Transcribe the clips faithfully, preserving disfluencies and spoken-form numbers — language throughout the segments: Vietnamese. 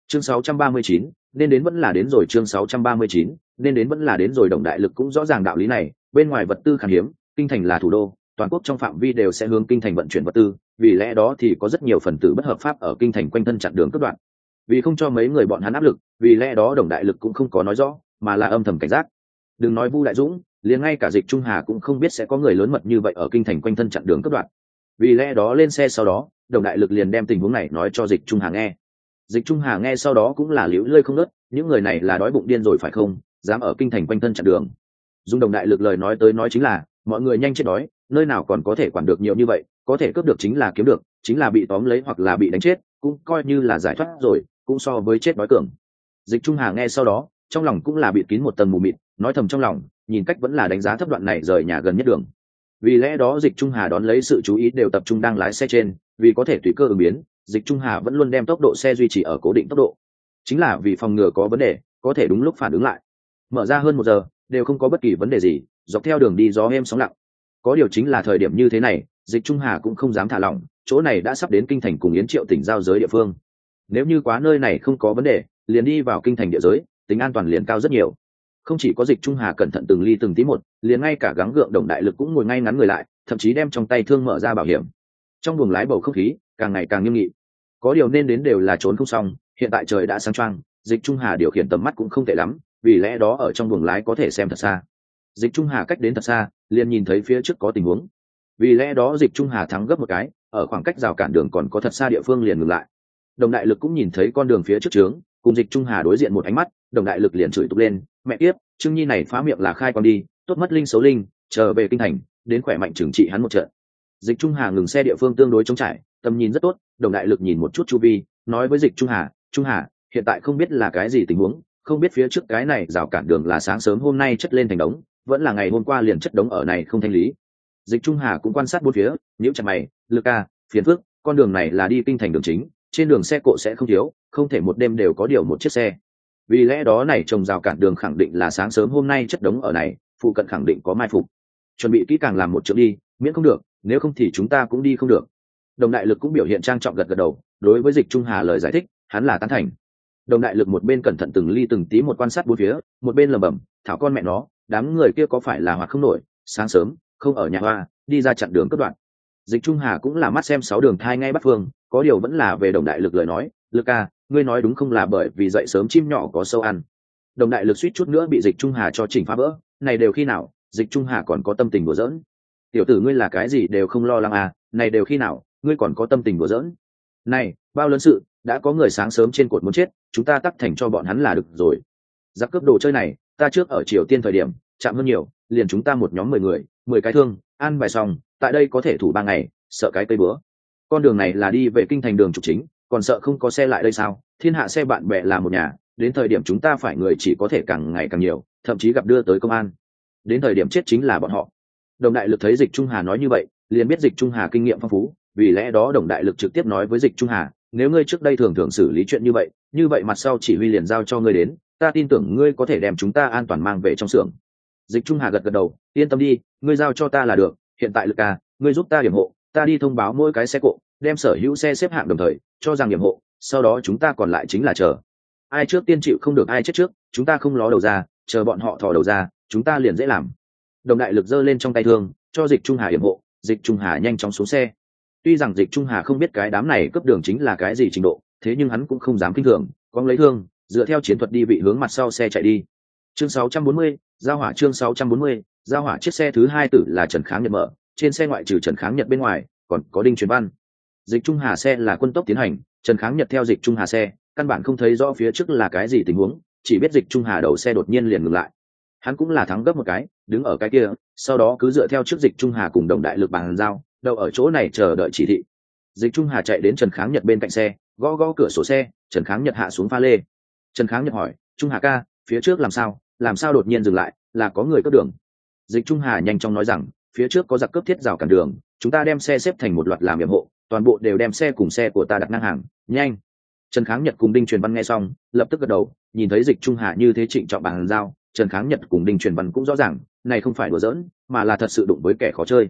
chương sáu trăm ba mươi chín, nên đến vẫn là đến rồi. Chương sáu trăm ba mươi chín, nên đến vẫn là đến rồi. Đồng Đại Lực cũng rõ ràng đạo lý này, bên ngoài vật tư khan hiếm, kinh thành là thủ đô, toàn quốc trong phạm vi đều sẽ hướng kinh thành vận chuyển vật tư, vì lẽ đó thì có rất nhiều phần tử bất hợp pháp ở kinh thành quanh thân chặn đường cướp đoạt. Vì không cho mấy người bọn hắn áp lực, vì lẽ đó Đồng Đại Lực cũng không có nói rõ, mà là âm thầm cảnh giác. Đừng nói Vu Đại Dũng, liền ngay cả Dịch Trung Hà cũng không biết sẽ có người lớn mật như vậy ở kinh thành quanh thân chặn đường cướp đoạt. Vì lẽ đó lên xe sau đó, Đồng Đại Lực liền đem tình huống này nói cho Dịch Trung Hà nghe. Dịch Trung Hà nghe sau đó cũng là liễu lơi không nớt, những người này là đói bụng điên rồi phải không, dám ở kinh thành quanh thân chặn đường. Dùng Đồng Đại Lực lời nói tới nói chính là, mọi người nhanh chết đói, nơi nào còn có thể quản được nhiều như vậy, có thể cướp được chính là kiếm được, chính là bị tóm lấy hoặc là bị đánh chết, cũng coi như là giải thoát rồi, cũng so với chết đói cường. Dịch Trung Hà nghe sau đó, trong lòng cũng là bị kín một tầng mù mịt, nói thầm trong lòng, nhìn cách vẫn là đánh giá thấp đoạn này rời nhà gần nhất đường. Vì lẽ đó Dịch Trung Hà đón lấy sự chú ý đều tập trung đang lái xe trên, vì có thể tùy cơ ứng biến, Dịch Trung Hà vẫn luôn đem tốc độ xe duy trì ở cố định tốc độ, chính là vì phòng ngừa có vấn đề, có thể đúng lúc phản ứng lại. Mở ra hơn một giờ, đều không có bất kỳ vấn đề gì, dọc theo đường đi gió êm sóng lặng. Có điều chính là thời điểm như thế này, Dịch Trung Hà cũng không dám thả lỏng, chỗ này đã sắp đến kinh thành cùng Yến Triệu tỉnh giao giới địa phương. Nếu như quá nơi này không có vấn đề, liền đi vào kinh thành địa giới, tính an toàn liền cao rất nhiều. Không chỉ có Dịch Trung Hà cẩn thận từng ly từng tí một, liền ngay cả gắng gượng Đồng Đại Lực cũng ngồi ngay ngắn người lại, thậm chí đem trong tay thương mở ra bảo hiểm. Trong buồng lái bầu không khí càng ngày càng nghiêm nghị. Có điều nên đến đều là trốn không xong, hiện tại trời đã sáng choang, Dịch Trung Hà điều khiển tầm mắt cũng không tệ lắm, vì lẽ đó ở trong buồng lái có thể xem thật xa. Dịch Trung Hà cách đến thật xa, liền nhìn thấy phía trước có tình huống. Vì lẽ đó Dịch Trung Hà thắng gấp một cái, ở khoảng cách rào cản đường còn có thật xa địa phương liền ngừng lại. Đồng Đại Lực cũng nhìn thấy con đường phía trước trướng, cùng Dịch Trung Hà đối diện một ánh mắt, Đồng Đại Lực liền chửi tục lên, mẹ kiếp, Trương Nhi này phá miệng là khai con đi, tốt mất linh xấu linh, trở về kinh thành, đến khỏe mạnh trừng trị hắn một trận. Dịch Trung Hà ngừng xe địa phương tương đối trống trải, tầm nhìn rất tốt, Đồng Đại Lực nhìn một chút chu vi, nói với Dịch Trung Hà, Trung Hà, hiện tại không biết là cái gì tình huống, không biết phía trước cái này rào cản đường là sáng sớm hôm nay chất lên thành đống, vẫn là ngày hôm qua liền chất đống ở này không thanh lý. Dịch Trung Hà cũng quan sát bốn phía, nhíu chặt mày, Lực ca, phiền phức, con đường này là đi kinh thành đường chính, trên đường xe cộ sẽ không thiếu, không thể một đêm đều có điều một chiếc xe. Vì lẽ đó này trồng rào cản đường khẳng định là sáng sớm hôm nay chất đống ở này, phụ cận khẳng định có mai phục. Chuẩn bị kỹ càng làm một chỗ đi, miễn không được, nếu không thì chúng ta cũng đi không được. Đồng Đại Lực cũng biểu hiện trang trọng gật gật đầu, đối với Dịch Trung Hà lời giải thích, hắn là tán thành. Đồng Đại Lực một bên cẩn thận từng ly từng tí một quan sát bốn phía, một bên lẩm bẩm, thảo con mẹ nó, đám người kia có phải là hoạt không nổi, sáng sớm không ở nhà hoa, đi ra chặn đường cướp đoạn. Dịch Trung Hà cũng là mắt xem sáu đường thai ngay bắt phương, có điều vẫn là về Đồng Đại Lực lời nói, Lực ca, ngươi nói đúng không, là bởi vì dậy sớm chim nhỏ có sâu ăn. Đồng Đại Lực suýt chút nữa bị Dịch Trung Hà cho chỉnh phá vỡ, này đều khi nào, Dịch Trung Hà còn có tâm tình đùa giỡn. Tiểu tử ngươi là cái gì đều không lo lắng à, này đều khi nào, ngươi còn có tâm tình đùa giỡn. Này, bao lớn sự, đã có người sáng sớm trên cột muốn chết, chúng ta tắc thành cho bọn hắn là được rồi. Giặc cướp đồ chơi này, ta trước ở Triều Tiên thời điểm, chạm hơn nhiều, liền chúng ta một nhóm mười người, mười cái thương, ăn bài xong, tại đây có thể thủ ba ngày, sợ cái cây bữa. Con đường này là đi về kinh thành đường trục chính, còn sợ không có xe lại đây sao? Thiên hạ xe bạn bè là một nhà, đến thời điểm chúng ta phải người chỉ có thể càng ngày càng nhiều, thậm chí gặp đưa tới công an. Đến thời điểm chết chính là bọn họ. Đồng Đại Lực thấy Dịch Trung Hà nói như vậy, liền biết Dịch Trung Hà kinh nghiệm phong phú, vì lẽ đó Đồng Đại Lực trực tiếp nói với Dịch Trung Hà, nếu ngươi trước đây thường thường xử lý chuyện như vậy, như vậy mặt sau chỉ huy liền giao cho ngươi đến, ta tin tưởng ngươi có thể đem chúng ta an toàn mang về trong xưởng. Dịch Trung Hà gật gật đầu, yên tâm đi, ngươi giao cho ta là được, hiện tại Lực ca, ngươi giúp ta điểm hộ, ta đi thông báo mỗi cái xe cộ, đem sở hữu xe xếp hạng đồng thời, cho rằng điểm hộ, sau đó chúng ta còn lại chính là chờ. Ai trước tiên chịu không được ai chết trước, chúng ta không ló đầu ra, chờ bọn họ thò đầu ra, chúng ta liền dễ làm. Đồng Đại Lực giơ lên trong tay thương, cho Dịch Trung Hà điểm hộ, Dịch Trung Hà nhanh chóng xuống xe. Tuy rằng Dịch Trung Hà không biết cái đám này cấp đường chính là cái gì trình độ, thế nhưng hắn cũng không dám kinh thường, quăng lấy thương, dựa theo chiến thuật đi vị hướng mặt sau xe chạy đi. Chương sáu trăm bốn mươi, giao hỏa. Chương sáu trăm bốn mươi, giao hỏa. Chiếc xe thứ hai tử là Trần Kháng Nhật mở, trên xe ngoại trừ Trần Kháng Nhật bên ngoài, còn có Đinh Truyền Văn. Dịch Trung Hà xe là quân tốc tiến hành, Trần Kháng Nhật theo Dịch Trung Hà xe, căn bản không thấy rõ phía trước là cái gì tình huống, chỉ biết Dịch Trung Hà đầu xe đột nhiên liền ngừng lại. Hắn cũng là thắng gấp một cái, đứng ở cái kia, sau đó cứ dựa theo trước Dịch Trung Hà cùng Đồng Đại Lực bàn giao, đậu ở chỗ này chờ đợi chỉ thị. Dịch Trung Hà chạy đến Trần Kháng Nhật bên cạnh xe, gõ gõ cửa sổ xe, Trần Kháng Nhật hạ xuống pha lê. Trần Kháng Nhật hỏi, Trung Hà ca, phía trước làm sao, làm sao đột nhiên dừng lại, là có người cướp đường. Dịch Trung Hà nhanh chóng nói rằng, phía trước có giặc cướp thiết rào cản đường, chúng ta đem xe xếp thành một loạt làm yểm hộ, toàn bộ đều đem xe cùng xe của ta đặt ngang hàng, nhanh. Trần Kháng Nhật cùng Đinh Truyền Văn nghe xong, lập tức gật đầu, nhìn thấy Dịch Trung Hà như thế trịnh trọng bàn giao, Trần Kháng Nhật cùng Đinh Truyền Văn cũng rõ ràng, này không phải đùa giỡn, mà là thật sự đụng với kẻ khó chơi.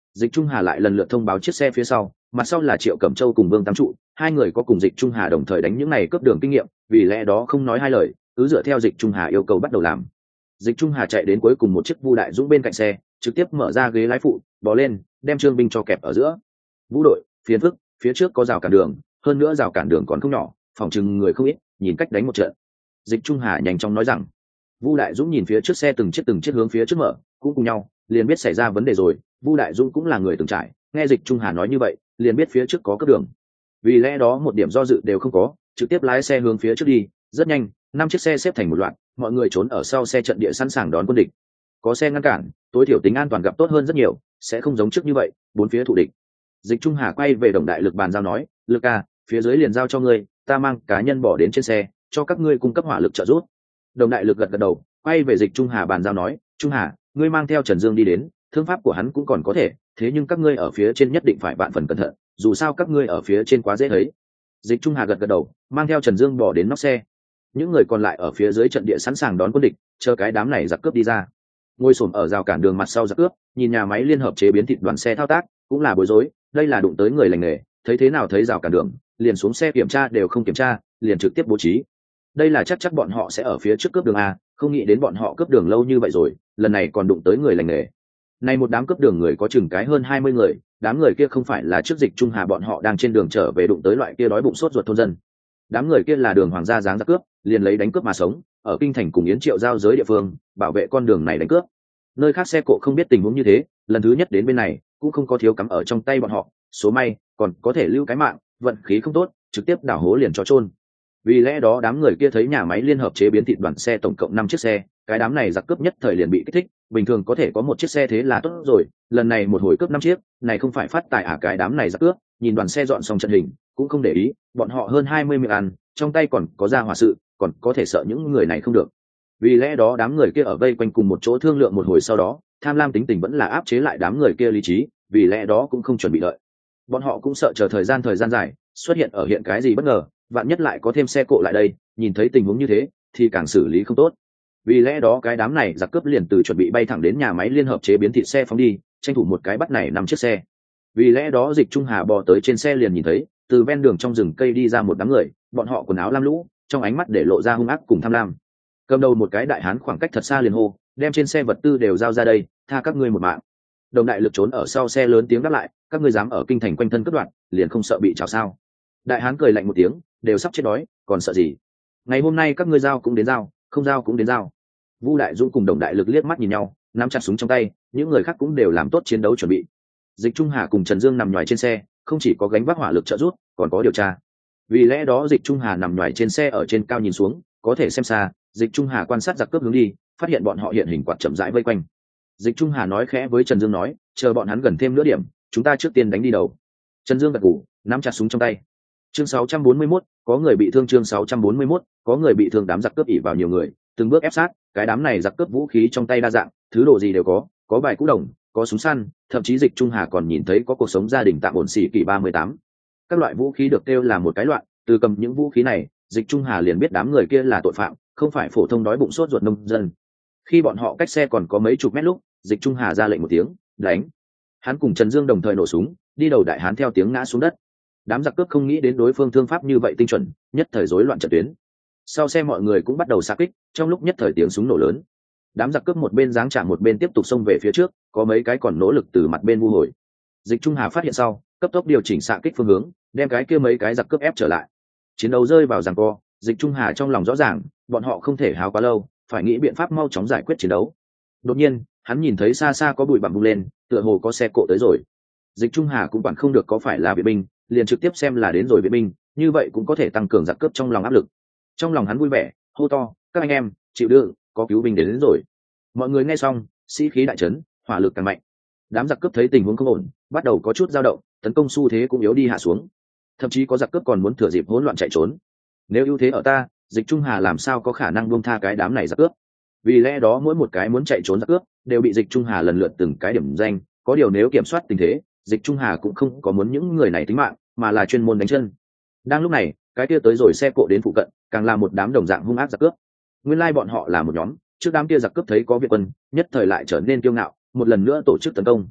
Dịch Trung Hà lại lần lượt thông báo chiếc xe phía sau, mặt sau là Triệu Cẩm Châu cùng Vương Tam Trụ, hai người có cùng Dịch Trung Hà đồng thời đánh những này cướp đường kinh nghiệm, vì lẽ đó không nói hai lời, cứ dựa theo Dịch Trung Hà yêu cầu bắt đầu làm. Dịch Trung Hà chạy đến cuối cùng một chiếc Vu Đại Dũng bên cạnh xe, trực tiếp mở ra ghế lái phụ, bò lên, đem Trương Binh cho kẹp ở giữa. Vũ đội, phiền phức, phía trước có rào cản đường, hơn nữa rào cản đường còn không nhỏ, phòng chừng người không ít, nhìn cách đánh một trận. Dịch Trung Hà nhanh chóng nói rằng. Vu Đại Dũng nhìn phía trước xe từng chiếc từng chiếc hướng phía trước mở, cũng cùng nhau, liền biết xảy ra vấn đề rồi. Vu Đại Dũng cũng là người từng trải, nghe Dịch Trung Hà nói như vậy, liền biết phía trước có cấp đường. Vì lẽ đó một điểm do dự đều không có, trực tiếp lái xe hướng phía trước đi. Rất nhanh, năm chiếc xe xếp thành một loạt, mọi người trốn ở sau xe trận địa sẵn sàng đón quân địch. Có xe ngăn cản, tối thiểu tính an toàn gặp tốt hơn rất nhiều, sẽ không giống trước như vậy, bốn phía thù địch. Dịch Trung Hà quay về Đồng Đại Lực bàn giao nói, Lực à, phía dưới liền giao cho ngươi, ta mang cá nhân bỏ đến trên xe, cho các ngươi cung cấp hỏa lực trợ giúp. Đồng Đại Lực gật gật đầu, quay về Dịch Trung Hà bàn giao nói, Trung Hà, ngươi mang theo Trần Dương đi đến, thương pháp của hắn cũng còn có thể, thế nhưng các ngươi ở phía trên nhất định phải vạn phần cẩn thận, dù sao các ngươi ở phía trên quá dễ thấy. Dịch Trung Hà gật gật đầu, mang theo Trần Dương bỏ đến nóc xe. Những người còn lại ở phía dưới trận địa sẵn sàng đón quân địch, chờ cái đám này giặc cướp đi ra. Ngồi xổm ở rào cản đường mặt sau giặc cướp, nhìn nhà máy liên hợp chế biến thịt đoàn xe thao tác, cũng là bối rối, đây là đụng tới người lành nghề, thấy thế nào thấy rào cản đường, liền xuống xe kiểm tra đều không kiểm tra, liền trực tiếp bố trí. Đây là chắc chắc bọn họ sẽ ở phía trước cướp đường a, không nghĩ đến bọn họ cướp đường lâu như vậy rồi, lần này còn đụng tới người lành nghề. Nay một đám cướp đường người có chừng cái hơn hai mươi người, đám người kia không phải là trước Dịch Trung Hà bọn họ đang trên đường trở về đụng tới loại kia đói bụng sốt ruột thôn dân. Đám người kia là đường hoàng gia dáng giặc cướp, liền lấy đánh cướp mà sống, ở kinh thành cùng Yến Triệu giao giới địa phương, bảo vệ con đường này đánh cướp. Nơi khác xe cộ không biết tình huống như thế, lần thứ nhất đến bên này, cũng không có thiếu cắm ở trong tay bọn họ, số may, còn có thể lưu cái mạng, vận khí không tốt, trực tiếp đảo hố liền cho chôn. Vì lẽ đó đám người kia thấy nhà máy liên hợp chế biến thịt đoàn xe tổng cộng năm chiếc xe, cái đám này giặc cướp nhất thời liền bị kích thích, bình thường có thể có một chiếc xe thế là tốt rồi, lần này một hồi cướp năm chiếc, này không phải phát tài à, cái đám này giặc cướp, nhìn đoàn xe dọn xong trận hình, cũng không để ý, bọn họ hơn hai mươi miệng ăn, trong tay còn có ra hỏa sự, còn có thể sợ những người này không được. Vì lẽ đó đám người kia ở vây quanh cùng một chỗ thương lượng một hồi sau đó, tham lam tính tình vẫn là áp chế lại đám người kia lý trí, vì lẽ đó cũng không chuẩn bị đợi. Bọn họ cũng sợ chờ thời gian thời gian dài, xuất hiện ở hiện cái gì bất ngờ, vạn nhất lại có thêm xe cộ lại đây, nhìn thấy tình huống như thế thì càng xử lý không tốt. Vì lẽ đó cái đám này giặc cướp liền từ chuẩn bị bay thẳng đến nhà máy liên hợp chế biến thịt xe phóng đi, tranh thủ một cái bắt này năm chiếc xe. Vì lẽ đó Dịch Trung Hà bò tới trên xe liền nhìn thấy, từ ven đường trong rừng cây đi ra một đám người, bọn họ quần áo lam lũ, trong ánh mắt để lộ ra hung ác cùng tham lam. Cầm đầu một cái đại hán khoảng cách thật xa liền hô, đem trên xe vật tư đều giao ra đây, tha các ngươi một mạng. Đồng Đại Lực trốn ở sau xe lớn tiếng đáp lại, các ngươi dám ở kinh thành quanh thân cướp đoạt, liền không sợ bị trảo sao? Đại hán cười lạnh một tiếng, đều sắp chết đói, còn sợ gì? Ngày hôm nay các ngươi giao cũng đến giao, không giao cũng đến giao. Vu Đại Dũng cùng Đồng Đại Lực liếc mắt nhìn nhau, nắm chặt súng trong tay, những người khác cũng đều làm tốt chiến đấu chuẩn bị. Dịch Trung Hà cùng Trần Dương nằm nhòi trên xe, không chỉ có gánh vác hỏa lực trợ giúp, còn có điều tra. Vì lẽ đó Dịch Trung Hà nằm nhòi trên xe ở trên cao nhìn xuống, có thể xem xa. Dịch Trung Hà quan sát giặc cướp hướng đi, phát hiện bọn họ hiện hình quạt chậm rãi vây quanh. Dịch Trung Hà nói khẽ với Trần Dương nói, chờ bọn hắn gần thêm nửa điểm, chúng ta trước tiên đánh đi đầu. Trần Dương gật gù, nắm chặt súng trong tay. Chương sáu trăm bốn mươi mốt, có người bị thương. Chương sáu trăm bốn mươi mốt, có người bị thương. Đám giặc cướp ỉ vào nhiều người, từng bước ép sát, cái đám này giặc cướp vũ khí trong tay đa dạng, thứ đồ gì đều có, có bài cũ đồng, có súng săn, thậm chí Dịch Trung Hà còn nhìn thấy có cuộc sống gia đình tạm ổn xỉ kỳ ba mươi tám. Các loại vũ khí được kêu là một cái loạn, từ cầm những vũ khí này, Dịch Trung Hà liền biết đám người kia là tội phạm, không phải phổ thông đói bụng sốt ruột nông dân. Khi bọn họ cách xe còn có mấy chục mét lúc, Dịch Trung Hà ra lệnh một tiếng, đánh. Hắn cùng Trần Dương đồng thời nổ súng, đi đầu đại hán theo tiếng ngã xuống đất. Đám giặc cướp không nghĩ đến đối phương thương pháp như vậy tinh chuẩn, nhất thời rối loạn trận tuyến. Sau xe mọi người cũng bắt đầu xạ kích, trong lúc nhất thời tiếng súng nổ lớn. Đám giặc cướp một bên giáng trả một bên tiếp tục xông về phía trước, có mấy cái còn nỗ lực từ mặt bên vu hồi. Dịch Trung Hà phát hiện sau, cấp tốc điều chỉnh xạ kích phương hướng, đem cái kia mấy cái giặc cướp ép trở lại. Chiến đấu rơi vào giằng co, Dịch Trung Hà trong lòng rõ ràng, bọn họ không thể háo quá lâu, phải nghĩ biện pháp mau chóng giải quyết chiến đấu. Đột nhiên, hắn nhìn thấy xa xa có bụi bặm bung lên, tựa hồ có xe cộ tới rồi. Dịch Trung Hà cũng quản không được có phải là viện binh, liền trực tiếp xem là đến rồi viện binh, như vậy cũng có thể tăng cường giặc cướp trong lòng áp lực. Trong lòng hắn vui vẻ, hô to, các anh em, chịu đựng, có cứu binh đến, đến rồi. Mọi người nghe xong, sĩ khí đại chấn, hỏa lực càng mạnh. Đám giặc cướp thấy tình huống không ổn, bắt đầu có chút dao động, tấn công xu thế cũng yếu đi hạ xuống. Thậm chí có giặc cướp còn muốn thừa dịp hỗn loạn chạy trốn. Nếu ưu thế ở ta, Dịch Trung Hà làm sao có khả năng buông tha cái đám này giặc cướp? Vì lẽ đó mỗi một cái muốn chạy trốn giặc cướp đều bị Dịch Trung Hà lần lượt từng cái điểm danh. Có điều nếu kiểm soát tình thế, Dịch Trung Hà cũng không có muốn những người này tính mạng, mà là chuyên môn đánh chân. Đang lúc này, cái kia tới rồi xe cộ đến phụ cận, càng là một đám đồng dạng hung ác giặc cướp. Nguyên lai bọn họ là một nhóm, trước đám kia giặc cướp thấy có Việt quân, nhất thời lại trở nên kiêu ngạo, một lần nữa tổ chức tấn công.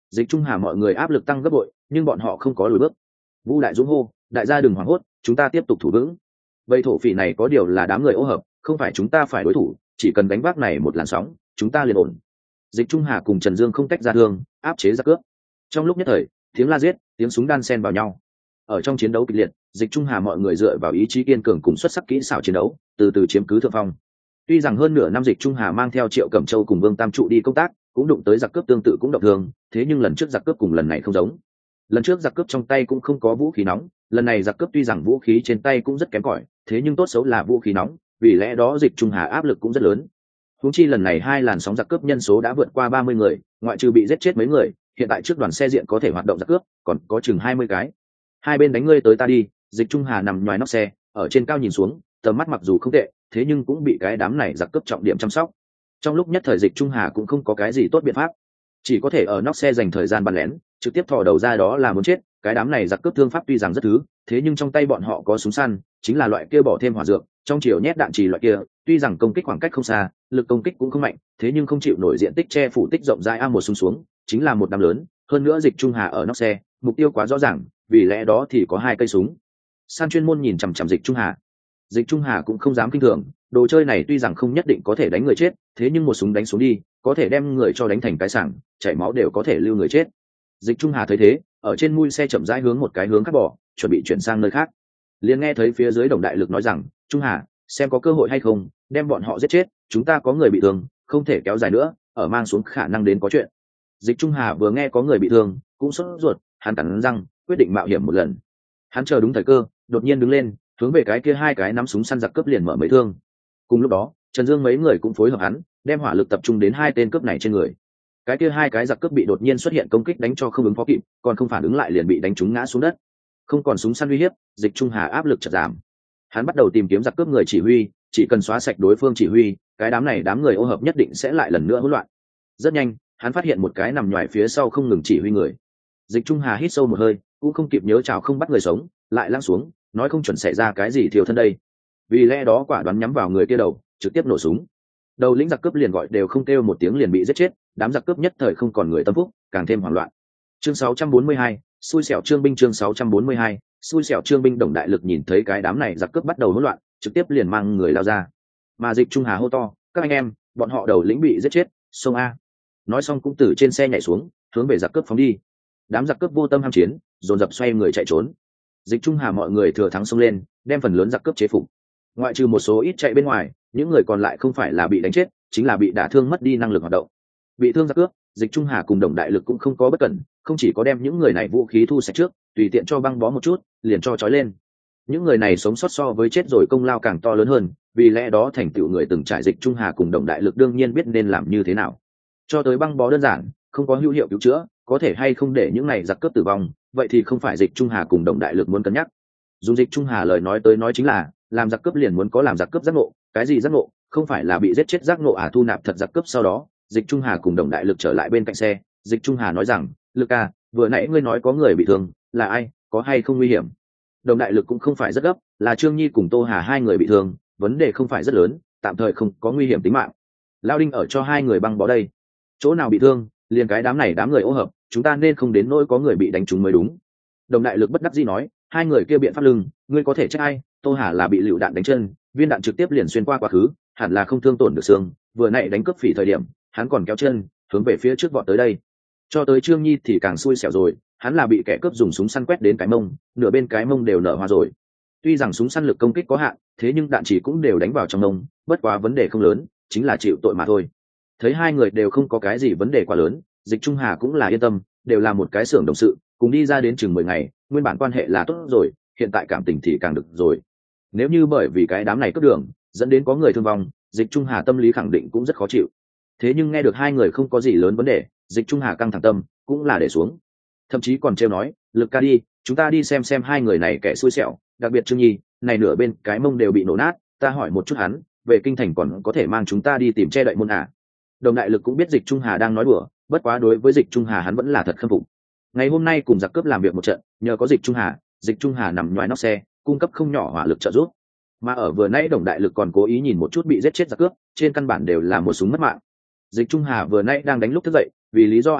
Dịch Trung Hà mọi người áp lực tăng gấp bội, nhưng bọn họ không có lùi bước. Vu Đại Dũng hô, đại gia đừng hoảng hốt, chúng ta tiếp tục thủ vững. Vậy thổ phỉ này có điều là đám người ô hợp, không phải chúng ta phải đối thủ, chỉ cần đánh vác này một làn sóng, chúng ta liền ổn. Dịch Trung Hà cùng Trần Dương không tách ra thương, áp chế giặc cướp. Trong lúc nhất thời, tiếng la giết, tiếng súng đan xen vào nhau. Ở trong chiến đấu kịch liệt, Dịch Trung Hà mọi người dựa vào ý chí kiên cường cùng xuất sắc kỹ xảo chiến đấu, từ từ chiếm cứ thượng phong. Tuy rằng hơn nửa năm Dịch Trung Hà mang theo Triệu Cẩm Châu cùng Vương Tam Trụ đi công tác, cũng đụng tới giặc cướp tương tự cũng động thương, thế nhưng lần trước giặc cướp cùng lần này không giống. Lần trước giặc cướp trong tay cũng không có vũ khí nóng, lần này giặc cướp tuy rằng vũ khí trên tay cũng rất kém cỏi, thế nhưng tốt xấu là vũ khí nóng, vì lẽ đó Dịch Trung Hà áp lực cũng rất lớn. Huống chi lần này hai làn sóng giặc cướp nhân số đã vượt qua ba mươi người, ngoại trừ bị giết chết mấy người, hiện tại trước đoàn xe diện có thể hoạt động giặc cướp, còn có chừng hai mươi cái. Hai bên đánh ngươi tới ta đi, Dịch Trung Hà nằm ngoài nóc xe, ở trên cao nhìn xuống, tầm mắt mặc dù không tệ, thế nhưng cũng bị cái đám này giặc cướp trọng điểm chăm sóc. Trong lúc nhất thời Dịch Trung Hà cũng không có cái gì tốt biện pháp, chỉ có thể ở nóc xe dành thời gian bắn lén, trực tiếp thò đầu ra đó là muốn chết. Cái đám này giặc cướp thương pháp tuy rằng rất thứ, thế nhưng trong tay bọn họ có súng săn, chính là loại kia bỏ thêm hỏa dược, trong chiều nhét đạn trì loại kia, tuy rằng công kích khoảng cách không xa, lực công kích cũng không mạnh, thế nhưng không chịu nổi diện tích che phủ tích rộng rãi a một súng xuống, chính là một đám lớn. Hơn nữa Dịch Trung Hà ở nóc xe, mục tiêu quá rõ ràng, vì lẽ đó thì có hai cây súng. San chuyên môn nhìn chằm chằm Dịch Trung Hà. Dịch Trung Hà cũng không dám kinh thường, đồ chơi này tuy rằng không nhất định có thể đánh người chết, thế nhưng một súng đánh xuống đi, có thể đem người cho đánh thành cái sảng, chảy máu đều có thể lưu người chết. Dịch Trung Hà thấy thế, ở trên mui xe chậm rãi hướng một cái hướng khác bỏ, chuẩn bị chuyển sang nơi khác. Liền nghe thấy phía dưới Đồng Đại Lực nói rằng, Trung Hà, xem có cơ hội hay không, đem bọn họ giết chết, chúng ta có người bị thương, không thể kéo dài nữa, ở mang xuống khả năng đến có chuyện. Dịch Trung Hà vừa nghe có người bị thương, cũng sốt ruột, hắn cắn răng, quyết định mạo hiểm một lần. Hắn chờ đúng thời cơ, đột nhiên đứng lên, hướng về cái kia hai cái nắm súng săn giặc cướp liền mở mấy thương. Cùng lúc đó, Trần Dương mấy người cũng phối hợp hắn, đem hỏa lực tập trung đến hai tên cướp này trên người. Cái kia hai cái giặc cướp bị đột nhiên xuất hiện công kích đánh cho không ứng phó kịp, còn không phản ứng lại liền bị đánh trúng ngã xuống đất. Không còn súng săn uy hiếp, Dịch Trung Hà áp lực chợt giảm. Hắn bắt đầu tìm kiếm giặc cướp người chỉ huy, chỉ cần xóa sạch đối phương chỉ huy, cái đám này đám người ô hợp nhất định sẽ lại lần nữa hỗn loạn. Rất nhanh, hắn phát hiện một cái nằm nhoài phía sau không ngừng chỉ huy người. Dịch Trung Hà hít sâu một hơi, cũng không kịp nhớ chào không bắt người sống, lại lăn xuống, nói không chuẩn xảy ra cái gì thiểu thân đây. Vì lẽ đó quả đoán nhắm vào người kia đầu, trực tiếp nổ súng. Đầu lĩnh giặc cướp liền gọi đều không kêu một tiếng liền bị giết chết, đám giặc cướp nhất thời không còn người tâm phúc, càng thêm hoảng loạn. Chương sáu trăm bốn mươi hai, xui xẻo trương binh chương sáu trăm bốn mươi hai, xui xẻo trương binh. Đồng Đại Lực nhìn thấy cái đám này giặc cướp bắt đầu hỗn loạn, trực tiếp liền mang người lao ra. Mà Dịch Trung Hà hô to, các anh em, bọn họ đầu lĩnh bị giết chết, xông a. Nói xong cũng từ trên xe nhảy xuống, hướng về giặc cướp phóng đi. Đám giặc cướp vô tâm ham chiến, dồn dập xoay người chạy trốn. Dịch Trung Hà mọi người thừa thắng xông lên, đem phần lớn giặc cướp chế phục. Ngoại trừ một số ít chạy bên ngoài, những người còn lại không phải là bị đánh chết, chính là bị đả thương mất đi năng lực hoạt động. Bị thương giặc cướp, Dịch Trung Hà cùng Đồng Đại Lực cũng không có bất cẩn, không chỉ có đem những người này vũ khí thu sạch trước, tùy tiện cho băng bó một chút, liền cho trói lên. Những người này sống sót so với chết rồi công lao càng to lớn hơn, vì lẽ đó thành tựu người từng trải Dịch Trung Hà cùng Đồng Đại Lực đương nhiên biết nên làm như thế nào. Cho tới băng bó đơn giản, không có hữu hiệu cứu chữa, có thể hay không để những này giặc cướp tử vong, vậy thì không phải Dịch Trung Hà cùng Đồng Đại Lực muốn cân nhắc. Dùng Dịch Trung Hà lời nói tới nói chính là, làm giặc cướp liền muốn có làm giặc cướp giác ngộ, cái gì giác ngộ, không phải là bị giết chết giác ngộ à. Thu nạp thật giặc cướp sau đó, Dịch Trung Hà cùng Đồng Đại Lực trở lại bên cạnh xe. Dịch Trung Hà nói rằng, Lực à, vừa nãy ngươi nói có người bị thương, là ai, có hay không nguy hiểm? Đồng Đại Lực cũng không phải rất gấp, là Trương Nhi cùng Tô Hà hai người bị thương, vấn đề không phải rất lớn, tạm thời không có nguy hiểm tính mạng. Lao Đinh ở cho hai người băng bó đây. Chỗ nào bị thương, liền cái đám này đám người ô hợp, chúng ta nên không đến nỗi có người bị đánh trúng mới đúng. Đồng Đại Lực bất đắc dĩ nói, hai người kia biện pháp lưng, ngươi có thể trách ai? Tô Hà là bị lựu đạn đánh chân, viên đạn trực tiếp liền xuyên qua quá khứ, hẳn là không thương tổn được xương, vừa nãy đánh cướp phỉ thời điểm, hắn còn kéo chân, hướng về phía trước vọt tới đây. Cho tới Trương Nhi thì càng xui xẻo rồi, hắn là bị kẻ cướp dùng súng săn quét đến cái mông, nửa bên cái mông đều nở hoa rồi. Tuy rằng súng săn lực công kích có hạn, thế nhưng đạn chỉ cũng đều đánh vào trong mông, bất quá vấn đề không lớn, chính là chịu tội mà thôi. Thấy hai người đều không có cái gì vấn đề quá lớn, Dịch Trung Hà cũng là yên tâm, đều là một cái xưởng đồng sự, cùng đi ra đến chừng mười ngày, nguyên bản quan hệ là tốt rồi, hiện tại cảm tình thì càng được rồi. Nếu như bởi vì cái đám này cướp đường dẫn đến có người thương vong, Dịch Trung Hà tâm lý khẳng định cũng rất khó chịu. Thế nhưng nghe được hai người không có gì lớn vấn đề, Dịch Trung Hà căng thẳng tâm cũng là để xuống, thậm chí còn trêu nói, Lực ca đi, chúng ta đi xem xem hai người này kẻ xui xẻo, đặc biệt Trương Nhi, này nửa bên cái mông đều bị nổ nát, ta hỏi một chút hắn, về kinh thành còn có thể mang chúng ta đi tìm che đậy môn à. Đồng Đại Lực cũng biết Dịch Trung Hà đang nói đùa, bất quá đối với Dịch Trung Hà hắn vẫn là thật khâm phục. Ngày hôm nay cùng giặc cướp làm việc một trận, nhờ có Dịch Trung Hà, Dịch Trung Hà nằm ngoài nóc xe, cung cấp không nhỏ hỏa lực trợ giúp. Mà ở vừa nãy Đồng Đại Lực còn cố ý nhìn một chút bị giết chết giặc cướp, trên căn bản đều là một súng mất mạng. Dịch Trung Hà vừa nãy đang đánh lúc thức dậy, vì lý do an toàn,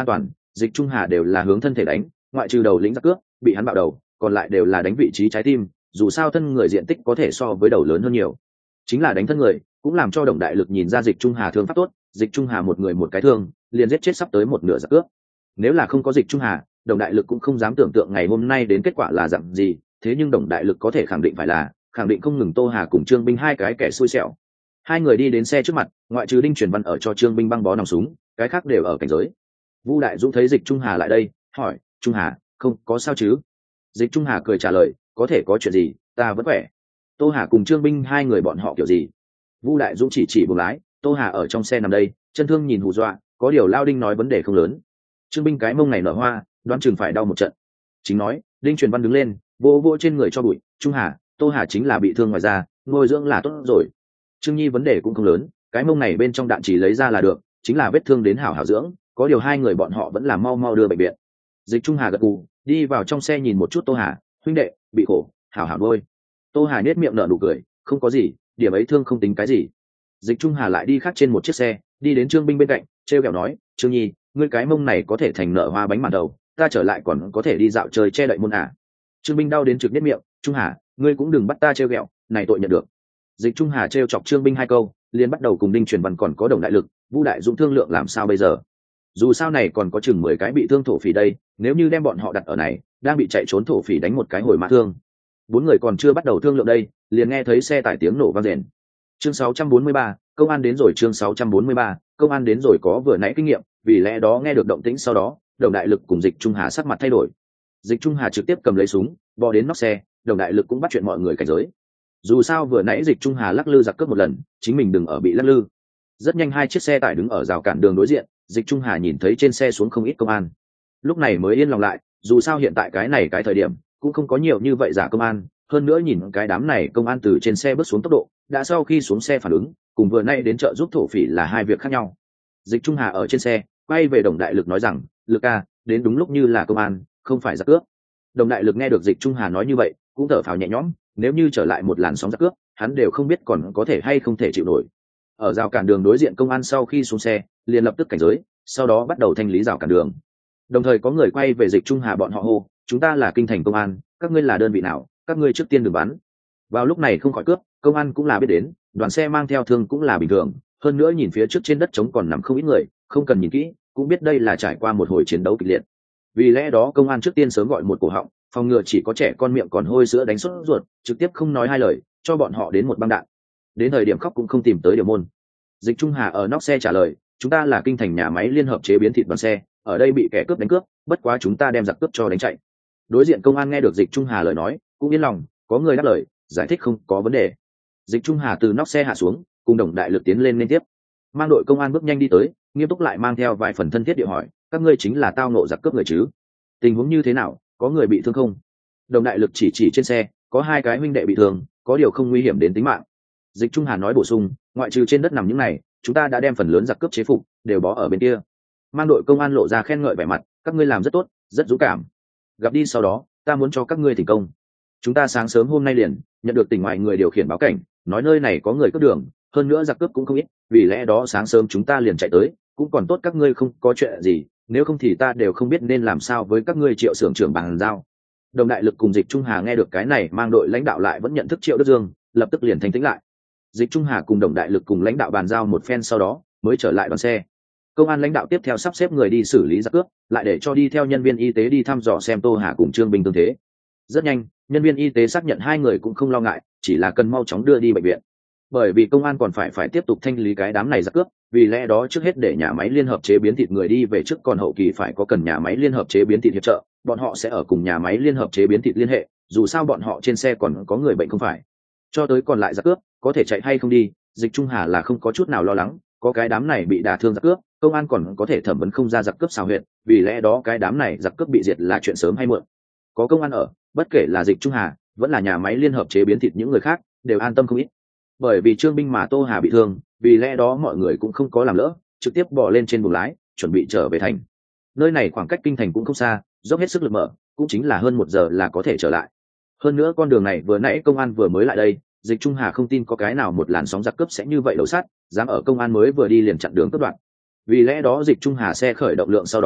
Dịch Trung Hà đều là hướng thân thể đánh, ngoại trừ đầu lĩnh giặc cướp bị hắn bạo đầu, còn lại đều là đánh vị trí trái tim, dù sao thân người diện tích có thể so với đầu lớn hơn nhiều. Chính là đánh thân người, cũng làm cho Đồng Đại Lực nhìn ra Dịch Trung Hà thương pháp tốt. Dịch Trung Hà một người một cái thương, liền giết chết sắp tới một nửa giặc cướp. Nếu là không có Dịch Trung Hà, Đồng Đại Lực cũng không dám tưởng tượng ngày hôm nay đến kết quả là dạng gì, thế nhưng Đồng Đại Lực có thể khẳng định phải là khẳng định không ngừng Tô Hà cùng Trương Binh hai cái kẻ xui xẻo. Hai người đi đến xe trước mặt, ngoại trừ Đinh Truyền Văn ở cho Trương Binh băng bó nòng súng, cái khác đều ở cảnh giới. Vu Đại Dũng thấy Dịch Trung Hà lại đây, hỏi: Trung Hà, không có sao chứ? Dịch Trung Hà cười trả lời: có thể có chuyện gì, ta vẫn khỏe. Tô Hà cùng Trương Binh hai người bọn họ kiểu gì? Vu Đại Dũng chỉ chỉ buồng lái, Tô Hà ở trong xe nằm đây, chân thương nhìn hù dọa, có điều Lao Đinh nói vấn đề không lớn. Trương Binh cái mông này nở hoa, đoán chừng phải đau một trận. Chính nói, Đinh Truyền Văn đứng lên, vỗ vỗ trên người cho bụi. Trung Hà, Tô Hà chính là bị thương ngoài da, nuôi dưỡng là tốt rồi. Trương Nhi vấn đề cũng không lớn, cái mông này bên trong đạn chỉ lấy ra là được, chính là vết thương đến hảo hảo dưỡng, có điều hai người bọn họ vẫn là mau mau đưa bệnh viện. Dịch Trung Hà gật gù, đi vào trong xe nhìn một chút Tô Hà, huynh đệ, bị khổ, hảo hảo nuôi. Tô Hà nhếch miệng nở nụ cười, không có gì, điểm ấy thương không tính cái gì. Dịch Trung Hà lại đi khác trên một chiếc xe, đi đến Trương Binh bên cạnh, trêu ghẹo nói: Trương Nhi, ngươi cái mông này có thể thành nợ hoa bánh màn đầu, ta trở lại còn có thể đi dạo chơi che đậy môn à? Trương Binh đau đến trực nhếch miệng, Trung Hà, ngươi cũng đừng bắt ta trêu ghẹo, này tội nhận được. Dịch Trung Hà trêu chọc Trương Binh hai câu, liền bắt đầu cùng Đinh Truyền Văn còn có Đồng Đại Lực, Vu Đại Dũng thương lượng làm sao bây giờ. Dù sao này còn có chừng mười cái bị thương thổ phỉ đây, nếu như đem bọn họ đặt ở này, đang bị chạy trốn thổ phỉ đánh một cái hồi mã thương. Bốn người còn chưa bắt đầu thương lượng đây, liền nghe thấy xe tải tiếng nổ vang rền. Chương sáu trăm bốn mươi ba, công an đến rồi. Chương sáu trăm bốn mươi ba, công an đến rồi. Có vừa nãy kinh nghiệm, vì lẽ đó nghe được động tĩnh sau đó, Đồng Đại Lực cùng Dịch Trung Hà sắc mặt thay đổi. Dịch Trung Hà trực tiếp cầm lấy súng, bò đến nóc xe, Đồng Đại Lực cũng bắt chuyện mọi người cảnh giới. Dù sao vừa nãy Dịch Trung Hà lắc lư giặc cướp một lần, chính mình đừng ở bị lắc lư. Rất nhanh hai chiếc xe tải đứng ở rào cản đường đối diện, Dịch Trung Hà nhìn thấy trên xe xuống không ít công an, lúc này mới yên lòng lại, dù sao hiện tại cái này cái thời điểm cũng không có nhiều như vậy giả công an, hơn nữa nhìn cái đám này công an từ trên xe bước xuống tốc độ, đã sau khi xuống xe phản ứng, cùng vừa nay đến chợ giúp thổ phỉ là hai việc khác nhau. Dịch Trung Hà ở trên xe, quay về Đồng Đại Lực nói rằng: Lực ca, đến đúng lúc như là công an, không phải giặc cướp. Đồng Đại Lực nghe được Dịch Trung Hà nói như vậy, cũng thở phào nhẹ nhõm, nếu như trở lại một làn sóng giặc cướp, hắn đều không biết còn có thể hay không thể chịu nổi. Ở rào cản đường đối diện công an sau khi xuống xe, liền lập tức cảnh giới, sau đó bắt đầu thanh lý rào cản đường. Đồng thời có người quay về Dịch Trung Hà bọn họ hô: chúng ta là kinh thành công an, các ngươi là đơn vị nào, các ngươi trước tiên đừng bắn. Vào lúc này không khỏi cướp, công an cũng là biết đến, đoàn xe mang theo thương cũng là bình thường, hơn nữa nhìn phía trước trên đất trống còn nằm không ít người, không cần nhìn kỹ cũng biết đây là trải qua một hồi chiến đấu kịch liệt. Vì lẽ đó công an trước tiên sớm gọi một cổ họng, phòng ngừa chỉ có trẻ con miệng còn hôi sữa đánh sốt ruột, trực tiếp không nói hai lời, cho bọn họ đến một băng đạn. Đến thời điểm khóc cũng không tìm tới điều môn. Dịch Trung Hà ở nóc xe trả lời: chúng ta là kinh thành nhà máy liên hợp chế biến thịt đoàn xe, ở đây bị kẻ cướp đánh cướp, bất quá chúng ta đem giặc cướp cho đánh chạy. Đối diện công an nghe được Dịch Trung Hà lời nói, cũng yên lòng, có người đáp lời, giải thích không có vấn đề. Dịch Trung Hà từ nóc xe hạ xuống, cùng Đồng Đại Lực tiến lên liên tiếp. Mang đội công an bước nhanh đi tới, nghiêm túc lại mang theo vài phần thân thiết địa hỏi: các ngươi chính là tao nộ giặc cướp người chứ? Tình huống như thế nào, có người bị thương không? Đồng Đại Lực chỉ chỉ trên xe, có hai cái huynh đệ bị thương, có điều không nguy hiểm đến tính mạng. Dịch Trung Hà nói bổ sung: ngoại trừ trên đất nằm những này, chúng ta đã đem phần lớn giặc cướp chế phục, đều bó ở bên kia. Mang đội công an lộ ra khen ngợi vẻ mặt: các ngươi làm rất tốt, rất dũng cảm. Gặp đi sau đó, ta muốn cho các ngươi thành công. Chúng ta sáng sớm hôm nay liền nhận được tỉnh ngoài người điều khiển báo cảnh, nói nơi này có người cướp đường, hơn nữa giặc cướp cũng không ít, vì lẽ đó sáng sớm chúng ta liền chạy tới, cũng còn tốt các ngươi không có chuyện gì, nếu không thì ta đều không biết nên làm sao với các ngươi. Triệu xưởng trưởng bàn giao. Đồng Đại Lực cùng Dịch Trung Hà nghe được cái này, mang đội lãnh đạo lại vẫn nhận thức Triệu Đức Dương, lập tức liền thanh tĩnh lại. Dịch Trung Hà cùng Đồng Đại Lực cùng lãnh đạo bàn giao một phen sau đó, mới trở lại đoàn xe. Công an lãnh đạo tiếp theo sắp xếp người đi xử lý giặc cướp, lại để cho đi theo nhân viên y tế đi thăm dò xem Tô Hà cùng Trương Binh tương thế. Rất nhanh, nhân viên y tế xác nhận hai người cũng không lo ngại, chỉ là cần mau chóng đưa đi bệnh viện. Bởi vì công an còn phải phải tiếp tục thanh lý cái đám này giặc cướp, vì lẽ đó trước hết để nhà máy liên hợp chế biến thịt người đi về trước, còn hậu kỳ phải có cần nhà máy liên hợp chế biến thịt hiệp trợ, bọn họ sẽ ở cùng nhà máy liên hợp chế biến thịt liên hệ, dù sao bọn họ trên xe còn có người bệnh không phải. Cho tới còn lại giặc cướp có thể chạy hay không đi, Dịch Trung Hà là không có chút nào lo lắng, có cái đám này bị đả thương giặc cướp, công an còn có thể thẩm vấn không ra giặc cướp xào huyệt, vì lẽ đó cái đám này giặc cướp bị diệt là chuyện sớm hay muộn. Có công an ở, bất kể là Dịch Trung Hà vẫn là nhà máy liên hợp chế biến thịt những người khác đều an tâm không ít. Bởi vì Trương Binh mà Tô Hà bị thương, vì lẽ đó mọi người cũng không có làm lỡ, trực tiếp bỏ lên trên buồng lái, chuẩn bị trở về thành. Nơi này khoảng cách kinh thành cũng không xa, dốc hết sức lực mở, cũng chính là hơn một giờ là có thể trở lại. Hơn nữa con đường này vừa nãy công an vừa mới lại đây, Dịch Trung Hà không tin có cái nào một làn sóng giặc cướp sẽ như vậy đầu sát, dám ở công an mới vừa đi liền chặn đường cướp đoạn. Vì lẽ đó Dịch Trung Hà xe khởi động lượng sau đó,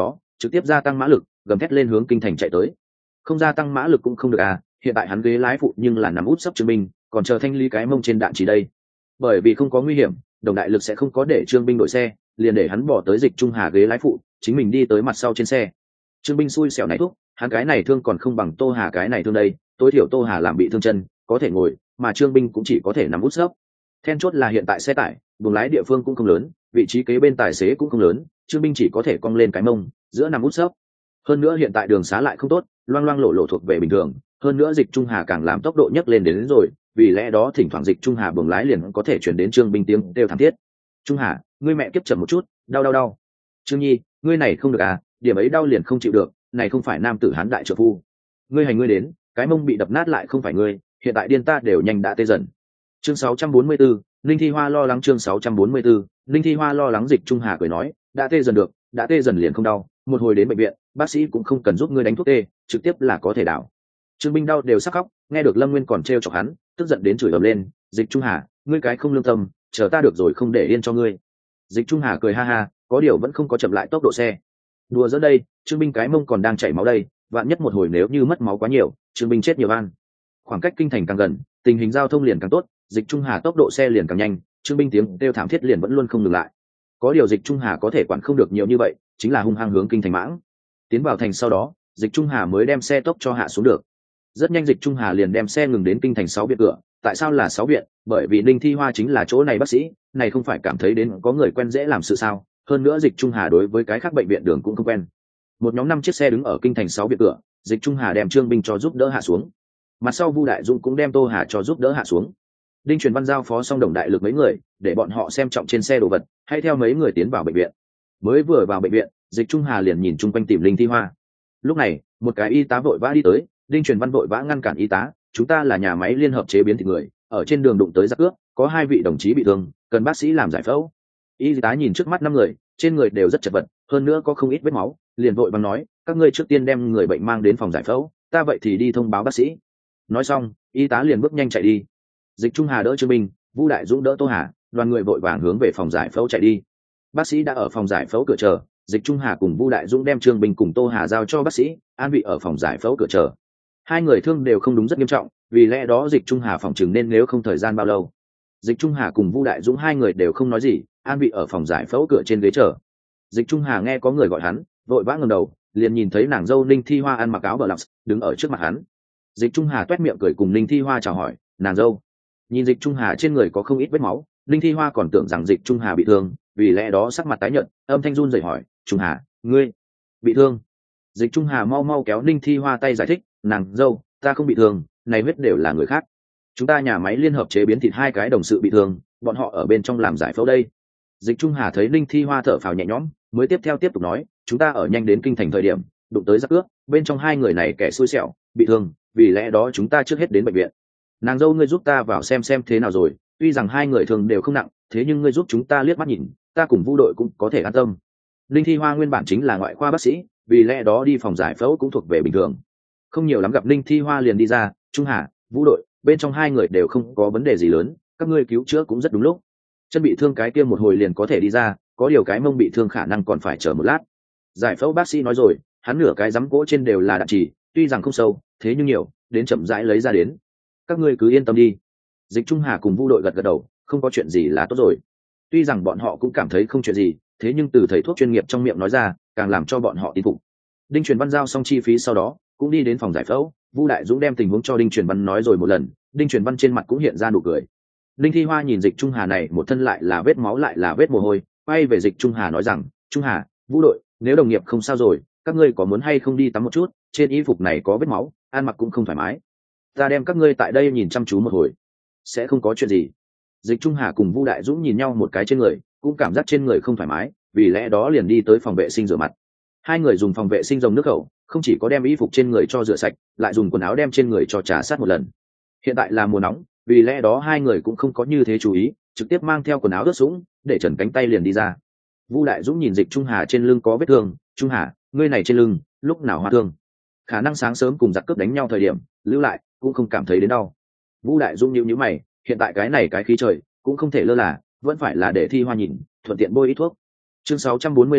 trực tiếp gia tăng mã lực, gầm thét lên hướng kinh thành chạy tới. Không gia tăng mã lực cũng không được à, hiện tại hắn ghế lái phụ nhưng là nằm út sấp Trương Binh, còn chờ thanh lý cái mông trên đạn chỉ đây. Bởi vì không có nguy hiểm, đồng đại lực sẽ không có để Trương Binh đổi xe, liền để hắn bỏ tới Dịch Trung Hà ghế lái phụ, chính mình đi tới mặt sau trên xe. Trương Binh xui xẻo này thúc, hắn cái này thương còn không bằng Tô Hà cái này thương đây, tối thiểu Tô Hà làm bị thương chân, có thể ngồi, mà Trương Binh cũng chỉ có thể nằm út sấp. Then chốt là hiện tại xe tải, buồng lái địa phương cũng không lớn, vị trí kế bên tài xế cũng không lớn, Trương Binh chỉ có thể cong lên cái mông, giữa nằm út sấp. Hơn nữa hiện tại đường xá lại không tốt, loang loang lộ lộ thuộc về bình thường, hơn nữa Dịch Trung Hà càng làm tốc độ nhấc lên đến, đến rồi, vì lẽ đó thỉnh thoảng Dịch Trung Hà buồng lái liền có thể chuyển đến Trương Binh tiếng đều thảm thiết. Trung Hà, ngươi mẹ kiếp chậm một chút, đau đau đau. Trương Nhi, ngươi này không được à, điểm ấy đau liền không chịu được, này không phải nam tử hán đại trợ phu. Ngươi hành ngươi đến, cái mông bị đập nát lại không phải ngươi, hiện tại điên ta đều nhanh đã tê dần. Chương sáu trăm bốn mươi tư, Linh Thi Hoa lo lắng chương sáu trăm bốn mươi tư, Linh Thi Hoa lo lắng Dịch Trung Hà cười nói, đã tê dần được, đã tê dần liền không đau, một hồi đến bệnh viện, bác sĩ cũng không cần giúp ngươi đánh thuốc tê, trực tiếp là có thể đảo. Trương Binh đau đều sắc khóc, nghe được Lâm Nguyên còn trêu chọc hắn, tức giận đến chửi ầm lên, Dịch Trung Hà, ngươi cái không lương tâm, chờ ta được rồi không để yên cho ngươi. Dịch Trung Hà cười ha ha, có điều vẫn không có chậm lại tốc độ xe. Đùa giữa đây, Trương Binh cái mông còn đang chảy máu đây, vạn nhất một hồi nếu như mất máu quá nhiều, Trương Binh chết nhiều van. Khoảng cách kinh thành càng gần, tình hình giao thông liền càng tốt, Dịch Trung Hà tốc độ xe liền càng nhanh, Trương Binh tiếng kêu thảm thiết liền vẫn luôn không ngừng lại. Có điều Dịch Trung Hà có thể quản không được nhiều như vậy, chính là hung hăng hướng kinh thành mãng. Tiến vào thành sau đó, Dịch Trung Hà mới đem xe tốc cho hạ xuống được. Rất nhanh Dịch Trung Hà liền đem xe ngừng đến kinh thành sáu viện cửa. Tại sao là sáu viện? Bởi vì Linh Thi Hoa chính là chỗ này bác sĩ, này không phải cảm thấy đến có người quen dễ làm sự sao? Hơn nữa Dịch Trung Hà đối với cái khác bệnh viện đường cũng không quen. Một nhóm năm chiếc xe đứng ở kinh thành sáu viện cửa, Dịch Trung Hà đem Trương Binh cho giúp đỡ hạ xuống. Mặt sau Vu Đại Dũng cũng đem Tô Hà cho giúp đỡ hạ xuống. Đinh Truyền Văn giao phó xong đồng đại lực mấy người, để bọn họ xem trọng trên xe đồ vật, hay theo mấy người tiến vào bệnh viện. Mới vừa vào bệnh viện, Dịch Trung Hà liền nhìn chung quanh tìm Linh Thi Hoa. Lúc này, một cái y tá vội vã đi tới, Đinh Truyền Văn vội vã ngăn cản y tá, chúng ta là nhà máy liên hợp chế biến thịt người, ở trên đường đụng tới giặc cướp, có hai vị đồng chí bị thương, cần bác sĩ làm giải phẫu. Y tá nhìn trước mắt năm người, trên người đều rất chật vật, hơn nữa có không ít vết máu, liền vội vàng nói, các ngươi trước tiên đem người bệnh mang đến phòng giải phẫu, ta vậy thì đi thông báo bác sĩ. Nói xong, y tá liền bước nhanh chạy đi. Dịch Trung Hà đỡ Trương Binh, Vu Đại Dũng đỡ Tô Hà, đoàn người vội vàng hướng về phòng giải phẫu chạy đi. Bác sĩ đã ở phòng giải phẫu cửa chờ, Dịch Trung Hà cùng Vu Đại Dũng đem Trương Binh cùng Tô Hà giao cho bác sĩ, an vị ở phòng giải phẫu cửa chờ. Hai người thương đều không đúng rất nghiêm trọng, vì lẽ đó Dịch Trung Hà phòng chừng nên nếu không thời gian bao lâu. Dịch Trung Hà cùng Vu Đại Dũng hai người đều không nói gì, an vị ở phòng giải phẫu cửa trên ghế chờ. Dịch Trung Hà nghe có người gọi hắn, vội vã ngẩng đầu, liền nhìn thấy nàng dâu Ninh Thi Hoa ăn mặc áo bờ lọc, đứng ở trước mặt hắn. Dịch Trung Hà toét miệng cười cùng Ninh Thi Hoa chào hỏi, nàng dâu. Nhìn Dịch Trung Hà trên người có không ít vết máu, Ninh Thi Hoa còn tưởng rằng Dịch Trung Hà bị thương, vì lẽ đó sắc mặt tái nhợt, âm thanh run rẩy hỏi, Trung Hà, ngươi bị thương? Dịch Trung Hà mau mau kéo Ninh Thi Hoa tay giải thích, nàng dâu, ta không bị thương, này huyết đều là người khác. Chúng ta nhà máy liên hợp chế biến thịt hai cái đồng sự bị thương, bọn họ ở bên trong làm giải phẫu đây. Dịch Trung Hà thấy Ninh Thi Hoa thở phào nhẹ nhõm, mới tiếp theo tiếp tục nói, chúng ta ở nhanh đến kinh thành thời điểm, đụng tới giặc cướp, bên trong hai người này kẻ xui xẻo, bị thương, vì lẽ đó chúng ta trước hết đến bệnh viện. Nàng dâu ngươi giúp ta vào xem xem thế nào rồi, tuy rằng hai người thường đều không nặng, thế nhưng ngươi giúp chúng ta liếc mắt nhìn, ta cùng Vu đội cũng có thể an tâm. Ninh Thi Hoa nguyên bản chính là ngoại khoa bác sĩ, vì lẽ đó đi phòng giải phẫu cũng thuộc về bình thường. Không nhiều lắm gặp Ninh Thi Hoa liền đi ra, Trung Hà, Vu đội, bên trong hai người đều không có vấn đề gì lớn, các ngươi cứu chữa cũng rất đúng lúc. Chân bị thương cái kia một hồi liền có thể đi ra, có điều cái mông bị thương khả năng còn phải chờ một lát. Giải phẫu bác sĩ nói rồi, hắn nửa cái giấm gỗ trên đều là đạn chỉ, tuy rằng không sâu, thế nhưng nhiều, đến chậm rãi lấy ra đến. Các ngươi cứ yên tâm đi. Dịch Trung Hà cùng Vu đội gật gật đầu, không có chuyện gì là tốt rồi. Tuy rằng bọn họ cũng cảm thấy không chuyện gì, thế nhưng từ thầy thuốc chuyên nghiệp trong miệng nói ra, càng làm cho bọn họ tin phục. Đinh Truyền Văn giao xong chi phí sau đó, cũng đi đến phòng giải phẫu, Vu Đại Dũng đem tình huống cho Đinh Truyền Văn nói rồi một lần, Đinh Truyền Văn trên mặt cũng hiện ra nụ cười. Linh Thi Hoa nhìn Dịch Trung Hà này một thân lại là vết máu lại là vết mồ hôi, quay về Dịch Trung Hà nói rằng, Trung Hà, Vu đội, nếu đồng nghiệp không sao rồi, các ngươi có muốn hay không đi tắm một chút, trên y phục này có vết máu, ăn mặc cũng không thoải mái. Ta đem các ngươi tại đây nhìn chăm chú một hồi, sẽ không có chuyện gì. Dịch Trung Hà cùng Vu Đại Dũng nhìn nhau một cái trên người, cũng cảm giác trên người không thoải mái, vì lẽ đó liền đi tới phòng vệ sinh rửa mặt. Hai người dùng phòng vệ sinh dòng nước khẩu, không chỉ có đem y phục trên người cho rửa sạch, lại dùng quần áo đem trên người cho trà sát một lần. Hiện tại là mùa nóng, vì lẽ đó hai người cũng không có như thế chú ý, trực tiếp mang theo quần áo ướt sũng, để trần cánh tay liền đi ra. Vu Đại Dũng nhìn Dịch Trung Hà trên lưng có vết thương, Trung Hà, ngươi này trên lưng, lúc nào hoa thương? Khả năng sáng sớm cùng giặc cướp đánh nhau thời điểm, lưu lại, cũng không cảm thấy đến đau. Vu Đại Dũng nhíu nhíu mày, hiện tại cái này cái khí trời, cũng không thể lơ là, vẫn phải là để Thi Hoa nhìn, thuận tiện bôi ít thuốc. Chương sáu trăm bốn mươi lăm,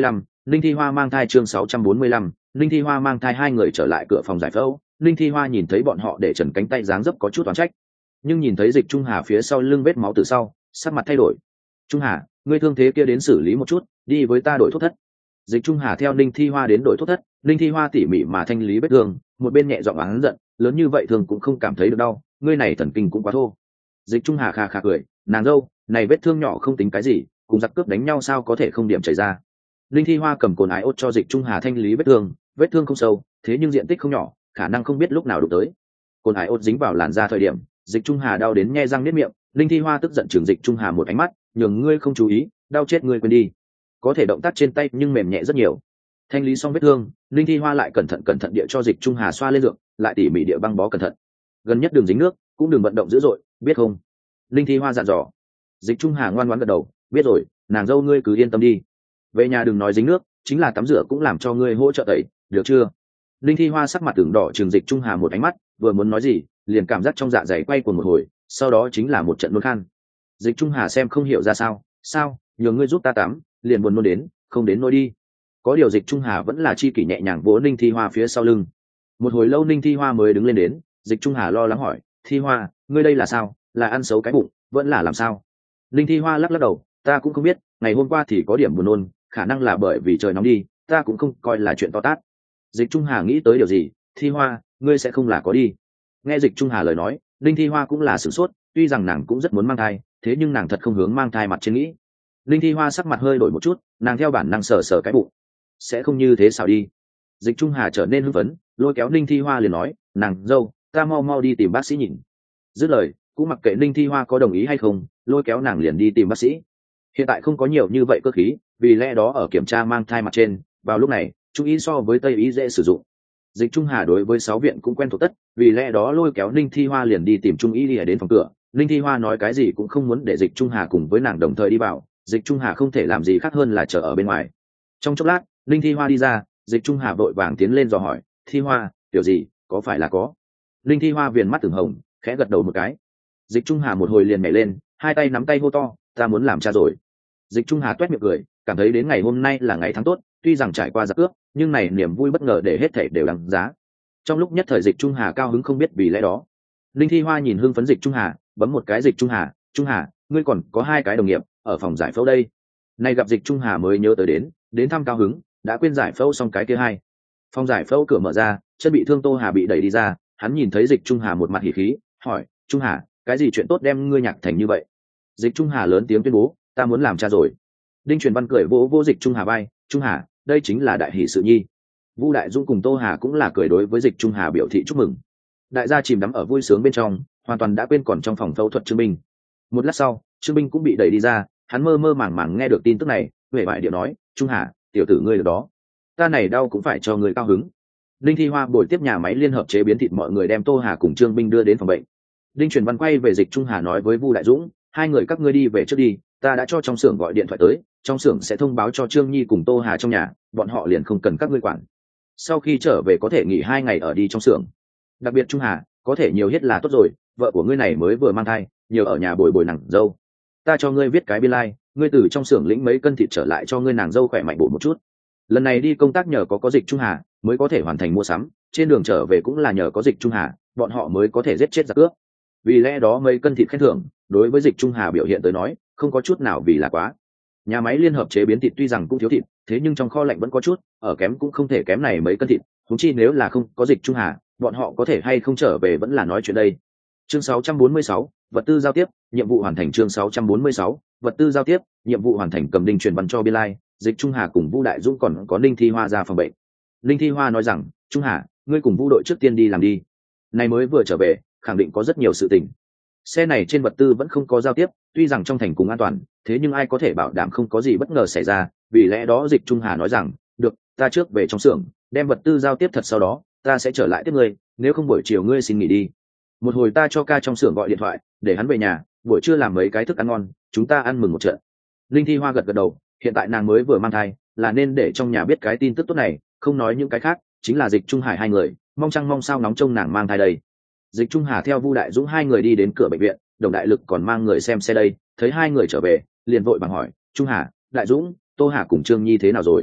Linh Thi Hoa mang thai chương sáu trăm bốn mươi lăm, Linh Thi Hoa mang thai hai người trở lại cửa phòng giải phẫu. Linh Thi Hoa nhìn thấy bọn họ để trần cánh tay dáng dấp có chút oán trách, nhưng nhìn thấy Dịch Trung Hà phía sau lưng vết máu từ sau, sắc mặt thay đổi. Trung Hà, ngươi thương thế kia đến xử lý một chút, đi với ta đổi thuốc thất. Dịch Trung Hà theo Linh Thi Hoa đến đổi thuốc thất. Linh Thi Hoa tỉ mỉ mà thanh lý vết thương, một bên nhẹ giọng oán giận, lớn như vậy thường cũng không cảm thấy được đau, ngươi này thần kinh cũng quá thô. Dịch Trung Hà khà khà cười, nàng dâu, này vết thương nhỏ không tính cái gì, cùng giặc cướp đánh nhau sao có thể không điểm chảy ra. Linh Thi Hoa cầm cồn ái ốt cho Dịch Trung Hà thanh lý vết thương, vết thương không sâu, thế nhưng diện tích không nhỏ, khả năng không biết lúc nào đụng tới. Cồn ái ốt dính vào làn da thời điểm, Dịch Trung Hà đau đến nhe răng niết miệng. Linh Thi Hoa tức giận chừng Dịch Trung Hà một ánh mắt, nhường ngươi không chú ý, đau chết ngươi quên đi. Có thể động tác trên tay nhưng mềm nhẹ rất nhiều. Thanh lý xong vết thương, Linh Thi Hoa lại cẩn thận cẩn thận địa cho Dịch Trung Hà xoa lên dược, lại tỉ mỉ địa băng bó cẩn thận. Gần nhất đừng dính nước, cũng đừng vận động dữ dội, biết không? Linh Thi Hoa dặn dò. Dịch Trung Hà ngoan ngoãn gật đầu, biết rồi, nàng dâu ngươi cứ yên tâm đi. Về nhà đừng nói dính nước, chính là tắm rửa cũng làm cho ngươi hỗ trợ tẩy, được chưa? Linh Thi Hoa sắc mặt tưởng đỏ trừng Dịch Trung Hà một ánh mắt, vừa muốn nói gì, liền cảm giác trong dạ dày quay cuồng một hồi, sau đó chính là một trận nôn khan. Dịch Trung Hà xem không hiểu ra sao, sao, nhường ngươi giúp ta tắm, liền buồn nôn đến, không đến nôi đi. Có điều Dịch Trung Hà vẫn là chi kỷ nhẹ nhàng vỗ Linh Thi Hoa phía sau lưng. Một hồi lâu Linh Thi Hoa mới đứng lên đến, Dịch Trung Hà lo lắng hỏi, Thi Hoa, ngươi đây là sao, là ăn xấu cái bụng, vẫn là làm sao? Linh Thi Hoa lắc lắc đầu, ta cũng không biết, ngày hôm qua thì có điểm buồn nôn, khả năng là bởi vì trời nóng đi, ta cũng không coi là chuyện to tát. Dịch Trung Hà nghĩ tới điều gì, Thi Hoa, ngươi sẽ không là có đi. Nghe Dịch Trung Hà lời nói, Linh Thi Hoa cũng là sửng sốt, tuy rằng nàng cũng rất muốn mang thai, thế nhưng nàng thật không hướng mang thai mặt trên nghĩ. Linh Thi Hoa sắc mặt hơi đổi một chút, nàng theo bản năng sờ sờ cái bụng. Sẽ không như thế sao đi. Dịch Trung Hà trở nên hưng phấn, lôi kéo Linh Thi Hoa liền nói, nàng dâu, ta mau mau đi tìm bác sĩ nhìn. Dứt lời, cũng mặc kệ Linh Thi Hoa có đồng ý hay không, lôi kéo nàng liền đi tìm bác sĩ. Hiện tại không có nhiều như vậy cơ khí, vì lẽ đó ở kiểm tra mang thai mặt trên, vào lúc này, trung ý so với tây ý dễ sử dụng. Dịch Trung Hà đối với sáu viện cũng quen thuộc tất, vì lẽ đó lôi kéo Linh Thi Hoa liền đi tìm trung ý đi đến phòng cửa. Linh Thi Hoa nói cái gì cũng không muốn để Dịch Trung Hà cùng với nàng đồng thời đi vào, Dịch Trung Hà không thể làm gì khác hơn là chờ ở bên ngoài. Trong chốc lát, Linh Thi Hoa đi ra, Dịch Trung Hà vội vàng tiến lên dò hỏi, Thi Hoa, tiểu gì, có phải là có? Linh Thi Hoa viền mắt từng hồng, khẽ gật đầu một cái. Dịch Trung Hà một hồi liền nhảy lên, hai tay nắm tay hô to, ta muốn làm cha rồi. Dịch Trung Hà toét miệng cười, cảm thấy đến ngày hôm nay là ngày tháng tốt, tuy rằng trải qua giặc cướp, nhưng này niềm vui bất ngờ để hết thảy đều đáng giá. Trong lúc nhất thời Dịch Trung Hà cao hứng không biết vì lẽ đó. Linh Thi Hoa nhìn hưng phấn Dịch Trung Hà, bấm một cái Dịch Trung Hà, Trung Hà, ngươi còn có hai cái đồng nghiệp ở phòng giải phẫu đây. Nay gặp Dịch Trung Hà mới nhớ tới đến, đến thăm cao hứng, đã quên giải phẫu xong cái kia hai. Phòng giải phẫu cửa mở ra, chân bị thương Tô Hà bị đẩy đi ra, hắn nhìn thấy Dịch Trung Hà một mặt hỉ khí, hỏi, Trung Hà, cái gì chuyện tốt đem ngươi nhạc thành như vậy? Dịch Trung Hà lớn tiếng tuyên bố, ta muốn làm cha rồi. Đinh Truyền Văn cười vỗ vỗ Dịch Trung Hà vai, Trung Hà, đây chính là đại hỷ sự nhi. Vu Đại Dung cùng Tô Hà cũng là cười đối với Dịch Trung Hà biểu thị chúc mừng. Đại gia chìm đắm ở vui sướng bên trong, hoàn toàn đã quên còn trong phòng phẫu thuật Trương Minh. Một lát sau, Trương Minh cũng bị đẩy đi ra, hắn mơ mơ màng màng nghe được tin tức này, huệ vải điệu nói, Trung Hà, tiểu tử ngươi được đó, ta này đau cũng phải cho người cao hứng. Linh Thi Hoa buổi tiếp nhà máy liên hợp chế biến thịt mọi người đem Tô Hà cùng Trương Minh đưa đến phòng bệnh. Đinh Truyền Văn quay về Dịch Trung Hà nói với Vu Đại Dũng, hai người các ngươi đi về trước đi, ta đã cho trong xưởng gọi điện thoại tới, trong xưởng sẽ thông báo cho Trương Nhi cùng Tô Hà trong nhà, bọn họ liền không cần các ngươi quản. Sau khi trở về có thể nghỉ hai ngày ở đi trong xưởng. Đặc biệt Trung Hà, có thể nhiều hết là tốt rồi, vợ của ngươi này mới vừa mang thai, nhiều ở nhà bồi bồi nàng dâu. Ta cho ngươi viết cái biên lai, like, ngươi từ trong xưởng lĩnh mấy cân thịt trở lại cho ngươi nàng dâu khỏe mạnh bổ một chút. Lần này đi công tác nhờ có có Dịch Trung Hà mới có thể hoàn thành mua sắm, trên đường trở về cũng là nhờ có Dịch Trung Hà, bọn họ mới có thể giết chết giặc cướp. Vì lẽ đó mấy cân thịt khen thưởng đối với Dịch Trung Hà biểu hiện tới nói không có chút nào vì là quá. Nhà máy liên hợp chế biến thịt tuy rằng cũng thiếu thịt, thế nhưng trong kho lạnh vẫn có chút, ở kém cũng không thể kém này mấy cân thịt, huống chi nếu là không có Dịch Trung Hà, bọn họ có thể hay không trở về vẫn là nói chuyện đây. Chương sáu trăm bốn mươi sáu, vật tư giao tiếp, nhiệm vụ hoàn thành. Chương sáu trăm bốn mươi sáu, vật tư giao tiếp, nhiệm vụ hoàn thành. Cầm Đinh Truyền Văn cho biên lai, Dịch Trung Hà cùng Vu Đại Dũng còn có Ninh Thi Hoa ra phòng bệnh. Ninh Thi Hoa nói rằng, Trung Hà, ngươi cùng Vu đội trước tiên đi làm đi. Này mới vừa trở về, khẳng định có rất nhiều sự tình. Xe này trên vật tư vẫn không có giao tiếp, tuy rằng trong thành cùng an toàn, thế nhưng ai có thể bảo đảm không có gì bất ngờ xảy ra, vì lẽ đó Dịch Trung Hà nói rằng, được, ta trước về trong xưởng, đem vật tư giao tiếp thật sau đó, ta sẽ trở lại tiếp ngươi, nếu không buổi chiều ngươi xin nghỉ đi. Một hồi ta cho ca trong xưởng gọi điện thoại, để hắn về nhà, buổi trưa làm mấy cái thức ăn ngon, chúng ta ăn mừng một trận. Linh Thi Hoa gật gật đầu, hiện tại nàng mới vừa mang thai, là nên để trong nhà biết cái tin tức tốt này, không nói những cái khác, chính là Dịch Trung Hải hai người, mong chăng mong sao nóng trông nàng mang thai đây. Dịch Trung Hà theo Vu Đại Dũng hai người đi đến cửa bệnh viện, Đồng Đại Lực còn mang người xem xe đây, thấy hai người trở về, liền vội vàng hỏi, Trung Hà, Đại Dũng, Tô Hà cùng Trương Nhi thế nào rồi?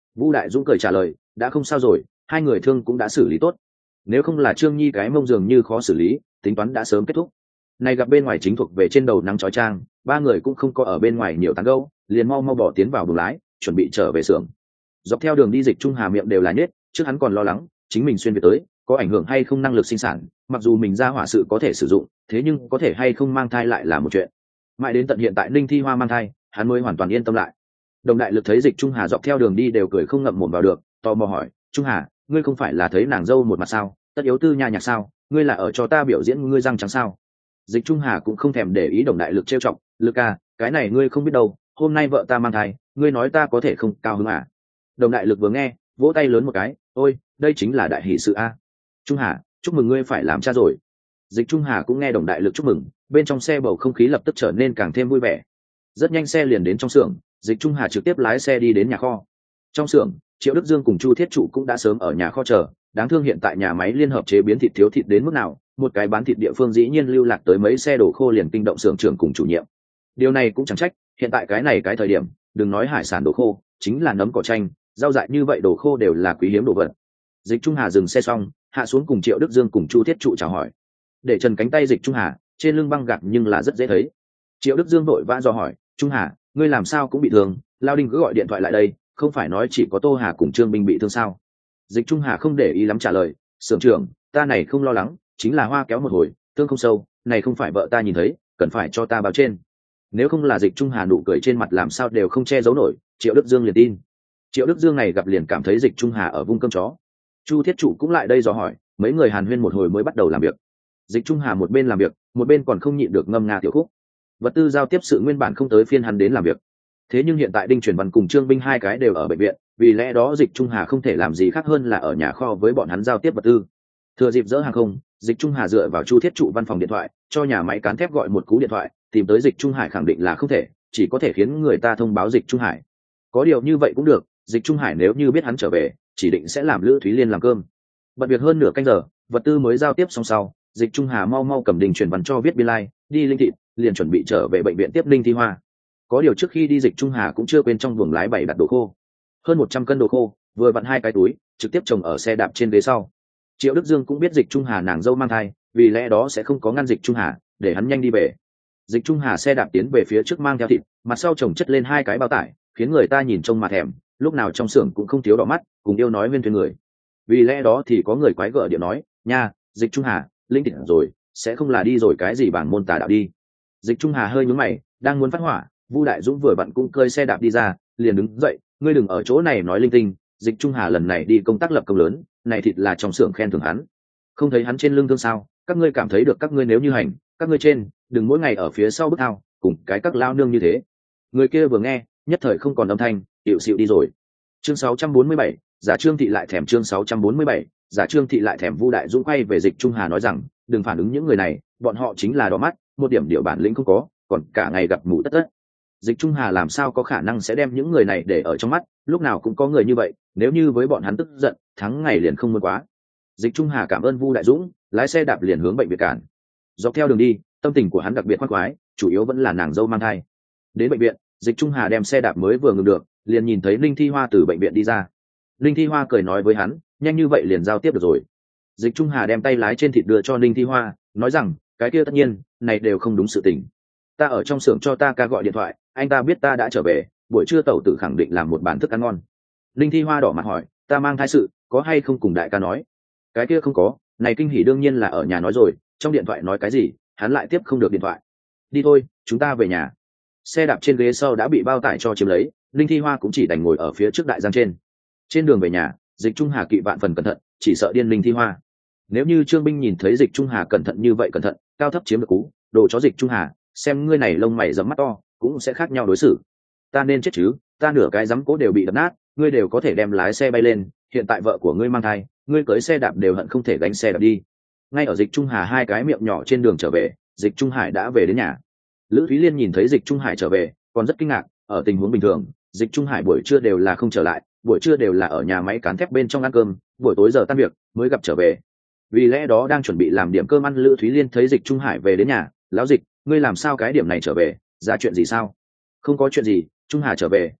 Vu Đại Dũng cười trả lời, đã không sao rồi, hai người thương cũng đã xử lý tốt. Nếu không là Trương Nhi cái mông dường như khó xử lý, tính toán đã sớm kết thúc. Này gặp bên ngoài chính thuộc về trên đầu nắng chói chang, ba người cũng không có ở bên ngoài nhiều tán gẫu, liền mau mau bỏ tiến vào buồng lái, chuẩn bị trở về xưởng. Dọc theo đường đi Dịch Trung Hà miệng đều là nhếch, trước hắn còn lo lắng chính mình xuyên việt tới có ảnh hưởng hay không năng lực sinh sản, mặc dù mình ra hỏa sự có thể sử dụng, thế nhưng có thể hay không mang thai lại là một chuyện. Mãi đến tận hiện tại Ninh Thi Hoa mang thai, hắn mới hoàn toàn yên tâm lại. Đồng Đại Lực thấy Dịch Trung Hà dọc theo đường đi đều cười không ngậm mồm vào được, tò mò hỏi, Trung Hà, ngươi không phải là thấy nàng dâu một mặt sao, tất yếu tư nha nhạc sao, ngươi là ở cho ta biểu diễn ngươi răng trắng sao? Dịch Trung Hà cũng không thèm để ý Đồng Đại Lực trêu chọc, Lực à, cái này ngươi không biết đâu, hôm nay vợ ta mang thai, ngươi nói ta có thể không cao hứng à? Đồng Đại Lực vừa nghe, vỗ tay lớn một cái, ôi, đây chính là đại hỷ sự a. Trung Hà, chúc mừng ngươi phải làm cha rồi. Dịch Trung Hà cũng nghe Đồng Đại Lực chúc mừng, bên trong xe bầu không khí lập tức trở nên càng thêm vui vẻ. Rất nhanh xe liền đến trong xưởng, Dịch Trung Hà trực tiếp lái xe đi đến nhà kho. Trong xưởng, Triệu Đức Dương cùng Chu Thiết Trụ cũng đã sớm ở nhà kho chờ, đáng thương hiện tại nhà máy liên hợp chế biến thịt thiếu thịt đến mức nào, một cái bán thịt địa phương dĩ nhiên lưu lạc tới mấy xe đồ khô liền kinh động xưởng trưởng cùng chủ nhiệm. Điều này cũng chẳng trách, hiện tại cái này cái thời điểm, đừng nói hải sản đồ khô, chính là nấm cỏ chanh, rau dại như vậy đồ khô đều là quý hiếm đồ vật. Dịch Trung Hà dừng xe xong, hạ xuống cùng Triệu Đức Dương cùng Chu Thiết Trụ chào hỏi. Để trần cánh tay Dịch Trung Hà, trên lưng băng gạc nhưng là rất dễ thấy. Triệu Đức Dương vội vã dò hỏi, Trung Hà, ngươi làm sao cũng bị thương? Lao Đinh cứ gọi điện thoại lại đây, không phải nói chỉ có Tô Hà cùng Trương Binh bị thương sao? Dịch Trung Hà không để ý lắm trả lời, xưởng trưởng, ta này không lo lắng, chính là hoa kéo một hồi, thương không sâu, này không phải vợ ta nhìn thấy, cần phải cho ta báo trên. Nếu không là Dịch Trung Hà nụ cười trên mặt làm sao đều không che giấu nổi, Triệu Đức Dương liền tin. Triệu Đức Dương này gặp liền cảm thấy Dịch Trung Hà ở vung cơm chó. Chu Thiết Trụ cũng lại đây dò hỏi, mấy người hàn huyên một hồi mới bắt đầu làm việc. Dịch Trung Hà một bên làm việc, một bên còn không nhịn được ngâm nga tiểu khúc. Vật tư giao tiếp sự nguyên bản không tới phiên hắn đến làm việc, thế nhưng hiện tại Đinh Truyền Văn cùng Trương Binh hai cái đều ở bệnh viện, vì lẽ đó Dịch Trung Hà không thể làm gì khác hơn là ở nhà kho với bọn hắn giao tiếp vật tư. Thừa dịp dỡ hàng không, Dịch Trung Hà dựa vào Chu Thiết Trụ văn phòng điện thoại, cho nhà máy cán thép gọi một cú điện thoại, tìm tới Dịch Trung Hải khẳng định là không thể, chỉ có thể khiến người ta thông báo Dịch Trung Hải. Có điều như vậy cũng được, Dịch Trung Hải nếu như biết hắn trở về, chỉ định sẽ làm Lữ Thúy Liên làm cơm. Bận việc hơn nửa canh giờ, vật tư mới giao tiếp xong sau, Dịch Trung Hà mau mau cầm Đình Truyền Văn cho viết biên lai, đi linh thịt, liền chuẩn bị trở về bệnh viện tiếp Linh Thi Hoa. Có điều trước khi đi Dịch Trung Hà cũng chưa quên trong buồng lái bày đặt đồ khô, hơn một trăm cân đồ khô, vừa vặn hai cái túi, trực tiếp trồng ở xe đạp trên ghế sau. Triệu Đức Dương cũng biết Dịch Trung Hà nàng dâu mang thai, vì lẽ đó sẽ không có ngăn Dịch Trung Hà, để hắn nhanh đi về. Dịch Trung Hà xe đạp tiến về phía trước mang theo thịt, mặt sau chồng chất lên hai cái bao tải, khiến người ta nhìn trông mà thèm, lúc nào trong xưởng cũng không thiếu đỏ mắt, cùng yêu nói nguyên thuyền người. Vì lẽ đó thì có người quái gở điện nói, nha, Dịch Trung Hà, linh thịt rồi, sẽ không là đi rồi cái gì bảng môn tà đạo đi. Dịch Trung Hà hơi nhướng mày, đang muốn phát hỏa, Vu Đại Dũng vừa vặn cũng cơi xe đạp đi ra, liền đứng dậy, ngươi đừng ở chỗ này nói linh tinh, Dịch Trung Hà lần này đi công tác lập công lớn, này thịt là trong xưởng khen thưởng hắn. Không thấy hắn trên lưng thương sao, các ngươi cảm thấy được các ngươi nếu như hành, các ngươi trên, đừng mỗi ngày ở phía sau bức thao, cùng cái các lao nương như thế. Người kia vừa nghe, nhất thời không còn âm thanh, hiệu xịu đi rồi. Chương sáu trăm bốn mươi bảy, giả Trương thị lại thèm chương sáu trăm bốn mươi bảy, giả Trương thị lại thèm Vu Đại Dũng quay về Dịch Trung Hà nói rằng, đừng phản ứng những người này, bọn họ chính là đỏ mắt, một điểm điều bản lĩnh không có, còn cả ngày gặp mù tất tất. Dịch Trung Hà làm sao có khả năng sẽ đem những người này để ở trong mắt, lúc nào cũng có người như vậy, nếu như với bọn hắn tức giận, thắng ngày liền không muốn quá. Dịch Trung Hà cảm ơn Vu Đại Dũng, lái xe đạp liền hướng bệnh viện cản. Dọc theo đường đi, tâm tình của hắn đặc biệt khoan khoái, chủ yếu vẫn là nàng dâu mang thai. Đến bệnh viện, Dịch Trung Hà đem xe đạp mới vừa ngừng được, liền nhìn thấy Linh Thi Hoa từ bệnh viện đi ra. Linh Thi Hoa cười nói với hắn, nhanh như vậy liền giao tiếp được rồi. Dịch Trung Hà đem tay lái trên thịt đưa cho Linh Thi Hoa, nói rằng, cái kia tất nhiên, này đều không đúng sự tình. Ta ở trong xưởng cho ta ca gọi điện thoại, anh ta biết ta đã trở về, buổi trưa tẩu tử khẳng định làm một bàn thức ăn ngon. Linh Thi Hoa đỏ mặt hỏi, ta mang thai sự, có hay không cùng đại ca nói? Cái kia không có, này kinh hỉ đương nhiên là ở nhà nói rồi, trong điện thoại nói cái gì, hắn lại tiếp không được điện thoại. Đi thôi, chúng ta về nhà. Xe đạp trên ghế sau đã bị bao tải cho chiếm lấy, Linh Thi Hoa cũng chỉ đành ngồi ở phía trước đại giang trên. Trên đường về nhà, Dịch Trung Hà kỵ vạn phần cẩn thận, chỉ sợ điên Linh Thi Hoa. Nếu như Trương Binh nhìn thấy Dịch Trung Hà cẩn thận như vậy cẩn thận, cao thấp chiếm được cú, đồ chó Dịch Trung Hà, xem ngươi này lông mày rậm mắt to, cũng sẽ khác nhau đối xử. Ta nên chết chứ, ta nửa cái giấm cố đều bị đập nát, ngươi đều có thể đem lái xe bay lên, hiện tại vợ của ngươi mang thai, ngươi cưới xe đạp đều hận không thể gánh xe đạp đi. Ngay ở Dịch Trung Hà hai cái miệng nhỏ trên đường trở về, Dịch Trung Hải đã về đến nhà. Lữ Thúy Liên nhìn thấy Dịch Trung Hải trở về, còn rất kinh ngạc, ở tình huống bình thường, Dịch Trung Hải buổi trưa đều là không trở lại, buổi trưa đều là ở nhà máy cán thép bên trong ăn cơm, buổi tối giờ tan việc mới gặp trở về. Vì lẽ đó đang chuẩn bị làm điểm cơm ăn, Lữ Thúy Liên thấy Dịch Trung Hải về đến nhà, lão Dịch, ngươi làm sao cái điểm này trở về, ra chuyện gì sao? Không có chuyện gì, Trung Hà trở về,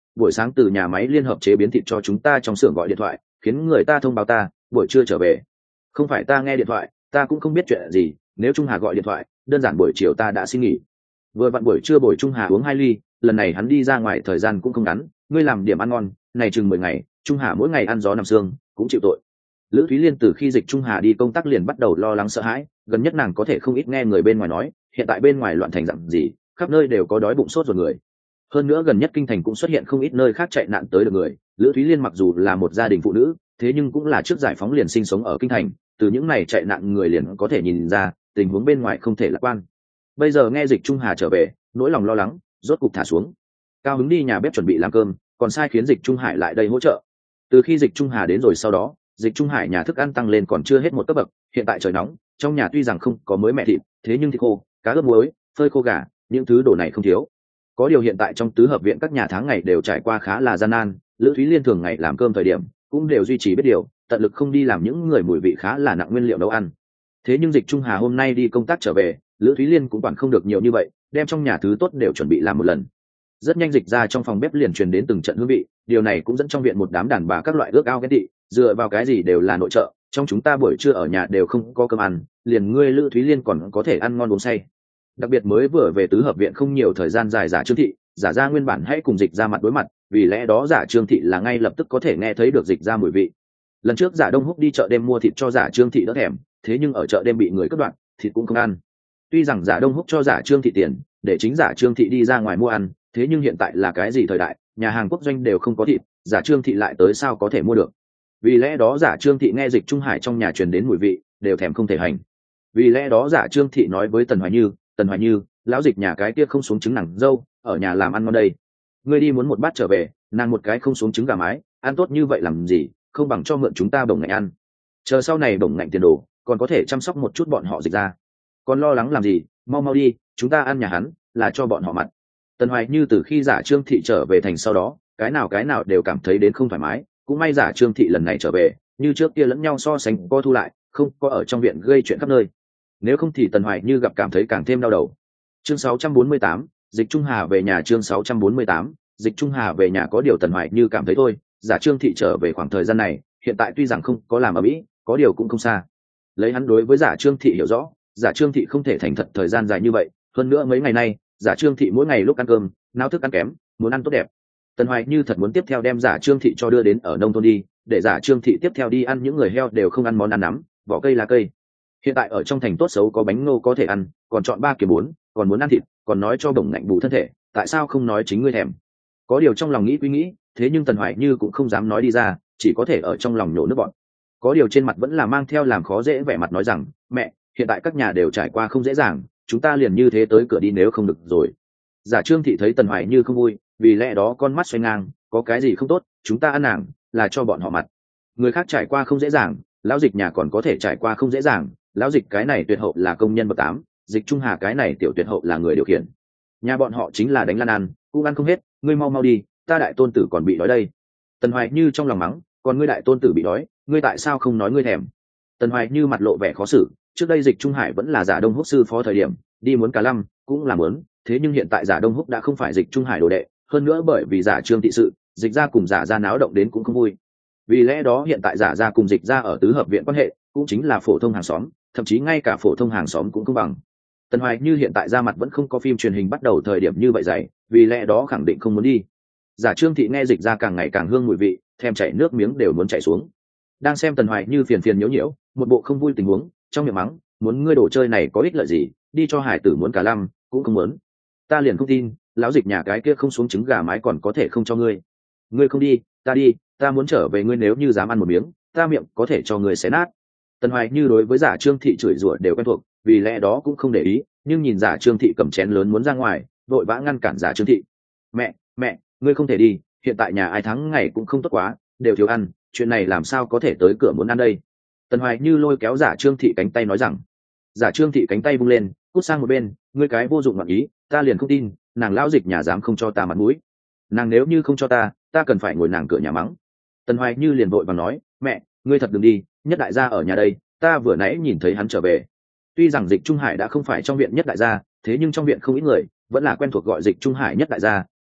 buổi sáng từ nhà máy liên hợp chế biến thịt cho chúng ta trong xưởng gọi điện thoại khiến người ta thông báo ta buổi trưa trở về. Không phải ta nghe điện thoại, ta cũng không biết chuyện gì, nếu Trung Hà gọi điện thoại đơn giản buổi chiều ta đã xin nghỉ. Vừa vặn buổi trưa bồi Trung Hà uống hai ly, lần này hắn đi ra ngoài thời gian cũng không ngắn, ngươi làm điểm ăn ngon này chừng mười ngày, Trung Hà mỗi ngày ăn gió nằm xương cũng chịu tội. Lữ Thúy Liên từ khi Dịch Trung Hà đi công tác liền bắt đầu lo lắng sợ hãi, gần nhất nàng có thể không ít nghe người bên ngoài nói hiện tại bên ngoài loạn thành dặn gì, khắp nơi đều có đói bụng sốt ruột người. Hơn nữa gần nhất kinh thành cũng xuất hiện không ít nơi khác chạy nạn tới được người. Lữ Thúy Liên mặc dù là một gia đình phụ nữ, thế nhưng cũng là trước giải phóng liền sinh sống ở kinh thành, từ những này chạy nạn người liền có thể nhìn ra tình huống bên ngoài không thể lạc quan. Bây giờ nghe Dịch Trung Hà trở về, nỗi lòng lo lắng rốt cục thả xuống. Cao hứng đi nhà bếp chuẩn bị làm cơm, còn sai khiến Dịch Trung Hải lại đây hỗ trợ. Từ khi Dịch Trung Hà đến rồi sau đó, Dịch Trung Hải nhà thức ăn tăng lên còn chưa hết một cấp bậc. Hiện tại trời nóng, trong nhà tuy rằng không có mới mẹ thịt, thế nhưng thịt khô, cá ướp muối, phơi khô gà, những thứ đồ này không thiếu. Có điều hiện tại trong tứ hợp viện các nhà tháng ngày đều trải qua khá là gian nan, Lữ Thúy Liên thường ngày làm cơm thời điểm cũng đều duy trì biết điều, tận lực không đi làm những người mùi vị khá là nặng nguyên liệu nấu ăn. Thế nhưng Dịch Trung Hà hôm nay đi công tác trở về, Lữ Thúy Liên cũng quản không được nhiều như vậy, đem trong nhà thứ tốt đều chuẩn bị làm một lần. Rất nhanh Dịch ra trong phòng bếp liền truyền đến từng trận hương vị, điều này cũng dẫn trong viện một đám đàn bà các loại ước ao ghen tị, dựa vào cái gì đều là nội trợ, trong chúng ta buổi trưa ở nhà đều không có cơm ăn, liền ngươi Lữ Thúy Liên còn có thể ăn ngon uống say. Đặc biệt mới vừa về tứ hợp viện không nhiều thời gian dài, giả Trương thị giả ra nguyên bản hãy cùng Dịch ra mặt đối mặt, vì lẽ đó giả Trương thị là ngay lập tức có thể nghe thấy được Dịch ra mùi vị. Lần trước giả Đông Húc đi chợ đêm mua thịt cho giả Trương thị đỡ thèm, thế nhưng ở chợ đêm bị người cướp đoạt, thịt cũng không ăn. Tuy rằng giả Đông Húc cho giả Trương thị tiền để chính giả Trương thị đi ra ngoài mua ăn, thế nhưng hiện tại là cái gì thời đại, nhà hàng quốc doanh đều không có thịt, giả Trương thị lại tới sao có thể mua được. Vì lẽ đó giả Trương thị nghe Dịch Trung Hải trong nhà truyền đến mùi vị đều thèm không thể hành. Vì lẽ đó giả Trương thị nói với Tần Hoài Như, Tần Hoài Như, lão Dịch nhà cái kia không xuống trứng nàng dâu, ở nhà làm ăn ngon đây, ngươi đi muốn một bát trở về, nàng một cái không xuống trứng gà mái, ăn tốt như vậy làm gì, không bằng cho mượn chúng ta bổng ngạnh ăn, chờ sau này bổng ngạnh tiền đồ còn có thể chăm sóc một chút bọn họ Dịch ra, còn lo lắng làm gì, mau mau đi, chúng ta ăn nhà hắn là cho bọn họ mặt. Tần Hoài Như từ khi giả Trương thị trở về thành sau đó, cái nào cái nào đều cảm thấy đến không thoải mái, cũng may giả Trương thị lần này trở về như trước kia lẫn nhau so sánh co thu lại, không có ở trong viện gây chuyện khắp nơi, nếu không thì Tần Hoài Như gặp cảm thấy càng thêm đau đầu. Chương sáu trăm bốn mươi tám, Dịch Trung Hà về nhà. Chương sáu trăm bốn mươi tám, Dịch Trung Hà về nhà. Có điều Tần Hoài Như cảm thấy thôi, giả Trương thị trở về khoảng thời gian này hiện tại tuy rằng không có làm ở mỹ, có điều cũng không xa. Lấy hắn đối với giả Trương thị hiểu rõ, giả Trương thị không thể thành thật thời gian dài như vậy, hơn nữa mấy ngày nay giả Trương thị mỗi ngày lúc ăn cơm nao thức ăn kém, muốn ăn tốt đẹp. Tần Hoài Như thật muốn tiếp theo đem giả Trương thị cho đưa đến ở nông thôn đi, để giả Trương thị tiếp theo đi ăn những người heo đều không ăn món ăn nắm, vỏ cây lá cây. Hiện tại ở trong thành tốt xấu có bánh ngô có thể ăn, còn chọn ba kiểu bốn, còn muốn ăn thịt, còn nói cho bổng ngạnh bù thân thể, tại sao không nói chính ngươi thèm? Có điều trong lòng nghĩ quý nghĩ, thế nhưng Tần Hoài Như cũng không dám nói đi ra, chỉ có thể ở trong lòng nhổ nước bọt. Có điều trên mặt vẫn là mang theo làm khó dễ vẻ mặt nói rằng, mẹ, hiện tại các nhà đều trải qua không dễ dàng, chúng ta liền như thế tới cửa đi nếu không được rồi. Giả Trương thị thấy Tần Hoài Như không vui, vì lẽ đó con mắt xoay ngang, có cái gì không tốt, chúng ta ăn nàng là cho bọn họ mặt. Người khác trải qua không dễ dàng, lão Dịch nhà còn có thể trải qua không dễ dàng, lão Dịch cái này tuyệt hậu là công nhân bậc tám, Dịch Trung Hà cái này tiểu tuyệt hậu là người điều khiển, nhà bọn họ chính là đánh lan ăn cũng ăn không hết, ngươi mau mau đi, ta đại tôn tử còn bị đói đây. Tần Hoài Như trong lòng mắng, còn ngươi đại tôn tử bị đói, ngươi tại sao không nói ngươi thèm? Tần Hoài Như mặt lộ vẻ khó xử, trước đây Dịch Trung Hải vẫn là giả Đông Húc sư phó thời điểm đi muốn cả lâm cũng là muốn, thế nhưng hiện tại giả Đông Húc đã không phải Dịch Trung Hải đồ đệ, hơn nữa bởi vì giả Trương thị sự, Dịch ra cùng giả ra náo động đến cũng không vui. Vì lẽ đó hiện tại giả ra cùng Dịch ra ở tứ hợp viện quan hệ cũng chính là phổ thông hàng xóm, thậm chí ngay cả phổ thông hàng xóm cũng không bằng. Tần Hoài Như hiện tại ra mặt vẫn không có phim truyền hình bắt đầu thời điểm như vậy dày, vì lẽ đó khẳng định không muốn đi. Giả Trương thị nghe Dịch ra càng ngày càng hương mùi vị, thèm chảy nước miếng đều muốn chảy xuống. Đang xem Tần Hoài Như phiền phiền nhiễu nhiễu, một bộ không vui tình huống, trong miệng mắng, muốn ngươi đồ chơi này có ích lợi gì, đi cho hải tử muốn cả lăm cũng không muốn. Ta liền không tin, lão Dịch nhà cái kia không xuống trứng gà mái còn có thể không cho ngươi. Ngươi không đi, ta đi, ta muốn trở về, ngươi nếu như dám ăn một miếng, ta miệng có thể cho ngươi xé nát. Tần Hoài Như đối với giả Trương thị chửi rủa đều quen thuộc, vì lẽ đó cũng không để ý, nhưng nhìn giả Trương thị cầm chén lớn muốn ra ngoài, vội vã ngăn cản giả Trương thị. Mẹ, mẹ, ngươi không thể đi, hiện tại nhà ai tháng ngày cũng không tốt quá, đều thiếu ăn, chuyện này làm sao có thể tới cửa muốn ăn đây. Tần Hoài Như lôi kéo giả Trương thị cánh tay nói rằng. Giả Trương thị cánh tay vung lên, cút sang một bên, ngươi cái vô dụng loạn ý, ta liền không tin nàng lão Dịch nhà dám không cho ta mặt mũi. Nàng nếu như không cho ta, ta cần phải ngồi nàng cửa nhà mắng. Tần Hoài Như liền vội vàng nói, mẹ, ngươi thật đừng đi, Nhất đại gia ở nhà đây, ta vừa nãy nhìn thấy hắn trở về. Tuy rằng Dịch Trung Hải đã không phải trong viện Nhất đại gia, thế nhưng trong viện không ít người vẫn là quen thuộc gọi Dịch Trung Hải Nhất đại gia,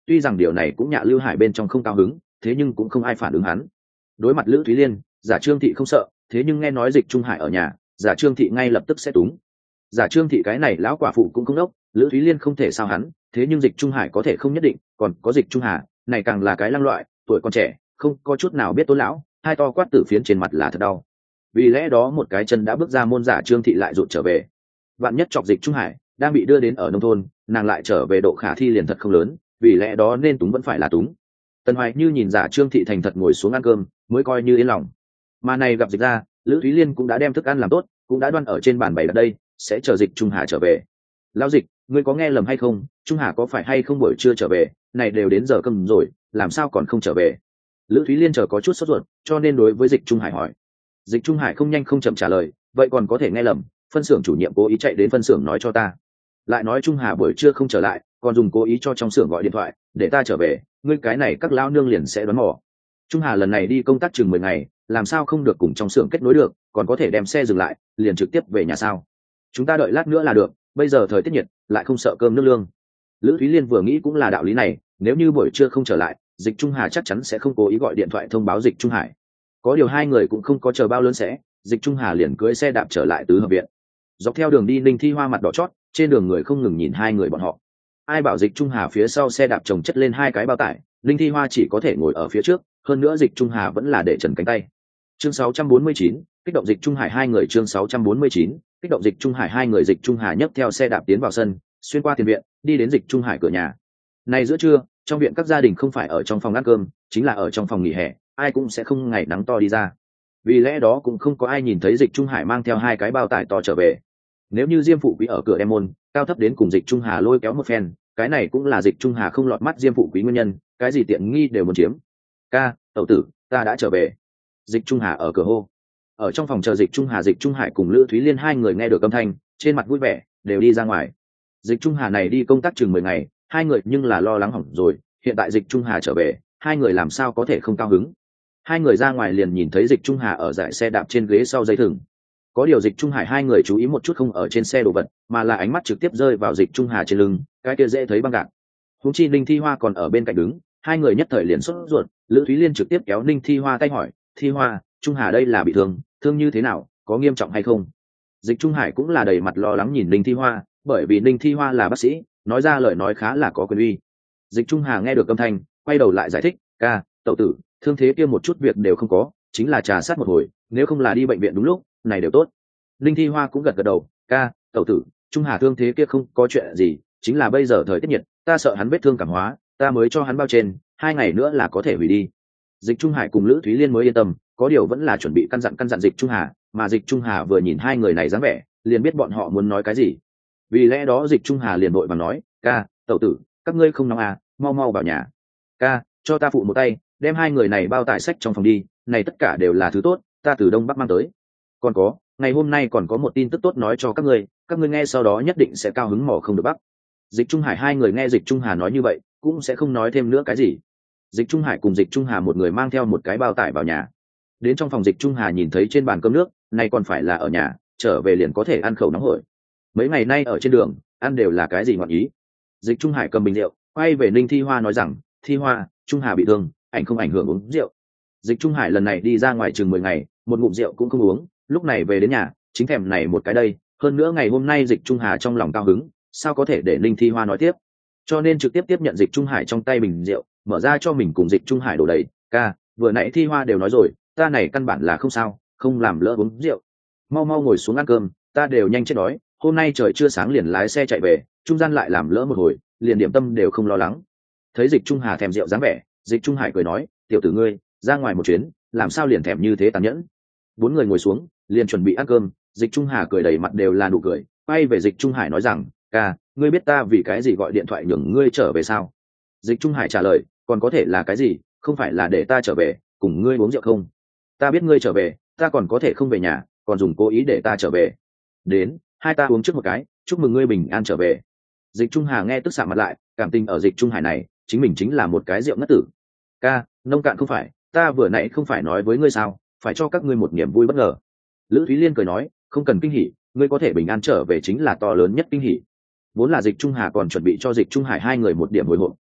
tuy rằng điều này cũng nhạ Lưu Hải bên trong không cao hứng, thế nhưng cũng không ai phản ứng hắn. Đối mặt Lữ Thúy Liên, giả Trương Thị không sợ, thế nhưng nghe nói Dịch Trung Hải ở nhà, giả Trương Thị ngay lập tức sẽ túng. Giả Trương Thị cái này lão quả phụ cũng không đốc, Lữ Thúy Liên không thể sao hắn, thế nhưng Dịch Trung Hải có thể không nhất định, còn có Dịch Trung Hà, này càng là cái lăng loại, tuổi còn trẻ, không có chút nào biết tôn lão, hai to quát tử phiến trên mặt là thật đau. Vì lẽ đó một cái chân đã bước ra môn, giả Trương Thị lại rụt trở về. Vạn nhất chọc Dịch Trung Hải đang bị đưa đến ở nông thôn, nàng lại trở về độ khả thi liền thật không lớn, vì lẽ đó nên túng vẫn phải là túng. Tần Hoài Như nhìn giả Trương Thị thành thật ngồi xuống ăn cơm, mới coi như yên lòng. Mà này gặp Dịch ra, Lữ Thúy Liên cũng đã đem thức ăn làm tốt, cũng đã đoan ở trên bàn bày đặt đây, sẽ chờ Dịch Trung Hà trở về. Lão Dịch, ngươi có nghe lầm hay không? Trung Hà có phải hay không buổi trưa trở về? Này đều đến giờ cơm rồi, làm sao còn không trở về? Lữ Thúy Liên chờ có chút sốt ruột, cho nên đối với Dịch Trung Hải hỏi. Dịch Trung Hải không nhanh không chậm trả lời, vậy còn có thể nghe lầm, phân xưởng chủ nhiệm cố ý chạy đến phân xưởng nói cho ta, lại nói Trung Hà buổi trưa không trở lại, còn dùng cố ý cho trong xưởng gọi điện thoại để ta trở về, ngươi cái này các lão nương liền sẽ đoán mò. Trung Hà lần này đi công tác chừng mười ngày, làm sao không được cùng trong xưởng kết nối được, còn có thể đem xe dừng lại liền trực tiếp về nhà sao? Chúng ta đợi lát nữa là được, bây giờ thời tiết nhiệt lại không sợ cơm nước lương. Lữ Thúy Liên vừa nghĩ cũng là đạo lý này, nếu như buổi trưa không trở lại, Dịch Trung Hà chắc chắn sẽ không cố ý gọi điện thoại thông báo Dịch Trung Hải. Có điều hai người cũng không có chờ bao lớn sẽ, Dịch Trung Hà liền cưỡi xe đạp trở lại tứ hợp viện. Dọc theo đường đi Ninh Thi Hoa mặt đỏ chót, trên đường người không ngừng nhìn hai người bọn họ. Ai bảo Dịch Trung Hà phía sau xe đạp chồng chất lên hai cái bao tải, Ninh Thi Hoa chỉ có thể ngồi ở phía trước, hơn nữa Dịch Trung Hà vẫn là để trần cánh tay. Chương sáu trăm bốn mươi chín, kích động Dịch Trung Hải hai người. Chương sáu trăm bốn mươi chín, kích động Dịch Trung Hải hai người. Dịch Trung Hà nhấc theo xe đạp tiến vào sân, xuyên qua tiền viện, đi đến Dịch Trung Hải cửa nhà. Này giữa trưa, trong viện các gia đình không phải ở trong phòng ăn cơm, chính là ở trong phòng nghỉ hè, ai cũng sẽ không ngày nắng to đi ra. Vì lẽ đó cũng không có ai nhìn thấy Dịch Trung Hải mang theo hai cái bao tải to trở về. Nếu như Diêm Phụ Quý ở cửa đem môn, cao thấp đến cùng Dịch Trung Hà lôi kéo một phen, cái này cũng là Dịch Trung Hà không lọt mắt Diêm Phụ Quý nguyên nhân, cái gì tiện nghi đều muốn chiếm. Ca, tẩu tử, ta đã trở về. Dịch Trung Hà ở cửa hô. Ở trong phòng chờ Dịch Trung Hà, Dịch Trung Hải cùng Lữ Thúy Liên hai người nghe được âm thanh, trên mặt vui vẻ, đều đi ra ngoài. Dịch Trung Hà này đi công tác chừng mười ngày, hai người nhưng là lo lắng hỏng rồi, hiện tại Dịch Trung Hà trở về, hai người làm sao có thể không cao hứng. Hai người ra ngoài liền nhìn thấy Dịch Trung Hà ở dải xe đạp trên ghế sau dây thừng. Có điều Dịch Trung Hải hai người chú ý một chút không ở trên xe đồ vật, mà là ánh mắt trực tiếp rơi vào Dịch Trung Hà trên lưng, cái kia dễ thấy băng gạc. Huống chi Ninh Thi Hoa còn ở bên cạnh đứng, hai người nhất thời liền sốt ruột. Lữ Thúy Liên trực tiếp kéo Ninh Thi Hoa tay hỏi, Thi Hoa, Trung Hà đây là bị thương, thương như thế nào, có nghiêm trọng hay không? Dịch Trung Hải cũng là đầy mặt lo lắng nhìn Ninh Thi Hoa, bởi vì Ninh Thi Hoa là bác sĩ, nói ra lời nói khá là có quyền uy. Dịch Trung Hà nghe được âm thanh, quay đầu lại giải thích, ca, tẩu tử, thương thế kia một chút việc đều không có, chính là trà sát một hồi, nếu không là đi bệnh viện đúng lúc, này đều tốt. Linh Thi Hoa cũng gật gật đầu, ca, tẩu tử, Trung Hà thương thế kia không có chuyện gì, chính là bây giờ thời tiết nhiệt, ta sợ hắn vết thương cảm hóa, ta mới cho hắn bao trên, hai ngày nữa là có thể hủy đi. Dịch Trung Hải cùng Lữ Thúy Liên mới yên tâm, có điều vẫn là chuẩn bị căn dặn căn dặn Dịch Trung Hà, mà Dịch Trung Hà vừa nhìn hai người này dáng vẻ, liền biết bọn họ muốn nói cái gì. Vì lẽ đó Dịch Trung Hà liền vội vàng nói, ca, tẩu tử, các ngươi không nóng à, mau mau vào nhà. Ca, cho ta phụ một tay, đem hai người này bao tải sách trong phòng đi, này tất cả đều là thứ tốt, ta từ Đông Bắc mang tới. Còn có, ngày hôm nay còn có một tin tức tốt nói cho các ngươi, các ngươi nghe sau đó nhất định sẽ cao hứng mò không được bắc. Dịch Trung Hải hai người nghe Dịch Trung Hà nói như vậy, cũng sẽ không nói thêm nữa cái gì. Dịch Trung Hải cùng Dịch Trung Hà một người mang theo một cái bao tải vào nhà. Đến trong phòng Dịch Trung Hà nhìn thấy trên bàn cơm nước, này còn phải là ở nhà, trở về liền có thể ăn khẩu nóng hổi. Mấy ngày nay ở trên đường, ăn đều là cái gì ngọn ý. Dịch Trung Hải cầm bình rượu, quay về Ninh Thi Hoa nói rằng, Thi Hoa, Trung Hà bị thương, ảnh không ảnh hưởng uống rượu. Dịch Trung Hải lần này đi ra ngoài chừng mười ngày, một ngụm rượu cũng không uống, lúc này về đến nhà, chính thèm này một cái đây, hơn nữa ngày hôm nay Dịch Trung Hà trong lòng cao hứng, sao có thể để Ninh Thi Hoa nói tiếp, cho nên trực tiếp tiếp nhận Dịch Trung Hải trong tay bình rượu, mở ra cho mình cùng Dịch Trung Hải đổ đầy, ca, vừa nãy Thi Hoa đều nói rồi, ta này căn bản là không sao, không làm lỡ uống rượu, mau mau ngồi xuống ăn cơm, ta đều nhanh chết đói, hôm nay trời chưa sáng liền lái xe chạy về, trung gian lại làm lỡ một hồi, liền điểm tâm đều không lo lắng. Thấy Dịch Trung Hà thèm rượu dáng vẻ, Dịch Trung Hải cười nói, tiểu tử ngươi, ra ngoài một chuyến, làm sao liền thèm như thế tàn nhẫn. Bốn người ngồi xuống, liền chuẩn bị ăn cơm, Dịch Trung Hà cười đầy mặt đều là nụ cười, quay về Dịch Trung Hải nói rằng, ca, ngươi biết ta vì cái gì gọi điện thoại nhường ngươi trở về sao? Dịch Trung Hải trả lời, còn có thể là cái gì, không phải là để ta trở về, cùng ngươi uống rượu không? Ta biết ngươi trở về, ta còn có thể không về nhà, còn dùng cố ý để ta trở về. Đến, hai ta uống trước một cái, chúc mừng ngươi bình an trở về. Dịch Trung Hà nghe tức xạ mặt lại, cảm tình ở Dịch Trung Hải này, chính mình chính là một cái rượu ngất tử. Ca, nông cạn không phải, ta vừa nãy không phải nói với ngươi sao, phải cho các ngươi một niềm vui bất ngờ. Lữ Thúy Liên cười nói, không cần kinh hỉ, ngươi có thể bình an trở về chính là to lớn nhất kinh hỉ. Vốn là Dịch Trung Hà còn chuẩn bị cho Dịch Trung Hải hai người một điểm hồi hộp,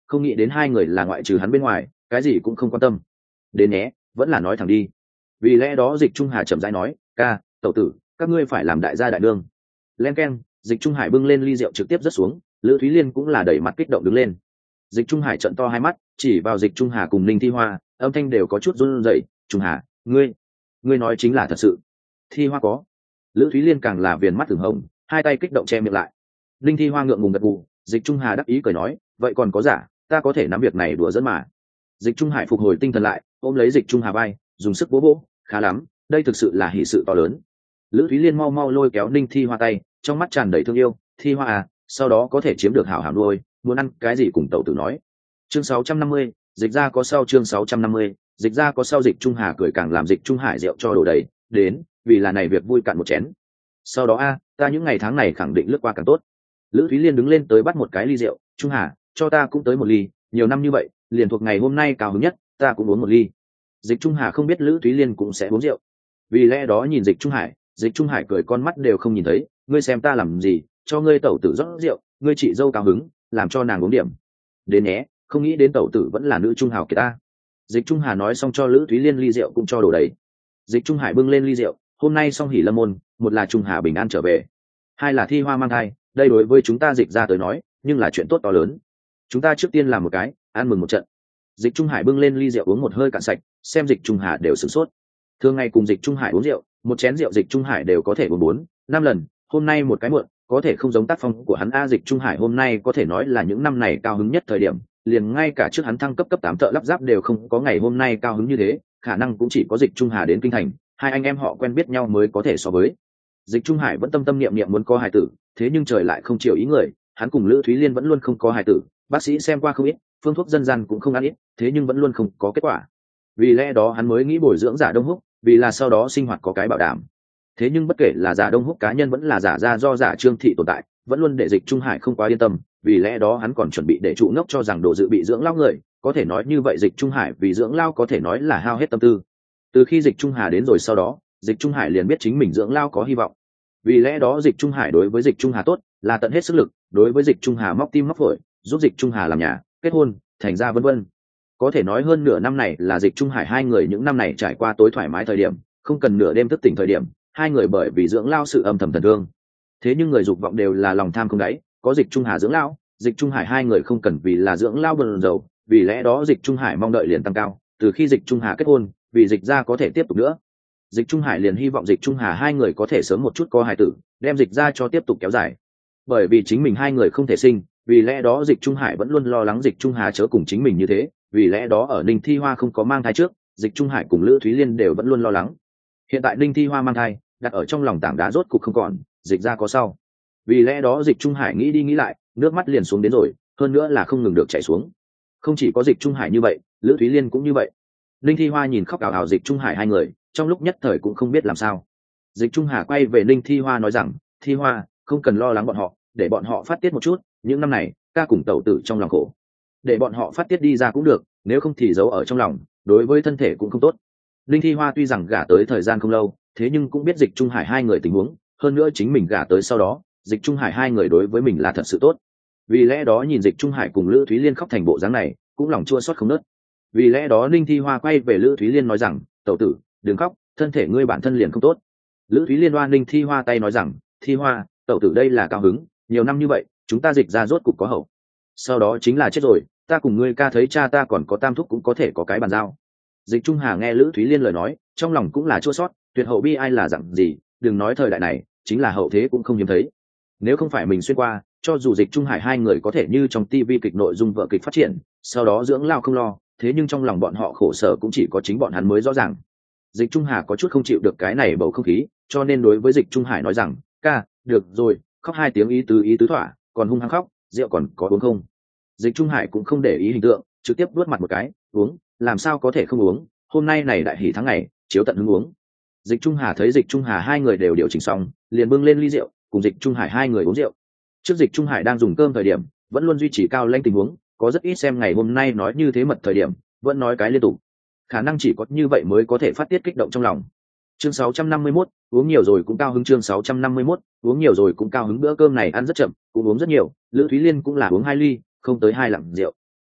không nghĩ đến hai người là ngoại trừ hắn bên ngoài cái gì cũng không quan tâm. Đến nhé, vẫn là nói thẳng đi. Vì lẽ đó Dịch Trung Hà chậm rãi nói, ca, tẩu tử, các ngươi phải làm đại gia đại đương. Len keng, Dịch Trung Hải bưng lên ly rượu trực tiếp rớt xuống, Lữ Thúy Liên cũng là đẩy mặt kích động đứng lên. Dịch Trung Hải trợn to hai mắt, chỉ vào Dịch Trung Hà cùng Ninh Thi Hoa, âm thanh đều có chút run rẩy. Trung Hà, ngươi, ngươi nói chính là thật sự? Thi Hoa có. Lữ Thúy Liên càng là viền mắt thường hồng, hai tay kích động che miệng lại. Ninh Thi Hoa ngượng ngùng gật gù, Dịch Trung Hà đắc ý cười nói, vậy còn có giả, ta có thể nắm việc này đùa dẫn mà. Dịch Trung Hải phục hồi tinh thần lại, ôm lấy Dịch Trung Hà vai, dùng sức bố bố, khá lắm, đây thực sự là hỷ sự to lớn. Lữ Thúy Liên mau mau lôi kéo Ninh Thi Hoa tay, trong mắt tràn đầy thương yêu. Thi Hoa à, sau đó có thể chiếm được hảo hảo nuôi, muốn ăn cái gì cùng tẩu tử nói. Chương sáu trăm năm mươi, dịch ra có sau. Chương sáu trăm năm mươi, dịch ra có sau. Dịch Trung Hà cười càng làm Dịch Trung Hải rượu cho đổ đầy, đến, vì là này việc vui cạn một chén. Sau đó a, ta những ngày tháng này khẳng định lướt qua càng tốt. Lữ Thúy Liên đứng lên tới bắt một cái ly rượu, Trung Hà, cho ta cũng tới một ly, nhiều năm như vậy, liền thuộc ngày hôm nay cao hứng nhất, ta cũng uống một ly. Dịch Trung Hà không biết Lữ Thúy Liên cũng sẽ uống rượu, vì lẽ đó nhìn Dịch Trung Hải, Dịch Trung Hải cười con mắt đều không nhìn thấy, ngươi xem ta làm gì, cho ngươi tẩu tử rót rượu, ngươi chị dâu cao hứng, làm cho nàng uống điểm. Đến nhé, không nghĩ đến tẩu tử vẫn là nữ trung hào kiệt ta. Dịch Trung Hà nói xong cho Lữ Thúy Liên ly rượu cũng cho đổ đầy. Dịch Trung Hải bưng lên ly rượu, hôm nay xong hỉ lâm môn, một là Trung Hà bình an trở về, hai là Thi Hoa mang thai, đây đối với chúng ta Dịch ra tới nói, nhưng là chuyện tốt to lớn. Chúng ta trước tiên làm một cái, ăn mừng một trận. Dịch Trung Hải bưng lên ly rượu uống một hơi cạn sạch, xem Dịch Trung Hà đều sửng sốt. Thường ngày cùng Dịch Trung Hải uống rượu, một chén rượu Dịch Trung Hải đều có thể uống bốn, năm lần, hôm nay một cái muộn, có thể không giống tác phong của hắn a. Dịch Trung Hải hôm nay có thể nói là những năm này cao hứng nhất thời điểm, liền ngay cả trước hắn thăng cấp cấp tám thợ lắp ráp đều không có ngày hôm nay cao hứng như thế, khả năng cũng chỉ có Dịch Trung Hà đến kinh thành, hai anh em họ quen biết nhau mới có thể so với. Dịch Trung Hải vẫn tâm tâm niệm niệm muốn có hài tử, thế nhưng trời lại không chiều ý người, hắn cùng Lữ Thúy Liên vẫn luôn không có hài tử, bác sĩ xem qua không ít, phương thuốc dân gian cũng không ăn ít, thế nhưng vẫn luôn không có kết quả. Vì lẽ đó hắn mới nghĩ bồi dưỡng Giả Đông Húc, vì là sau đó sinh hoạt có cái bảo đảm. Thế nhưng bất kể là Giả Đông Húc cá nhân vẫn là giả ra do Giả Trương Thị tồn tại, vẫn luôn để Dịch Trung Hải không quá yên tâm, vì lẽ đó hắn còn chuẩn bị để trụ ngốc cho rằng đồ dự bị dưỡng lao người, có thể nói như vậy Dịch Trung Hải vì dưỡng lao có thể nói là hao hết tâm tư. Từ khi Dịch Trung Hà đến rồi sau đó, Dịch Trung Hải liền biết chính mình dưỡng lao có hy vọng. Vì lẽ đó Dịch Trung Hải đối với Dịch Trung Hà tốt, là tận hết sức lực, đối với Dịch Trung Hà móc tim móc phổi, giúp Dịch Trung Hà làm nhà, kết hôn, thành ra vân vân. Có thể nói hơn nửa năm này là Dịch Trung Hải hai người những năm này trải qua tối thoải mái thời điểm, không cần nửa đêm thức tỉnh thời điểm, hai người bởi vì dưỡng lao sự âm thầm thần thương. Thế nhưng người dục vọng đều là lòng tham không đáy, có Dịch Trung Hà dưỡng lao, Dịch Trung Hải hai người không cần vì là dưỡng lao bần dầu, vì lẽ đó Dịch Trung Hải mong đợi liền tăng cao, từ khi Dịch Trung Hà kết hôn, vì Dịch ra có thể tiếp tục nữa. Dịch Trung Hải liền hy vọng Dịch Trung Hà hai người có thể sớm một chút có hài tử, đem Dịch ra cho tiếp tục kéo dài. Bởi vì chính mình hai người không thể sinh, vì lẽ đó Dịch Trung Hải vẫn luôn lo lắng Dịch Trung Hà chớ cùng chính mình như thế, vì lẽ đó ở Ninh Thi Hoa không có mang thai trước, Dịch Trung Hải cùng Lữ Thúy Liên đều vẫn luôn lo lắng. Hiện tại Ninh Thi Hoa mang thai, đặt ở trong lòng tảng đá rốt cục không còn, Dịch ra có sau. Vì lẽ đó Dịch Trung Hải nghĩ đi nghĩ lại, nước mắt liền xuống đến rồi, hơn nữa là không ngừng được chảy xuống. Không chỉ có Dịch Trung Hải như vậy, Lữ Thúy Liên cũng như vậy. Ninh Thi Hoa nhìn khóc ào ào Dịch Trung Hải hai người, trong lúc nhất thời cũng không biết làm sao. Dịch Trung Hà quay về Ninh Thi Hoa nói rằng, Thi Hoa, không cần lo lắng bọn họ, để bọn họ phát tiết một chút, những năm này ca cùng tẩu tử trong lòng khổ, để bọn họ phát tiết đi ra cũng được, nếu không thì giấu ở trong lòng, đối với thân thể cũng không tốt. Ninh Thi Hoa tuy rằng gả tới thời gian không lâu, thế nhưng cũng biết Dịch Trung Hải hai người tình huống, hơn nữa chính mình gả tới sau đó, Dịch Trung Hải hai người đối với mình là thật sự tốt. Vì lẽ đó nhìn Dịch Trung Hải cùng Lữ Thúy Liên khóc thành bộ dáng này, cũng lòng chua xót không nớt. Vì lẽ đó Ninh Thi Hoa quay về Lữ Thúy Liên nói rằng, tẩu tử, đừng khóc, thân thể ngươi bản thân liền không tốt. Lữ Thúy Liên oan Ninh Thi Hoa tay nói rằng, Thi Hoa, tẩu tử đây là cao hứng, nhiều năm như vậy, chúng ta Dịch ra rốt cục có hậu. Sau đó chính là chết rồi, ta cùng ngươi ca thấy cha ta còn có tam thúc cũng có thể có cái bàn giao. Dịch Trung Hà nghe Lữ Thúy Liên lời nói, trong lòng cũng là chua xót, tuyệt hậu bi ai là dặn gì, đừng nói thời đại này, chính là hậu thế cũng không hiếm thấy. Nếu không phải mình xuyên qua, cho dù Dịch Trung Hải hai người có thể như trong ti vi kịch nội dung vợ kịch phát triển, sau đó dưỡng lao không lo, thế nhưng trong lòng bọn họ khổ sở cũng chỉ có chính bọn hắn mới rõ ràng. Dịch Trung Hà có chút không chịu được cái này bầu không khí, cho nên đối với Dịch Trung Hải nói rằng, ca, được rồi, khóc hai tiếng ý tứ ý tứ thỏa, còn hung hăng khóc, rượu còn có uống không? Dịch Trung Hải cũng không để ý hình tượng, trực tiếp vuốt mặt một cái, uống, làm sao có thể không uống, hôm nay này đại hỷ tháng ngày, chiếu tận hứng uống. Dịch Trung Hà thấy Dịch Trung Hà hai người đều điều chỉnh xong, liền bưng lên ly rượu, cùng Dịch Trung Hải hai người uống rượu. Trước Dịch Trung Hải đang dùng cơm thời điểm, vẫn luôn duy trì cao lãnh tình huống, có rất ít xem ngày hôm nay nói như thế mật thời điểm, vẫn nói cái liên tục. Khả năng chỉ có như vậy mới có thể phát tiết kích động trong lòng. Chương sáu trăm năm mươi mốt, uống nhiều rồi cũng cao hứng. Chương sáu trăm năm mươi mốt, uống nhiều rồi cũng cao hứng. Bữa cơm này ăn rất chậm, cũng uống rất nhiều, Lữ Thúy Liên cũng là uống hai ly, không tới hai lạng rượu.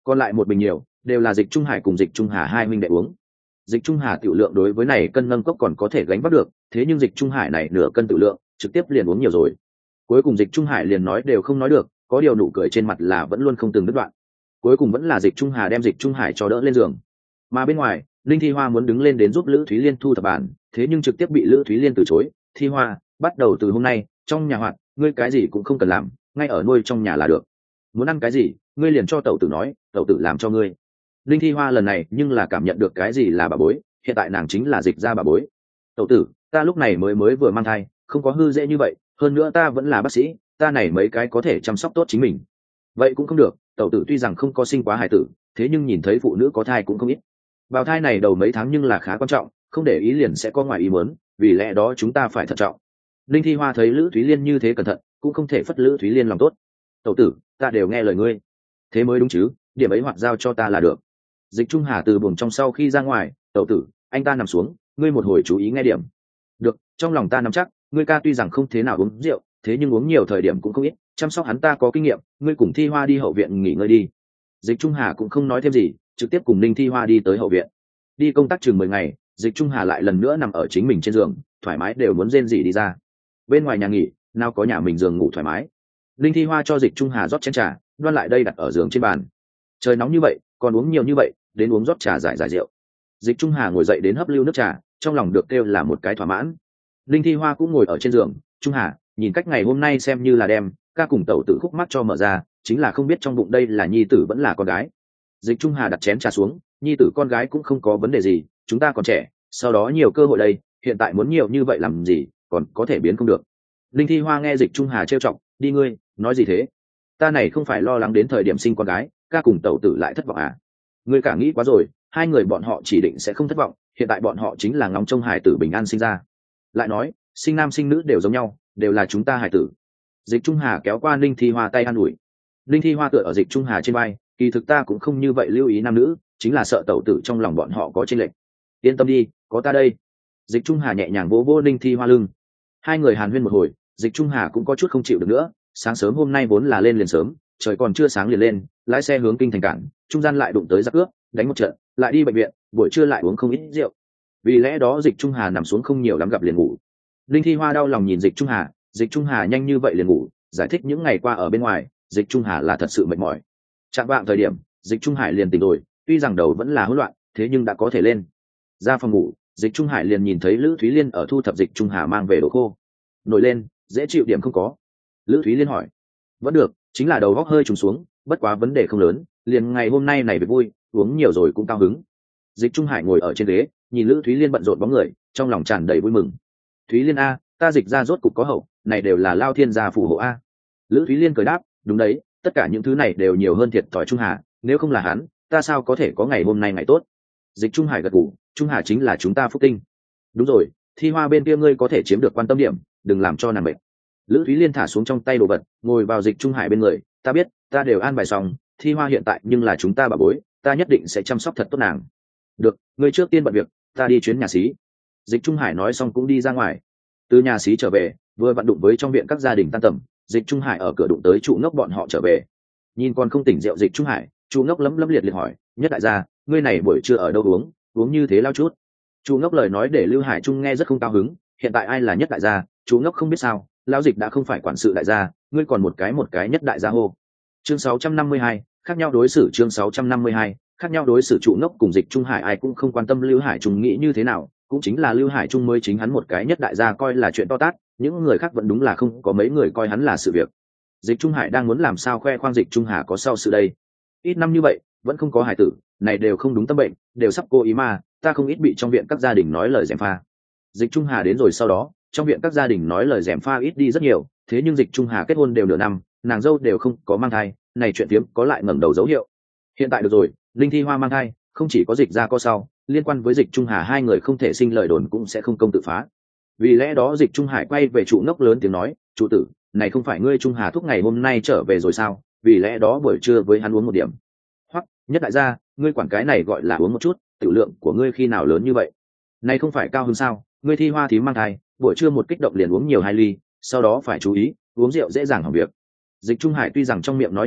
còn lại một bình nhiều đều là Dịch Trung Hải cùng Dịch Trung Hà hai minh đệ uống. Dịch Trung Hà tiểu lượng đối với này cân nâng cốc còn có thể gánh vác được, thế nhưng Dịch Trung Hải này nửa cân tiểu lượng trực tiếp liền uống nhiều rồi. Cuối cùng Dịch Trung Hải liền nói đều không nói được, có điều nụ cười trên mặt là vẫn luôn không từng đứt đoạn. Cuối cùng vẫn là Dịch Trung Hà đem Dịch Trung Hải cho đỡ lên giường. Mà bên ngoài, Linh Thi Hoa muốn đứng lên đến giúp Lữ Thúy Liên thu thập bàn, thế nhưng trực tiếp bị Lữ Thúy Liên từ chối. Thi Hoa, bắt đầu từ hôm nay, trong nhà hoạt, ngươi cái gì cũng không cần làm, ngay ở nuôi trong nhà là được. Muốn ăn cái gì, ngươi liền cho tẩu tử nói, tẩu tử làm cho ngươi. Linh Thi Hoa lần này nhưng là cảm nhận được cái gì là bà bối, hiện tại nàng chính là Dịch gia bà bối. Tẩu tử, ta lúc này mới mới vừa mang thai, không có hư dễ như vậy, hơn nữa ta vẫn là bác sĩ, ta này mấy cái có thể chăm sóc tốt chính mình. Vậy cũng không được, tẩu tử tuy rằng không có sinh quá hài tử, thế nhưng nhìn thấy phụ nữ có thai cũng không ít. Bào thai này đầu mấy tháng nhưng là khá quan trọng, không để ý liền sẽ có ngoài ý muốn, vì lẽ đó chúng ta phải thận trọng. Linh Thi Hoa thấy Lữ Thúy Liên như thế cẩn thận, cũng không thể phất Lữ Thúy Liên lòng tốt. Tẩu tử, ta đều nghe lời ngươi, thế mới đúng chứ, điểm ấy hoặc giao cho ta là được. Dịch Trung Hà từ buồng trong sau khi ra ngoài, tẩu tử, anh ta nằm xuống, ngươi một hồi chú ý nghe điểm. Được, trong lòng ta nắm chắc, ngươi ca tuy rằng không thế nào uống rượu, thế nhưng uống nhiều thời điểm cũng không ít, chăm sóc hắn ta có kinh nghiệm, ngươi cùng Thi Hoa đi hậu viện nghỉ ngơi đi. Dịch Trung Hà cũng không nói thêm gì, trực tiếp cùng Linh Thi Hoa đi tới hậu viện. Đi công tác chừng mười ngày, Dịch Trung Hà lại lần nữa nằm ở chính mình trên giường, thoải mái đều muốn rên rỉ đi ra. Bên ngoài nhà nghỉ, nào có nhà mình giường ngủ thoải mái. Linh Thi Hoa cho Dịch Trung Hà rót chén trà, đoan lại đây đặt ở giường trên bàn. Trời nóng như vậy, còn uống nhiều như vậy, đến uống rót trà giải giải rượu. Dịch Trung Hà ngồi dậy đến hấp lưu nước trà, trong lòng được kêu là một cái thỏa mãn. Linh Thi Hoa cũng ngồi ở trên giường, Trung Hà, nhìn cách ngày hôm nay xem như là đem ca cùng tẩu tử khúc mắc cho mở ra, chính là không biết trong bụng đây là nhi tử vẫn là con gái. Dịch Trung Hà đặt chén trà xuống, nhi tử con gái cũng không có vấn đề gì, chúng ta còn trẻ, sau đó nhiều cơ hội đây, hiện tại muốn nhiều như vậy làm gì, còn có thể biến không được. Linh Thi Hoa nghe Dịch Trung Hà trêu chọc, đi ngươi, nói gì thế? Ta này không phải lo lắng đến thời điểm sinh con gái, ca cùng tẩu tử lại thất vọng à? Ngươi cả nghĩ quá rồi, hai người bọn họ chỉ định sẽ không thất vọng, hiện tại bọn họ chính là ngóng trông hài tử bình an sinh ra. Lại nói, sinh nam sinh nữ đều giống nhau, đều là chúng ta hài tử. Dịch Trung Hà kéo qua Linh Thi Hoa tay an ủi. Linh Thi Hoa tựa ở Dịch Trung Hà trên vai, kỳ thực ta cũng không như vậy lưu ý nam nữ, chính là sợ tẩu tử trong lòng bọn họ có chênh lệch. Yên tâm đi, có ta đây. Dịch Trung Hà nhẹ nhàng vỗ vỗ Linh Thi Hoa lưng. Hai người hàn huyên một hồi, Dịch Trung Hà cũng có chút không chịu được nữa, sáng sớm hôm nay vốn là lên liền sớm, trời còn chưa sáng liền lên, lái xe hướng kinh thành cảng, trung gian lại đụng tới giặc cướp, đánh một trận, lại đi bệnh viện, buổi trưa lại uống không ít rượu. Vì lẽ đó Dịch Trung Hà nằm xuống không nhiều lắm gặp liền ngủ. Linh Thi Hoa đau lòng nhìn Dịch Trung Hà, Dịch Trung Hà nhanh như vậy liền ngủ, giải thích những ngày qua ở bên ngoài, Dịch Trung Hà là thật sự mệt mỏi. Chạm vạng thời điểm, Dịch Trung Hải liền tỉnh rồi, tuy rằng đầu vẫn là hỗn loạn, thế nhưng đã có thể lên. Ra phòng ngủ, Dịch Trung Hải liền nhìn thấy Lữ Thúy Liên ở thu thập Dịch Trung Hà mang về đồ khô. Nổi lên, dễ chịu điểm không có? Lữ Thúy Liên hỏi. Vẫn được, chính là đầu góc hơi trùng xuống, bất quá vấn đề không lớn, liền ngày hôm nay này việc vui, uống nhiều rồi cũng cao hứng. Dịch Trung Hải ngồi ở trên ghế, nhìn Lữ Thúy Liên bận rộn bóng người, trong lòng tràn đầy vui mừng. Thúy Liên a, ta Dịch ra rốt cục có hậu, này đều là lao thiên gia phù hộ a. Lữ Thúy Liên cười đáp, đúng đấy, tất cả những thứ này đều nhiều hơn thiệt thòi Trung Hà, nếu không là hắn, ta sao có thể có ngày hôm nay ngày tốt. Dịch Trung Hải gật gù, Trung Hà chính là chúng ta phúc tinh. Đúng rồi, Thi Hoa bên kia ngươi có thể chiếm được quan tâm điểm, đừng làm cho nàng mệt. Lữ Thúy Liên thả xuống trong tay đồ vật, ngồi vào Dịch Trung Hải bên người, ta biết, ta đều an bài xong, Thi Hoa hiện tại nhưng là chúng ta bà bối, ta nhất định sẽ chăm sóc thật tốt nàng. Được, ngươi trước tiên bận việc, ta đi chuyến nhà xí. Dịch Trung Hải nói xong cũng đi ra ngoài. Từ nhà xí trở về, vừa vặn đụng với trong viện các gia đình tan tầm, Dịch Trung Hải ở cửa đụng tới trụ ngốc bọn họ trở về. Nhìn con không tỉnh rượu Dịch Trung Hải, trụ ngốc lấm lấm liệt liệt hỏi, nhất đại gia, ngươi này buổi trưa ở đâu uống, uống như thế lao chút. Trụ ngốc lời nói để Lưu Hải Trung nghe rất không cao hứng, hiện tại ai là nhất đại gia, trụ ngốc không biết sao, lão Dịch đã không phải quản sự đại gia, ngươi còn một cái một cái nhất đại gia hô. Chương sáu trăm năm mươi hai, khác nhau đối xử chương sáu trăm năm mươi hai, khác nhau đối xử trụ ngốc cùng Dịch Trung Hải ai cũng không quan tâm Lưu Hải Trung nghĩ như thế nào, cũng chính là Lưu Hải Trung mới chính hắn một cái nhất đại gia coi là chuyện to tát, những người khác vẫn đúng là không có mấy người coi hắn là sự việc. Dịch Trung Hải đang muốn làm sao khoe khoang Dịch Trung Hà có sau sự đây. Ít năm như vậy, vẫn không có hài tử, này đều không đúng tâm bệnh, đều sắp cố ý mà, ta không ít bị trong viện các gia đình nói lời gièm pha. Dịch Trung Hà đến rồi sau đó, trong viện các gia đình nói lời gièm pha ít đi rất nhiều, thế nhưng Dịch Trung Hà kết hôn đều nửa năm, nàng dâu đều không có mang thai, này chuyện tiếm có lại ngẩng đầu dấu hiệu. Hiện tại được rồi, Linh Thi Hoa mang thai, không chỉ có Dịch ra có sau, liên quan với Dịch Trung Hà hai người không thể sinh lời đồn cũng sẽ không công tự phá. Vì lẽ đó Dịch Trung Hải quay về trụ ngốc lớn tiếng nói, trụ tử, này không phải ngươi Trung Hà thúc ngày hôm nay trở về rồi sao, vì lẽ đó buổi trưa với hắn uống một điểm. Hoặc, nhất đại gia, ngươi quản cái này gọi là uống một chút, tiểu lượng của ngươi khi nào lớn như vậy? Này không phải cao hơn sao, ngươi Thi Hoa thím mang thai, buổi trưa một kích động liền uống nhiều hai ly, sau đó phải chú ý, uống rượu dễ dàng hỏng việc. Dịch Trung Hải tuy rằng trong miệng nói như vậy,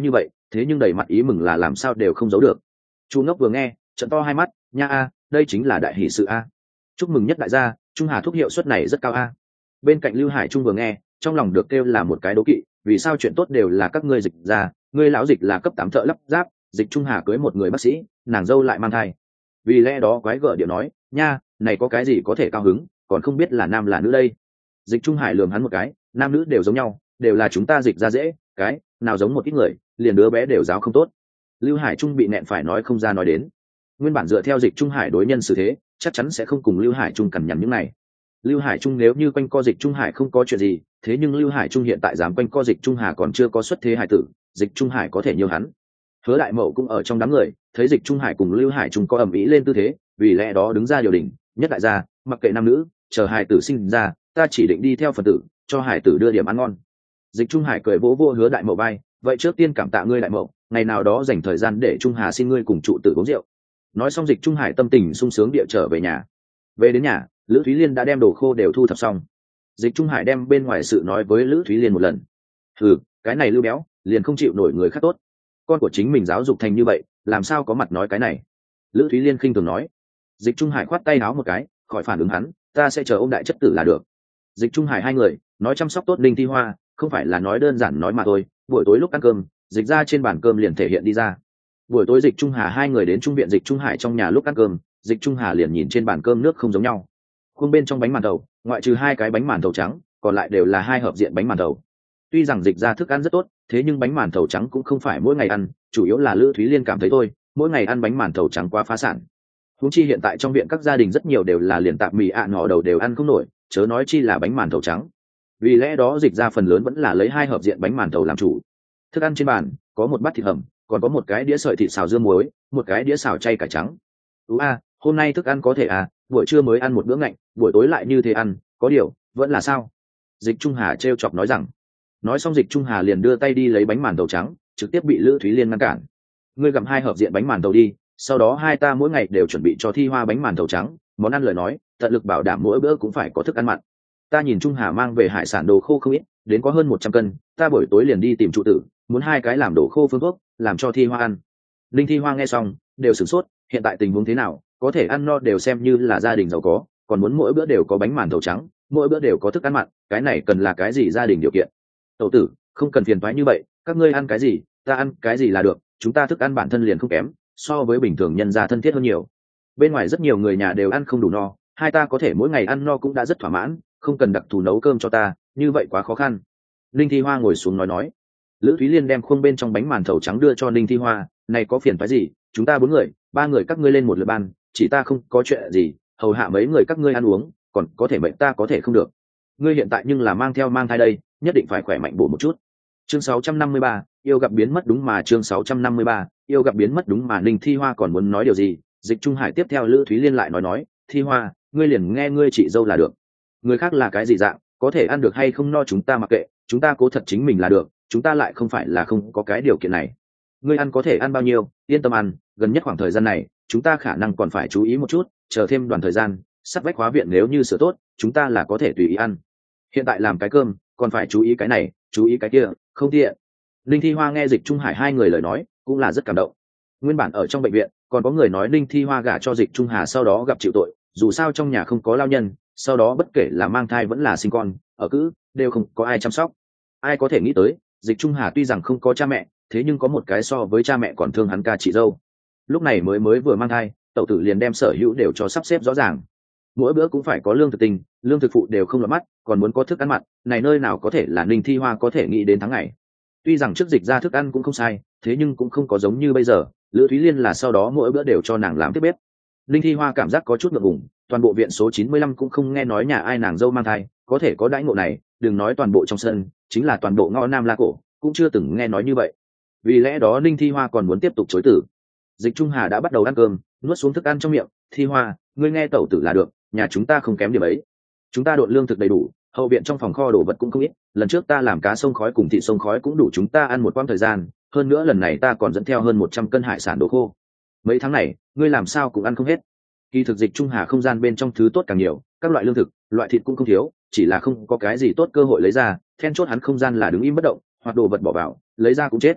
thế nhưng đầy mặt ý mừng là làm sao đều không giấu được. Chu Ngốc vừa nghe trận to hai mắt, nha a, đây chính là đại hỷ sự a. Chúc mừng nhất đại gia, Trung Hà thuốc hiệu suất này rất cao a. Bên cạnh Lưu Hải Trung vừa nghe trong lòng được kêu là một cái đố kỵ, vì sao chuyện tốt đều là các ngươi dịch ra, ngươi lão dịch là cấp tám thợ lắp ráp, dịch Trung Hà cưới một người bác sĩ, nàng dâu lại mang thai. Vì lẽ đó quái gở điệu nói, nha, này có cái gì có thể cao hứng, còn không biết là nam là nữ đây. Dịch Trung Hải lườm hắn một cái, nam nữ đều giống nhau, đều là chúng ta dịch ra dễ, cái nào giống một ít người, liền đứa bé đều giáo không tốt. Lưu Hải Trung bị nẹn phải nói không ra nói đến. Nguyên bản dựa theo Dịch Trung Hải đối nhân xử thế, chắc chắn sẽ không cùng Lưu Hải Trung cằn nhằn những này. Lưu Hải Trung nếu như quanh co Dịch Trung Hải không có chuyện gì, thế nhưng Lưu Hải Trung hiện tại dám quanh co Dịch Trung Hà còn chưa có xuất thế hải tử, Dịch Trung Hải có thể nhiều hắn. Hứa Đại Mậu cũng ở trong đám người, thấy Dịch Trung Hải cùng Lưu Hải Trung có ầm ĩ lên tư thế, vì lẽ đó đứng ra điều đình, nhất đại gia, mặc kệ nam nữ, chờ hải tử sinh ra, ta chỉ định đi theo phần tử, cho hải tử đưa điểm ăn ngon. Dịch Trung Hải cười vỗ vỗ Hứa Đại Mậu vai, vậy trước tiên cảm tạ ngươi Đại Mậu, ngày nào đó dành thời gian để Trung Hà xin ngươi cùng trụ tử uống rượu. Nói xong Dịch Trung Hải tâm tình sung sướng địa trở về nhà. Về đến nhà, Lữ Thúy Liên đã đem đồ khô đều thu thập xong. Dịch Trung Hải đem bên ngoài sự nói với Lữ Thúy Liên một lần. Ừ, cái này Lưu Béo liền không chịu nổi người khác tốt, con của chính mình giáo dục thành như vậy, làm sao có mặt nói cái này. Lữ Thúy Liên khinh thường nói. Dịch Trung Hải khoát tay áo một cái, khỏi phản ứng hắn, ta sẽ chờ ông đại chất tử là được. Dịch Trung Hải hai người nói chăm sóc tốt Ninh Thi Hoa, không phải là nói đơn giản nói mà thôi. Buổi tối lúc ăn cơm, dịch ra trên bàn cơm liền thể hiện đi ra. Buổi tối Dịch Trung Hà hai người đến trung viện Dịch Trung Hải trong nhà lúc ăn cơm, Dịch Trung Hà liền nhìn trên bàn cơm nước không giống nhau. Khuôn bên trong bánh màn thầu, ngoại trừ hai cái bánh màn thầu trắng, còn lại đều là hai hợp diện bánh màn thầu. Tuy rằng dịch ra thức ăn rất tốt, thế nhưng bánh màn thầu trắng cũng không phải mỗi ngày ăn, chủ yếu là Lữ Thúy Liên cảm thấy thôi, mỗi ngày ăn bánh màn thầu trắng quá phá sản. Huống chi hiện tại trong viện các gia đình rất nhiều đều là liền tạp mì ạ à ngọ đầu đều ăn không nổi, chớ nói chi là bánh màn thầu trắng. Vì lẽ đó dịch ra phần lớn vẫn là lấy hai hợp diện bánh màn thầu làm chủ. Thức ăn trên bàn có một bát thịt hầm, còn có một cái đĩa sợi thịt xào dưa muối, một cái đĩa xào chay cải trắng. Ú a, hôm nay thức ăn có thể à, buổi trưa mới ăn một bữa ngạnh, buổi tối lại như thế ăn, có điều vẫn là sao? Dịch Trung Hà trêu chọc nói rằng. Nói xong Dịch Trung Hà liền đưa tay đi lấy bánh màn thầu trắng, trực tiếp bị Lữ Thúy Liên ngăn cản. Ngươi gặm hai hợp diện bánh màn thầu đi, sau đó hai ta mỗi ngày đều chuẩn bị cho Thi Hoa bánh màn thầu trắng, món ăn lời nói, tận lực bảo đảm mỗi bữa cũng phải có thức ăn mặn. Ta nhìn Trung Hà mang về hải sản đồ khô không ít, đến có hơn một trăm cân, ta buổi tối liền đi tìm trụ tử, muốn hai cái làm đồ khô phương thuốc, làm cho Thi Hoa ăn. Linh Thi Hoa nghe xong, đều sửng sốt, hiện tại tình huống thế nào, có thể ăn no đều xem như là gia đình giàu có, còn muốn mỗi bữa đều có bánh màn thầu trắng, mỗi bữa đều có thức ăn mặn, cái này cần là cái gì gia đình điều kiện? Tẩu tử, không cần phiền toái như vậy, các ngươi ăn cái gì, ta ăn cái gì là được, chúng ta thức ăn bản thân liền không kém, so với bình thường nhân gia thân thiết hơn nhiều. Bên ngoài rất nhiều người nhà đều ăn không đủ no, hai ta có thể mỗi ngày ăn no cũng đã rất thỏa mãn, không cần đặc thù nấu cơm cho ta, như vậy quá khó khăn. Linh Thi Hoa ngồi xuống nói nói. Lữ Thúy Liên đem khuôn bên trong bánh màn thầu trắng đưa cho Linh Thi Hoa, này có phiền phái gì, chúng ta bốn người, ba người các ngươi lên một lượt ban, chỉ ta không có chuyện gì, hầu hạ mấy người các ngươi ăn uống, còn có thể mệnh ta có thể không được. Ngươi hiện tại nhưng là mang theo mang thai đây, nhất định phải khỏe mạnh bổ một chút. Chương sáu trăm năm mươi ba, yêu gặp biến mất đúng mà chương sáu trăm năm mươi ba, yêu gặp biến mất đúng mà Linh Thi Hoa còn muốn nói điều gì, Dịch Trung Hải tiếp theo Lữ Thúy Liên lại nói nói, Thi Hoa, ngươi liền nghe ngươi chị dâu là được. Người khác là cái gì dạng, có thể ăn được hay không no chúng ta mặc kệ, chúng ta cố thật chính mình là được, chúng ta lại không phải là không có cái điều kiện này. Ngươi ăn có thể ăn bao nhiêu, yên tâm ăn, gần nhất khoảng thời gian này, chúng ta khả năng còn phải chú ý một chút, chờ thêm đoạn thời gian, sắp vách hóa viện nếu như sửa tốt, chúng ta là có thể tùy ý ăn. Hiện tại làm cái cơm, còn phải chú ý cái này, chú ý cái kia, không tiện. Linh Thi Hoa nghe Dịch Trung Hải hai người lời nói, cũng là rất cảm động. Nguyên bản ở trong bệnh viện, còn có người nói Linh Thi Hoa gả cho Dịch Trung Hà sau đó gặp chịu tội, dù sao trong nhà không có lao nhân, sau đó bất kể là mang thai vẫn là sinh con, ở cữ, đều không có ai chăm sóc. Ai có thể nghĩ tới, Dịch Trung Hà tuy rằng không có cha mẹ, thế nhưng có một cái so với cha mẹ còn thương hắn ca chị dâu. Lúc này mới mới vừa mang thai, tẩu tử liền đem sở hữu đều cho sắp xếp rõ ràng. Mỗi bữa cũng phải có lương thực tình, lương thực phụ đều không lọt mắt, còn muốn có thức ăn mặn, này nơi nào có thể là Ninh Thi Hoa có thể nghĩ đến tháng ngày. Tuy rằng trước dịch ra thức ăn cũng không sai, thế nhưng cũng không có giống như bây giờ, Lữ Thúy Liên là sau đó mỗi bữa đều cho nàng làm tiếp bếp. Ninh Thi Hoa cảm giác có chút ngượng ngùng, toàn bộ viện số chín mươi lăm cũng không nghe nói nhà ai nàng dâu mang thai, có thể có đãi ngộ này, đừng nói toàn bộ trong sân, chính là toàn bộ ngõ Nam La Cổ, cũng chưa từng nghe nói như vậy. Vì lẽ đó Ninh Thi Hoa còn muốn tiếp tục chối từ. Dịch Trung Hà đã bắt đầu ăn cơm, nuốt xuống thức ăn trong miệng, Thi Hoa, ngươi nghe tẩu tử là được, nhà chúng ta không kém điểm ấy. Chúng ta độn lương thực đầy đủ, hậu viện trong phòng kho đồ vật cũng không ít, lần trước ta làm cá sông khói cùng thịt sông khói cũng đủ chúng ta ăn một quãng thời gian, hơn nữa lần này ta còn dẫn theo hơn một trăm cân hải sản đồ khô. Mấy tháng này, ngươi làm sao cũng ăn không hết. Kỳ thực Dịch Trung Hà không gian bên trong thứ tốt càng nhiều, các loại lương thực, loại thịt cũng không thiếu, chỉ là không có cái gì tốt cơ hội lấy ra, then chốt hắn không gian là đứng im bất động, hoặc đồ vật bỏ vào, lấy ra cũng chết.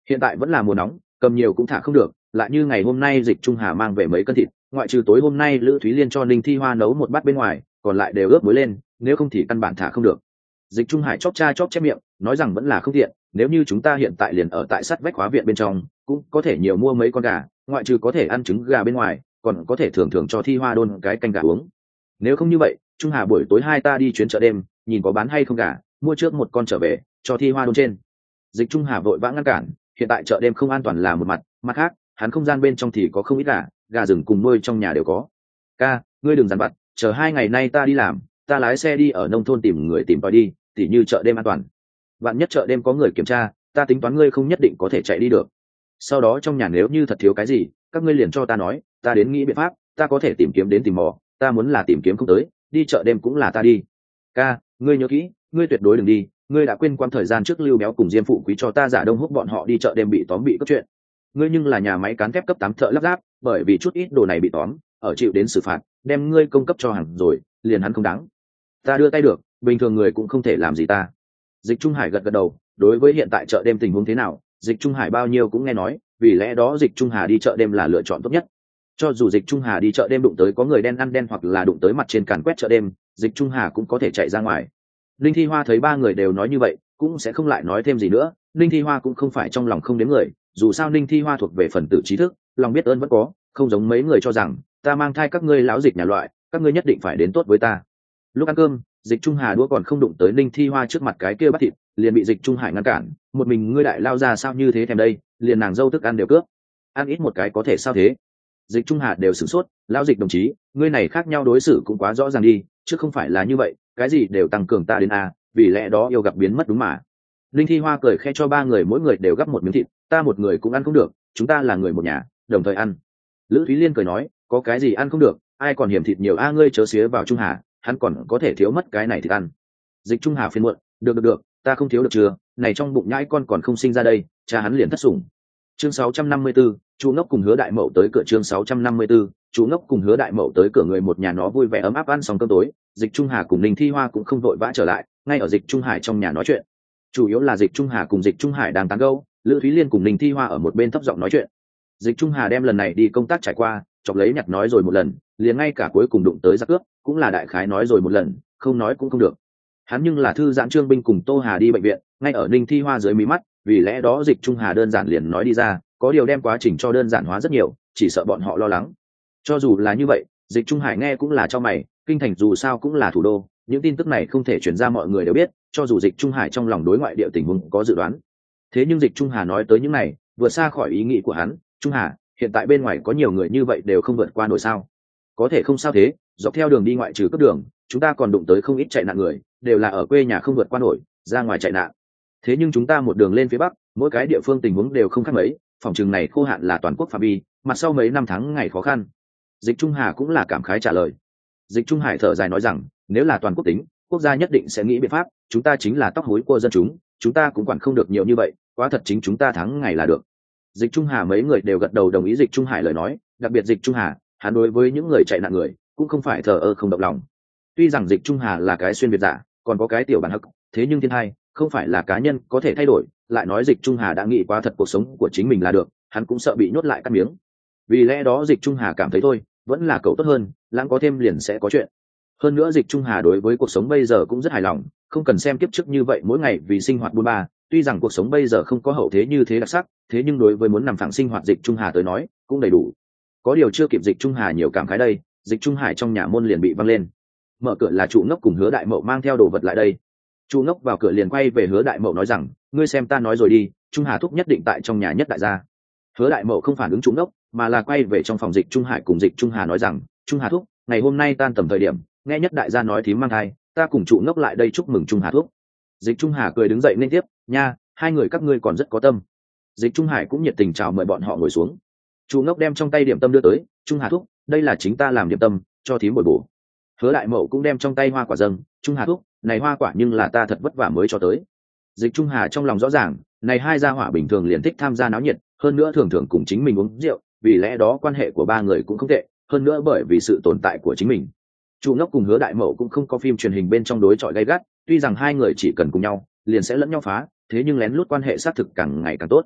Hiện tại vẫn là mùa nóng, cầm nhiều cũng thả không được, lại như ngày hôm nay Dịch Trung Hà mang về mấy cân thịt, ngoại trừ tối hôm nay Lữ Thúy Liên cho Ninh Thi Hoa nấu một bát bên ngoài, còn lại đều ướp muối lên, nếu không thì căn bản thả không được. Dịch Trung Hải chóp cha chóp chép miệng, nói rằng vẫn là không tiện, nếu như chúng ta hiện tại liền ở tại sát vách hóa viện bên trong, cũng có thể nhiều mua mấy con gà, ngoại trừ có thể ăn trứng gà bên ngoài, còn có thể thường thường cho Thi Hoa đôn cái canh gà uống. Nếu không như vậy, Trung Hà buổi tối hai ta đi chuyến chợ đêm, nhìn có bán hay không gà, mua trước một con trở về, cho Thi Hoa đôn trên. Dịch Trung Hà vội vã ngăn cản, hiện tại chợ đêm không an toàn là một mặt, mặt khác, hắn không gian bên trong thì có không ít gà, gà rừng cùng nuôi trong nhà đều có. Ca, ngươi đừng dằn vặt, chờ hai ngày nay ta đi làm, ta lái xe đi ở nông thôn tìm người tìm tòi đi, tỉ như chợ đêm an toàn. Vạn nhất chợ đêm có người kiểm tra, ta tính toán ngươi không nhất định có thể chạy đi được. Sau đó trong nhà nếu như thật thiếu cái gì, các ngươi liền cho ta nói, ta đến nghĩ biện pháp, ta có thể tìm kiếm đến tìm mò, ta muốn là tìm kiếm không tới, đi chợ đêm cũng là ta đi. Ca, ngươi nhớ kỹ, ngươi tuyệt đối đừng đi, ngươi đã quên quãng thời gian trước Lưu Béo cùng Diêm Phụ Quý cho ta giả đông húc bọn họ đi chợ đêm bị tóm bị cướp chuyện. Ngươi nhưng là nhà máy cán thép cấp tám thợ lắp ráp, bởi vì chút ít đồ này bị tóm, ở chịu đến xử phạt, đem ngươi công cấp cho hàng rồi, liền hắn không đáng. Ta đưa tay được, bình thường người cũng không thể làm gì ta. Dịch Trung Hải gật gật đầu, đối với hiện tại chợ đêm tình huống thế nào, Dịch Trung Hải bao nhiêu cũng nghe nói, vì lẽ đó Dịch Trung Hà đi chợ đêm là lựa chọn tốt nhất. Cho dù Dịch Trung Hà đi chợ đêm đụng tới có người đen ăn đen hoặc là đụng tới mặt trên càn quét chợ đêm, Dịch Trung Hà cũng có thể chạy ra ngoài. Linh Thi Hoa thấy ba người đều nói như vậy, cũng sẽ không lại nói thêm gì nữa. Linh Thi Hoa cũng không phải trong lòng không đến người, dù sao Linh Thi Hoa thuộc về phần tử trí thức, lòng biết ơn vẫn có, không giống mấy người cho rằng ta mang thai các ngươi lão dịch nhà loại, các ngươi nhất định phải đến tốt với ta. Lúc ăn cơm, Dịch Trung Hà đũa còn không đụng tới Linh Thi Hoa trước mặt cái kia bát thịt, liền bị Dịch Trung Hải ngăn cản. Một mình ngươi đại lao ra sao như thế thèm đây, liền nàng dâu thức ăn đều cướp, ăn ít một cái có thể sao thế? Dịch Trung Hà đều sửng sốt, lão Dịch đồng chí, ngươi này khác nhau đối xử cũng quá rõ ràng đi, chứ không phải là như vậy, cái gì đều tăng cường ta đến a, vì lẽ đó yêu gặp biến mất đúng mà. Linh Thi Hoa cười khẽ cho ba người mỗi người đều gắp một miếng thịt, ta một người cũng ăn không được, chúng ta là người một nhà, đồng thời ăn. Lữ Thúy Liên cười nói, có cái gì ăn không được, ai còn hiểm thịt nhiều a, ngươi chớ xía vào Trung Hà, hắn còn có thể thiếu mất cái này thịt ăn. Dịch Trung Hà phiền muộn, được được được, ta không thiếu được chưa, này trong bụng nhãi con còn không sinh ra đây, cha hắn liền thất sủng. Chương sáu trăm năm mươi tư, Chu Ngốc cùng Hứa Đại Mậu tới cửa. Chương sáu trăm năm mươi tư, Chu Ngốc cùng Hứa Đại Mậu tới cửa, người một nhà nó vui vẻ ấm áp ăn xong cơm tối. Dịch Trung Hà cùng Linh Thi Hoa cũng không vội vã trở lại, ngay ở Dịch Trung Hải trong nhà nói chuyện. Chủ yếu là Dịch Trung Hà cùng Dịch Trung Hải đang tán gẫu, Lữ Thúy Liên cùng Linh Thi Hoa ở một bên thấp giọng nói chuyện. Dịch Trung Hà đem lần này đi công tác trải qua, chọc lấy nhặt nói rồi một lần, liền ngay cả cuối cùng đụng tới giặc cướp, cũng là đại khái nói rồi một lần, không nói cũng không được. Hắn nhưng là thư giãn Trương Binh cùng Tô Hà đi bệnh viện, ngay ở Linh Thi Hoa dưới mí mắt, vì lẽ đó Dịch Trung Hà đơn giản liền nói đi ra, có điều đem quá trình cho đơn giản hóa rất nhiều, chỉ sợ bọn họ lo lắng. Cho dù là như vậy, Dịch Trung Hải nghe cũng là cho mày, kinh thành dù sao cũng là thủ đô, những tin tức này không thể truyền ra mọi người đều biết, cho dù Dịch Trung Hải trong lòng đối ngoại địa tình huống có dự đoán. Thế nhưng Dịch Trung Hà nói tới những này, vượt xa khỏi ý nghĩ của hắn. Trung Hà, hiện tại bên ngoài có nhiều người như vậy đều không vượt qua nổi sao? Có thể không sao thế, dọc theo đường đi ngoại trừ cấp đường, chúng ta còn đụng tới không ít chạy nạn người, đều là ở quê nhà không vượt qua nổi, ra ngoài chạy nạn. Thế nhưng chúng ta một đường lên phía bắc, mỗi cái địa phương tình huống đều không khác mấy, phòng trường này khô hạn là toàn quốc phạm vi, mặt sau mấy năm tháng ngày khó khăn. Dịch Trung Hà cũng là cảm khái trả lời. Dịch Trung Hải thở dài nói rằng, nếu là toàn quốc tính, quốc gia nhất định sẽ nghĩ biện pháp, chúng ta chính là tóc hối của dân chúng, chúng ta cũng quản không được nhiều như vậy, quá thật chính chúng ta thắng ngày là được. Dịch Trung Hà mấy người đều gật đầu đồng ý Dịch Trung Hải lời nói, đặc biệt Dịch Trung Hà, hắn đối với những người chạy nạn người cũng không phải thờ ơ không động lòng. Tuy rằng Dịch Trung Hà là cái xuyên việt giả, còn có cái tiểu bản hắc, thế nhưng thiên hai không phải là cá nhân có thể thay đổi, lại nói Dịch Trung Hà đã nghĩ quá thật cuộc sống của chính mình là được, hắn cũng sợ bị nhốt lại cắt miếng. Vì lẽ đó Dịch Trung Hà cảm thấy thôi, vẫn là cậu tốt hơn, lãng có thêm liền sẽ có chuyện. Hơn nữa Dịch Trung Hà đối với cuộc sống bây giờ cũng rất hài lòng, không cần xem kiếp trước như vậy mỗi ngày vì sinh hoạt buôn ba, tuy rằng cuộc sống bây giờ không có hậu thế như thế đặc sắc, thế nhưng đối với muốn nằm phẳng sinh hoạt Dịch Trung Hà tới nói cũng đầy đủ. Có điều chưa kịp Dịch Trung Hà nhiều cảm khái đây, Dịch Trung Hải trong nhà môn liền bị văng lên. Mở cửa là Trụ Ngốc cùng Hứa Đại Mậu mang theo đồ vật lại đây. Trụ Ngốc vào cửa liền quay về Hứa Đại Mậu nói rằng, ngươi xem ta nói rồi đi, Trung Hà thúc nhất định tại trong nhà nhất đại gia. Hứa Đại Mậu không phản ứng Trụ Ngốc, mà là quay về trong phòng Dịch Trung Hải cùng Dịch Trung Hà nói rằng, Trung Hà thúc, ngày hôm nay tan tầm thời điểm, nghe nhất đại gia nói thím mang thai, ta cùng Trụ Ngốc lại đây chúc mừng Trung Hà thúc. Dịch Trung Hà cười đứng dậy nên tiếp, nha, hai người các ngươi còn rất có tâm. Dịch Trung Hải cũng nhiệt tình chào mời bọn họ ngồi xuống. Trụ Ngốc đem trong tay điểm tâm đưa tới, Trung Hà thúc, đây là chính ta làm điểm tâm, cho thím bồi bổ. Hứa Đại Mậu cũng đem trong tay hoa quả dâng, Trung Hà thúc, này hoa quả nhưng là ta thật vất vả mới cho tới. Dịch Trung Hà trong lòng rõ ràng, này hai gia hỏa bình thường liền thích tham gia náo nhiệt, hơn nữa thường thường cùng chính mình uống rượu, vì lẽ đó quan hệ của ba người cũng không tệ, hơn nữa bởi vì sự tồn tại của chính mình. Trụ Ngốc cùng Hứa Đại Mậu cũng không có phim truyền hình bên trong đối chọi gay gắt, tuy rằng hai người chỉ cần cùng nhau, liền sẽ lẫn nhau phá, thế nhưng lén lút quan hệ xác thực càng ngày càng tốt.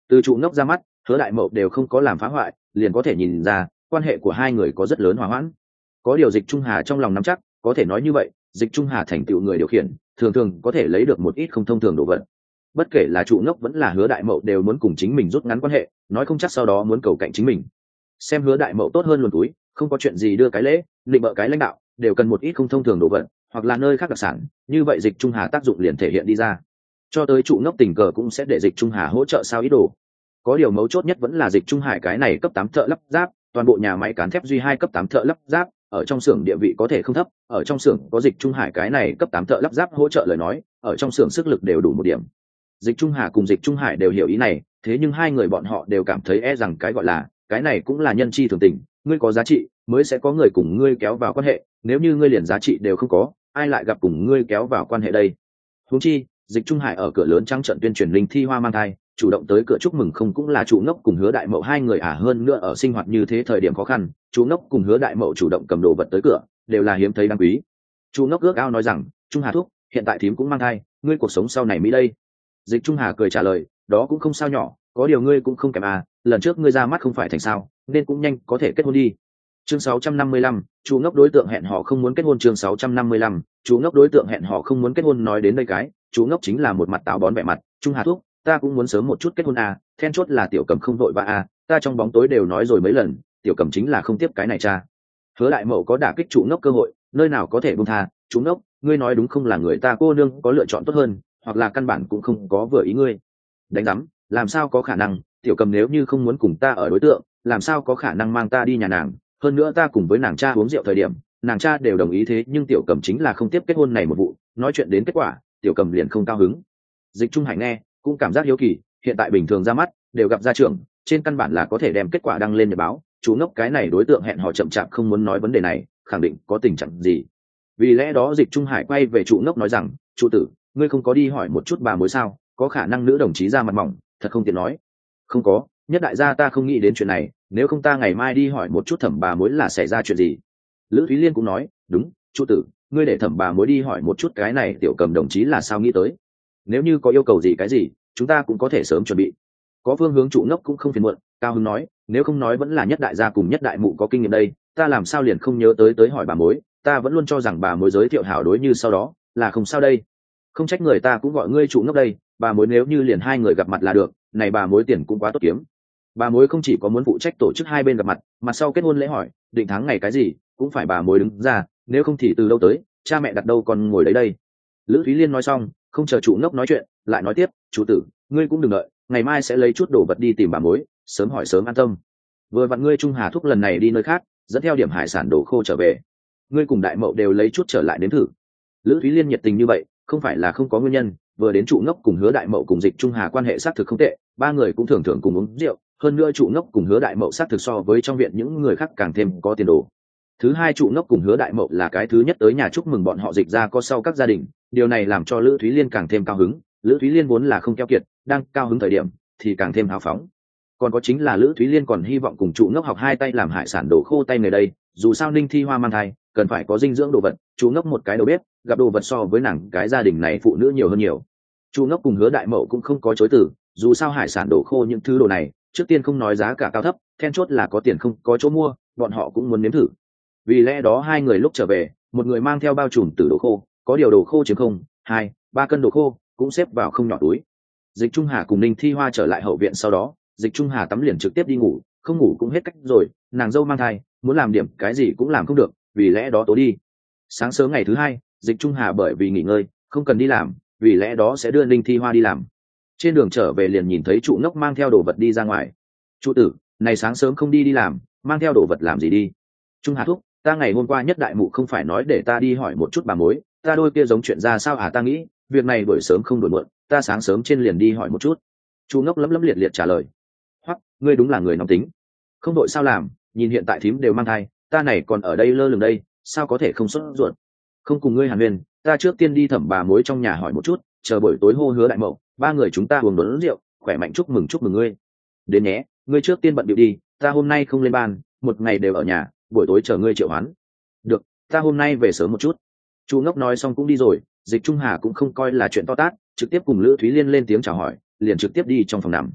Từ trụ ngốc ra mắt, Hứa Đại Mậu đều không có làm phá hoại, liền có thể nhìn ra quan hệ của hai người có rất lớn hòa hoãn. Có điều Dịch Trung Hà trong lòng nắm chắc, có thể nói như vậy, Dịch Trung Hà thành tựu người điều khiển, thường thường có thể lấy được một ít không thông thường đồ vật. Bất kể là trụ ngốc vẫn là Hứa Đại Mậu đều muốn cùng chính mình rút ngắn quan hệ, nói không chắc sau đó muốn cầu cạnh chính mình. Xem Hứa Đại Mậu tốt hơn luồn túi, không có chuyện gì đưa cái lễ, định bợ cái lãnh đạo, đều cần một ít không thông thường đồ vật, hoặc là nơi khác đặc sản, như vậy Dịch Trung Hà tác dụng liền thể hiện đi ra. Cho tới trụ ngốc tình cờ cũng sẽ để Dịch Trung Hà hỗ trợ sao ít đồ. Có điều mấu chốt nhất vẫn là Dịch Trung Hải cái này cấp tám thợ lắp ráp, toàn bộ nhà máy cán thép duy hai cấp tám thợ lắp ráp, ở trong xưởng địa vị có thể không thấp, ở trong xưởng có Dịch Trung Hải cái này cấp tám thợ lắp ráp hỗ trợ lời nói, ở trong xưởng sức lực đều đủ một điểm. Dịch Trung Hà cùng Dịch Trung Hải đều hiểu ý này, thế nhưng hai người bọn họ đều cảm thấy e rằng cái gọi là cái này cũng là nhân chi thường tình, ngươi có giá trị mới sẽ có người cùng ngươi kéo vào quan hệ, nếu như ngươi liền giá trị đều không có, ai lại gặp cùng ngươi kéo vào quan hệ đây. Huống chi Dịch Trung Hải ở cửa lớn trắng trận tuyên truyền linh thi hoa mang thai, chủ động tới cửa chúc mừng không cũng là trụ ngốc cùng Hứa Đại Mậu hai người à, hơn nữa ở sinh hoạt như thế thời điểm khó khăn, trụ ngốc cùng Hứa Đại Mậu chủ động cầm đồ vật tới cửa đều là hiếm thấy đáng quý. Trụ ngốc ước ao nói rằng, Trung Hà thúc, hiện tại thím cũng mang thai, ngươi cuộc sống sau này mỹ đây. Dịch Trung Hà cười trả lời, đó cũng không sao nhỏ, có điều ngươi cũng không kém à, lần trước ngươi ra mắt không phải thành sao, nên cũng nhanh có thể kết hôn đi. Chương sáu trăm năm mươi lăm, chú ngốc đối tượng hẹn họ không muốn kết hôn. Chương sáu trăm năm mươi lăm, chú ngốc đối tượng hẹn họ không muốn kết hôn. Nói đến đây cái, chú ngốc chính là một mặt táo bón vẻ mặt. Trung Hà thúc, ta cũng muốn sớm một chút kết hôn à, then chốt là Tiểu Cầm không vội vã à, ta trong bóng tối đều nói rồi mấy lần, Tiểu Cầm chính là không tiếp cái này cha. Hứa Đại Mậu có đả kích chú ngốc cơ hội, nơi nào có thể buông tha. Chú ngốc, ngươi nói đúng không, là người ta cô nương có lựa chọn tốt hơn, hoặc là căn bản cũng không có vừa ý ngươi. Đánh rắm, làm sao có khả năng, Tiểu Cầm nếu như không muốn cùng ta ở đối tượng, làm sao có khả năng mang ta đi nhà nàng, hơn nữa ta cùng với nàng cha uống rượu thời điểm, nàng cha đều đồng ý, thế nhưng Tiểu Cầm chính là không tiếp kết hôn này một vụ. Nói chuyện đến kết quả, Tiểu Cầm liền không cao hứng. Dịch Trung Hải nghe cũng cảm giác hiếu kỳ, hiện tại bình thường ra mắt đều gặp gia trưởng, trên căn bản là có thể đem kết quả đăng lên nhật báo, chú ngốc cái này đối tượng hẹn hò chậm chạp không muốn nói vấn đề này, khẳng định có tình trạng gì. Vì lẽ đó Dịch Trung Hải quay về trụ ngốc nói rằng, trụ tử, ngươi không có đi hỏi một chút bà mối sao, có khả năng nữ đồng chí ra mặt mỏng, thật không tiện nói. Không có, nhất đại gia ta không nghĩ đến chuyện này, nếu không ta ngày mai đi hỏi một chút thẩm bà mối là xảy ra chuyện gì. Lữ Thúy Liên cũng nói, đúng, trụ tử, ngươi để thẩm bà mối đi hỏi một chút cái này Tiểu Cầm đồng chí là sao nghĩ tới, nếu như có yêu cầu gì cái gì chúng ta cũng có thể sớm chuẩn bị. Có phương hướng trụ ngốc cũng không phiền muộn, cao hứng nói, nếu không nói vẫn là nhất đại gia cùng nhất đại mụ có kinh nghiệm đây, ta làm sao liền không nhớ tới tới hỏi bà mối, ta vẫn luôn cho rằng bà mối giới thiệu hảo đối như sau đó là không sao đây. Không trách người ta cũng gọi ngươi trụ ngốc đây, bà mối nếu như liền hai người gặp mặt là được, này bà mối tiền cũng quá tốt kiếm. Bà mối không chỉ có muốn phụ trách tổ chức hai bên gặp mặt, mà sau kết hôn lễ hỏi định tháng ngày cái gì cũng phải bà mối đứng ra, nếu không thì từ đâu tới, cha mẹ đặt đâu còn ngồi đấy đây. Lữ Thúy Liên nói xong, không chờ trụ ngốc nói chuyện, lại nói tiếp, chủ tử, ngươi cũng đừng đợi, ngày mai sẽ lấy chút đồ vật đi tìm bà mối, sớm hỏi sớm an tâm. Vừa vặn ngươi Trung Hà thúc lần này đi nơi khác, dẫn theo điểm hải sản đồ khô trở về, ngươi cùng Đại Mậu đều lấy chút trở lại đến thử. Lữ Thúy Liên nhiệt tình như vậy không phải là không có nguyên nhân, vừa đến trụ ngốc cùng Hứa Đại Mậu cùng Dịch Trung Hà quan hệ xác thực không tệ, ba người cũng thường thường cùng uống rượu, hơn nữa trụ ngốc cùng Hứa Đại Mậu xác thực so với trong viện những người khác càng thêm có tiền đồ. Thứ hai, trụ ngốc cùng Hứa Đại Mậu là cái thứ nhất tới nhà chúc mừng bọn họ Dịch ra có sau các gia đình, điều này làm cho Lữ Thúy Liên càng thêm cao hứng. Lữ Thúy Liên vốn là không keo kiệt, đang cao hứng thời điểm thì càng thêm hào phóng. Còn có chính là Lữ Thúy Liên còn hy vọng cùng trụ ngốc học hai tay làm hải sản đồ khô tay người đây, dù sao Ninh Thi Hoa mang thai cần phải có dinh dưỡng đồ vật, trụ ngốc một cái đầu bếp, gặp đồ vật so với nàng cái gia đình này phụ nữ nhiều hơn nhiều. Trụ ngốc cùng Hứa Đại Mậu cũng không có chối từ, dù sao hải sản đồ khô những thứ đồ này trước tiên không nói giá cả cao thấp, then chốt là có tiền không có chỗ mua, bọn họ cũng muốn nếm thử. Vì lẽ đó hai người lúc trở về, một người mang theo bao trùm từ đồ khô, có điều đồ khô chiếm không hai ba cân đồ khô cũng xếp vào không nhỏ túi. Dịch Trung Hà cùng Ninh Thi Hoa trở lại hậu viện sau đó, Dịch Trung Hà tắm liền trực tiếp đi ngủ, không ngủ cũng hết cách rồi, nàng dâu mang thai muốn làm điểm cái gì cũng làm không được, vì lẽ đó tối đi. Sáng sớm ngày thứ hai, Dịch Trung Hà bởi vì nghỉ ngơi không cần đi làm, vì lẽ đó sẽ đưa Ninh Thi Hoa đi làm. Trên đường trở về liền nhìn thấy trụ ngốc mang theo đồ vật đi ra ngoài. Trụ tử, này sáng sớm không đi đi làm, mang theo đồ vật làm gì đi? Trung Hà thúc, ta ngày hôm qua nhất đại mụ không phải nói để ta đi hỏi một chút bà mối, ta đôi kia giống chuyện ra sao à, ta nghĩ việc này buổi sớm không đổi muộn, ta sáng sớm trên liền đi hỏi một chút. Chu ngốc lấm lấm liệt liệt trả lời. Hoắc, ngươi đúng là người nóng tính, không đội sao làm, nhìn hiện tại thím đều mang thai, ta này còn ở đây lơ lửng đây, sao có thể không sốt ruột. Không cùng ngươi hàn huyền, ta trước tiên đi thẩm bà mối trong nhà hỏi một chút, chờ buổi tối hô Hứa Đại Mậu, ba người chúng ta uống đốn rượu, khỏe mạnh chúc mừng chúc mừng ngươi. Đến nhé, ngươi trước tiên bận điệu đi, ta hôm nay không lên ban, một ngày đều ở nhà, buổi tối chờ ngươi triệu hoán. Được, ta hôm nay về sớm một chút. Chu ngốc nói xong cũng đi rồi. Dịch Trung Hà cũng không coi là chuyện to tát, trực tiếp cùng Lữ Thúy Liên lên tiếng chào hỏi, liền trực tiếp đi trong phòng nằm.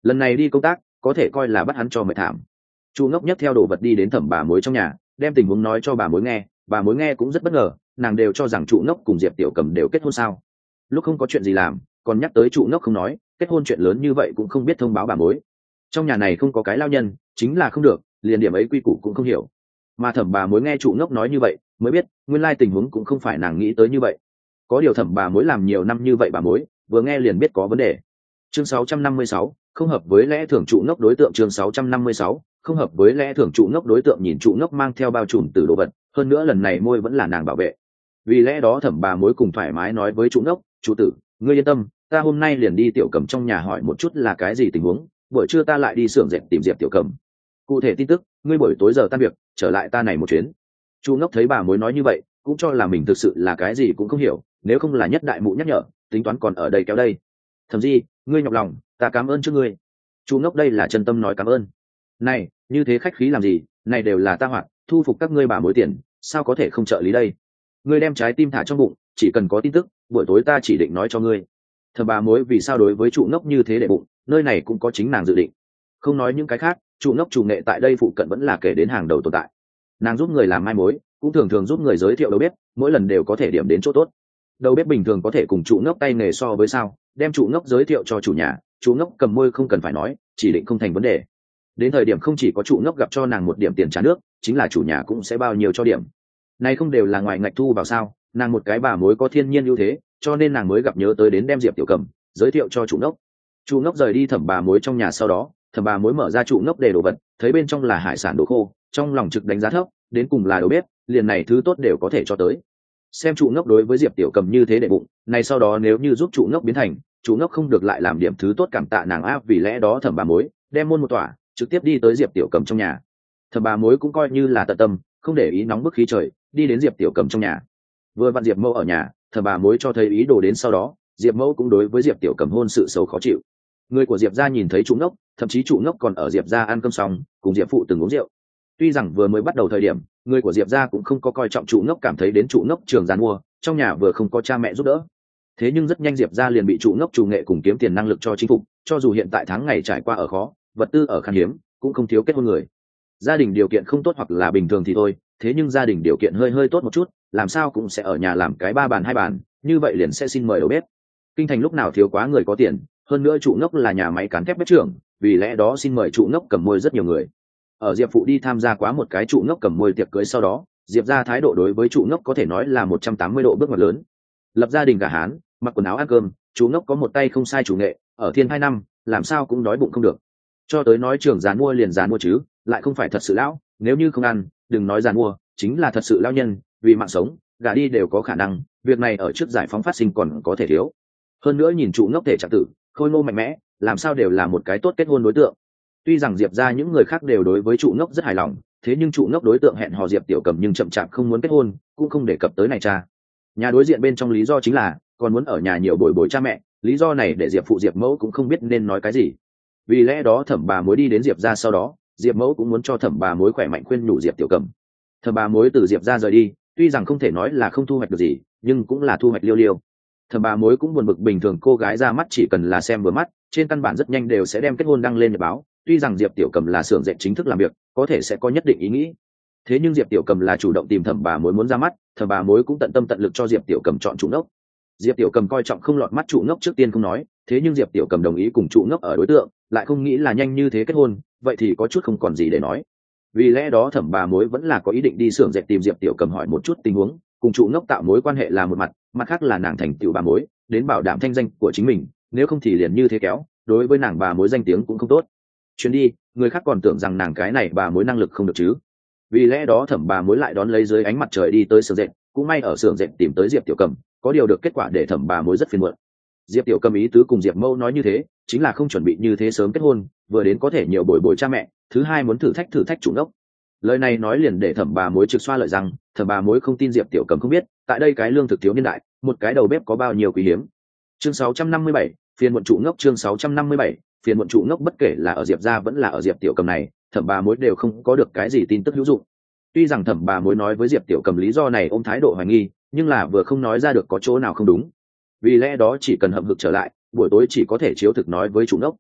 lần này đi công tác có thể coi là bắt hắn cho mệt thảm. Trụ ngốc nhấc theo đồ vật đi đến thẩm bà mối trong nhà, đem tình huống nói cho bà mối nghe. Bà mối nghe cũng rất bất ngờ, nàng đều cho rằng trụ ngốc cùng Diệp Tiểu Cầm đều kết hôn sao. Lúc không có chuyện gì làm còn nhắc tới trụ ngốc không nói, kết hôn chuyện lớn như vậy cũng không biết thông báo bà mối. Trong nhà này không có cái lao nhân chính là không được, liền điểm ấy quy củ cũng không hiểu. Mà thẩm bà mối nghe trụ ngốc nói như vậy mới biết nguyên lai tình huống cũng không phải nàng nghĩ tới như vậy. Có điều thẩm bà mối làm nhiều năm như vậy bà mối vừa nghe liền biết có vấn đề. Chương sáu trăm năm mươi sáu, không hợp với lẽ thường trụ ngốc đối tượng. Chương sáu trăm năm mươi sáu, không hợp với lẽ thường trụ ngốc đối tượng. Nhìn trụ ngốc mang theo bao trùm từ đồ vật, hơn nữa lần này môi vẫn là nàng bảo vệ, vì lẽ đó thẩm bà mối cùng thoải mái nói với trụ ngốc: "Chủ tử, ngươi yên tâm, ta hôm nay liền đi Tiểu Cầm trong nhà hỏi một chút là cái gì tình huống, buổi trưa ta lại đi xưởng dệt tìm Diệp Tiểu Cầm. Cụ thể tin tức, ngươi buổi tối giờ tan việc trở lại ta này một chuyến." Trụ ngốc thấy bà mối nói như vậy cũng cho là mình thực sự là cái gì cũng không hiểu, nếu không là nhất đại mụ nhắc nhở, tính toán còn ở đây kéo đây. "Thẩm di, ngươi nhọc lòng, ta cảm ơn trước ngươi." Trụ ngốc đây là chân tâm nói cảm ơn. "Này, như thế khách khí làm gì, này đều là ta hoạt, thu phục các ngươi bà mối tiền, sao có thể không trợ lý đây. Ngươi đem trái tim thả trong bụng, chỉ cần có tin tức buổi tối ta chỉ định nói cho ngươi." Thẩm bà mối vì sao đối với trụ ngốc như thế để bụng, nơi này cũng có chính nàng dự định. Không nói những cái khác, trụ ngốc chủ nghệ tại đây phụ cận vẫn là kể đến hàng đầu tồn tại. Nàng giúp người làm mai mối, cũng thường thường giúp người giới thiệu đầu bếp, mỗi lần đều có thể điểm đến chỗ tốt. Đầu bếp bình thường có thể cùng trụ ngốc tay nghề so với sao, đem trụ ngốc giới thiệu cho chủ nhà, trụ ngốc cầm môi không cần phải nói, chỉ định không thành vấn đề. Đến thời điểm không chỉ có trụ ngốc gặp cho nàng một điểm tiền trả nước, chính là chủ nhà cũng sẽ bao nhiêu cho điểm. Này không đều là ngoài ngạch thu vào sao, nàng một cái bà mối có thiên nhiên ưu thế, cho nên nàng mới gặp nhớ tới đến đem Diệp Tiểu Cầm giới thiệu cho trụ ngốc. Trụ ngốc rời đi thẩm bà mối trong nhà sau đó, thẩm bà mối mở ra trụ ngốc để đồ vật, thấy bên trong là hải sản đồ khô, trong lòng trực đánh giá thấp, đến cùng là đầu bếp, liền này thứ tốt đều có thể cho tới. Xem trụ ngốc đối với Diệp Tiểu Cầm như thế để bụng, này sau đó nếu như giúp trụ ngốc biến thành, trụ ngốc không được lại làm điểm thứ tốt cảm tạ nàng áp, vì lẽ đó thẩm bà mối đem môn một tỏa, trực tiếp đi tới Diệp Tiểu Cầm trong nhà. Thẩm bà mối cũng coi như là tận tâm, không để ý nóng bức khí trời, đi đến Diệp Tiểu Cầm trong nhà. Vừa vặn Diệp Mẫu ở nhà, thẩm bà mối cho thấy ý đồ đến, sau đó Diệp Mẫu cũng đối với Diệp Tiểu Cầm hôn sự xấu khó chịu. Người của Diệp gia nhìn thấy trụ ngốc, thậm chí trụ ngốc còn ở Diệp gia ăn cơm xong, cùng Diệp phụ từng uống rượu. Tuy rằng vừa mới bắt đầu thời điểm, người của Diệp gia cũng không có coi trọng trụ ngốc, cảm thấy đến trụ ngốc trường giàn mua, trong nhà vừa không có cha mẹ giúp đỡ. Thế nhưng rất nhanh Diệp gia liền bị trụ ngốc chủ nghệ cùng kiếm tiền năng lực cho chinh phục, cho dù hiện tại tháng ngày trải qua ở khó, vật tư ở khan hiếm, cũng không thiếu kết hôn người. Gia đình điều kiện không tốt hoặc là bình thường thì thôi, thế nhưng gia đình điều kiện hơi hơi tốt một chút, làm sao cũng sẽ ở nhà làm cái ba bàn hai bàn, như vậy liền sẽ xin mời đầu bếp. Kinh thành lúc nào thiếu quá người có tiền, hơn nữa trụ ngốc là nhà máy cán thép bếp trưởng, vì lẽ đó xin mời trụ ngốc cầm môi rất nhiều người. Ở Diệp phụ đi tham gia quá một cái trụ ngốc cầm môi tiệc cưới sau đó, Diệp gia thái độ đối với trụ ngốc có thể nói là một trăm tám mươi độ bước ngoặt lớn. Lập gia đình cả hán, mặc quần áo ăn cơm, trụ ngốc có một tay không sai chủ nghệ, ở thiên hai năm, làm sao cũng đói bụng không được. Cho tới nói trưởng giàn mua liền giàn mua chứ, lại không phải thật sự lão, nếu như không ăn, đừng nói giàn mua, chính là thật sự lão nhân, vì mạng sống, gả đi đều có khả năng, việc này ở trước giải phóng phát sinh còn có thể thiếu. Hơn nữa nhìn trụ ngốc thể trạng tử, khôi ngô mạnh mẽ, làm sao đều là một cái tốt kết hôn đối tượng. Tuy rằng Diệp ra những người khác đều đối với trụ ngốc rất hài lòng, thế nhưng trụ ngốc đối tượng hẹn hò Diệp Tiểu Cầm nhưng chậm chạp không muốn kết hôn, cũng không đề cập tới này cha. Nhà đối diện bên trong lý do chính là còn muốn ở nhà nhiều bồi bồi cha mẹ, lý do này để Diệp phụ Diệp mẫu cũng không biết nên nói cái gì. Vì lẽ đó thẩm bà mối đi đến Diệp ra sau đó, Diệp mẫu cũng muốn cho thẩm bà mối khỏe mạnh khuyên nhủ Diệp Tiểu Cầm. Thẩm bà mối từ Diệp ra rời đi, tuy rằng không thể nói là không thu hoạch được gì, nhưng cũng là thu hoạch liêu liêu. Thẩm bà mối cũng buồn bực, bình thường cô gái ra mắt chỉ cần là xem vừa mắt, trên căn bản rất nhanh đều sẽ đem kết hôn đăng lên nhật báo. Tuy rằng Diệp Tiểu Cầm là xưởng dệt chính thức làm việc, có thể sẽ có nhất định ý nghĩ, thế nhưng Diệp Tiểu Cầm là chủ động tìm thẩm bà mối muốn ra mắt, thẩm bà mối cũng tận tâm tận lực cho Diệp Tiểu Cầm chọn trụ ngốc. Diệp Tiểu Cầm coi trọng không lọt mắt trụ ngốc trước tiên không nói, thế nhưng Diệp Tiểu Cầm đồng ý cùng trụ ngốc ở đối tượng, lại không nghĩ là nhanh như thế kết hôn, vậy thì có chút không còn gì để nói. Vì lẽ đó thẩm bà mối vẫn là có ý định đi xưởng dệt tìm Diệp Tiểu Cầm hỏi một chút tình huống, cùng trụ ngốc tạo mối quan hệ là một mặt, mặt khác là nàng thành tựu bà mối, đến bảo đảm thanh danh của chính mình, nếu không thì liền như thế kéo, đối với nàng bà mối danh tiếng cũng không tốt. Chuyến đi, người khác còn tưởng rằng nàng cái này bà mối năng lực không được chứ. Vì lẽ đó thẩm bà mối lại đón lấy dưới ánh mặt trời đi tới xưởng dệt, cũng may ở xưởng dệt tìm tới Diệp Tiểu Cầm, có điều được kết quả để thẩm bà mối rất phiền muộn. Diệp Tiểu Cầm ý tứ cùng Diệp Mâu nói như thế, chính là không chuẩn bị như thế sớm kết hôn, vừa đến có thể nhiều bồi bồi cha mẹ, thứ hai muốn thử thách thử thách chủ ngốc. Lời này nói liền để thẩm bà mối trực xoa lợi rằng, thẩm bà mối không tin Diệp Tiểu Cầm không biết, tại đây cái lương thực thiếu niên đại, một cái đầu bếp có bao nhiêu quý hiếm. Chương sáu trăm năm mươi bảy, phiền muộn trụ ngốc. Chương sáu trăm năm mươi bảy, phiền muộn trụ ngốc. Bất kể là ở Diệp gia vẫn là ở Diệp Tiểu Cầm này, thẩm bà mối đều không có được cái gì tin tức hữu dụng. Tuy rằng thẩm bà mối nói với Diệp Tiểu Cầm lý do này ôm thái độ hoài nghi, nhưng là vừa không nói ra được có chỗ nào không đúng. Vì lẽ đó chỉ cần hậm hực trở lại, buổi tối chỉ có thể chiếu thực nói với chủ ngốc.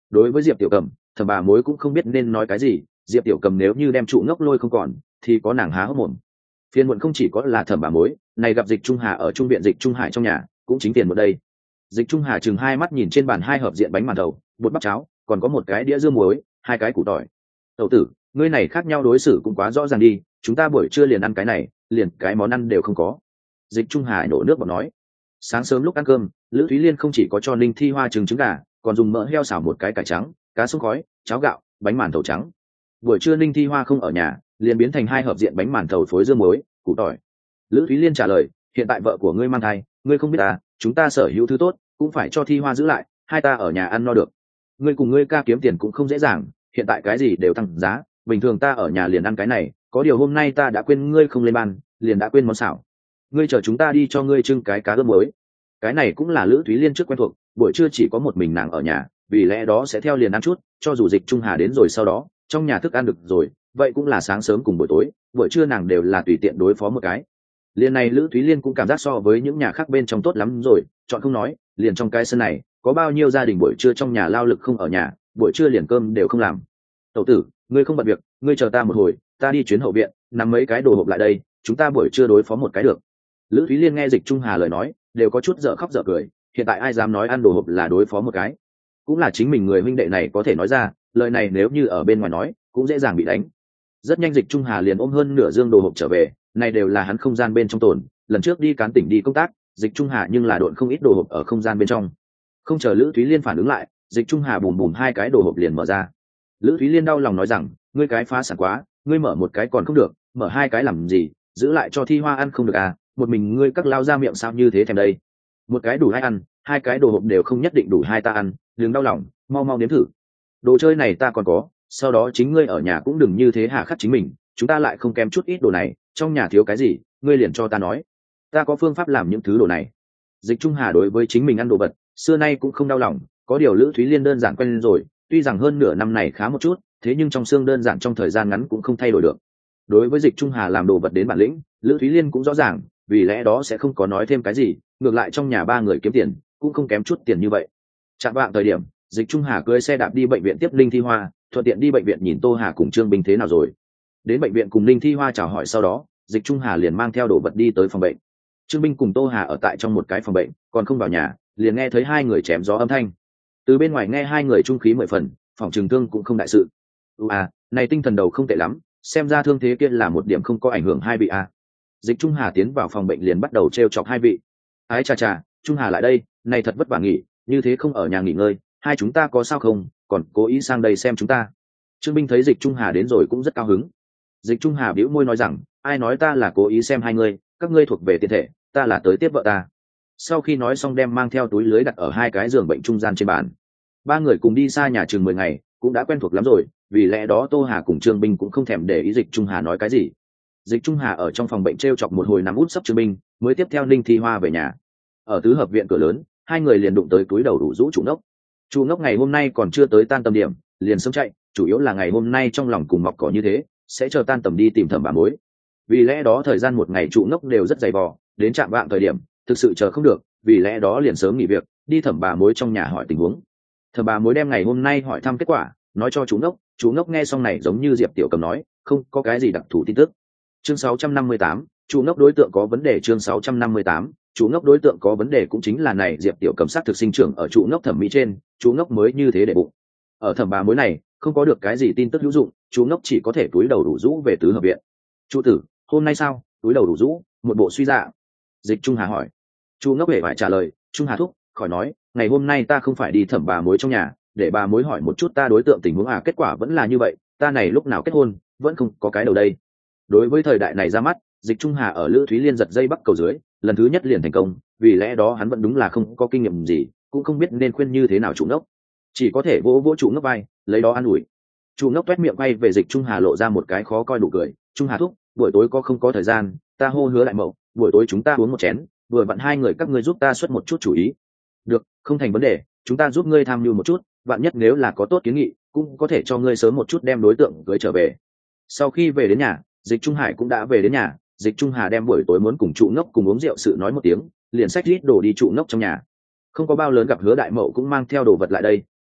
Đối với diệp tiểu cầm, thẩm bà mối cũng không biết nên nói cái gì. Diệp tiểu cầm nếu như đem trụ ngốc lôi không còn thì có nàng há hốc mồm. Phiền muộn không chỉ có là thẩm bà mối, này gặp Dịch Trung Hà ở trung viện Dịch Trung Hải trong nhà cũng chính tiền một đây. Dịch Trung Hà chừng hai mắt nhìn trên bàn hai hộp diện bánh màn thầu, bột bắp cháo, còn có một cái đĩa dưa muối, hai cái củ tỏi. Tẩu tử, ngươi này khác nhau đối xử cũng quá rõ ràng đi, chúng ta buổi trưa liền ăn cái này, liền cái món ăn đều không có. Dịch Trung Hà nổ nước bọt nói. Sáng sớm lúc ăn cơm, Lữ Thúy Liên không chỉ có cho Ninh Thi Hoa trứng trứng gà, còn dùng mỡ heo xào một cái cải trắng, cá sống khói, cháo gạo, bánh màn thầu trắng. Buổi trưa Ninh Thi Hoa không ở nhà, liền biến thành hai hộp diện bánh màn thầu phối dưa muối, củ tỏi. Lữ Thúy Liên trả lời, hiện tại vợ của ngươi mang thai, ngươi không biết à, chúng ta sở hữu thứ tốt cũng phải cho Thi Hoa giữ lại, hai ta ở nhà ăn no được. Ngươi cùng ngươi ca kiếm tiền cũng không dễ dàng, hiện tại cái gì đều tăng giá, bình thường ta ở nhà liền ăn cái này, có điều hôm nay ta đã quên ngươi không lên bàn, liền đã quên món xào. Ngươi chờ chúng ta đi cho ngươi trưng cái cá ướp muối. Cái này cũng là Lữ Thúy Liên trước quen thuộc, buổi trưa chỉ có một mình nàng ở nhà, vì lẽ đó sẽ theo liền ăn chút, cho dù Dịch Trung Hà đến rồi sau đó, trong nhà thức ăn được rồi, vậy cũng là sáng sớm cùng buổi tối, buổi trưa nàng đều là tùy tiện đối phó một cái. Liên này Lữ Thúy Liên cũng cảm giác so với những nhà khác bên trong tốt lắm rồi, chọn không nói, liền trong cái sân này, có bao nhiêu gia đình buổi trưa trong nhà lao lực không ở nhà, buổi trưa liền cơm đều không làm. Tẩu tử, ngươi không bận việc, ngươi chờ ta một hồi, ta đi chuyến hậu viện, nắm mấy cái đồ hộp lại đây, chúng ta buổi trưa đối phó một cái được. Lữ Thúy Liên nghe Dịch Trung Hà lời nói, đều có chút dở khóc dở cười, hiện tại ai dám nói ăn đồ hộp là đối phó một cái. Cũng là chính mình người huynh đệ này có thể nói ra, lời này nếu như ở bên ngoài nói, cũng dễ dàng bị đánh. Rất nhanh Dịch Trung Hà liền ôm hơn nửa dương đồ hộp trở về, này đều là hắn không gian bên trong tồn, lần trước đi Cán tỉnh đi công tác, Dịch Trung Hà nhưng là độn không ít đồ hộp ở không gian bên trong. Không chờ Lữ Thúy Liên phản ứng lại, Dịch Trung Hà bùm bùm hai cái đồ hộp liền mở ra. Lữ Thúy Liên đau lòng nói rằng, ngươi cái phá sản quá, ngươi mở một cái còn không được, mở hai cái làm gì, giữ lại cho Thi Hoa ăn không được à, một mình ngươi cắt lao ra miệng sao như thế thèm đây. Một cái đủ hai ăn, hai cái đồ hộp đều không nhất định đủ hai ta ăn, đừng đau lòng, mau mau nếm thử. Đồ chơi này ta còn có, sau đó chính ngươi ở nhà cũng đừng như thế hà khắc chính mình, chúng ta lại không kém chút ít đồ này, trong nhà thiếu cái gì, ngươi liền cho ta nói, ta có phương pháp làm những thứ đồ này. Dịch Trung Hà đối với chính mình ăn đồ vật, xưa nay cũng không đau lòng, có điều Lữ Thúy Liên đơn giản quen rồi, tuy rằng hơn nửa năm này khá một chút, thế nhưng trong xương đơn giản trong thời gian ngắn cũng không thay đổi được. Đối với Dịch Trung Hà làm đồ vật đến bản lĩnh, Lữ Thúy Liên cũng rõ ràng, vì lẽ đó sẽ không có nói thêm cái gì, ngược lại trong nhà ba người kiếm tiền cũng không kém chút tiền như vậy. Chạm vạng thời điểm, Dịch Trung Hà cưỡi xe đạp đi bệnh viện tiếp Linh Thi Hoa, thuận tiện đi bệnh viện nhìn Tô Hà cùng Trương Bình thế nào rồi. Đến bệnh viện cùng Linh Thi Hoa chào hỏi sau đó, Dịch Trung Hà liền mang theo đồ vật đi tới phòng bệnh. Trương Binh cùng Tô Hà ở tại trong một cái phòng bệnh, còn không vào nhà, liền nghe thấy hai người chém gió âm thanh. Từ bên ngoài nghe hai người trung khí mười phần, phòng trường thương cũng không đại sự. U à, này tinh thần đầu không tệ lắm, xem ra thương thế kia là một điểm không có ảnh hưởng hai vị a. Dịch Trung Hà tiến vào phòng bệnh liền bắt đầu trêu chọc hai vị. Ái chà chà, Trung Hà lại đây, này thật vất vả nghỉ, như thế không ở nhà nghỉ ngơi, hai chúng ta có sao không, còn cố ý sang đây xem chúng ta. Trương Binh thấy Dịch Trung Hà đến rồi cũng rất cao hứng. Dịch Trung Hà bĩu môi nói rằng, ai nói ta là cố ý xem hai ngươi, các ngươi thuộc về tiền thể, ta là tới tiếp vợ ta. Sau khi nói xong đem mang theo túi lưới đặt ở hai cái giường bệnh trung gian trên bàn. Ba người cùng đi xa nhà chừng mười ngày, cũng đã quen thuộc lắm rồi, vì lẽ đó Tô Hà cùng Trương Binh cũng không thèm để ý Dịch Trung Hà nói cái gì. Dịch Trung Hà ở trong phòng bệnh treo chọc một hồi nằm út sấp Trương Binh, mới tiếp theo Ninh Thi Hoa về nhà. Ở tứ hợp viện cửa lớn, hai người liền đụng tới túi đầu đủ rũ chủ ngốc. Chủ ngốc ngày hôm nay còn chưa tới tan tầm điểm, liền sớm chạy, chủ yếu là ngày hôm nay trong lòng cùng mọc cỏ như thế, sẽ chờ tan tầm đi tìm thẩm bà mối. Vì lẽ đó thời gian một ngày trụ ngốc đều rất dày vò, đến trạm vạng thời điểm thực sự chờ không được, vì lẽ đó liền sớm nghỉ việc, đi thẩm bà mối trong nhà hỏi tình huống. Thẩm bà mối đem ngày hôm nay hỏi thăm kết quả nói cho chú ngốc, chú ngốc nghe xong này giống như Diệp Tiểu Cầm nói, không có cái gì đặc thù tin tức. Chương sáu trăm năm mươi tám, chú ngốc đối tượng có vấn đề. Chương sáu trăm năm mươi tám, chú ngốc đối tượng có vấn đề cũng chính là này Diệp Tiểu Cầm sắc thực sinh trưởng ở chú ngốc thẩm mỹ trên, chú ngốc mới như thế để bụng. Ở thẩm bà mối này không có được cái gì tin tức hữu dụng, chú ngốc chỉ có thể túi đầu đủ rũ về tứ hợp viện. Chú tử, hôm nay sao? Túi đầu đủ rũ, một bộ suy dạ. Dịch Trung Hà hỏi. Chú ngốc hề phải trả lời, Trung Hà thúc, khỏi nói, ngày hôm nay ta không phải đi thẩm bà mối trong nhà, để bà mối hỏi một chút ta đối tượng tình huống à, kết quả vẫn là như vậy, ta này lúc nào kết hôn, vẫn không có cái đầu đây. Đối với thời đại này ra mắt, Dịch Trung Hà ở Lữ Thúy Liên giật dây bắc cầu dưới, lần thứ nhất liền thành công, vì lẽ đó hắn vẫn đúng là không có kinh nghiệm gì, cũng không biết nên khuyên như thế nào chủ ngốc, chỉ có thể vỗ vỗ chủ ngốc vai, lấy đó an ủi. Chủ ngốc toét miệng quay về Dịch Trung Hà lộ ra một cái khó coi đủ cười, Trung Hà thúc, buổi tối có không có thời gian, ta hô hứa lại mậu, buổi tối chúng ta uống một chén, vừa vặn hai người các ngươi giúp ta xuất một chút chủ ý. Được, không thành vấn đề, chúng ta giúp ngươi tham mưu một chút, vạn nhất nếu là có tốt kiến nghị, cũng có thể cho ngươi sớm một chút đem đối tượng cưới trở về. Sau khi về đến nhà, Dịch Trung Hải cũng đã về đến nhà, Dịch Trung Hà đem buổi tối muốn cùng trụ ngốc cùng uống rượu sự nói một tiếng, liền xách rít đổ đi trụ ngốc trong nhà. Không có bao lớn gặp hứa đại mậu cũng mang theo đồ vật lại đây,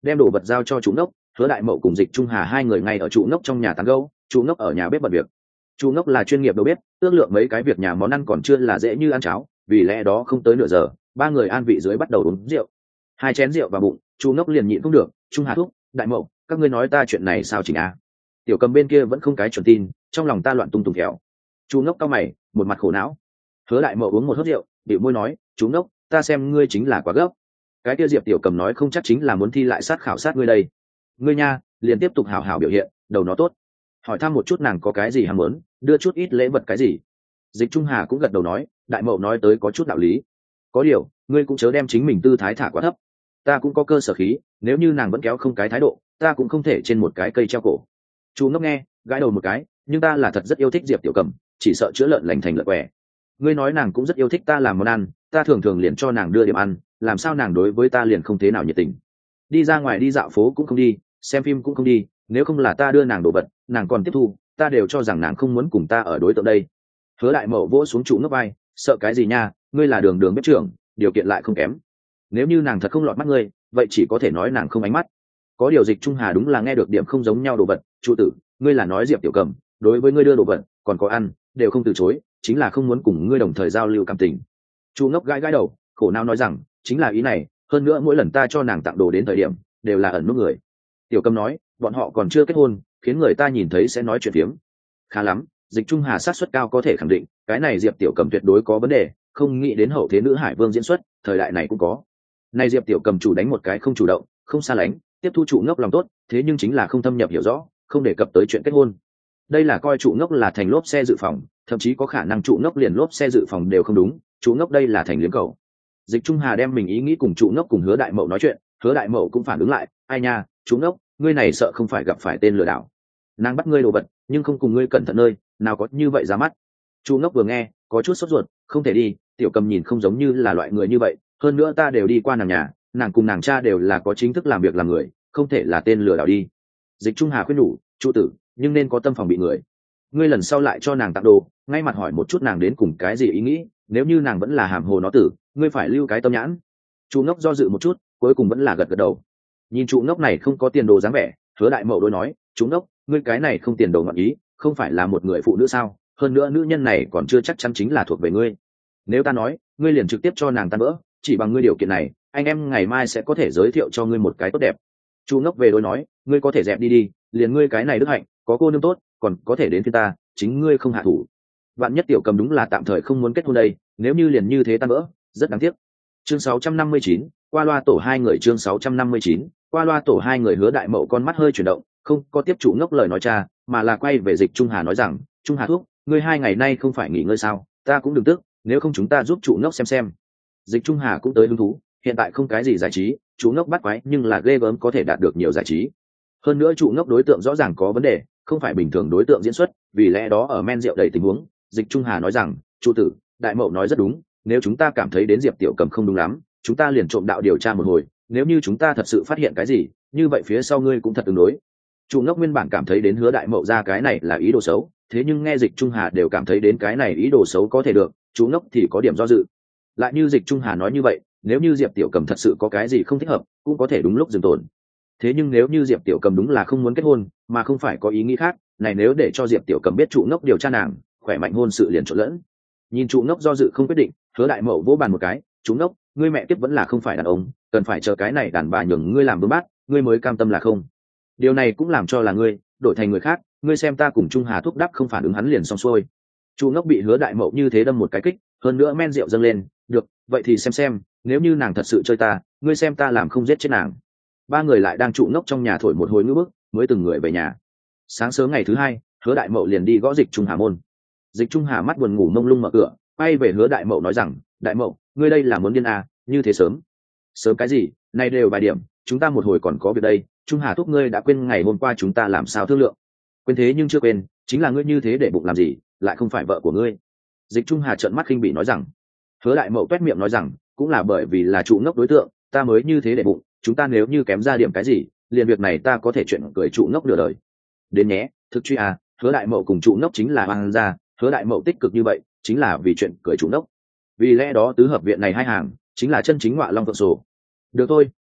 đem đồ vật giao cho chủ ngốc. Hứa Đại Mậu cùng Dịch Trung Hà hai người ngay ở chủ ngốc trong nhà tán gẫu, chủ ngốc ở nhà bếp bận việc. Chủ ngốc là chuyên nghiệp đầu bếp, ước lượng mấy cái việc nhà món ăn còn chưa là dễ như ăn cháo, vì lẽ đó không tới nửa giờ, ba người an vị dưới bắt đầu uống rượu. Hai chén rượu vào bụng, chủ ngốc liền nhịn không được, Trung Hà thúc, Đại Mậu, các ngươi nói ta chuyện này sao chỉnh a? Tiểu Cầm bên kia vẫn không cái chuẩn tin, trong lòng ta loạn tung tùng khéo. Chủ ngốc cao mày, một mặt khổ não. Hứa Đại Mậu uống một hớp rượu, bĩu môi nói, chủ ngốc, ta xem ngươi chính là quá gấp. Cái kia Diệp Tiểu Cầm nói không chắc chính là muốn thi lại sát khảo sát ngươi đây. Ngươi nha, liền tiếp tục hảo hảo biểu hiện, đầu nó tốt. Hỏi thăm một chút nàng có cái gì ham muốn, đưa chút ít lễ vật cái gì. Dịch Trung Hà cũng gật đầu nói, Đại Mậu nói tới có chút đạo lý. Có điều, ngươi cũng chớ đem chính mình tư thái thả quá thấp. Ta cũng có cơ sở khí, nếu như nàng vẫn kéo không cái thái độ, ta cũng không thể trên một cái cây treo cổ. Chú ngốc nghe, gãi đầu một cái, nhưng ta là thật rất yêu thích Diệp Tiểu Cầm, chỉ sợ chữa lợn lành thành lợn què. Ngươi nói nàng cũng rất yêu thích ta làm món ăn, ta thường thường liền cho nàng đưa điểm ăn, làm sao nàng đối với ta liền không thế nào nhiệt tình. Đi ra ngoài đi dạo phố cũng không đi, xem phim cũng không đi, nếu không là ta đưa nàng đồ vật, nàng còn tiếp thu, ta đều cho rằng nàng không muốn cùng ta ở đối tượng đây. Hứa Đại Mậu vỗ xuống trụ ngốc vai, sợ cái gì nha, ngươi là đường đường bếp trưởng, điều kiện lại không kém. Nếu như nàng thật không lọt mắt ngươi, vậy chỉ có thể nói nàng không ánh mắt. Có điều Dịch Trung Hà đúng là nghe được điểm không giống nhau đồ vật, trụ tử, ngươi là nói Diệp Tiểu Cầm, đối với ngươi đưa đồ vật, còn có ăn, đều không từ chối, chính là không muốn cùng ngươi đồng thời giao lưu cảm tình. Chu ngốc gãi gãi đầu, khổ não nói rằng, chính là ý này, hơn nữa mỗi lần ta cho nàng tặng đồ đến thời điểm, đều là ẩn nút người. Tiểu Cầm nói, bọn họ còn chưa kết hôn, khiến người ta nhìn thấy sẽ nói chuyện phiếm. Khá lắm, Dịch Trung Hà sát suất cao có thể khẳng định, cái này Diệp Tiểu Cầm tuyệt đối có vấn đề, không nghĩ đến hậu thế nữ hải vương diễn xuất, thời đại này cũng có. Này Diệp Tiểu Cầm chủ đánh một cái không chủ động, không xa lánh, tiếp thu trụ ngốc lòng tốt, thế nhưng chính là không thâm nhập hiểu rõ, không đề cập tới chuyện kết hôn. Đây là coi trụ ngốc là thành lốp xe dự phòng, thậm chí có khả năng trụ ngốc liền lốp xe dự phòng đều không đúng, trụ ngốc đây là thành liếm cầu. Dịch Trung Hà đem mình ý nghĩ cùng trụ ngốc cùng Hứa Đại Mậu nói chuyện, Hứa Đại Mậu cũng phản ứng lại, ai nha, trụ ngốc, ngươi này sợ không phải gặp phải tên lừa đảo. Nàng bắt ngươi đồ vật, nhưng không cùng ngươi cẩn thận nơi, nào có như vậy ra mắt. Trụ ngốc vừa nghe, có chút sốt ruột, không thể đi, Tiểu Cầm nhìn không giống như là loại người như vậy, hơn nữa ta đều đi qua nàng nhà, nàng cùng nàng cha đều là có chính thức làm việc làm người, không thể là tên lừa đảo đi. Dịch Trung Hà khuyên nhủ, trụ tử, nhưng nên có tâm phòng bị người. Ngươi lần sau lại cho nàng tặng đồ, ngay mặt hỏi một chút nàng đến cùng cái gì ý nghĩ, nếu như nàng vẫn là hàm hồ nó tử, ngươi phải lưu cái tâm nhãn. Trụ ngốc do dự một chút, cuối cùng vẫn là gật gật đầu. Nhìn trụ ngốc này không có tiền đồ dáng vẻ, Hứa Đại Mậu đối nói, trụ ngốc, ngươi cái này không tiền đồ ngọn ý, không phải là một người phụ nữ sao? Hơn nữa nữ nhân này còn chưa chắc chắn chính là thuộc về ngươi. Nếu ta nói, ngươi liền trực tiếp cho nàng tan vỡ, chỉ bằng ngươi điều kiện này, anh em ngày mai sẽ có thể giới thiệu cho ngươi một cái tốt đẹp. Chu ngốc về đối nói, ngươi có thể dẹp đi đi, liền ngươi cái này đức hạnh, có cô nương tốt, còn có thể đến phía ta, chính ngươi không hạ thủ. Vạn nhất Tiểu Cầm đúng là tạm thời không muốn kết hôn đây, nếu như liền như thế tan vỡ, rất đáng tiếc. Chương sáu trăm năm mươi chín, qua loa tổ hai người chương sáu trăm năm mươi chín, qua loa tổ hai người. Hứa Đại Mậu con mắt hơi chuyển động, không có tiếp chủ ngốc lời nói cha, mà là quay về Dịch Trung Hà nói rằng, Trung Hà thúc, ngươi hai ngày nay không phải nghỉ ngơi sao? Ta cũng đừng tức, nếu không chúng ta giúp chủ ngốc xem xem. Dịch Trung Hà cũng tới hứng thú, hiện tại không cái gì giải trí, chủ ngốc bắt quái nhưng là ghê gớm có thể đạt được nhiều giải trí. Hơn nữa chủ ngốc đối tượng rõ ràng có vấn đề, không phải bình thường đối tượng diễn xuất, vì lẽ đó ở men rượu đầy tình huống, Dịch Trung Hà nói rằng, chủ tử, Đại Mậu nói rất đúng, nếu chúng ta cảm thấy đến Diệp Tiểu Cầm không đúng lắm, chúng ta liền trộm đạo điều tra một hồi, nếu như chúng ta thật sự phát hiện cái gì, như vậy phía sau ngươi cũng thật ứng đối. Chủ ngốc nguyên bản cảm thấy đến Hứa Đại Mậu ra cái này là ý đồ xấu, thế nhưng nghe Dịch Trung Hà đều cảm thấy đến cái này ý đồ xấu có thể được, chủ ngốc thì có điểm do dự. Lại như Dịch Trung Hà nói như vậy, nếu như Diệp Tiểu Cầm thật sự có cái gì không thích hợp, cũng có thể đúng lúc dừng tồn. Thế nhưng nếu như Diệp Tiểu Cầm đúng là không muốn kết hôn, mà không phải có ý nghĩ khác, này nếu để cho Diệp Tiểu Cầm biết trụ ngốc điều tra nàng, khỏe mạnh hôn sự liền trộn lẫn. Nhìn trụ ngốc do dự không quyết định, Hứa Đại Mậu vỗ bàn một cái, trụ ngốc, ngươi mẹ tiếp vẫn là không phải đàn ông, cần phải chờ cái này đàn bà nhường ngươi làm bưng bát, ngươi mới cam tâm là không. Điều này cũng làm cho là ngươi đổi thành người khác, ngươi xem ta cùng Trung Hà thúc đắc không phản ứng hắn liền xong xuôi. Trụ ngốc bị Hứa Đại Mậu như thế đâm một cái kích, hơn nữa men rượu dâng lên, được, vậy thì xem xem, nếu như nàng thật sự chơi ta, ngươi xem ta làm không giết chết nàng. Ba người lại đang trụ ngốc trong nhà thổi một hồi ngữ bức, mới từng người về nhà. Sáng sớm ngày thứ hai, Hứa Đại Mậu liền đi gõ Dịch Trung Hà môn. Dịch Trung Hà mắt buồn ngủ mông lung mở cửa, quay về Hứa Đại Mậu nói rằng, Đại Mậu, ngươi đây là muốn điên à, như thế sớm. Sớm cái gì, nay đều vài điểm, chúng ta một hồi còn có việc đây. Trung Hà thúc ngươi đã quên ngày hôm qua chúng ta làm sao thương lượng. Quên thế nhưng chưa quên, chính là ngươi như thế để bụng làm gì, lại không phải vợ của ngươi. Dịch Trung Hà trợn mắt khinh bỉ nói rằng. Hứa Đại Mậu toét miệng nói rằng, cũng là bởi vì là trụ ngốc đối tượng, ta mới như thế để bụng, chúng ta nếu như kém ra điểm cái gì, liền việc này ta có thể chuyện cười trụ ngốc nửa đời. Đến nhé, thực truy à, Hứa Đại Mậu cùng trụ ngốc chính là hoang gia, Hứa Đại Mậu tích cực như vậy, chính là vì chuyện cười trụ ngốc. Vì lẽ đó tứ hợp viện này hai hàng, chính là chân chính ngọa long phượng sổ. Được thôi,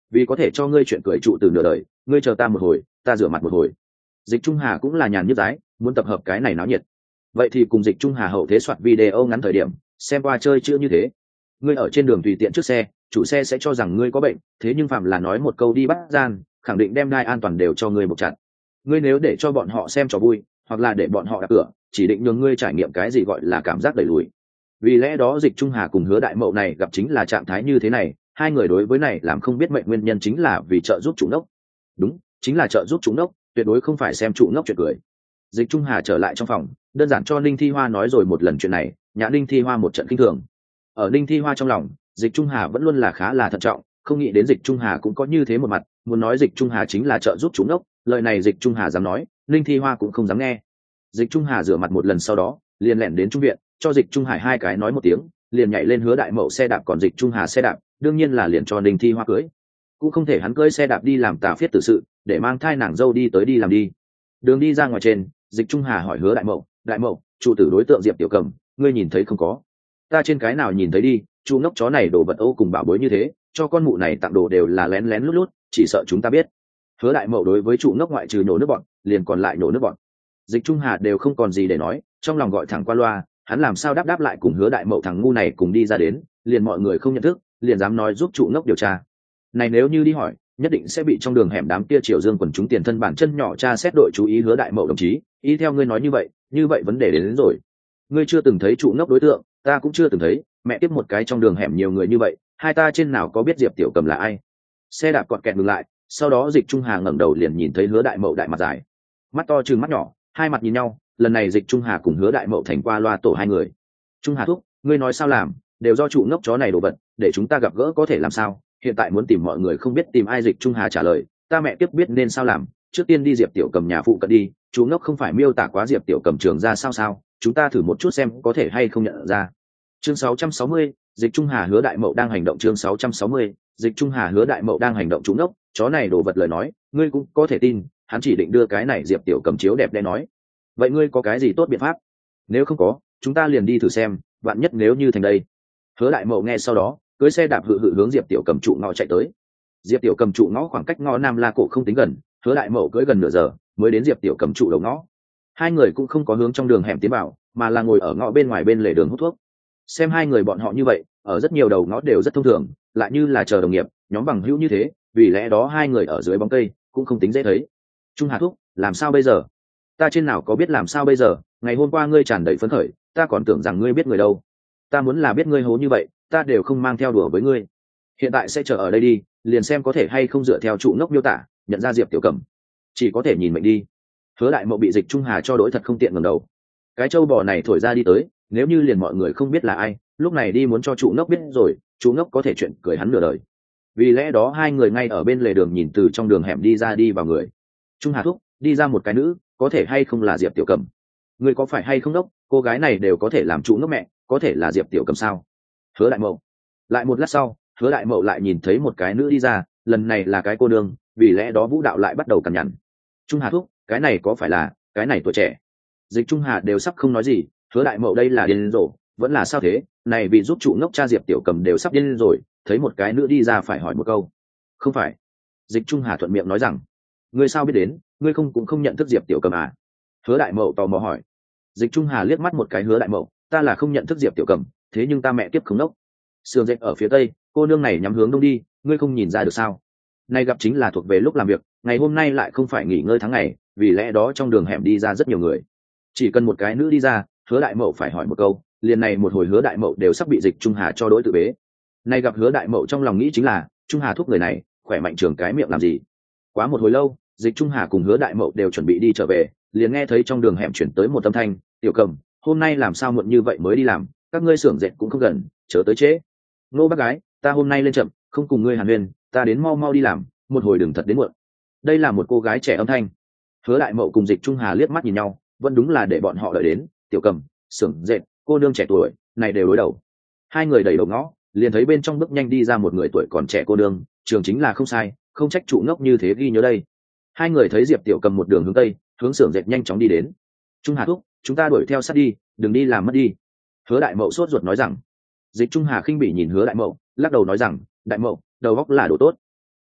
vì có thể cho ngươi chuyện cười trụ từ nửa đời, ngươi chờ ta một hồi, ta rửa mặt một hồi. Dịch Trung Hà cũng là nhàn như giái, muốn tập hợp cái này náo nhiệt. Vậy thì cùng Dịch Trung Hà hậu thế soạt video ngắn thời điểm, xem qua chơi chữ như thế. Ngươi ở trên đường tùy tiện trước xe, chủ xe sẽ cho rằng ngươi có bệnh, thế nhưng phạm là nói một câu đi bắt gian, khẳng định đem đai an toàn đều cho ngươi buộc chặt. Ngươi nếu để cho bọn họ xem trò vui, hoặc là để bọn họ đạp cửa, chỉ định nhường ngươi trải nghiệm cái gì gọi là cảm giác đẩy lùi. Vì lẽ đó Dịch Trung Hà cùng Hứa Đại Mậu này gặp chính là trạng thái như thế này, hai người đối với này làm không biết mệnh nguyên nhân chính là vì trợ giúp chủ nốc. Đúng, chính là trợ giúp chủ nốc, tuyệt đối không phải xem chủ nốc chuyện cười. Dịch Trung Hà trở lại trong phòng, đơn giản cho Ninh Thi Hoa nói rồi một lần chuyện này, nhã Ninh Thi Hoa một trận kinh thường. Ở Ninh Thi Hoa trong lòng, Dịch Trung Hà vẫn luôn là khá là thận trọng, không nghĩ đến Dịch Trung Hà cũng có như thế một mặt, muốn nói Dịch Trung Hà chính là trợ giúp chủ nốc, lời này Dịch Trung Hà dám nói, Ninh Thi Hoa cũng không dám nghe. Dịch Trung Hà rửa mặt một lần sau đó, liền lẻn đến trung viện, cho Dịch Trung Hải hai cái nói một tiếng, liền nhảy lên Hứa Đại Mậu xe đạp, còn Dịch Trung Hà xe đạp, đương nhiên là liền cho Ninh Thi Hoa cưới. Cũng không thể hắn cưới xe đạp đi làm tà phiết tử sự, để mang thai nàng dâu đi tới đi làm đi. Đường đi ra ngoài trên, Dịch Trung Hà hỏi Hứa Đại Mậu, Đại Mậu, chủ tử đối tượng Diệp Tiểu Cầm, ngươi nhìn thấy không có? Ta trên cái nào nhìn thấy đi, chu ngốc chó này đồ vật ô cùng bảo bối như thế, cho con mụ này tặng đồ đều là lén lén lút lút, chỉ sợ chúng ta biết. Hứa Đại Mậu đối với trụ ngốc ngoại trừ nhổ nước bọn, liền còn lại nhổ nước bọn. Dịch Trung Hà đều không còn gì để nói, trong lòng gọi thẳng qua loa, hắn làm sao đáp đáp lại cùng Hứa Đại Mậu thằng ngu này cùng đi ra đến, liền mọi người không nhận thức, liền dám nói giúp trụ ngốc điều tra. Này nếu như đi hỏi, nhất định sẽ bị trong đường hẻm đám kia Triều Dương quần chúng tiền thân bản chân nhỏ tra xét đội chú ý. Hứa Đại Mậu đồng chí, ý theo ngươi nói như vậy, như vậy vấn đề đến, đến rồi. Ngươi chưa từng thấy trụ ngốc đối tượng, ta cũng chưa từng thấy, mẹ tiếp một cái trong đường hẻm nhiều người như vậy, hai ta trên nào có biết Diệp Tiểu Cầm là ai? Xe đạp quạt kẹt ngừng lại, sau đó Dịch Trung Hà ngẩng đầu liền nhìn thấy Hứa Đại Mậu đại mặt dài, mắt to trừng mắt nhỏ, hai mặt nhìn nhau. Lần này Dịch Trung Hà cùng Hứa Đại Mậu thành qua loa tổ hai người. Trung Hà thúc, ngươi nói sao làm, đều do trụ ngốc chó này đồ vật, để chúng ta gặp gỡ có thể làm sao? Hiện tại muốn tìm mọi người không biết tìm ai. Dịch Trung Hà trả lời, ta mẹ tiếp biết nên sao làm, trước tiên đi Diệp Tiểu Cầm nhà phụ cận đi, chú ngốc không phải miêu tả quá Diệp Tiểu Cầm trường ra sao sao, chúng ta thử một chút xem có thể hay không nhận ra. Chương sáu trăm sáu mươi, Dịch Trung Hà Hứa Đại Mậu đang hành động. Chương sáu trăm sáu mươi, Dịch Trung Hà Hứa Đại Mậu đang hành động. Chú ngốc chó này đồ vật lời nói, ngươi cũng có thể tin, hắn chỉ định đưa cái này Diệp Tiểu Cầm chiếu đẹp đẽ nói. Vậy ngươi có cái gì tốt biện pháp? Nếu không có, chúng ta liền đi thử xem, vạn nhất nếu như thành đây. Hứa Đại Mậu nghe sau đó, cưỡi xe đạp hự hự hướng Diệp Tiểu Cầm trụ ngõ chạy tới. Diệp Tiểu Cầm trụ ngõ khoảng cách ngõ Nam La Cổ không tính gần, Hứa Đại Mậu cưỡi gần nửa giờ mới đến Diệp Tiểu Cầm trụ đầu ngõ. Hai người cũng không có hướng trong đường hẻm tiến vào, mà là ngồi ở ngõ bên ngoài bên lề đường hút thuốc. Xem hai người bọn họ như vậy, ở rất nhiều đầu ngõ đều rất thông thường, lại như là chờ đồng nghiệp, nhóm bằng hữu như thế, vì lẽ đó hai người ở dưới bóng cây cũng không tính dễ thấy. Trung Hà thúc, làm sao bây giờ? Ta trên nào có biết làm sao bây giờ, ngày hôm qua ngươi tràn đầy phấn khởi, ta còn tưởng rằng ngươi biết người đâu. Ta muốn là biết ngươi hố như vậy, ta đều không mang theo đùa với ngươi. Hiện tại sẽ chờ ở đây đi, liền xem có thể hay không dựa theo trụ ngốc miêu tả nhận ra Diệp Tiểu Cầm, chỉ có thể nhìn mệnh đi. Hứa Đại Mậu bị Dịch Trung Hà cho đối thật không tiện ngẩng đầu. Cái trâu bò này thổi ra đi tới, nếu như liền mọi người không biết là ai, lúc này đi muốn cho trụ ngốc biết rồi, trụ ngốc có thể chuyện cười hắn nửa đời. Vì lẽ đó hai người ngay ở bên lề đường nhìn từ trong đường hẻm đi ra đi vào người. Trung Hà thúc, đi ra một cái nữ, có thể hay không là Diệp Tiểu Cầm? Người có phải hay không ngốc, cô gái này đều có thể làm trụ ngốc mẹ, có thể là Diệp Tiểu Cầm sao? Hứa Đại Mậu. Lại một lát sau, Hứa Đại Mậu lại nhìn thấy một cái nữ đi ra, lần này là cái cô nương, vì lẽ đó Vũ Đạo lại bắt đầu cằn nhằn. Trung Hà thúc, cái này có phải là cái này tuổi trẻ? Dịch Trung Hà đều sắp không nói gì, Hứa Đại Mậu đây là điên rồ, vẫn là sao thế, này vì giúp trụ ngốc cha Diệp Tiểu Cầm đều sắp điên rồi, thấy một cái nữ đi ra phải hỏi một câu. Không phải. Dịch Trung Hà thuận miệng nói rằng, ngươi sao biết đến, ngươi không cũng không nhận thức Diệp Tiểu Cầm à? Hứa Đại Mậu tò mò hỏi. Dịch Trung Hà liếc mắt một cái Hứa Đại Mậu, ta là không nhận thức Diệp Tiểu Cầm, thế nhưng ta mẹ tiếp không nốc. Sườn dệt ở phía tây, cô nương này nhắm hướng đông đi, ngươi không nhìn ra được sao? Nay gặp chính là thuộc về lúc làm việc, ngày hôm nay lại không phải nghỉ ngơi tháng ngày, vì lẽ đó trong đường hẻm đi ra rất nhiều người. Chỉ cần một cái nữ đi ra, Hứa Đại Mậu phải hỏi một câu, liền này một hồi Hứa Đại Mậu đều sắp bị Dịch Trung Hà cho đối tự bế. Nay gặp Hứa Đại Mậu trong lòng nghĩ chính là, Trung Hà thúc người này, khỏe mạnh trường cái miệng làm gì? Quá một hồi lâu, Dịch Trung Hà cùng Hứa Đại Mậu đều chuẩn bị đi trở về, liền nghe thấy trong đường hẻm chuyển tới một âm thanh, Tiểu Cầm, hôm nay làm sao muộn như vậy mới đi làm, các ngươi xưởng dệt cũng không gần, chớ tới trễ. Nô bác gái, ta hôm nay lên chậm, không cùng ngươi hàn huyên, ta đến mau mau đi làm, một hồi đừng thật đến muộn. Đây là một cô gái trẻ âm thanh. Hứa Đại Mậu cùng Dịch Trung Hà liếc mắt nhìn nhau, vẫn đúng là để bọn họ đợi đến. Tiểu Cầm, xưởng dệt, cô nương trẻ tuổi, này đều đối đầu. Hai người đẩy đầu ngõ, liền thấy bên trong bước nhanh đi ra một người tuổi còn trẻ cô nương, trường chính là không sai, không trách trụ ngốc như thế ghi nhớ đây. Hai người thấy Diệp Tiểu Cầm một đường hướng tây, hướng xưởng dệt nhanh chóng đi đến. Trung Hà thúc, chúng ta đuổi theo sát đi, đừng đi làm mất đi. Hứa Đại Mậu sốt ruột nói rằng. Dịch Trung Hà khinh bỉ nhìn Hứa Đại Mậu, lắc đầu nói rằng, Đại Mậu, đầu óc là đồ tốt,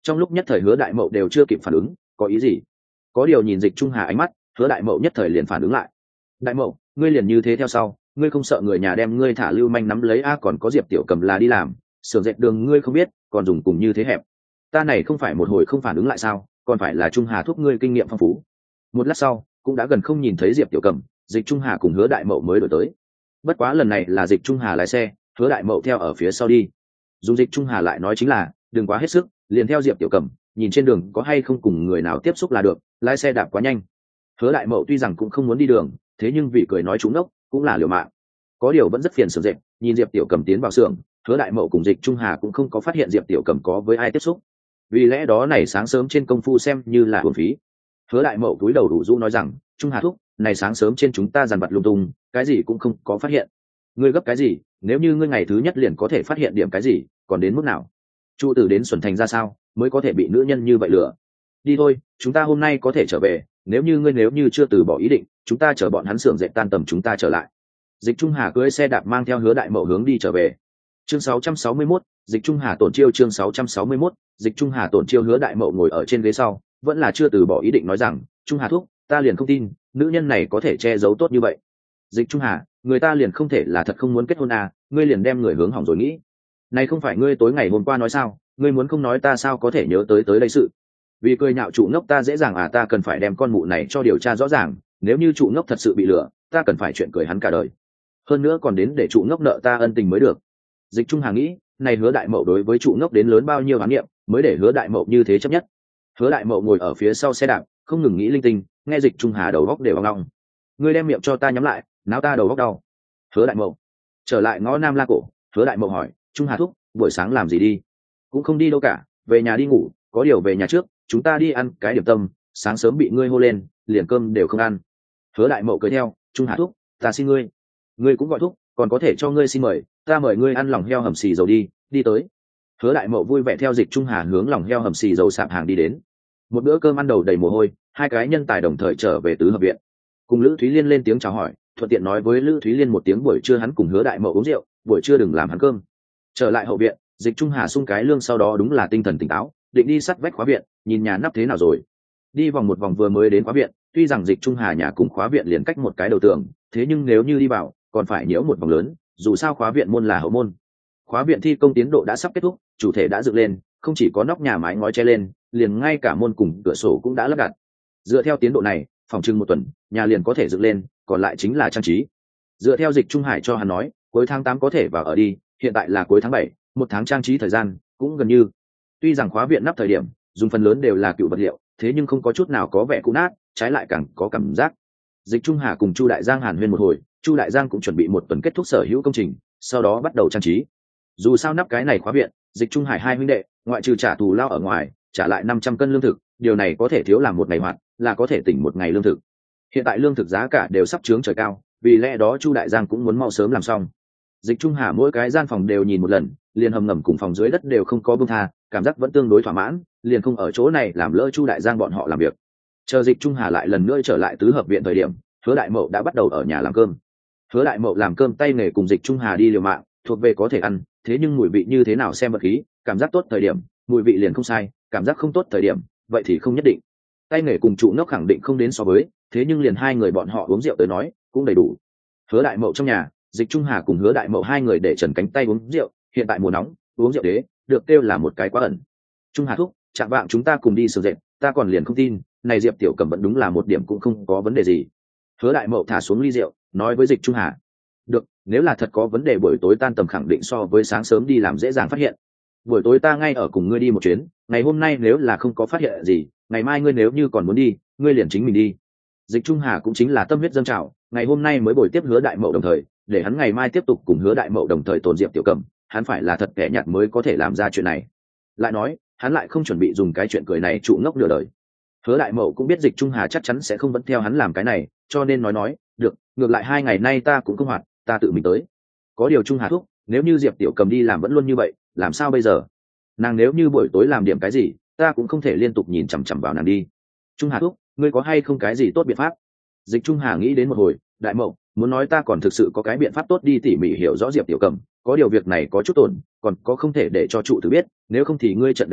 Trong lúc nhất thời Hứa Đại Mậu đều chưa kịp phản ứng có ý gì, có điều nhìn Dịch Trung Hà ánh mắt, Hứa Đại Mậu nhất thời liền phản ứng lại. Đại Mậu, ngươi liền như thế theo sau, ngươi không sợ người nhà đem ngươi thả lưu manh nắm lấy a? Còn có Diệp Tiểu Cầm là đi làm xưởng dệt đường ngươi không biết, còn dùng cùng như thế hẹp. Ta này không phải một hồi không phản ứng lại sao, còn phải là Trung Hà thúc ngươi kinh nghiệm phong phú. Một lát sau cũng đã gần không nhìn thấy Diệp Tiểu Cầm, Dịch Trung Hà cùng Hứa Đại Mậu mới đổi tới. Bất quá lần này là Dịch Trung Hà lái xe, Hứa Đại Mậu theo ở phía sau đi. Dùng Dịch Trung Hà lại nói chính là đừng quá hết sức, liền theo Diệp Tiểu Cầm, nhìn trên đường có hay không cùng người nào tiếp xúc là được, lái xe đạp quá nhanh. Hứa Đại Mậu tuy rằng cũng không muốn đi đường, thế nhưng vì cười nói trúng đốc cũng là liều mạng. Có điều vẫn rất phiền xưởng dệt, nhìn Diệp Tiểu Cầm tiến vào xưởng, Hứa Đại Mậu cùng Dịch Trung Hà cũng không có phát hiện Diệp Tiểu Cầm có với ai tiếp xúc. Vì lẽ đó này sáng sớm trên công phu xem như là uổng phí. Hứa Đại Mậu cúi đầu đủ rũ nói rằng, Trung Hà thúc, này sáng sớm trên chúng ta dàn vặt lung tung, cái gì cũng không có phát hiện. Ngươi gấp cái gì? Nếu như ngươi ngày thứ nhất liền có thể phát hiện điểm cái gì, còn đến mức nào? Chu tử đến Xuân Thành ra sao, mới có thể bị nữ nhân như vậy lừa? Đi thôi, chúng ta hôm nay có thể trở về, nếu như ngươi nếu như chưa từ bỏ ý định, chúng ta chở bọn hắn xưởng dệt tan tầm chúng ta trở lại. Dịch Trung Hà cưỡi xe đạp mang theo Hứa Đại Mậu hướng đi trở về. Chương sáu trăm sáu mươi mốt, Dịch Trung Hà tổn chiêu chương sáu trăm sáu mươi mốt, Dịch Trung Hà tổn chiêu. Hứa Đại Mậu ngồi ở trên ghế sau, vẫn là chưa từ bỏ ý định nói rằng, Trung Hà thúc, ta liền không tin, nữ nhân này có thể che giấu tốt như vậy. Dịch Trung Hà, người ta liền không thể là thật không muốn kết hôn à, ngươi liền đem người hướng hỏng rồi nghĩ. Này không phải ngươi tối ngày hôm qua nói sao, ngươi muốn không nói ta sao có thể nhớ tới tới đây sự. Vì cười nhạo trụ ngốc ta dễ dàng à, ta cần phải đem con mụ này cho điều tra rõ ràng, nếu như trụ ngốc thật sự bị lừa, ta cần phải chuyện cười hắn cả đời. Hơn nữa còn đến để trụ ngốc nợ ta ân tình mới được. Dịch Trung Hà nghĩ, này Hứa Đại Mậu đối với trụ ngốc đến lớn bao nhiêu ám niệm, mới để Hứa Đại Mậu như thế chấp nhất. Hứa Đại Mậu ngồi ở phía sau xe đạp, không ngừng nghĩ linh tinh, nghe Dịch Trung Hà đầu góc đều ong ong. Ngươi đem miệng cho ta nhắm lại, náo ta đầu góc đau. Hứa Đại Mậu trở lại ngõ Nam La Cổ, Hứa Đại Mậu hỏi, Trung Hà thúc, buổi sáng làm gì đi? Cũng không đi đâu cả, về nhà đi ngủ, có điều về nhà trước, chúng ta đi ăn cái điểm tâm, sáng sớm bị ngươi hô lên, liền cơm đều không ăn. Hứa Đại Mậu cười theo, Trung Hà thúc, ta xin ngươi. Ngươi cũng gọi thúc, còn có thể cho ngươi xin mời, ta mời ngươi ăn lòng heo hầm xì dầu đi, đi tới. Hứa Đại Mậu vui vẻ theo Dịch Trung Hà hướng lòng heo hầm xì dầu sạp hàng đi đến. Một bữa cơm ăn đầu đầy mồ hôi, hai cái nhân tài đồng thời trở về tứ hợp viện, cùng Lữ Thúy Liên lên tiếng chào hỏi, thuận tiện nói với Lữ Thúy Liên một tiếng buổi trưa hắn cùng Hứa Đại Mậu uống rượu, buổi trưa đừng làm hắn cơm. Trở lại hậu viện, Dịch Trung Hà sung cái lương sau đó đúng là tinh thần tỉnh táo, định đi sắt vách khóa viện, nhìn nhà nắp thế nào rồi. Đi vòng một vòng vừa mới đến khóa viện, tuy rằng Dịch Trung Hà nhà cùng khóa viện liền cách một cái đầu tường, thế nhưng nếu như đi vào, còn phải nhiễu một vòng lớn, dù sao khóa viện môn là hậu môn. Khóa viện thi công tiến độ đã sắp kết thúc, chủ thể đã dựng lên, không chỉ có nóc nhà mái ngói che lên, liền ngay cả môn cùng cửa sổ cũng đã lắp đặt. Dựa theo tiến độ này, phòng trưng một tuần, nhà liền có thể dựng lên, còn lại chính là trang trí. Dựa theo Dịch Trung Hải cho hắn nói, cuối tháng tám có thể vào ở đi, hiện tại là cuối tháng bảy, một tháng trang trí thời gian cũng gần như. Tuy rằng khóa viện nắp thời điểm dùng phần lớn đều là cựu vật liệu, thế nhưng không có chút nào có vẻ cũ nát, trái lại càng có cảm giác. Dịch Trung Hà cùng Chu Đại Giang hàn huyên một hồi, Chu Đại Giang cũng chuẩn bị một tuần kết thúc sở hữu công trình, sau đó bắt đầu trang trí. Dù sao nắp cái này khóa viện, Dịch Trung Hải hai huynh đệ, ngoại trừ trả thù lao ở ngoài, trả lại năm trăm cân lương thực, điều này có thể thiếu làm một ngày hoạt, là có thể tỉnh một ngày lương thực. Hiện tại lương thực giá cả đều sắp chướng trời cao, vì lẽ đó Chu Đại Giang cũng muốn mau sớm làm xong. Dịch Trung Hà mỗi cái gian phòng đều nhìn một lần, liền hầm ngầm cùng phòng dưới đất đều không có buông tha, cảm giác vẫn tương đối thỏa mãn, liền không ở chỗ này làm lỡ Chu Đại Giang bọn họ làm việc. Chờ Dịch Trung Hà lại lần nữa trở lại tứ hợp viện thời điểm, Hứa Đại Mậu đã bắt đầu ở nhà làm cơm. Hứa Đại Mậu làm cơm tay nghề cùng Dịch Trung Hà đi liều mạng, thuộc về có thể ăn, thế nhưng mùi vị như thế nào xem vật khí, cảm giác tốt thời điểm, mùi vị liền không sai, cảm giác không tốt thời điểm, vậy thì không nhất định. Tay nghề cùng trụ nốc khẳng định không đến so với, thế nhưng liền hai người bọn họ uống rượu tới nói, cũng đầy đủ. Hứa Đại Mậu trong nhà, Dịch Trung Hà cùng Hứa Đại Mậu hai người để trần cánh tay uống rượu, hiện tại mùa nóng, uống rượu đế, được kêu là một cái quá ẩn. Trung Hà thúc, chạm vạng chúng ta cùng đi sửa dệt, ta còn liền không tin, này Diệp Tiểu Cẩm vẫn đúng là một điểm cũng không có vấn đề gì. Hứa Đại Mậu thả xuống ly rượu, nói với Dịch Trung Hà, được, nếu là thật có vấn đề buổi tối tan tầm khẳng định so với sáng sớm đi làm dễ dàng phát hiện. Buổi tối ta ngay ở cùng ngươi đi một chuyến, ngày hôm nay nếu là không có phát hiện gì, ngày mai ngươi nếu như còn muốn đi, ngươi liền chính mình đi. Dịch Trung Hà cũng chính là tâm huyết dâng trào, ngày hôm nay mới buổi tiếp Hứa Đại Mậu đồng thời, để hắn ngày mai tiếp tục cùng Hứa Đại Mậu đồng thời tồn Diệp Tiểu Cẩm, hắn phải là thật kẻ nhạt mới có thể làm ra chuyện này. Lại nói, hắn lại không chuẩn bị dùng cái chuyện cười này trụ ngốc nửa đời. Hứa Đại Mậu cũng biết Dịch Trung Hà chắc chắn sẽ không vẫn theo hắn làm cái này, cho nên nói nói, được, ngược lại hai ngày nay ta cũng không hoạt, ta tự mình tới. Có điều Trung Hà thúc, nếu như Diệp Tiểu Cầm đi làm vẫn luôn như vậy, làm sao bây giờ? Nàng nếu như buổi tối làm điểm cái gì, ta cũng không thể liên tục nhìn chằm chằm vào nàng đi. Trung Hà thúc, ngươi có hay không cái gì tốt biện pháp? Dịch Trung Hà nghĩ đến một hồi, Đại Mậu, muốn nói ta còn thực sự có cái biện pháp tốt đi tỉ mỉ hiểu rõ Diệp Tiểu Cầm, có điều việc này có chút tổn, còn có không thể để cho trụ tử biết, nếu không thì ngươi trận đánh này,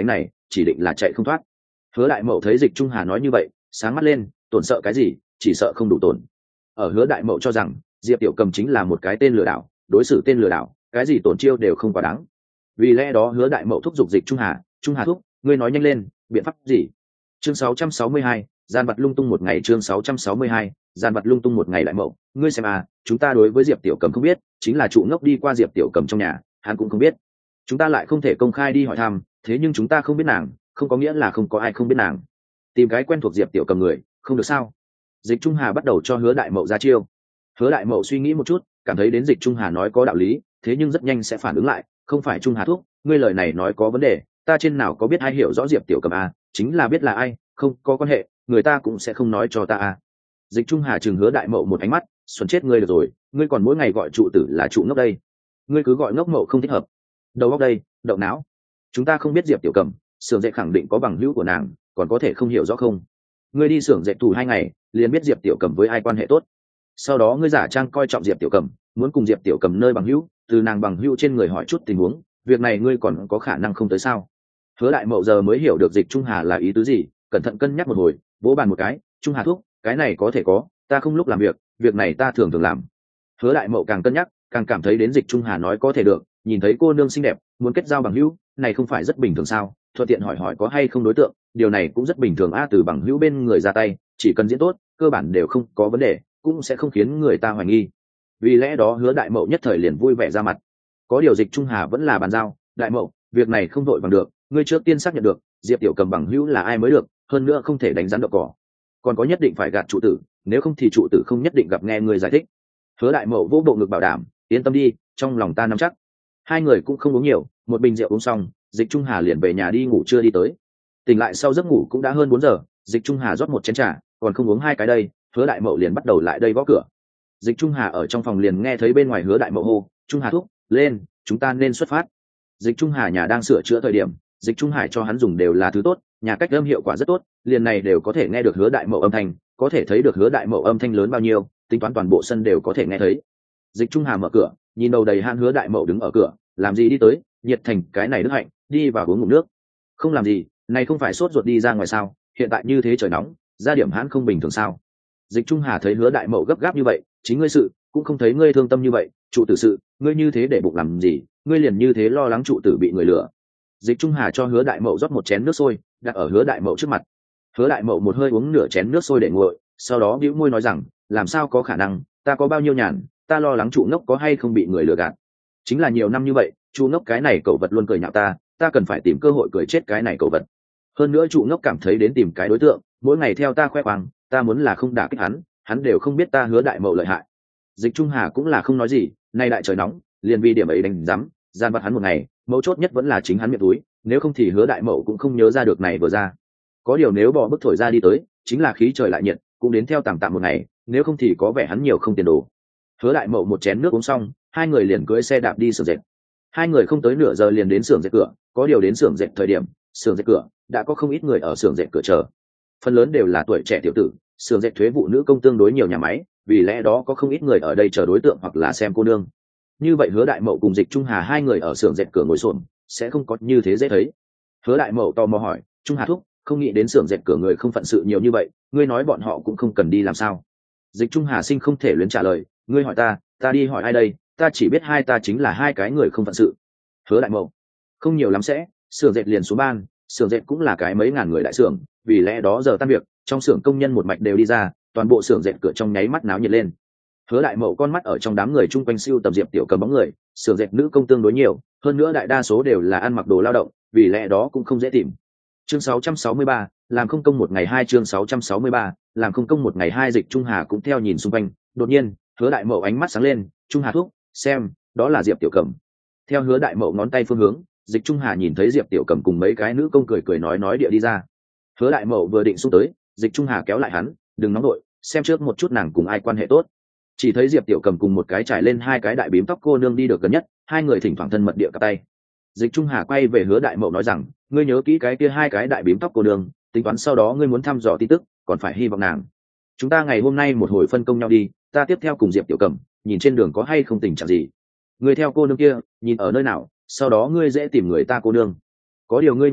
chỉ định là chạy không thoát. Hứa đại mậu thấy Dịch Trung Hà nói như vậy, sáng mắt lên, tổn sợ cái gì, chỉ sợ không đủ tổn. Ở Hứa đại mậu cho rằng Diệp Tiểu Cầm chính là một cái tên lừa đảo, đối xử tên lừa đảo, cái gì tổn chiêu đều không quá đáng. Vì lẽ đó Hứa đại mậu thúc giục Dịch Trung Hà, Trung Hà thúc, ngươi nói nhanh lên, biện pháp gì? Chương sáu trăm sáu mươi hai, gian vật lung tung một ngày. Chương sáu trăm sáu mươi hai, gian vật lung tung một ngày. Đại mậu, ngươi xem à, chúng ta đối với Diệp Tiểu Cầm không biết, chính là trụ ngốc đi qua Diệp Tiểu Cầm trong nhà, hắn cũng không biết. Chúng ta lại không thể công khai đi hỏi thăm, thế nhưng chúng ta không biết nàng, không có nghĩa là không có ai không biết nàng. Tìm cái quen thuộc Diệp Tiểu Cầm người, không được sao? Dịch Trung Hà bắt đầu cho Hứa đại mậu ra chiêu. Hứa đại mậu suy nghĩ một chút, cảm thấy đến Dịch Trung Hà nói có đạo lý, thế nhưng rất nhanh sẽ phản ứng lại, không phải Trung Hà thúc, ngươi lời này nói có vấn đề, ta trên nào có biết ai hiểu rõ Diệp Tiểu Cầm à, chính là biết là ai, không có quan hệ, người ta cũng sẽ không nói cho ta à. Dịch Trung Hà chừng Hứa đại mậu một ánh mắt, xuẩn chết ngươi được rồi, ngươi còn mỗi ngày gọi trụ tử là trụ ngốc đây, ngươi cứ gọi ngốc mậu không thích hợp. Đầu óc đây, động não. Chúng ta không biết Diệp Tiểu Cầm, xưởng dệt khẳng định có bằng hữu của nàng, còn có thể không hiểu rõ không? Ngươi đi xưởng dệt thủ hai ngày, liền biết Diệp Tiểu Cầm với ai quan hệ tốt. Sau đó ngươi giả trang coi trọng Diệp Tiểu Cầm, muốn cùng Diệp Tiểu Cầm nơi bằng hữu, từ nàng bằng hữu trên người hỏi chút tình huống, việc này ngươi còn có khả năng không tới sao? Hứa đại mậu giờ mới hiểu được Dịch Trung Hà là ý tứ gì, cẩn thận cân nhắc một hồi, vỗ bàn một cái, Trung Hà thúc, cái này có thể có, ta không lúc làm việc, việc này ta thường thường làm. Hứa đại mậu càng cân nhắc, càng cảm thấy đến Dịch Trung Hà nói có thể được, nhìn thấy cô nương xinh đẹp, muốn kết giao bằng hữu, này không phải rất bình thường sao? Thuận tiện hỏi hỏi có hay không đối tượng, điều này cũng rất bình thường a. Từ bằng hữu bên người ra tay, chỉ cần diễn tốt, cơ bản đều không có vấn đề, cũng sẽ không khiến người ta hoài nghi. Vì lẽ đó Hứa đại mậu nhất thời liền vui vẻ ra mặt. Có điều Dịch Trung Hà vẫn là bàn giao, đại mậu, việc này không vội bằng được, ngươi trước tiên xác nhận được Diệp Tiểu Cầm bằng hữu là ai mới được, hơn nữa không thể đánh rắn đậu cỏ, còn có nhất định phải gạt trụ tử, nếu không thì trụ tử không nhất định gặp nghe người giải thích. Hứa đại mậu vỗ bộ ngực bảo đảm, yên tâm đi, trong lòng ta nắm chắc. Hai người cũng không uống nhiều, một bình rượu uống xong, Dịch Trung Hà liền về nhà đi ngủ trưa đi tới. Tỉnh lại sau giấc ngủ cũng đã hơn bốn giờ, Dịch Trung Hà rót một chén trà, còn không uống hai cái đây, Hứa đại mậu liền bắt đầu lại đây gõ cửa. Dịch Trung Hà ở trong phòng liền nghe thấy bên ngoài Hứa đại mậu hô, Trung Hà thúc, lên, chúng ta nên xuất phát. Dịch Trung Hà nhà đang sửa chữa thời điểm, Dịch Trung Hải cho hắn dùng đều là thứ tốt, nhà cách âm hiệu quả rất tốt, liền này đều có thể nghe được Hứa đại mậu âm thanh, có thể thấy được Hứa đại mậu âm thanh lớn bao nhiêu, tính toán toàn bộ sân đều có thể nghe thấy. Dịch Trung Hà mở cửa, nhìn đầu đầy han Hứa đại mậu đứng ở cửa, làm gì đi tới, nhiệt thành cái này đức hạnh, đi vào uống ngụm nước. Không làm gì, này không phải sốt ruột đi ra ngoài sao, hiện tại như thế trời nóng, ra điểm hãn không bình thường sao? Dịch Trung Hà thấy Hứa đại mậu gấp gáp như vậy, chính ngươi sự, cũng không thấy ngươi thương tâm như vậy, trụ tử sự, ngươi như thế để bụng làm gì, ngươi liền như thế lo lắng trụ tử bị người lừa. Dịch Trung Hà cho Hứa đại mậu rót một chén nước sôi, đặt ở Hứa đại mậu trước mặt. Hứa đại mậu một hơi uống nửa chén nước sôi để nguội, sau đó bĩu môi nói rằng, làm sao có khả năng, ta có bao nhiêu nhàn, ta lo lắng trụ ngốc có hay không bị người lừa gạt. Chính là nhiều năm như vậy, trụ ngốc cái này cậu vật luôn cười nhạo ta, ta cần phải tìm cơ hội cười chết cái này cậu vật. Hơn nữa trụ ngốc cảm thấy đến tìm cái đối tượng, mỗi ngày theo ta khoe khoang, ta muốn là không đả kích hắn, hắn đều không biết ta Hứa đại mậu lợi hại. Dịch Trung Hà cũng là không nói gì, nay đại trời nóng, liền vì điểm ấy đánh rắm, gian vặt hắn một ngày, mấu chốt nhất vẫn là chính hắn miệng túi, nếu không thì Hứa đại mậu cũng không nhớ ra được này vừa ra. Có điều nếu bỏ bức thổi ra đi tới, chính là khí trời lại nhiệt, cũng đến theo tạm tạm một ngày, nếu không thì có vẻ hắn nhiều không tiền đồ. Hứa đại mậu một chén nước uống xong, hai người liền cưỡi xe đạp đi xưởng dệt. Hai người không tới nửa giờ liền đến xưởng dệt cửa, có điều đến xưởng dệt thời điểm, xưởng dệt cửa đã có không ít người ở xưởng dệt cửa chờ. Phần lớn đều là tuổi trẻ tiểu tử, xưởng dệt thuế vụ nữ công tương đối nhiều nhà máy, vì lẽ đó có không ít người ở đây chờ đối tượng hoặc là xem cô nương. Như vậy Hứa đại mậu cùng Dịch Trung Hà hai người ở xưởng dệt cửa ngồi xổm, sẽ không có như thế dễ thấy. Hứa đại mậu tò mò hỏi, Trung Hà thúc, không nghĩ đến xưởng dệt cửa người không phận sự nhiều như vậy, ngươi nói bọn họ cũng không cần đi làm sao? Dịch Trung Hà sinh không thể luyến trả lời, ngươi hỏi ta, ta đi hỏi ai đây, ta chỉ biết hai ta chính là hai cái người không phận sự. Hứa đại mậu, không nhiều lắm sẽ, xưởng dệt liền xuống ban, xưởng dệt cũng là cái mấy ngàn người đại xưởng, vì lẽ đó giờ tan việc, trong xưởng công nhân một mạch đều đi ra, toàn bộ xưởng dệt cửa trong nháy mắt náo nhiệt lên. Hứa đại mậu con mắt ở trong đám người chung quanh siêu tập Diệp Tiểu Cầm bóng người, xưởng dệt nữ công tương đối nhiều, hơn nữa đại đa số đều là ăn mặc đồ lao động, vì lẽ đó cũng không dễ tìm. Chương sáu trăm sáu mươi ba, làm không công một ngày hai. Chương sáu trăm sáu mươi ba, làm không công một ngày hai. Dịch Trung Hà cũng theo nhìn xung quanh, đột nhiên Hứa đại mậu ánh mắt sáng lên, Trung Hà thúc, xem, đó là Diệp Tiểu Cầm. Theo Hứa đại mậu ngón tay phương hướng, Dịch Trung Hà nhìn thấy Diệp Tiểu Cầm cùng mấy cái nữ công cười cười nói nói địa đi ra. Hứa đại mậu vừa định xung tới, Dịch Trung Hà kéo lại hắn, đừng nóng đội, xem trước một chút nàng cùng ai quan hệ tốt. Chỉ thấy Diệp Tiểu Cầm cùng một cái trải lên hai cái đại bím tóc cô nương đi được gần nhất, hai người thỉnh thoảng thân mật địa cặp tay. Dịch Trung Hà quay về Hứa đại mậu nói rằng, ngươi nhớ kỹ cái kia hai cái đại bím tóc cô nương, tính toán sau đó ngươi muốn thăm dò tin tức, còn phải hy vọng nàng. Chúng ta ngày hôm nay một hồi phân công nhau đi, ta tiếp theo cùng Diệp Tiểu Cầm, nhìn trên đường có hay không tình trạng gì. Ngươi theo cô nương kia, nhìn ở nơi nào, sau đó ngươi dễ tìm người ta cô nương. Có điều ngươi nhớ kỹ,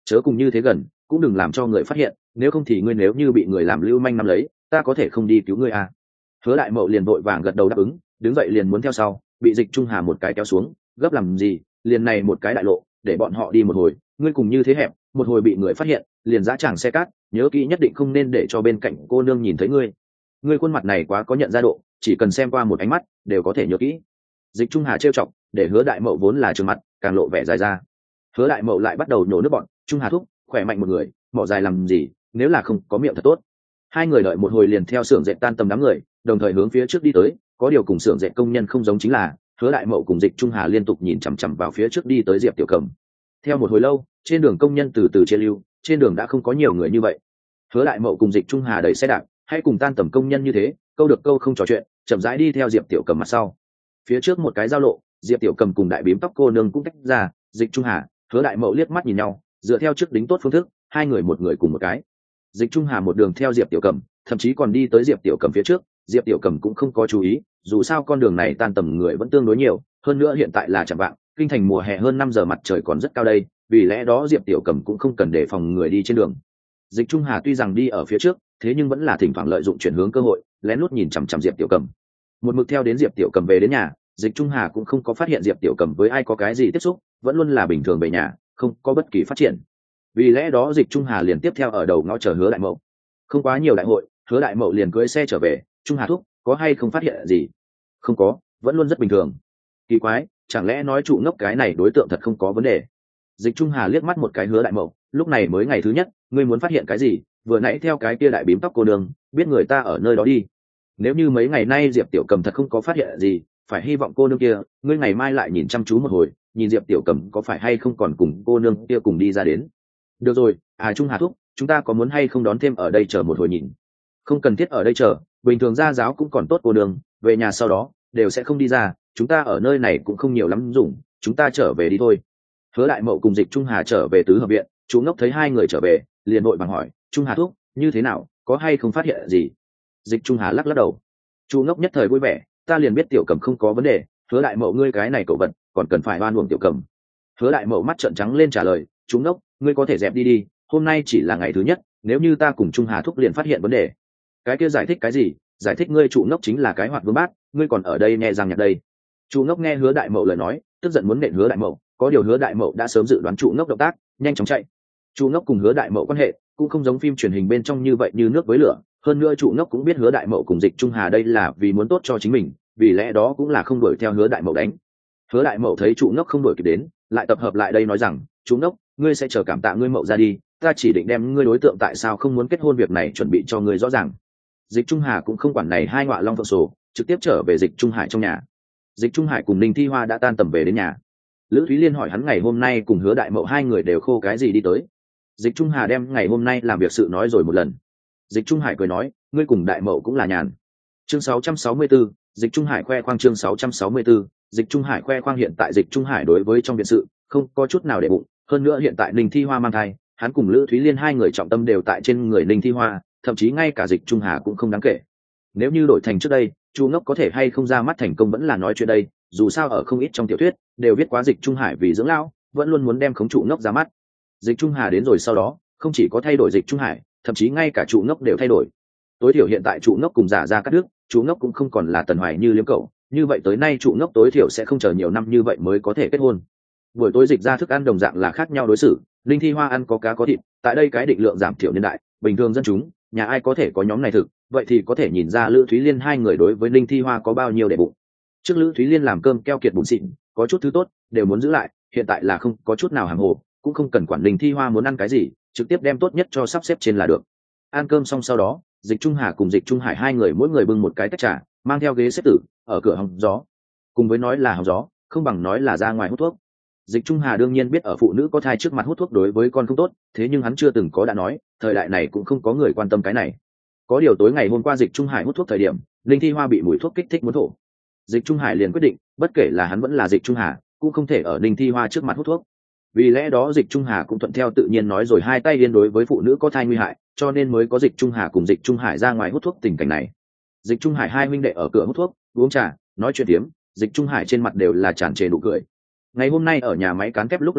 chớ cùng như thế gần, cũng đừng làm cho người phát hiện, nếu không thì ngươi nếu như bị người làm lưu manh nắm lấy, ta có thể không đi cứu ngươi à. Hứa Đại Mậu liền vội vàng gật đầu đáp ứng, đứng dậy liền muốn theo sau, bị Dịch Trung Hà một cái kéo xuống, gấp làm gì, liền này một cái đại lộ, để bọn họ đi một hồi, ngươi cùng như thế hẹp, một hồi bị người phát hiện, liền dã tràng xe cát, nhớ kỹ nhất định không nên để cho bên cạnh cô nương nhìn thấy ngươi. Ngươi khuôn mặt này quá có nhận ra độ, chỉ cần xem qua một ánh mắt, đều có thể nhớ kỹ. Dịch Trung Hà trêu chọc, để Hứa Đại Mậu vốn là trừng mặt, càng lộ vẻ dài ra. Hứa Đại Mậu lại bắt đầu nhổ nước bọn, Trung Hà thúc, khỏe mạnh một người, mỏ dài làm gì, nếu là không có miệng thật tốt. Hai người đợi một hồi liền theo xưởng dệt tan tầm đám người, đồng thời hướng phía trước đi tới, có điều cùng xưởng dệt công nhân không giống chính là, Hứa Đại Mậu cùng Dịch Trung Hà liên tục nhìn chằm chằm vào phía trước đi tới Diệp Tiểu Cầm. Theo một hồi lâu, trên đường công nhân từ từ chia lưu, trên đường đã không có nhiều người như vậy. Hứa Đại Mậu cùng Dịch Trung Hà đẩy xe đạp, hay cùng tan tầm công nhân như thế, câu được câu không trò chuyện, chậm rãi đi theo Diệp Tiểu Cầm mặt sau. Phía trước một cái giao lộ, Diệp Tiểu Cầm cùng đại bím tóc cô nương cũng tách ra, Dịch Trung Hà, Hứa Đại Mậu liếc mắt nhìn nhau, dựa theo trước đính tốt phương thức, hai người một người cùng một cái. Dịch Trung Hà một đường theo Diệp Tiểu Cầm, thậm chí còn đi tới Diệp Tiểu Cầm phía trước, Diệp Tiểu Cầm cũng không có chú ý, dù sao con đường này tan tầm người vẫn tương đối nhiều, hơn nữa hiện tại là chạng vạng, kinh thành mùa hè hơn năm giờ mặt trời còn rất cao đây, vì lẽ đó Diệp Tiểu Cầm cũng không cần đề phòng người đi trên đường. Dịch Trung Hà tuy rằng đi ở phía trước, thế nhưng vẫn là thỉnh thoảng lợi dụng chuyển hướng cơ hội, lén lút nhìn chằm chằm Diệp Tiểu Cầm. Một mực theo đến Diệp Tiểu Cầm về đến nhà, Dịch Trung Hà cũng không có phát hiện Diệp Tiểu Cầm với ai có cái gì tiếp xúc, vẫn luôn là bình thường về nhà, không có bất kỳ phát triển. Vì lẽ đó Dịch Trung Hà liền tiếp theo ở đầu ngõ chờ Hứa Đại Mậu. Không quá nhiều đại hội, Hứa Đại Mậu liền cưỡi xe trở về, Trung Hà thúc, có hay không phát hiện gì? Không có, vẫn luôn rất bình thường. Kỳ quái, chẳng lẽ nói trụ ngốc cái này đối tượng thật không có vấn đề? Dịch Trung Hà liếc mắt một cái Hứa Đại Mậu, lúc này mới ngày thứ nhất, ngươi muốn phát hiện cái gì? Vừa nãy theo cái kia đại bím tóc cô đường, biết người ta ở nơi đó đi. Nếu như mấy ngày nay Diệp Tiểu Cầm thật không có phát hiện gì, phải hy vọng cô nương kia, ngươi ngày mai lại nhìn chăm chú một hồi, nhìn Diệp Tiểu Cầm có phải hay không còn cùng cô nương kia cùng đi ra đến. Được rồi, à Trung Hà thúc, chúng ta có muốn hay không đón thêm ở đây chờ một hồi nhìn? Không cần thiết ở đây chờ, bình thường gia giáo cũng còn tốt cô nương, về nhà sau đó đều sẽ không đi ra, chúng ta ở nơi này cũng không nhiều lắm dùng, chúng ta trở về đi thôi. Hứa Đại Mậu cùng Dịch Trung Hà trở về tứ hợp viện, chú ngốc thấy hai người trở về, liền vội vàng hỏi, Trung Hà thúc, như thế nào, có hay không phát hiện gì? Dịch Trung Hà lắc lắc đầu. Chú ngốc nhất thời vui vẻ, ta liền biết Tiểu Cầm không có vấn đề, Hứa Đại Mậu ngươi cái này cậu vật, còn cần phải oan uổng Tiểu Cầm. Hứa Đại Mậu mắt trợn trắng lên trả lời, chú ngốc, ngươi có thể dẹp đi đi, hôm nay chỉ là ngày thứ nhất, nếu như ta cùng Trung Hà thúc liền phát hiện vấn đề. Cái kia giải thích cái gì? Giải thích ngươi trụ ngốc chính là cái hoạt vương bát, ngươi còn ở đây nghe rằng nhạc đây. Trụ ngốc nghe Hứa Đại Mậu lời nói, tức giận muốn nện Hứa Đại Mậu, có điều Hứa Đại Mậu đã sớm dự đoán trụ ngốc động tác, nhanh chóng chạy. Trụ ngốc cùng Hứa Đại Mậu quan hệ cũng không giống phim truyền hình bên trong như vậy như nước với lửa, hơn nữa trụ ngốc cũng biết Hứa Đại Mậu cùng Dịch Trung Hà đây là vì muốn tốt cho chính mình, vì lẽ đó cũng là không đuổi theo Hứa Đại Mậu đánh. Hứa Đại Mậu thấy trụ ngốc không đuổi kịp đến, lại tập hợp lại đây nói rằng, trụ ngốc, ngươi sẽ chờ cảm tạ ngươi Mậu ra đi, ta chỉ định đem ngươi đối tượng tại sao không muốn kết hôn việc này chuẩn bị cho ngươi rõ ràng. Dịch Trung Hà cũng không quản này hai ngọa long phượng sổ, trực tiếp trở về Dịch Trung Hải trong nhà. Dịch Trung Hải cùng Ninh Thi Hoa đã tan tầm về đến nhà. Lữ Thúy Liên hỏi hắn ngày hôm nay cùng Hứa Đại Mậu hai người đều khô cái gì đi tới. Dịch Trung Hà đem ngày hôm nay làm việc sự nói rồi một lần. Dịch Trung Hải cười nói, ngươi cùng Đại Mậu cũng là nhàn. Chương sáu trăm sáu mươi tư, Dịch Trung Hải khoe khoang chương sáu trăm sáu mươi tư, Dịch Trung Hải khoe khoang hiện tại Dịch Trung Hải đối với trong viện sự không có chút nào để bụng, hơn nữa hiện tại Ninh Thi Hoa mang thai, hắn cùng Lữ Thúy Liên hai người trọng tâm đều tại trên người Ninh Thi Hoa, thậm chí ngay cả Dịch Trung Hà cũng không đáng kể. Nếu như đổi thành trước đây, Chu Ngốc có thể hay không ra mắt thành công vẫn là nói chuyện đây, dù sao ở không ít trong tiểu thuyết đều viết quá Dịch Trung Hải vì dưỡng lão vẫn luôn muốn đem khống trụ Ngốc ra mắt. Dịch Trung Hà đến rồi sau đó, không chỉ có thay đổi Dịch Trung Hải, thậm chí ngay cả trụ Ngốc đều thay đổi. Tối thiểu hiện tại trụ Ngốc cùng giả ra cắt đứt, trụ Ngốc cũng không còn là Tần Hoài như liếm cậu, như vậy tới nay trụ Ngốc tối thiểu sẽ không chờ nhiều năm như vậy mới có thể kết hôn. Buổi tối Dịch ra thức ăn đồng dạng là khác nhau đối xử, Linh Thi Hoa ăn có cá có thịt, tại đây cái định lượng giảm thiểu niên đại, bình thường dân chúng, nhà ai có thể có nhóm này thực, vậy thì có thể nhìn ra Lữ Thúy Liên hai người đối với Linh Thi Hoa có bao nhiêu để bụng. Trước Lữ Thúy Liên làm cơm keo kiệt bùn xịn, có chút thứ tốt đều muốn giữ lại, hiện tại là không có chút nào hàng hồ, cũng không cần quản Linh Thi Hoa muốn ăn cái gì, trực tiếp đem tốt nhất cho sắp xếp trên là được. Ăn cơm xong sau đó, Dịch Trung Hà cùng Dịch Trung Hải hai người mỗi người bưng một cái tách trà, mang theo ghế xếp tử, ở cửa hóng gió. Cùng với nói là hóng gió, không bằng nói là ra ngoài hút thuốc. Dịch Trung Hà đương nhiên biết ở phụ nữ có thai trước mặt hút thuốc đối với con không tốt, thế nhưng hắn chưa từng có đã nói, thời đại này cũng không có người quan tâm cái này. Có điều tối ngày hôm qua Dịch Trung Hải hút thuốc thời điểm, Linh Thi Hoa bị mùi thuốc kích thích muốn thổ. Dịch Trung Hải liền quyết định, bất kể là hắn vẫn là Dịch Trung Hà, cũng không thể ở Linh Thi Hoa trước mặt hút thuốc. Vì lẽ đó Dịch Trung Hà cũng thuận theo tự nhiên nói rồi hai tay liên đối với phụ nữ có thai nguy hại, cho nên mới có Dịch Trung Hà cùng Dịch Trung Hải ra ngoài hút thuốc tình cảnh này. Dịch Trung Hải hai huynh đệ ở cửa hút thuốc, uống trà, nói chuyện tiếm, Dịch Trung Hải trên mặt đều là tràn trề nụ cười. Ngày hôm nay ở nhà máy cán thép lúc làm việc,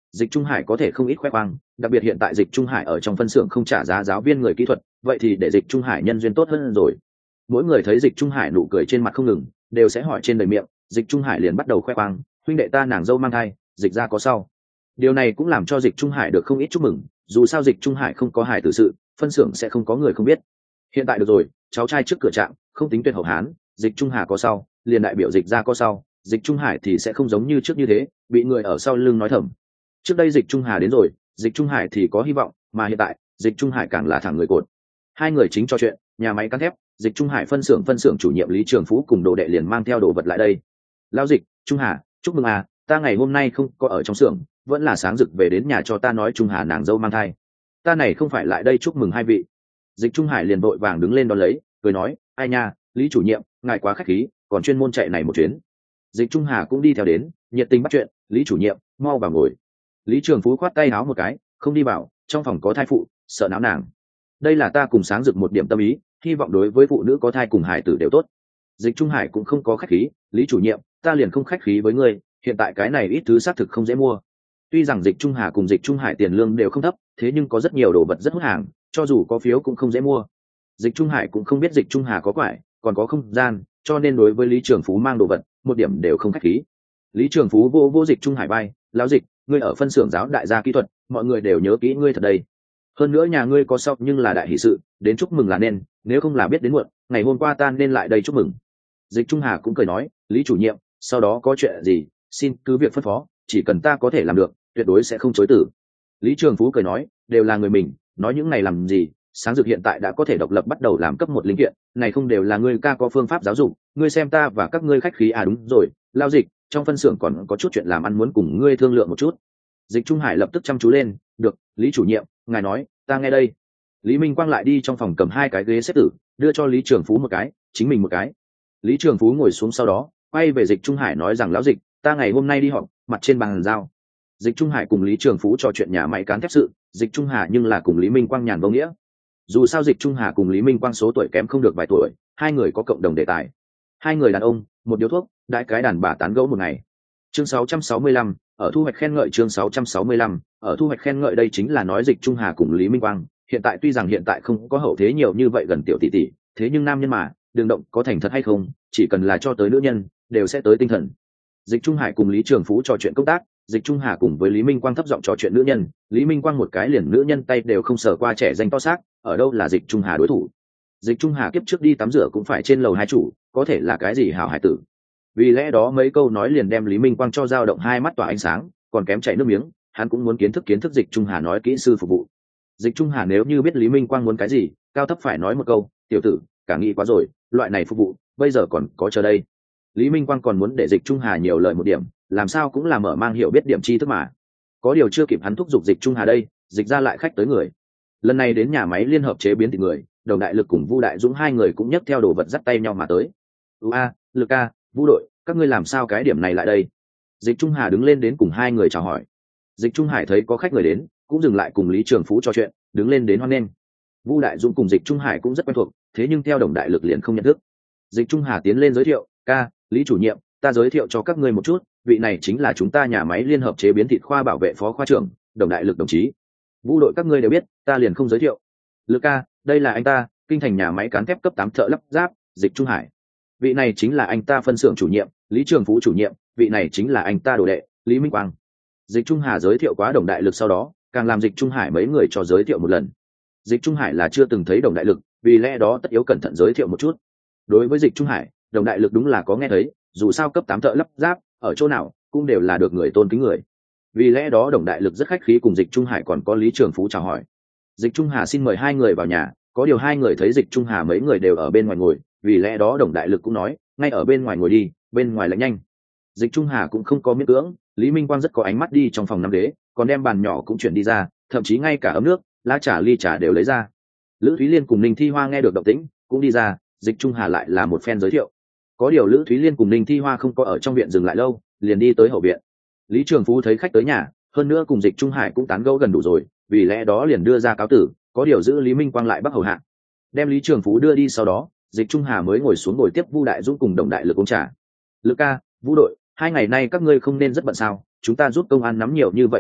Dịch Trung Hải có thể không ít khoe khoang, đặc biệt hiện tại Dịch Trung Hải ở trong phân xưởng không trả giá giáo viên người kỹ thuật, vậy thì để Dịch Trung Hải nhân duyên tốt hơn rồi. Mỗi người thấy Dịch Trung Hải nụ cười trên mặt không ngừng, đều sẽ hỏi trên đầy miệng, Dịch Trung Hải liền bắt đầu khoe khoang, huynh đệ ta nàng dâu mang thai, Dịch ra có sau. Điều này cũng làm cho Dịch Trung Hải được không ít chúc mừng, dù sao Dịch Trung Hải không có hài tử sự, phân xưởng sẽ không có người không biết. Hiện tại được rồi, cháu trai trước cửa trạm, không tính tuyệt hậu hán, Dịch Trung Hà có sau, liền đại biểu Dịch ra có sau, Dịch Trung Hải thì sẽ không giống như trước như thế, bị người ở sau lưng nói thầm. Trước đây Dịch Trung Hà đến rồi, Dịch Trung Hải thì có hy vọng, mà hiện tại, Dịch Trung Hải càng là thẳng người cột. Hai người chính trò chuyện, nhà máy cán thép, Dịch Trung Hải phân xưởng phân xưởng chủ nhiệm Lý Trường Phú cùng đồ đệ liền mang theo đồ vật lại đây. Lão Dịch, Trung Hà, chúc mừng à, ta ngày hôm nay không có ở trong xưởng, vẫn là sáng rực về đến nhà cho ta nói Trung Hà nàng dâu mang thai. Ta này không phải lại đây chúc mừng hai vị. Dịch Trung Hải liền vội vàng đứng lên đón lấy, cười nói, ai nha, Lý chủ nhiệm, ngài quá khách khí, còn chuyên môn chạy này một chuyến. Dịch Trung Hà cũng đi theo đến, nhiệt tình bắt chuyện, Lý chủ nhiệm, mau vào ngồi. Lý Trường Phú khoát tay áo một cái, không đi vào, trong phòng có thai phụ, sợ náo nàng. Đây là ta cùng sáng rực một điểm tâm ý, hy vọng đối với phụ nữ có thai cùng hải tử đều tốt. Dịch Trung Hải cũng không có khách khí, Lý chủ nhiệm, ta liền không khách khí với ngươi, hiện tại cái này ít thứ xác thực không dễ mua. Tuy rằng Dịch Trung Hà cùng Dịch Trung Hải tiền lương đều không thấp, thế nhưng có rất nhiều đồ vật rất hút hàng, cho dù có phiếu cũng không dễ mua. Dịch Trung Hải cũng không biết Dịch Trung Hà có quải, còn có không gian, cho nên đối với Lý Trường Phú mang đồ vật, một điểm đều không khách khí. Lý Trường Phú vô vô Dịch Trung Hải bay, lão Dịch, ngươi ở phân xưởng giáo đại gia kỹ thuật, mọi người đều nhớ kỹ ngươi thật đây. Hơn nữa nhà ngươi có sau nhưng là đại hỷ sự, đến chúc mừng là nên, nếu không là biết đến muộn, ngày hôm qua ta nên lại đây chúc mừng. Dịch Trung Hà cũng cười nói, Lý chủ nhiệm, sau đó có chuyện gì, xin cứ việc phân phó, chỉ cần ta có thể làm được, tuyệt đối sẽ không chối từ. Lý Trường Phú cười nói, đều là người mình, nói những này làm gì, sáng dược hiện tại đã có thể độc lập bắt đầu làm cấp một linh kiện, này không đều là ngươi ca có phương pháp giáo dục, ngươi xem ta và các ngươi khách khí à, đúng rồi, lao Dịch, trong phân xưởng còn có chút chuyện làm ăn muốn cùng ngươi thương lượng một chút. Dịch Trung Hải lập tức chăm chú lên, được, Lý chủ nhiệm, ngài nói, ta nghe đây. Lý Minh Quang lại đi trong phòng cầm hai cái ghế xếp tử, đưa cho Lý Trường Phú một cái, chính mình một cái. Lý Trường Phú ngồi xuống sau đó, quay về Dịch Trung Hải nói rằng, lão Dịch, ta ngày hôm nay đi họp, mặt trên bàn giao. Dịch Trung Hải cùng Lý Trường Phú trò chuyện nhà máy cán thép sự, Dịch Trung Hà nhưng là cùng Lý Minh Quang nhàn vô nghĩa. Dù sao Dịch Trung Hà cùng Lý Minh Quang số tuổi kém không được vài tuổi, hai người có cộng đồng đề tài. Hai người đàn ông, một điếu thuốc, đại cái đàn bà tán gẫu một ngày. Chương sáu trăm sáu mươi lăm, ở thu hoạch khen ngợi. Chương sáu trăm sáu mươi lăm, ở thu hoạch khen ngợi. Đây chính là nói Dịch Trung Hà cùng Lý Minh Quang, hiện tại tuy rằng hiện tại không có hậu thế nhiều như vậy gần tiểu tỷ tỷ, thế nhưng nam nhân mà, đường động có thành thật hay không, chỉ cần là cho tới nữ nhân, đều sẽ tới tinh thần. Dịch Trung Hải cùng Lý Trường Phú trò chuyện công tác, Dịch Trung Hà cùng với Lý Minh Quang thấp giọng trò chuyện nữ nhân, Lý Minh Quang một cái liền nữ nhân tay đều không sờ qua trẻ danh to xác, ở đâu là Dịch Trung Hà đối thủ. Dịch Trung Hà kiếp trước đi tắm rửa cũng phải trên lầu hai chủ, có thể là cái gì hảo hải tử. Vì lẽ đó mấy câu nói liền đem Lý Minh Quang cho dao động hai mắt tỏa ánh sáng, còn kém chảy nước miếng, hắn cũng muốn kiến thức kiến thức Dịch Trung Hà nói kỹ sư phục vụ. Dịch Trung Hà nếu như biết Lý Minh Quang muốn cái gì, cao thấp phải nói một câu, tiểu tử, cả nghĩ quá rồi, loại này phục vụ, bây giờ còn có chờ đây. Lý Minh Quang còn muốn để Dịch Trung Hà nhiều lời một điểm, làm sao cũng là mở mang hiểu biết điểm tri thức mà. Có điều chưa kịp hắn thúc giục Dịch Trung Hà đây, Dịch ra lại khách tới người. Lần này đến nhà máy liên hợp chế biến thịt người, Đồng Đại Lực cùng Vu Đại Dũng hai người cũng nhấc theo đồ vật dắt tay nhau mà tới. "Ua, a, Lực a, Vu đội, các ngươi làm sao cái điểm này lại đây?" Dịch Trung Hà đứng lên đến cùng hai người chào hỏi. Dịch Trung Hải thấy có khách người đến, cũng dừng lại cùng Lý Trường Phú trò chuyện, đứng lên đến hoan nghênh. Vu Đại Dũng cùng Dịch Trung Hải cũng rất quen thuộc, thế nhưng theo Đồng Đại Lực liền không nhận thức. Dịch Trung Hà tiến lên giới thiệu, "Ca, Lý chủ nhiệm, ta giới thiệu cho các ngươi một chút, vị này chính là chúng ta nhà máy liên hợp chế biến thịt khoa bảo vệ phó khoa trưởng, Đồng Đại Lực đồng chí. Vu đội các ngươi đều biết, ta liền không giới thiệu. Lực ca, đây là anh ta, kinh thành nhà máy cán thép cấp tám thợ lắp ráp, Dịch Trung Hải. Vị này chính là anh ta phân xưởng chủ nhiệm, Lý Trường Phú chủ nhiệm, vị này chính là anh ta đồ đệ, Lý Minh Quang." Dịch Trung Hà giới thiệu quá Đồng Đại Lực sau đó, càng làm Dịch Trung Hải mấy người cho giới thiệu một lần. Dịch Trung Hải là chưa từng thấy Đồng Đại Lực, vì lẽ đó tất yếu cẩn thận giới thiệu một chút. Đối với Dịch Trung Hải, Đồng Đại Lực đúng là có nghe thấy, dù sao cấp tám thợ lắp ráp, ở chỗ nào cũng đều là được người tôn kính người. Vì lẽ đó Đồng Đại Lực rất khách khí cùng Dịch Trung Hải còn có Lý Trường Phú chào hỏi. Dịch Trung Hà xin mời hai người vào nhà, có điều hai người thấy Dịch Trung Hà mấy người đều ở bên ngoài ngồi, vì lẽ đó Đồng Đại Lực cũng nói, ngay ở bên ngoài ngồi đi, bên ngoài lạnh nhanh. Dịch Trung Hà cũng không có miễn cưỡng, Lý Minh Quang rất có ánh mắt đi trong phòng năm đế, còn đem bàn nhỏ cũng chuyển đi ra, thậm chí ngay cả ấm nước, lá trà ly trà đều lấy ra. Lữ Thúy Liên cùng Ninh Thi Hoa nghe được động tĩnh, cũng đi ra, Dịch Trung Hà lại là một phen giới thiệu. Có điều Lữ Thúy Liên cùng Ninh Thi Hoa không có ở trong viện dừng lại lâu, liền đi tới hậu viện. Lý Trường Phú thấy khách tới nhà, hơn nữa cùng Dịch Trung Hải cũng tán gẫu gần đủ rồi, vì lẽ đó liền đưa ra cáo tử, có điều giữ Lý Minh Quang lại bắt hầu hạ. Đem Lý Trường Phú đưa đi sau đó, Dịch Trung Hà mới ngồi xuống ngồi tiếp Vu Đại Dũng cùng Đồng Đại Lực uống trà. "Lực ca, Vu đội, hai ngày nay các ngươi không nên rất bận sao? Chúng ta giúp công an nắm nhiều như vậy giặc cướp,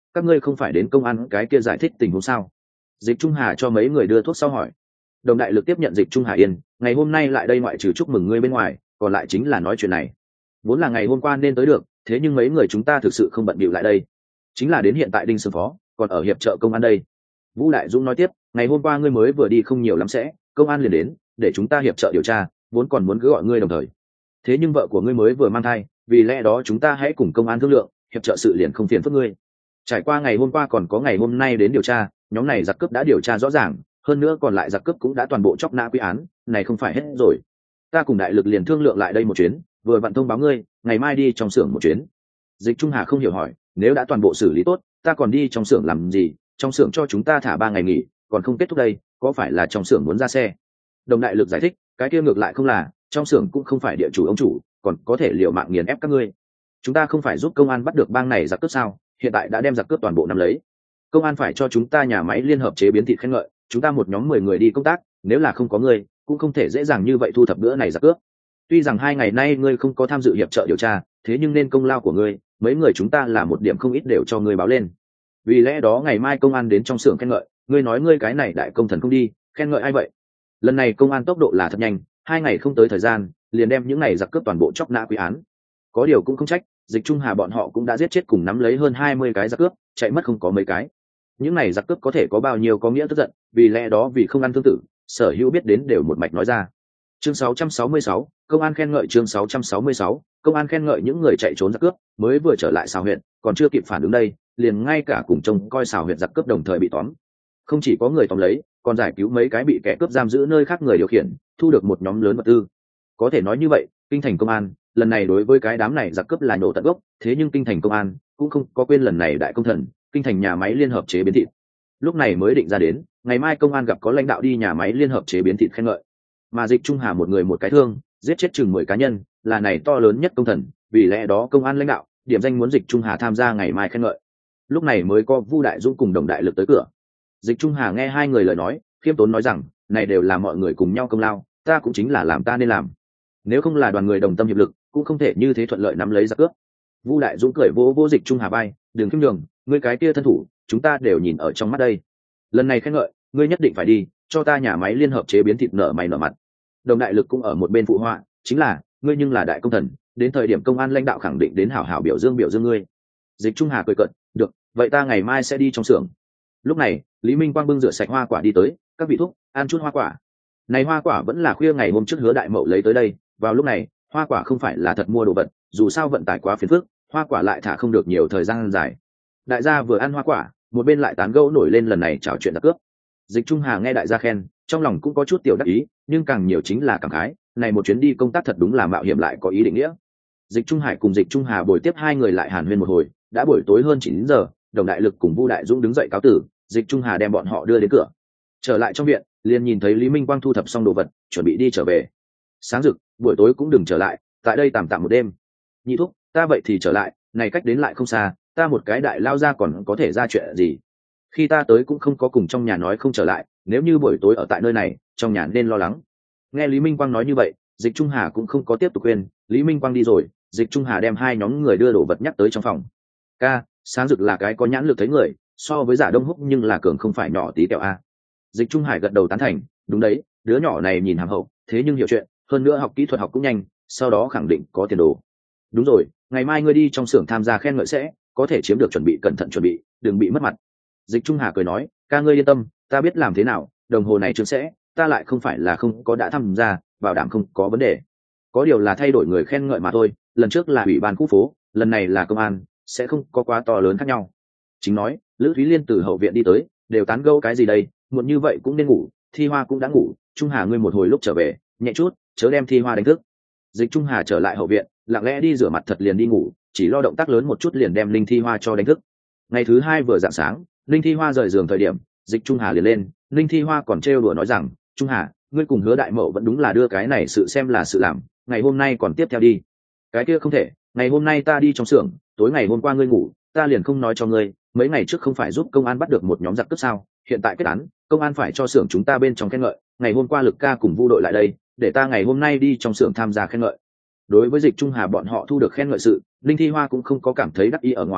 các ngươi không phải đến công an cái kia giải thích tình huống sao? Dịch Trung Hà cho mấy người đưa thuốc sau hỏi. Đồng đại lực tiếp nhận Dịch Trung Hà yên, ngày hôm nay lại đây ngoại trừ chúc mừng ngươi bên ngoài, còn lại chính là nói chuyện này. Vốn là ngày hôm qua nên tới được, thế nhưng mấy người chúng ta thực sự không bận bịu lại đây, chính là đến hiện tại Đinh Sương Phó còn ở hiệp trợ công an đây. Vũ Đại Dũng nói tiếp, ngày hôm qua ngươi mới vừa đi không nhiều lắm sẽ, công an liền đến, để chúng ta hiệp trợ điều tra, vốn còn muốn cứ gọi ngươi đồng thời. Thế nhưng vợ của ngươi mới vừa mang thai, vì lẽ đó chúng ta hãy cùng công an thương lượng, hiệp trợ sự liền không phiền phức ngươi. Trải qua ngày hôm qua còn có ngày hôm nay đến điều tra, nhóm này giặc cướp đã điều tra rõ ràng, hơn nữa còn lại giặc cướp cũng đã toàn bộ chóc nã quy án, này không phải hết rồi. Ta cùng đại lực liền thương lượng lại đây một chuyến, vừa vặn thông báo ngươi, ngày mai đi trong xưởng một chuyến. Dịch Trung Hà không hiểu hỏi, nếu đã toàn bộ xử lý tốt, ta còn đi trong xưởng làm gì? Trong xưởng cho chúng ta thả ba ngày nghỉ, còn không kết thúc đây, có phải là trong xưởng muốn ra xe? Đồng đại lực giải thích, cái kia ngược lại không là, trong xưởng cũng không phải địa chủ ông chủ, còn có thể liều mạng nghiền ép các ngươi. Chúng ta không phải giúp công an bắt được bang này giặc cướp sao? Hiện tại đã đem giặc cướp toàn bộ nắm lấy. Công an phải cho chúng ta nhà máy liên hợp chế biến thịt khen ngợi, chúng ta một nhóm mười người đi công tác, nếu là không có ngươi, cũng không thể dễ dàng như vậy thu thập bữa này giặc cướp. Tuy rằng hai ngày nay ngươi không có tham dự hiệp trợ điều tra, thế nhưng nên công lao của ngươi, mấy người chúng ta là một điểm không ít đều cho ngươi báo lên. Vì lẽ đó ngày mai công an đến trong xưởng khen ngợi, ngươi nói ngươi cái này đại công thần không đi, khen ngợi ai vậy? Lần này công an tốc độ là thật nhanh, hai ngày không tới thời gian, liền đem những này giặc cướp toàn bộ chóc nã quy án. Có điều cũng không trách, Dịch Trung Hà bọn họ cũng đã giết chết cùng nắm lấy hơn hai mươi cái giặc cướp, chạy mất không có mấy cái. Những này giặc cướp có thể có bao nhiêu có nghĩa tức giận, vì lẽ đó vì không ăn thương tử, sở hữu biết đến đều một mạch nói ra. Chương sáu trăm sáu mươi sáu, công an khen ngợi chương sáu trăm sáu mươi sáu, công an khen ngợi những người chạy trốn giặc cướp, mới vừa trở lại Sào huyện, còn chưa kịp phản ứng đây, liền ngay cả cùng trông coi Sào huyện giặc cướp đồng thời bị tóm. Không chỉ có người tóm lấy, còn giải cứu mấy cái bị kẻ cướp giam giữ nơi khác người điều khiển, thu được một nhóm lớn vật tư. Có thể nói như vậy, kinh thành công an, lần này đối với cái đám này giặc cướp là nổ tận gốc, thế nhưng kinh thành công an cũng không có quên lần này đại công thần, kinh thành nhà máy liên hợp chế biến thịt. Lúc này mới định ra đến, ngày mai công an gặp có lãnh đạo đi nhà máy liên hợp chế biến thịt khen ngợi. Mà Dịch Trung Hà một người một cái thương, giết chết chừng mười cá nhân, là này to lớn nhất công thần, vì lẽ đó công an lãnh đạo điểm danh muốn Dịch Trung Hà tham gia ngày mai khen ngợi. Lúc này mới có Vu Đại Dũng cùng Đồng Đại Lực tới cửa. Dịch Trung Hà nghe hai người lời nói, khiêm tốn nói rằng, này đều là mọi người cùng nhau công lao, ta cũng chính là làm ta nên làm. Nếu không là đoàn người đồng tâm hiệp lực, cũng không thể như thế thuận lợi nắm lấy giặc cướp. Vu Đại Dũng cười vỗ vỗ Dịch Trung Hà bay, đừng khiêm nhường, ngươi cái kia thân thủ, chúng ta đều nhìn ở trong mắt đây. Lần này khen ngợi, ngươi nhất định phải đi, cho ta nhà máy liên hợp chế biến thịt nở mày nở mặt. Đồng Đại Lực cũng ở một bên phụ họa, chính là, ngươi nhưng là đại công thần, đến thời điểm công an lãnh đạo khẳng định đến hảo hảo biểu dương biểu dương ngươi. Dịch Trung Hà cười cợt, được, vậy ta ngày mai sẽ đi trong xưởng. Lúc này, Lý Minh Quang bưng rửa sạch hoa quả đi tới, các vị thúc, ăn chút hoa quả. Này hoa quả vẫn là khuya ngày hôm trước Hứa Đại Mậu lấy tới đây, vào lúc này, hoa quả không phải là thật mua đồ vật, dù sao vận tải quá phiền phức, hoa quả lại thả không được nhiều thời gian dài. Đại gia vừa ăn hoa quả, một bên lại tán gẫu nổi lên lần này trò chuyện giặc cướp. Dịch Trung Hà nghe đại gia khen, trong lòng cũng có chút tiểu đắc ý, nhưng càng nhiều chính là cảm khái, này một chuyến đi công tác thật đúng là mạo hiểm lại có ý định nghĩa. Dịch Trung Hải cùng Dịch Trung Hà bồi tiếp hai người lại hàn huyên một hồi, đã buổi tối hơn chín giờ, Đồng Đại Lực cùng Vu Đại Dũng đứng dậy cáo tử, Dịch Trung Hà đem bọn họ đưa đến cửa. Trở lại trong viện, liền nhìn thấy Lý Minh Quang thu thập xong đồ vật, chuẩn bị đi trở về. Sáng rực, buổi tối cũng đừng trở lại, tại đây tạm tạm một đêm. Nhị thúc, ta vậy thì trở lại, này cách đến lại không xa, ta một cái đại lao ra còn có thể ra chuyện gì? Khi ta tới cũng không có cùng trong nhà nói không trở lại, nếu như buổi tối ở tại nơi này, trong nhà nên lo lắng. Nghe Lý Minh Quang nói như vậy, Dịch Trung Hà cũng không có tiếp tục khuyên, Lý Minh Quang đi rồi, Dịch Trung Hà đem hai nhóm người đưa đồ vật nhắc tới trong phòng. Ca, Sáng rực là cái có nhãn lực thấy người, so với Giả Đông Húc nhưng là cường không phải nhỏ tí tẹo a. Dịch Trung Hải gật đầu tán thành, đúng đấy, đứa nhỏ này nhìn hàm hậu, thế nhưng hiểu chuyện, hơn nữa học kỹ thuật học cũng nhanh, sau đó khẳng định có tiền đồ. Đúng rồi, ngày mai ngươi đi trong xưởng tham gia khen ngợi sẽ, có thể chiếm được chuẩn bị cẩn thận chuẩn bị, đừng bị mất mặt. Dịch Trung Hà cười nói, ca ngươi yên tâm, ta biết làm thế nào, đồng hồ này chương sẽ, ta lại không phải là không có đã tham gia, bảo đảm không có vấn đề. Có điều là thay đổi người khen ngợi mà thôi, lần trước là ủy ban khu phố, lần này là công an, sẽ không có quá to lớn khác nhau. Chính nói, Lữ Thúy Liên từ hậu viện đi tới, đều tán gẫu cái gì đây, muộn như vậy cũng nên ngủ, Thi Hoa cũng đã ngủ, Trung Hà ngươi một hồi lúc trở về, nhẹ chút, chớ đem Thi Hoa đánh thức. Dịch Trung Hà trở lại hậu viện, lặng lẽ đi rửa mặt thật liền đi ngủ, chỉ lo động tác lớn một chút liền đem Linh Thi Hoa cho đánh thức. Ngày thứ hai vừa rạng sáng, Linh Thi Hoa rời giường thời điểm, Dịch Trung Hà liền lên, Linh Thi Hoa còn trêu đùa nói rằng, Trung Hà, ngươi cùng Hứa Đại Mậu vẫn đúng là đưa cái này sự xem là sự làm, ngày hôm nay còn tiếp theo đi. Cái kia không thể, ngày hôm nay ta đi trong xưởng, tối ngày hôm qua ngươi ngủ, ta liền không nói cho ngươi, mấy ngày trước không phải giúp công an bắt được một nhóm giặc cướp sao, hiện tại kết án, công an phải cho xưởng chúng ta bên trong khen ngợi, ngày hôm qua Lực ca cùng Vu đội lại đây, để ta ngày hôm nay đi trong xưởng tham gia khen ngợi. Đối với Dịch Trung Hà bọn họ thu được khen ngợi sự, Linh Thi Hoa cũng không có cảm thấy đắc ý ở ngoài,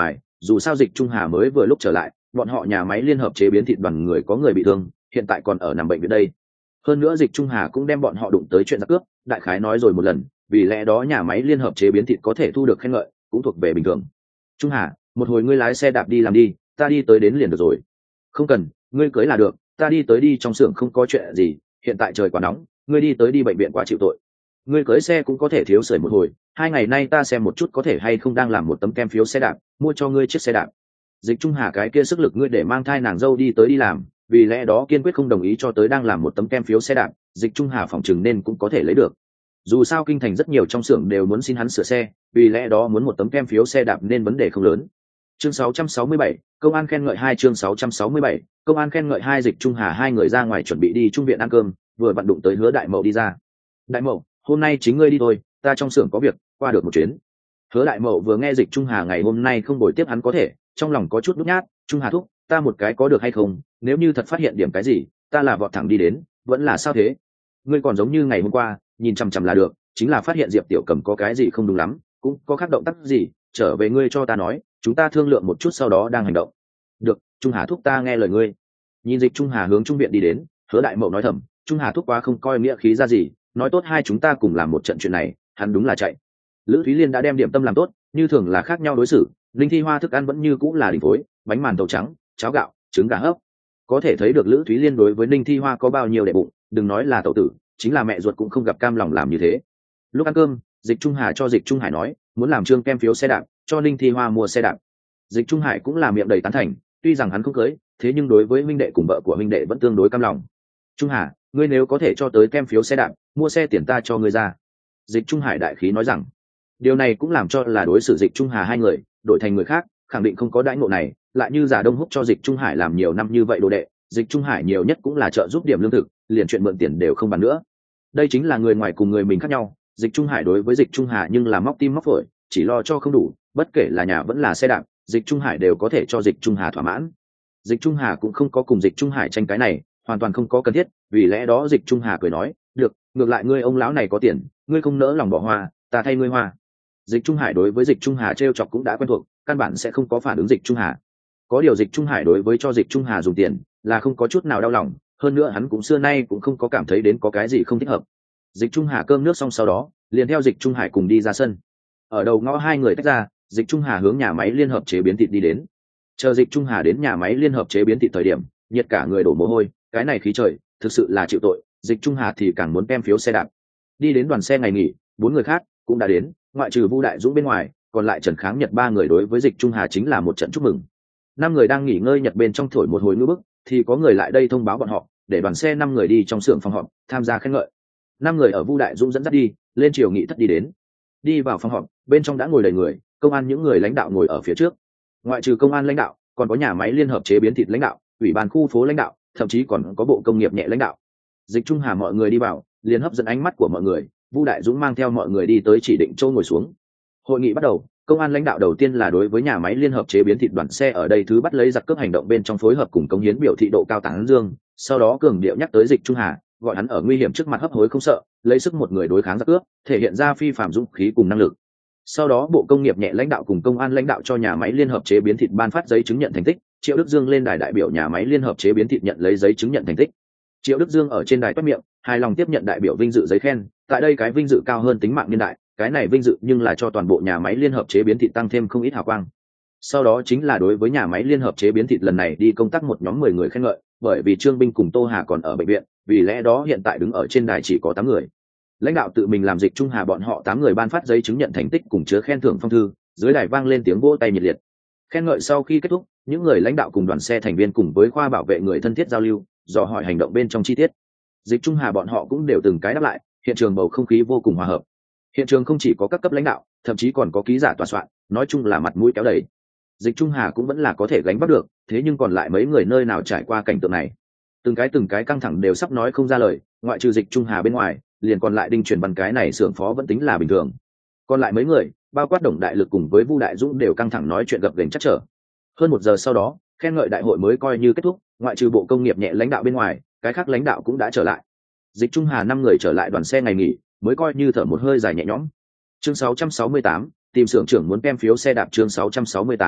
dù sao Dịch Trung Hà mới vừa lúc trở lại, bọn họ nhà máy liên hợp chế biến thịt đoàn người có người bị thương, hiện tại còn ở nằm bệnh viện đây. Hơn nữa Dịch Trung Hà cũng đem bọn họ đụng tới chuyện giặc cướp, đại khái nói rồi một lần, vì lẽ đó nhà máy liên hợp chế biến thịt có thể thu được khen ngợi cũng thuộc về bình thường. Trung Hà, một hồi ngươi lái xe đạp đi làm đi, ta đi tới đến liền được rồi. Không cần, ngươi cưới là được, ta đi tới đi, trong xưởng không có chuyện gì, hiện tại trời quá nóng, ngươi đi tới đi bệnh viện quá chịu tội. Ngươi cưới xe cũng có thể thiếu sưởi một hồi, hai ngày nay ta xem một chút có thể hay không đang làm một tấm kem phiếu xe đạp, mua cho ngươi chiếc xe đạp. Dịch Trung Hà cái kia sức lực ngươi để mang thai nàng dâu đi tới đi làm, vì lẽ đó kiên quyết không đồng ý cho tới đang làm một tấm kem phiếu xe đạp. Dịch Trung Hà phòng chừng nên cũng có thể lấy được, dù sao kinh thành rất nhiều trong xưởng đều muốn xin hắn sửa xe, vì lẽ đó muốn một tấm kem phiếu xe đạp nên vấn đề không lớn. Chương sáu trăm sáu mươi bảy, công an khen ngợi hai. Chương sáu trăm sáu mươi bảy, công an khen ngợi hai. Dịch Trung Hà hai người ra ngoài chuẩn bị đi trung viện ăn cơm, vừa vặn đụng tới Hứa Đại Mậu đi ra. Đại Mậu, hôm nay chính ngươi đi thôi, ta trong xưởng có việc, qua được một chuyến. Hứa Đại Mậu vừa nghe Dịch Trung Hà ngày hôm nay không buổi tiếp hắn có thể, trong lòng có chút nhút nhát. Trung Hà thúc, ta một cái có được hay không, nếu như thật phát hiện điểm cái gì, ta là vọt thẳng đi đến, vẫn là sao thế? Ngươi còn giống như ngày hôm qua, nhìn chằm chằm là được, chính là phát hiện Diệp Tiểu Cầm có cái gì không đúng lắm, cũng có khác động tác gì, trở về ngươi cho ta nói, chúng ta thương lượng một chút sau đó đang hành động. Được, Trung Hà thúc, ta nghe lời ngươi. Nhìn Dịch Trung Hà hướng trung viện đi đến, Hứa Đại Mậu nói thầm, Trung Hà thúc quá không coi nghĩa khí ra gì, nói tốt hai chúng ta cùng làm một trận chuyện này, hắn đúng là chạy. Lữ Thúy Liên đã đem điểm tâm làm tốt, như thường là khác nhau đối xử, Linh Thi Hoa thức ăn vẫn như cũng là đỉnh phối, bánh màn tàu trắng, cháo gạo, trứng gà hấp. Có thể thấy được Lữ Thúy Liên đối với Linh Thi Hoa có bao nhiêu đệ bụng, đừng nói là tẩu tử, chính là mẹ ruột cũng không gặp cam lòng làm như thế. Lúc ăn cơm, Dịch Trung Hà cho Dịch Trung Hải nói muốn làm trương kem phiếu xe đạp, cho Linh Thi Hoa mua xe đạp. Dịch Trung Hải cũng là miệng đầy tán thành, tuy rằng hắn không cưới, thế nhưng đối với huynh đệ cùng vợ của huynh đệ vẫn tương đối cam lòng. Trung Hà, ngươi nếu có thể cho tới kem phiếu xe đạp, mua xe tiền ta cho ngươi ra. Dịch Trung Hải đại khí nói rằng, điều này cũng làm cho là đối xử Dịch Trung Hà hai người đổi thành người khác khẳng định không có đãi ngộ này, lại như Giả Đông Húc cho Dịch Trung Hải làm nhiều năm như vậy đồ đệ, Dịch Trung Hải nhiều nhất cũng là trợ giúp điểm lương thực, liền chuyện mượn tiền đều không bàn nữa. Đây chính là người ngoài cùng người mình khác nhau. Dịch Trung Hải đối với Dịch Trung Hà nhưng là móc tim móc phổi, chỉ lo cho không đủ, bất kể là nhà vẫn là xe đạp, Dịch Trung Hải đều có thể cho Dịch Trung Hà thỏa mãn. Dịch Trung Hà cũng không có cùng Dịch Trung Hải tranh cái này, hoàn toàn không có cần thiết, vì lẽ đó Dịch Trung Hà cười nói, được, ngược lại ngươi ông lão này có tiền, ngươi không nỡ lòng bỏ hoa, ta thay ngươi hoa. Dịch Trung Hải đối với Dịch Trung Hà trêu chọc cũng đã quen thuộc, căn bản sẽ không có phản ứng Dịch Trung Hà. Có điều Dịch Trung Hải đối với cho Dịch Trung Hà dùng tiền là không có chút nào đau lòng, hơn nữa hắn cũng xưa nay cũng không có cảm thấy đến có cái gì không thích hợp. Dịch Trung Hà cơm nước xong sau đó liền theo Dịch Trung Hải cùng đi ra sân. Ở đầu ngõ hai người tách ra, Dịch Trung Hà hướng nhà máy liên hợp chế biến thịt đi đến. Chờ Dịch Trung Hà đến nhà máy liên hợp chế biến thịt thời điểm, nhiệt cả người đổ mồ hôi, cái này khí trời thực sự là chịu tội. Dịch Trung Hà thì càng muốn kem phiếu xe đạp. Đi đến đoàn xe ngày nghỉ, bốn người khác cũng đã đến, ngoại trừ Vu Đại Dũng bên ngoài, còn lại Trần Kháng Nhật ba người đối với Dịch Trung Hà chính là một trận chúc mừng. Năm người đang nghỉ ngơi Nhật bên trong thổi một hồi ngư bức, thì có người lại đây thông báo bọn họ, để đoàn xe năm người đi trong xưởng phòng họp tham gia khen ngợi. Năm người ở Vu Đại Dũng dẫn dắt đi, lên triều nghị thất đi đến. Đi vào phòng họp, bên trong đã ngồi đầy người, công an những người lãnh đạo ngồi ở phía trước. Ngoại trừ công an lãnh đạo, còn có nhà máy liên hợp chế biến thịt lãnh đạo, ủy ban khu phố lãnh đạo, thậm chí còn có bộ công nghiệp nhẹ lãnh đạo. Dịch Trung Hà mọi người đi vào, liền hấp dẫn ánh mắt của mọi người. Vu Đại Dũng mang theo mọi người đi tới chỉ định chỗ ngồi xuống. Hội nghị bắt đầu, công an lãnh đạo đầu tiên là đối với nhà máy liên hợp chế biến thịt đoàn xe ở đây thứ bắt lấy giặc cướp hành động bên trong phối hợp cùng cống hiến biểu thị độ cao tán dương, sau đó cường điệu nhắc tới Dịch Trung Hà, gọi hắn ở nguy hiểm trước mặt hấp hối không sợ, lấy sức một người đối kháng giặc cướp, thể hiện ra phi phàm dũng khí cùng năng lực. Sau đó bộ công nghiệp nhẹ lãnh đạo cùng công an lãnh đạo cho nhà máy liên hợp chế biến thịt ban phát giấy chứng nhận thành tích, Triệu Đức Dương lên đài đại biểu nhà máy liên hợp chế biến thịt nhận lấy giấy chứng nhận thành tích. Triệu Đức Dương ở trên đài toát miệng, hài lòng tiếp nhận đại biểu vinh dự giấy khen, tại đây cái vinh dự cao hơn tính mạng niên đại, cái này vinh dự nhưng là cho toàn bộ nhà máy liên hợp chế biến thịt tăng thêm không ít hào quang. Sau đó chính là đối với nhà máy liên hợp chế biến thịt lần này đi công tác một nhóm mười người khen ngợi, bởi vì Trương Binh cùng Tô Hà còn ở bệnh viện, vì lẽ đó hiện tại đứng ở trên đài chỉ có tám người. Lãnh đạo tự mình làm Dịch Trung Hà bọn họ tám người ban phát giấy chứng nhận thành tích cùng chứa khen thưởng phong thư, dưới đài vang lên tiếng vỗ tay nhiệt liệt. Khen ngợi sau khi kết thúc, những người lãnh đạo cùng đoàn xe thành viên cùng với khoa bảo vệ người thân thiết giao lưu, dò hỏi hành động bên trong chi tiết. Dịch Trung Hà bọn họ cũng đều từng cái đáp lại, hiện trường bầu không khí vô cùng hòa hợp. Hiện trường không chỉ có các cấp lãnh đạo, thậm chí còn có ký giả tòa soạn, nói chung là mặt mũi kéo đầy. Dịch Trung Hà cũng vẫn là có thể gánh vác được, thế nhưng còn lại mấy người nơi nào trải qua cảnh tượng này, từng cái từng cái căng thẳng đều sắp nói không ra lời, ngoại trừ Dịch Trung Hà bên ngoài, liền còn lại Đinh Truyền Văn cái này xưởng phó vẫn tính là bình thường. Còn lại mấy người, bao quát Đồng Đại Lực cùng với Vu Đại Dũng đều căng thẳng nói chuyện gập ghềnh chắc trở. Hơn một giờ sau đó, khen ngợi đại hội mới coi như kết thúc, ngoại trừ bộ công nghiệp nhẹ lãnh đạo bên ngoài, cái khác lãnh đạo cũng đã trở lại. Dịch Trung Hà năm người trở lại đoàn xe ngày nghỉ, mới coi như thở một hơi dài nhẹ nhõm. Chương sáu trăm sáu mươi tám, tìm xưởng trưởng muốn kem phiếu xe đạp. Chương sáu trăm sáu mươi tám,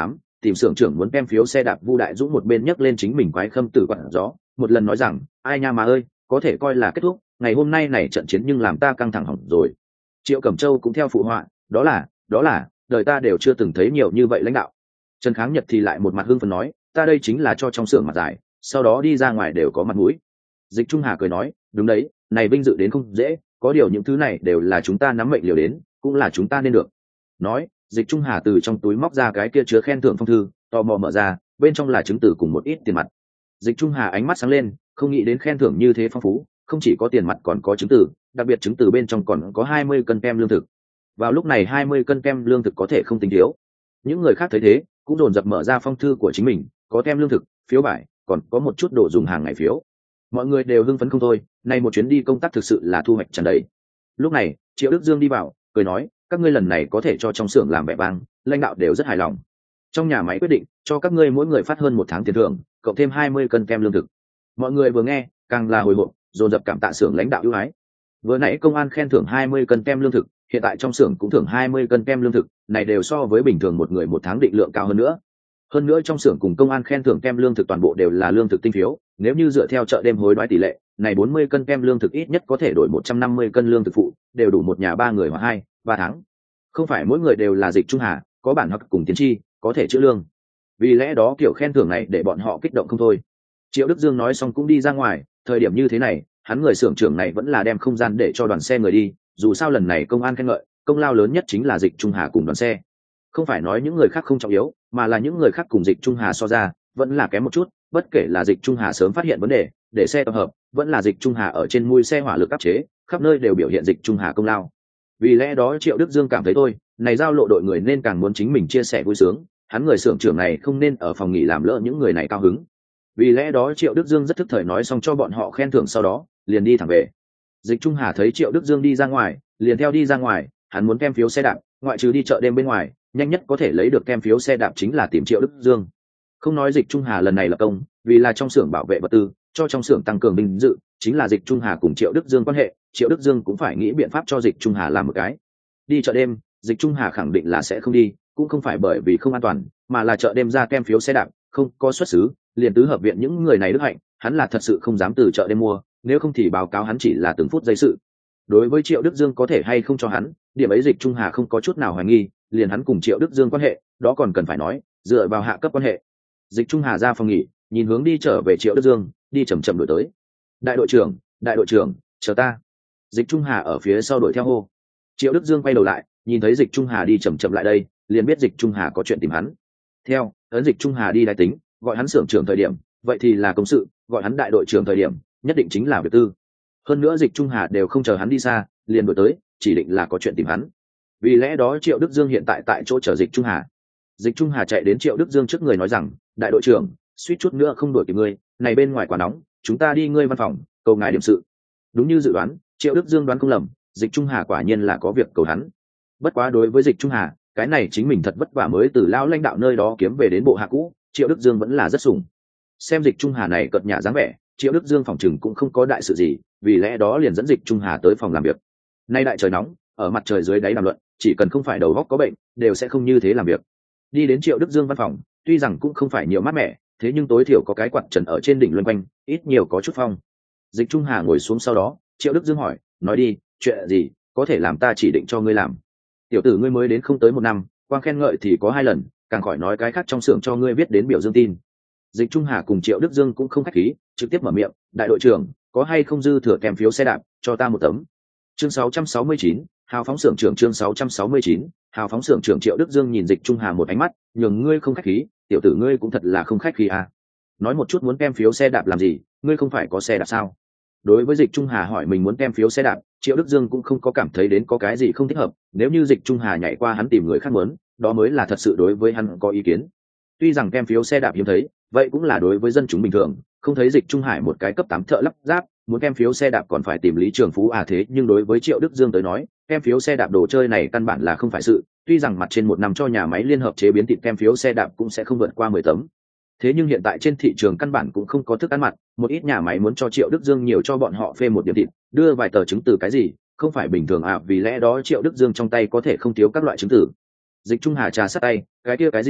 tìm xưởng trưởng muốn kem phiếu xe đạp. Vu Đại Dũng một bên nhấc lên chính mình quái khâm tử quạt gió, một lần nói rằng ai nha mà ơi, có thể coi là kết thúc, ngày hôm nay này trận chiến nhưng làm ta căng thẳng hỏng rồi. Triệu Cẩm Châu cũng theo phụ họa, đó là đó là đời ta đều chưa từng thấy nhiều như vậy lãnh đạo. Trần Kháng Nhật thì lại một mặt hưng phấn nói, ta đây chính là cho trong xưởng mặt dài, sau đó đi ra ngoài đều có mặt mũi. Dịch Trung Hà cười nói, đúng đấy, này vinh dự đến không dễ, có điều những thứ này đều là chúng ta nắm mệnh liều đến, cũng là chúng ta nên được. Nói, Dịch Trung Hà từ trong túi móc ra cái kia chứa khen thưởng phong thư, tò mò mở ra, bên trong là chứng từ cùng một ít tiền mặt. Dịch Trung Hà ánh mắt sáng lên, không nghĩ đến khen thưởng như thế phong phú, không chỉ có tiền mặt còn có chứng từ, đặc biệt chứng từ bên trong còn có hai mươi cân kem lương thực. Vào lúc này hai mươi cân kem lương thực có thể không tính thiếu. Những người khác thấy thế, cũng dồn dập mở ra phong thư của chính mình, có kem lương thực, phiếu bài, còn có một chút đồ dùng hàng ngày phiếu. Mọi người đều hưng phấn không thôi, nay một chuyến đi công tác thực sự là thu hoạch tràn đầy. Lúc này, Triệu Đức Dương đi vào, cười nói, các ngươi lần này có thể cho trong xưởng làm vẻ vang, lãnh đạo đều rất hài lòng. Trong nhà máy quyết định cho các ngươi mỗi người phát hơn một tháng tiền thưởng, cộng thêm hai mươi cân kem lương thực. Mọi người vừa nghe, càng là hồi hộp, dồn dập cảm tạ xưởng lãnh đạo ưu ái. Vừa nãy công an khen thưởng hai mươi cân kem lương thực, hiện tại trong xưởng cũng thưởng hai mươi cân kem lương thực, này đều so với bình thường một người một tháng định lượng cao hơn nữa. Hơn nữa trong xưởng cùng công an khen thưởng kem lương thực toàn bộ đều là lương thực tinh phiếu, nếu như dựa theo chợ đêm hối đoái tỷ lệ, này bốn mươi cân kem lương thực ít nhất có thể đổi một trăm năm mươi cân lương thực phụ, đều đủ một nhà ba người hoặc hai, ba tháng. Không phải mỗi người đều là Dịch Trung Hà, có bản hoặc cùng tiến tri, có thể chữ lương. Vì lẽ đó kiểu khen thưởng này để bọn họ kích động không thôi. Triệu Đức Dương nói xong cũng đi ra ngoài, thời điểm như thế này, hắn người xưởng trưởng này vẫn là đem không gian để cho đoàn xe người đi, dù sao lần này công an khen ngợi, công lao lớn nhất chính là Dịch Trung Hà cùng đoàn xe. Không phải nói những người khác không trọng yếu, mà là những người khác cùng Dịch Trung Hà so ra, vẫn là kém một chút, bất kể là Dịch Trung Hà sớm phát hiện vấn đề, để xe tập hợp, vẫn là Dịch Trung Hà ở trên mui xe hỏa lực áp chế, khắp nơi đều biểu hiện Dịch Trung Hà công lao. Vì lẽ đó Triệu Đức Dương cảm thấy thôi, này giao lộ đội người nên càng muốn chính mình chia sẻ vui sướng, hắn người xưởng trưởng này không nên ở phòng nghỉ làm lỡ những người này cao hứng. Vì lẽ đó Triệu Đức Dương rất thức thời nói xong cho bọn họ khen thưởng, sau đó liền đi thẳng về. Dịch Trung Hà thấy Triệu Đức Dương đi ra ngoài, liền theo đi ra ngoài, hắn muốn kem phiếu xe đạp, ngoại trừ đi chợ đêm bên ngoài, nhanh nhất có thể lấy được kem phiếu xe đạp chính là tìm Triệu Đức Dương. Không nói Dịch Trung Hà lần này lập công, vì là trong xưởng bảo vệ vật tư, cho trong xưởng tăng cường binh dự, chính là Dịch Trung Hà cùng Triệu Đức Dương quan hệ, Triệu Đức Dương cũng phải nghĩ biện pháp cho Dịch Trung Hà làm một cái. Đi chợ đêm, Dịch Trung Hà khẳng định là sẽ không đi, cũng không phải bởi vì không an toàn, mà là chợ đêm ra kem phiếu xe đạp, không có xuất xứ, liền tứ hợp viện những người này đức hạnh, hắn là thật sự không dám từ chợ đêm mua, nếu không thì báo cáo hắn chỉ là từng phút giây sự. Đối với Triệu Đức Dương có thể hay không cho hắn, điểm ấy Dịch Trung Hà không có chút nào hoài nghi, liền hắn cùng Triệu Đức Dương quan hệ, đó còn cần phải nói, dựa vào hạ cấp quan hệ. Dịch Trung Hà ra phòng nghỉ, nhìn hướng đi trở về Triệu Đức Dương, đi chậm chậm đuổi tới. Đại đội trưởng, đại đội trưởng, chờ ta. Dịch Trung Hà ở phía sau đuổi theo hô. Triệu Đức Dương quay đầu lại, nhìn thấy Dịch Trung Hà đi chậm chậm lại đây, liền biết Dịch Trung Hà có chuyện tìm hắn. Theo, ấn Dịch Trung Hà đi đái tính, gọi hắn xưởng trưởng thời điểm, vậy thì là công sự, gọi hắn đại đội trưởng thời điểm, nhất định chính là việc tư. Hơn nữa Dịch Trung Hà đều không chờ hắn đi xa, liền đuổi tới, chỉ định là có chuyện tìm hắn. Vì lẽ đó Triệu Đức Dương hiện tại tại chỗ chờ Dịch Trung Hà. Dịch Trung Hà chạy đến Triệu Đức Dương trước người nói rằng, đại đội trưởng, suýt chút nữa không đuổi kịp ngươi, này bên ngoài quá nóng, chúng ta đi ngươi văn phòng, cầu ngài điểm sự. Đúng như dự đoán, Triệu Đức Dương đoán không lầm, Dịch Trung Hà quả nhiên là có việc cầu hắn. Bất quá đối với Dịch Trung Hà, cái này chính mình thật vất vả mới từ lao lãnh đạo nơi đó kiếm về đến bộ hạ cũ, Triệu Đức Dương vẫn là rất sủng. Xem Dịch Trung Hà này cợt nhả dáng vẻ, Triệu Đức Dương phòng chừng cũng không có đại sự gì, vì lẽ đó liền dẫn Dịch Trung Hà tới phòng làm việc. Nay đại trời nóng, ở mặt trời dưới đáy đàm luận, chỉ cần không phải đầu óc có bệnh, đều sẽ không như thế làm việc. Đi đến Triệu Đức Dương văn phòng, tuy rằng cũng không phải nhiều mát mẻ, thế nhưng tối thiểu có cái quạt trần ở trên đỉnh luân quanh, ít nhiều có chút phong. Dịch Trung Hà ngồi xuống sau đó, Triệu Đức Dương hỏi, nói đi, chuyện gì, có thể làm ta chỉ định cho ngươi làm. Tiểu tử ngươi mới đến không tới một năm, quang khen ngợi thì có hai lần, càng khỏi nói cái khác trong xưởng cho ngươi viết đến biểu dương tin. Dịch Trung Hà cùng Triệu Đức Dương cũng không khách khí, trực tiếp mở miệng, đại đội trưởng, có hay không dư thừa kèm phiếu xe đạp, cho ta một tấm. Chương sáu trăm sáu mươi chín, hào phóng xưởng trưởng chương sáu trăm sáu mươi chín, hào phóng xưởng trưởng. Triệu Đức Dương nhìn Dịch Trung Hà một ánh mắt, nhường ngươi không khách khí, tiểu tử ngươi cũng thật là không khách khí à. Nói một chút muốn kem phiếu xe đạp làm gì, ngươi không phải có xe đạp sao? Đối với Dịch Trung Hà hỏi mình muốn kem phiếu xe đạp, Triệu Đức Dương cũng không có cảm thấy đến có cái gì không thích hợp, nếu như Dịch Trung Hà nhảy qua hắn tìm người khác muốn, đó mới là thật sự đối với hắn có ý kiến. Tuy rằng kem phiếu xe đạp hiếm thấy, vậy cũng là đối với dân chúng bình thường, không thấy Dịch Trung Hải một cái cấp tám thợ lắp ráp, muốn kem phiếu xe đạp còn phải tìm Lý Trường Phú à thế nhưng đối với Triệu Đức Dương tới nói, kem phiếu xe đạp đồ chơi này căn bản là không phải sự, tuy rằng mặt trên một năm cho nhà máy liên hợp chế biến thịt kem phiếu xe đạp cũng sẽ không vượt qua mười tấm. Thế nhưng hiện tại trên thị trường căn bản cũng không có thức ăn mặn, một ít nhà máy muốn cho Triệu Đức Dương nhiều cho bọn họ phê một điểm thịt, đưa vài tờ chứng từ cái gì, không phải bình thường à, vì lẽ đó Triệu Đức Dương trong tay có thể không thiếu các loại chứng từ. Dịch Trung Hà trà sát tay, cái kia cái gì,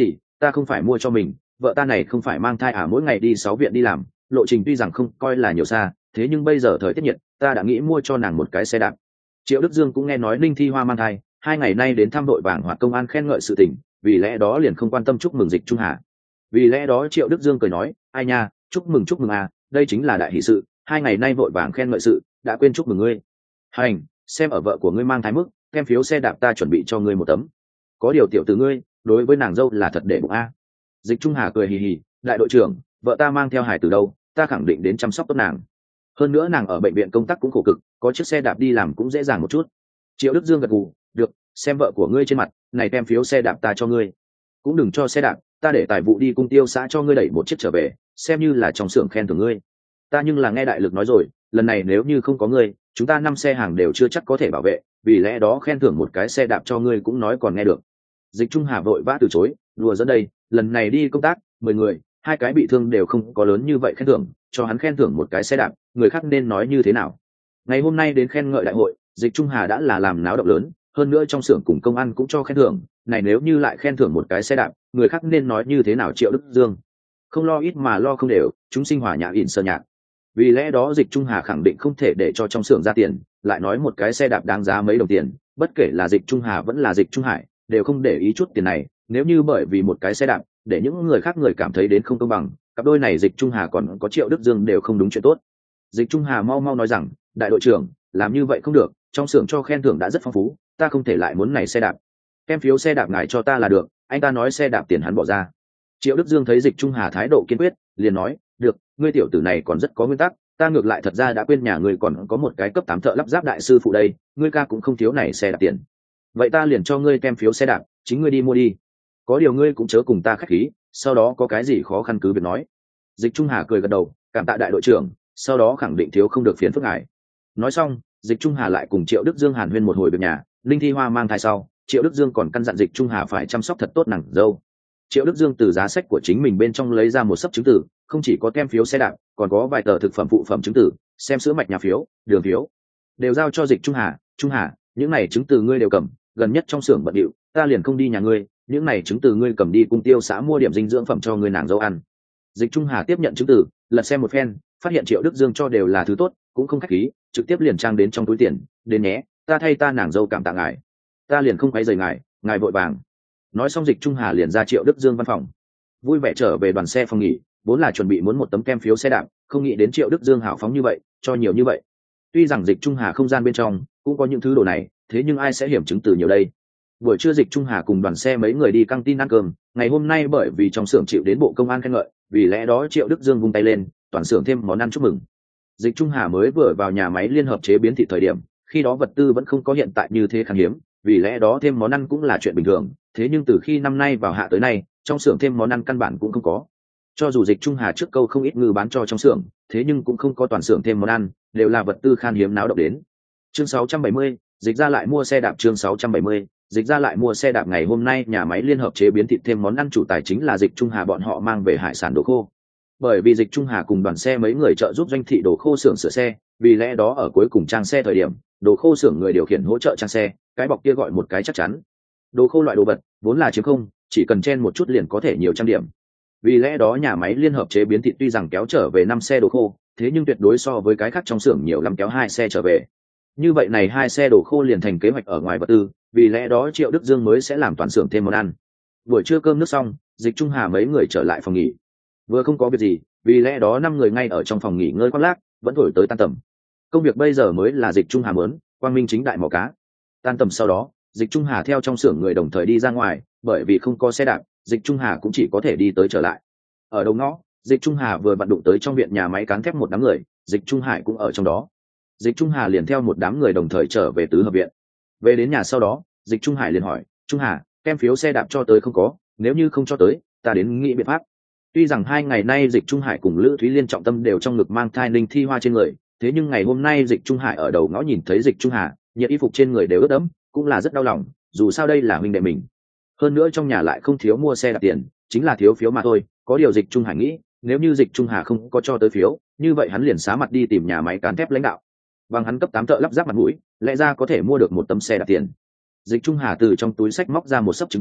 ta không phải mua cho mình, vợ ta này không phải mang thai à, mỗi ngày đi sáu viện đi làm, lộ trình tuy rằng không coi là nhiều xa, thế nhưng bây giờ thời tiết nhiệt, ta đã nghĩ mua cho nàng một cái xe đạp. Triệu Đức Dương cũng nghe nói Ninh Thi Hoa mang thai, hai ngày nay đến thăm đội vàng hoặc công an khen ngợi sự tình, vì lẽ đó liền không quan tâm chúc mừng Dịch Trung Hà. Vì lẽ đó Triệu Đức Dương cười nói, ai nha, chúc mừng chúc mừng à, đây chính là đại hỷ sự, hai ngày nay vội vàng khen ngợi sự, đã quên chúc mừng ngươi. Hành, xem ở vợ của ngươi mang thai mức, kem phiếu xe đạp ta chuẩn bị cho ngươi một tấm. Có điều tiểu tử ngươi, đối với nàng dâu là thật để bụng a. Dịch Trung Hà cười hì hì, đại đội trưởng, vợ ta mang theo hài từ đâu, ta khẳng định đến chăm sóc tốt nàng. Hơn nữa nàng ở bệnh viện công tác cũng khổ cực, có chiếc xe đạp đi làm cũng dễ dàng một chút. Triệu Đức Dương gật gù, được, xem vợ của ngươi trên mặt, này kem phiếu xe đạp ta cho ngươi. Cũng đừng cho xe đạp, ta để tài vụ đi cung tiêu xã cho ngươi đẩy một chiếc trở về, xem như là trong xưởng khen thưởng ngươi. Ta nhưng là nghe đại lực nói rồi, lần này nếu như không có ngươi, chúng ta năm xe hàng đều chưa chắc có thể bảo vệ, vì lẽ đó khen thưởng một cái xe đạp cho ngươi cũng nói còn nghe được. Dịch Trung Hà vội vã từ chối, đùa dẫn đây, lần này đi công tác mười người, hai cái bị thương đều không có lớn như vậy khen thưởng, cho hắn khen thưởng một cái xe đạp, người khác nên nói như thế nào. Ngày hôm nay đến khen ngợi đại hội, Dịch Trung Hà đã là làm náo động lớn, hơn nữa trong xưởng cùng công an cũng cho khen thưởng, này nếu như lại khen thưởng một cái xe đạp, người khác nên nói như thế nào. Triệu Đức Dương không lo ít mà lo không đều, chúng sinh hòa nhạc ỉn sơ nhạc. Vì lẽ đó Dịch Trung Hà khẳng định không thể để cho trong xưởng ra tiền, lại nói một cái xe đạp đáng giá mấy đồng tiền, bất kể là Dịch Trung Hà vẫn là Dịch Trung Hải, đều không để ý chút tiền này. Nếu như bởi vì một cái xe đạp để những người khác người cảm thấy đến không công bằng, cặp đôi này Dịch Trung Hà còn có Triệu Đức Dương đều không đúng chuyện tốt. Dịch Trung Hà mau mau nói rằng, đại đội trưởng, làm như vậy không được, trong xưởng cho khen thưởng đã rất phong phú, ta không thể lại muốn này xe đạp. Kem phiếu xe đạp ngài cho ta là được, anh ta nói xe đạp tiền hắn bỏ ra. Triệu Đức Dương thấy Dịch Trung Hà thái độ kiên quyết, liền nói, được, ngươi tiểu tử này còn rất có nguyên tắc, ta ngược lại thật ra đã quên nhà ngươi còn có một cái cấp tám thợ lắp ráp đại sư phụ đây, ngươi ca cũng không thiếu này xe đạp tiền. Vậy ta liền cho ngươi kem phiếu xe đạp, chính ngươi đi mua đi. Có điều ngươi cũng chớ cùng ta khách khí, sau đó có cái gì khó khăn cứ việc nói. Dịch Trung Hà cười gật đầu, cảm tạ đại đội trưởng, sau đó khẳng định thiếu không được phiền phức ngài. Nói xong, Dịch Trung Hà lại cùng Triệu Đức Dương hàn huyên một hồi việc nhà. Linh Thi Hoa mang thai sau, Triệu Đức Dương còn căn dặn Dịch Trung Hà phải chăm sóc thật tốt nàng dâu. Triệu Đức Dương từ giá sách của chính mình bên trong lấy ra một sấp chứng từ, không chỉ có tem phiếu xe đạp, còn có vài tờ thực phẩm phụ phẩm chứng từ, xem sữa mạch nhà phiếu, đường phiếu, đều giao cho Dịch Trung Hà. Trung Hà, những này chứng từ ngươi đều cầm, gần nhất trong xưởng bận điệu, ta liền không đi nhà ngươi, những này chứng từ ngươi cầm đi cung tiêu xã mua điểm dinh dưỡng phẩm cho ngươi nàng dâu ăn. Dịch Trung Hà tiếp nhận chứng từ, lật xem một phen, phát hiện Triệu Đức Dương cho đều là thứ tốt, cũng không khách khí, trực tiếp liền trang đến trong túi tiền, đến nhé, ta thay ta nàng dâu cảm tạ ngài, ta liền không quấy rầy ngài, ngài vội vàng. Nói xong Dịch Trung Hà liền ra Triệu Đức Dương văn phòng, vui vẻ trở về đoàn xe phòng nghỉ, vốn là chuẩn bị muốn một tấm kem phiếu xe đạp, không nghĩ đến Triệu Đức Dương hào phóng như vậy, cho nhiều như vậy. Tuy rằng Dịch Trung Hà không gian bên trong cũng có những thứ đồ này, thế nhưng ai sẽ hiểm chứng từ nhiều đây. Buổi trưa Dịch Trung Hà cùng đoàn xe mấy người đi căng tin ăn cơm, ngày hôm nay bởi vì trong xưởng chịu đến bộ công an khen ngợi, vì lẽ đó Triệu Đức Dương vung tay lên, toàn xưởng thêm món ăn chúc mừng. Dịch Trung Hà mới vừa vào nhà máy liên hợp chế biến thịt thời điểm, khi đó vật tư vẫn không có hiện tại như thế khan hiếm, vì lẽ đó thêm món ăn cũng là chuyện bình thường, thế nhưng từ khi năm nay vào hạ tới nay, trong xưởng thêm món ăn căn bản cũng không có. Cho dù Dịch Trung Hà trước câu không ít ngư bán cho trong xưởng, thế nhưng cũng không có toàn xưởng thêm món ăn, đều là vật tư khan hiếm náo động đến. Chương sáu trăm bảy mươi, Dịch ra lại mua xe đạp. Chương sáu trăm bảy mươi, Dịch ra lại mua xe đạp. Ngày hôm nay nhà máy liên hợp chế biến thịt thêm món ăn chủ tài chính là Dịch Trung Hà bọn họ mang về hải sản đồ khô. Bởi vì Dịch Trung Hà cùng đoàn xe mấy người trợ giúp doanh thị đồ khô xưởng sửa xe, vì lẽ đó ở cuối cùng trang xe thời điểm, đồ khô xưởng người điều khiển hỗ trợ trang xe, cái bọc kia gọi một cái chắc chắn. Đồ khô loại đồ vật vốn là chiếm không, chỉ cần chen một chút liền có thể nhiều trăm điểm. Vì lẽ đó nhà máy liên hợp chế biến thịt tuy rằng kéo trở về năm xe đồ khô, thế nhưng tuyệt đối so với cái khác trong xưởng nhiều lắm kéo hai xe trở về. Như vậy này hai xe đồ khô liền thành kế hoạch ở ngoài vật tư, vì lẽ đó Triệu Đức Dương mới sẽ làm toàn xưởng thêm món ăn. Buổi trưa cơm nước xong, Dịch Trung Hà mấy người trở lại phòng nghỉ. Vừa không có việc gì, vì lẽ đó năm người ngay ở trong phòng nghỉ ngơi khoác lác, vẫn thổi tới tan tầm. Công việc bây giờ mới là Dịch Trung Hà muốn, quang minh chính đại mò cá. Tan tầm sau đó, Dịch Trung Hà theo trong xưởng người đồng thời đi ra ngoài, bởi vì không có xe đạp, Dịch Trung Hà cũng chỉ có thể đi tới trở lại. Ở đầu ngõ, Dịch Trung Hà vừa vặn đụng tới trong viện nhà máy cán thép một đám người, Dịch Trung Hải cũng ở trong đó. Dịch Trung Hà liền theo một đám người đồng thời trở về tứ hợp viện. Về đến nhà sau đó, Dịch Trung Hải liền hỏi, Trung Hà, kem phiếu xe đạp cho tới không có, nếu như không cho tới, ta đến nghĩ biện pháp. Tuy rằng hai ngày nay Dịch Trung Hải cùng Lữ Thúy Liên trọng tâm đều trong ngực mang thai Linh Thi Hoa trên người, thế nhưng ngày hôm nay Dịch Trung Hải ở đầu ngõ nhìn thấy Dịch Trung Hà, nhiệt y phục trên người đều ướt đẫm, cũng là rất đau lòng, dù sao đây là huynh đệ mình. Hơn nữa trong nhà lại không thiếu mua xe đạp tiền, chính là thiếu phiếu mà thôi. Có điều Dịch Trung Hải nghĩ, nếu như Dịch Trung Hà không có cho tới phiếu, như vậy hắn liền xá mặt đi tìm nhà máy cán thép lãnh đạo. Bằng hắn cấp tám thợ lắp ráp mặt mũi, lẽ ra có thể mua được một tấm xe đạp tiền. Dịch Trung Hà từ trong túi sách móc ra một sấp chứng từ,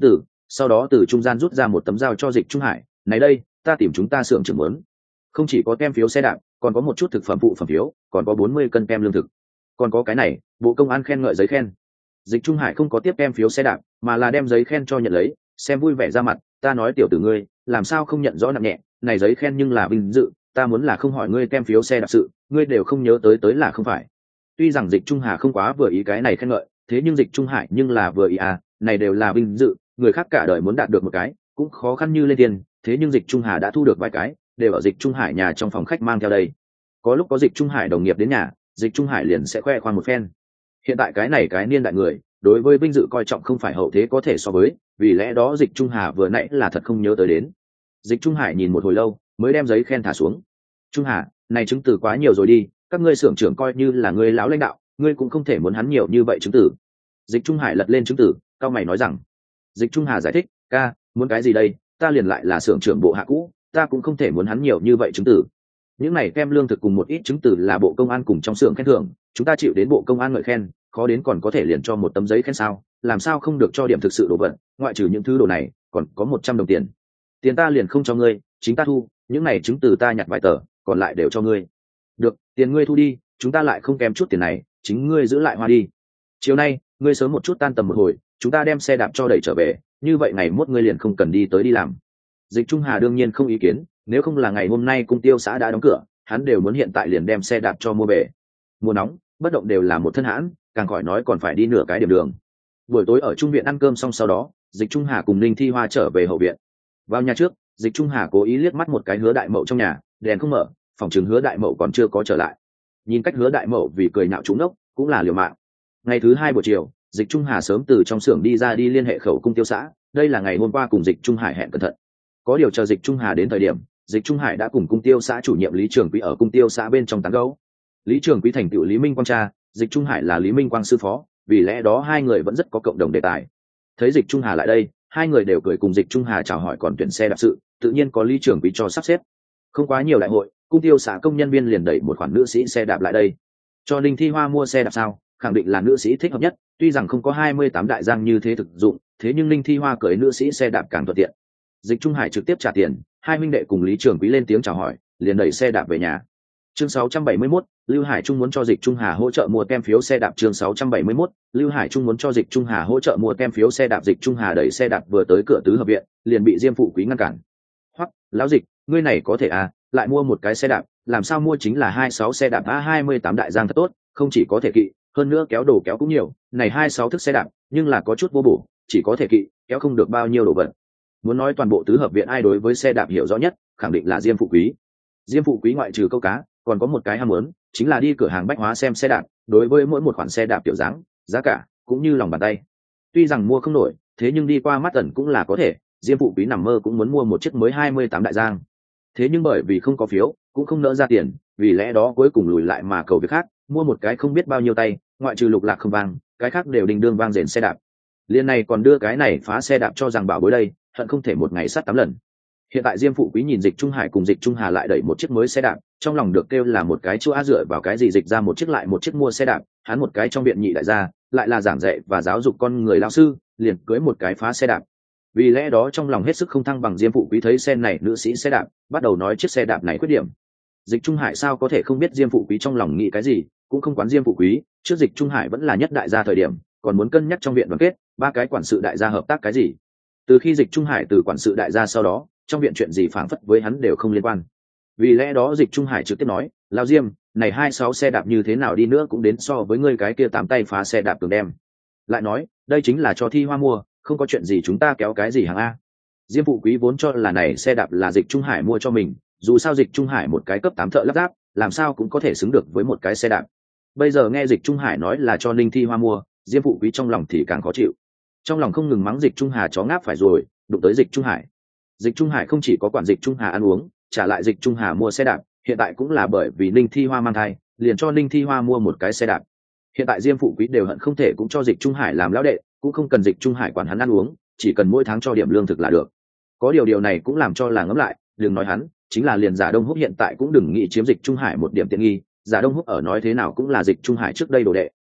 sau đó từ trung gian rút ra một tấm dao cho Dịch Trung Hải. Này đây, ta tìm chúng ta xưởng trưởng muốn, không chỉ có kem phiếu xe đạp, còn có một chút thực phẩm phụ phẩm phiếu, còn có bốn mươi cân kem lương thực, còn có cái này bộ công an khen ngợi giấy khen. Dịch Trung Hải không có tiếp kem phiếu xe đạp, mà là đem giấy khen cho nhận lấy, xem vui vẻ ra mặt. Ta nói tiểu tử ngươi, làm sao không nhận rõ nặng nhẹ, này giấy khen nhưng là vinh dự, ta muốn là không hỏi ngươi kem phiếu xe đạp sự, ngươi đều không nhớ tới tới là không phải. Tuy rằng Dịch Trung Hà không quá vừa ý cái này khen ngợi, thế nhưng Dịch Trung Hải nhưng là vừa ý à, này đều là vinh dự, người khác cả đời muốn đạt được một cái cũng khó khăn như lên tiền, thế nhưng Dịch Trung Hà đã thu được vài cái, đều ở Dịch Trung Hải nhà trong phòng khách mang theo đây. Có lúc có Dịch Trung Hải đồng nghiệp đến nhà, Dịch Trung Hải liền sẽ khoe khoang một phen. Hiện tại cái này cái niên đại người, đối với vinh dự coi trọng không phải hậu thế có thể so với, vì lẽ đó Dịch Trung Hà vừa nãy là thật không nhớ tới đến. Dịch Trung Hải nhìn một hồi lâu, mới đem giấy khen thả xuống. Trung Hà, này chứng từ quá nhiều rồi đi, các ngươi xưởng trưởng coi như là ngươi lão lãnh đạo, ngươi cũng không thể muốn hắn nhiều như vậy chứng từ. Dịch Trung Hải lật lên chứng từ, cao mày nói rằng. Dịch Trung Hà giải thích, ca, muốn cái gì đây, ta liền lại là xưởng trưởng bộ hạ cũ, ta cũng không thể muốn hắn nhiều như vậy chứng từ. Những này kem lương thực cùng một ít chứng từ là bộ công an cùng trong xưởng khen thưởng, chúng ta chịu đến bộ công an ngợi khen, khó đến còn có thể liền cho một tấm giấy khen sao, làm sao không được cho điểm thực sự đồ vật, ngoại trừ những thứ đồ này, còn có một trăm đồng tiền. Tiền ta liền không cho ngươi, chính ta thu, những này chứng từ ta nhặt vài tờ, còn lại đều cho ngươi. Được, tiền ngươi thu đi, chúng ta lại không kém chút tiền này, chính ngươi giữ lại hoa đi. Chiều nay, ngươi sớm một chút tan tầm một hồi, chúng ta đem xe đạp cho đẩy trở về, như vậy ngày mốt ngươi liền không cần đi tới đi làm. Dịch Trung Hà đương nhiên không ý kiến, nếu không là ngày hôm nay cung tiêu xã đã đóng cửa, hắn đều muốn hiện tại liền đem xe đạp cho mua về. Mùa nóng, bất động đều là một thân hãn, càng khỏi nói còn phải đi nửa cái điểm đường. Buổi tối ở trung viện ăn cơm xong sau đó, Dịch Trung Hà cùng Ninh Thi Hoa trở về hậu viện. Vào nhà trước, Dịch Trung Hà cố ý liếc mắt một cái Hứa Đại Mậu trong nhà, đèn không mở, phòng chừng Hứa Đại Mậu còn chưa có trở lại. Nhìn cách Hứa Đại Mậu vì cười nhạo trúng đốc, cũng là liều mạng. Ngày thứ hai buổi chiều, Dịch Trung Hà sớm từ trong xưởng đi ra đi liên hệ khẩu cung tiêu xã, đây là ngày hôm qua cùng Dịch Trung Hải hẹn cẩn thận. Có điều chờ Dịch Trung Hà đến thời điểm, Dịch Trung Hải đã cùng cung tiêu xã chủ nhiệm Lý Trường Quý ở cung tiêu xã bên trong tán gẫu. Lý Trường Quý thành tựu Lý Minh Quang cha, Dịch Trung Hải là Lý Minh Quang sư phó, vì lẽ đó hai người vẫn rất có cộng đồng đề tài. Thấy Dịch Trung Hà lại đây, hai người đều cười cùng Dịch Trung Hà chào hỏi còn tuyển xe đạp sự, tự nhiên có Lý Trường Quý cho sắp xếp. Không quá nhiều đại hội, cung tiêu xã công nhân viên liền đẩy một khoản nữ sĩ xe đạp lại đây. Cho Ninh Thi Hoa mua xe đạp sao? Khẳng định là nữ sĩ thích hợp nhất, tuy rằng không có hai mươi tám đại giang như thế thực dụng, thế nhưng Ninh Thi Hoa cưỡi nữ sĩ xe đạp càng thuận tiện. Dịch Trung Hải trực tiếp trả tiền, hai huynh đệ cùng Lý Trường Quý lên tiếng chào hỏi, liền đẩy xe đạp về nhà. Chương sáu trăm bảy mươi mốt, Lưu Hải Trung muốn cho Dịch Trung Hà hỗ trợ mua kem phiếu xe đạp. Chương sáu trăm bảy mươi mốt, Lưu Hải Trung muốn cho Dịch Trung Hà hỗ trợ mua kem phiếu xe đạp. Dịch Trung Hà đẩy xe đạp vừa tới cửa tứ hợp viện, liền bị Diêm Phụ Quý ngăn cản. "Hoắc, lão Dịch, ngươi này có thể à, lại mua một cái xe đạp, làm sao mua chính là hai sáu xe đạp a hai mươi tám đại giang thật tốt, không chỉ có thể kỵ, hơn nữa kéo đồ kéo cũng nhiều, này hai sáu thức xe đạp, nhưng là có chút vô bổ, chỉ có thể kỵ, kéo không được bao nhiêu đồ vật." Muốn nói toàn bộ tứ hợp viện ai đối với xe đạp hiểu rõ nhất, khẳng định là Diêm Phụ Quý. Diêm Phụ Quý ngoại trừ câu cá, còn có một cái ham muốn, chính là đi cửa hàng bách hóa xem xe đạp, đối với mỗi một khoản xe đạp kiểu dáng, giá cả cũng như lòng bàn tay. Tuy rằng mua không nổi, thế nhưng đi qua mắt ẩn cũng là có thể, Diêm Phụ Quý nằm mơ cũng muốn mua một chiếc mới hai mươi tám đại giang. Thế nhưng bởi vì không có phiếu, cũng không nỡ ra tiền, vì lẽ đó cuối cùng lùi lại mà cầu việc khác, mua một cái không biết bao nhiêu tay, ngoại trừ lục lạc không vang, cái khác đều đình đương vang rền xe đạp. Liên này còn đưa cái này phá xe đạp cho rằng bảo bối đây, hận không thể một ngày sát tám lần. Hiện tại Diêm Phụ Quý nhìn Dịch Trung Hải cùng Dịch Trung Hà lại đẩy một chiếc mới xe đạp, trong lòng được kêu là một cái chua á dựa vào cái gì dịch ra một chiếc lại một chiếc mua xe đạp, hắn một cái trong viện nhị đại gia, lại là giảng dạy và giáo dục con người lão sư, liền cưới một cái phá xe đạp. Vì lẽ đó trong lòng hết sức không thăng bằng. Diêm Phụ Quý thấy xe này nữ sĩ xe đạp, bắt đầu nói chiếc xe đạp này khuyết điểm. Dịch Trung Hải sao có thể không biết Diêm Phụ Quý trong lòng nghĩ cái gì, cũng không quán Diêm Phụ Quý, trước Dịch Trung Hải vẫn là nhất đại gia thời điểm, còn muốn cân nhắc trong viện đoàn kết, ba cái quản sự đại gia hợp tác cái gì. Từ khi Dịch Trung Hải từ quản sự đại gia sau đó, trong viện chuyện gì phảng phất với hắn đều không liên quan. Vì lẽ đó Dịch Trung Hải trực tiếp nói, lão Diêm, này hai sáu xe đạp như thế nào đi nữa cũng đến so với ngươi cái kia tám tay phá xe đạp tường đem. Lại nói, đây chính là cho Thi Hoa mua, không có chuyện gì chúng ta kéo cái gì hàng a. Diêm Phụ Quý vốn cho là này xe đạp là Dịch Trung Hải mua cho mình, dù sao Dịch Trung Hải một cái cấp tám thợ lắp ráp, làm sao cũng có thể xứng được với một cái xe đạp. Bây giờ nghe Dịch Trung Hải nói là cho Ninh Thi Hoa mua, Diêm Phụ Quý trong lòng thì càng khó chịu. Trong lòng không ngừng mắng Dịch Trung Hà chó ngáp phải rồi, đụng tới Dịch Trung Hải. Dịch Trung Hải không chỉ có quản Dịch Trung Hà ăn uống, trả lại Dịch Trung Hà mua xe đạp, hiện tại cũng là bởi vì Ninh Thi Hoa mang thai, liền cho Ninh Thi Hoa mua một cái xe đạp. Hiện tại Diêm Phụ Quý đều hận không thể cũng cho Dịch Trung Hải làm lão đệ, cũng không cần Dịch Trung Hải quản hắn ăn uống, chỉ cần mỗi tháng cho điểm lương thực là được. Có điều điều này cũng làm cho là ngẫm lại, đừng nói hắn, chính là liền Giả Đông Húc hiện tại cũng đừng nghĩ chiếm Dịch Trung Hải một điểm tiện nghi, Giả Đông Húc ở nói thế nào cũng là Dịch Trung Hải trước đây đồ đệ.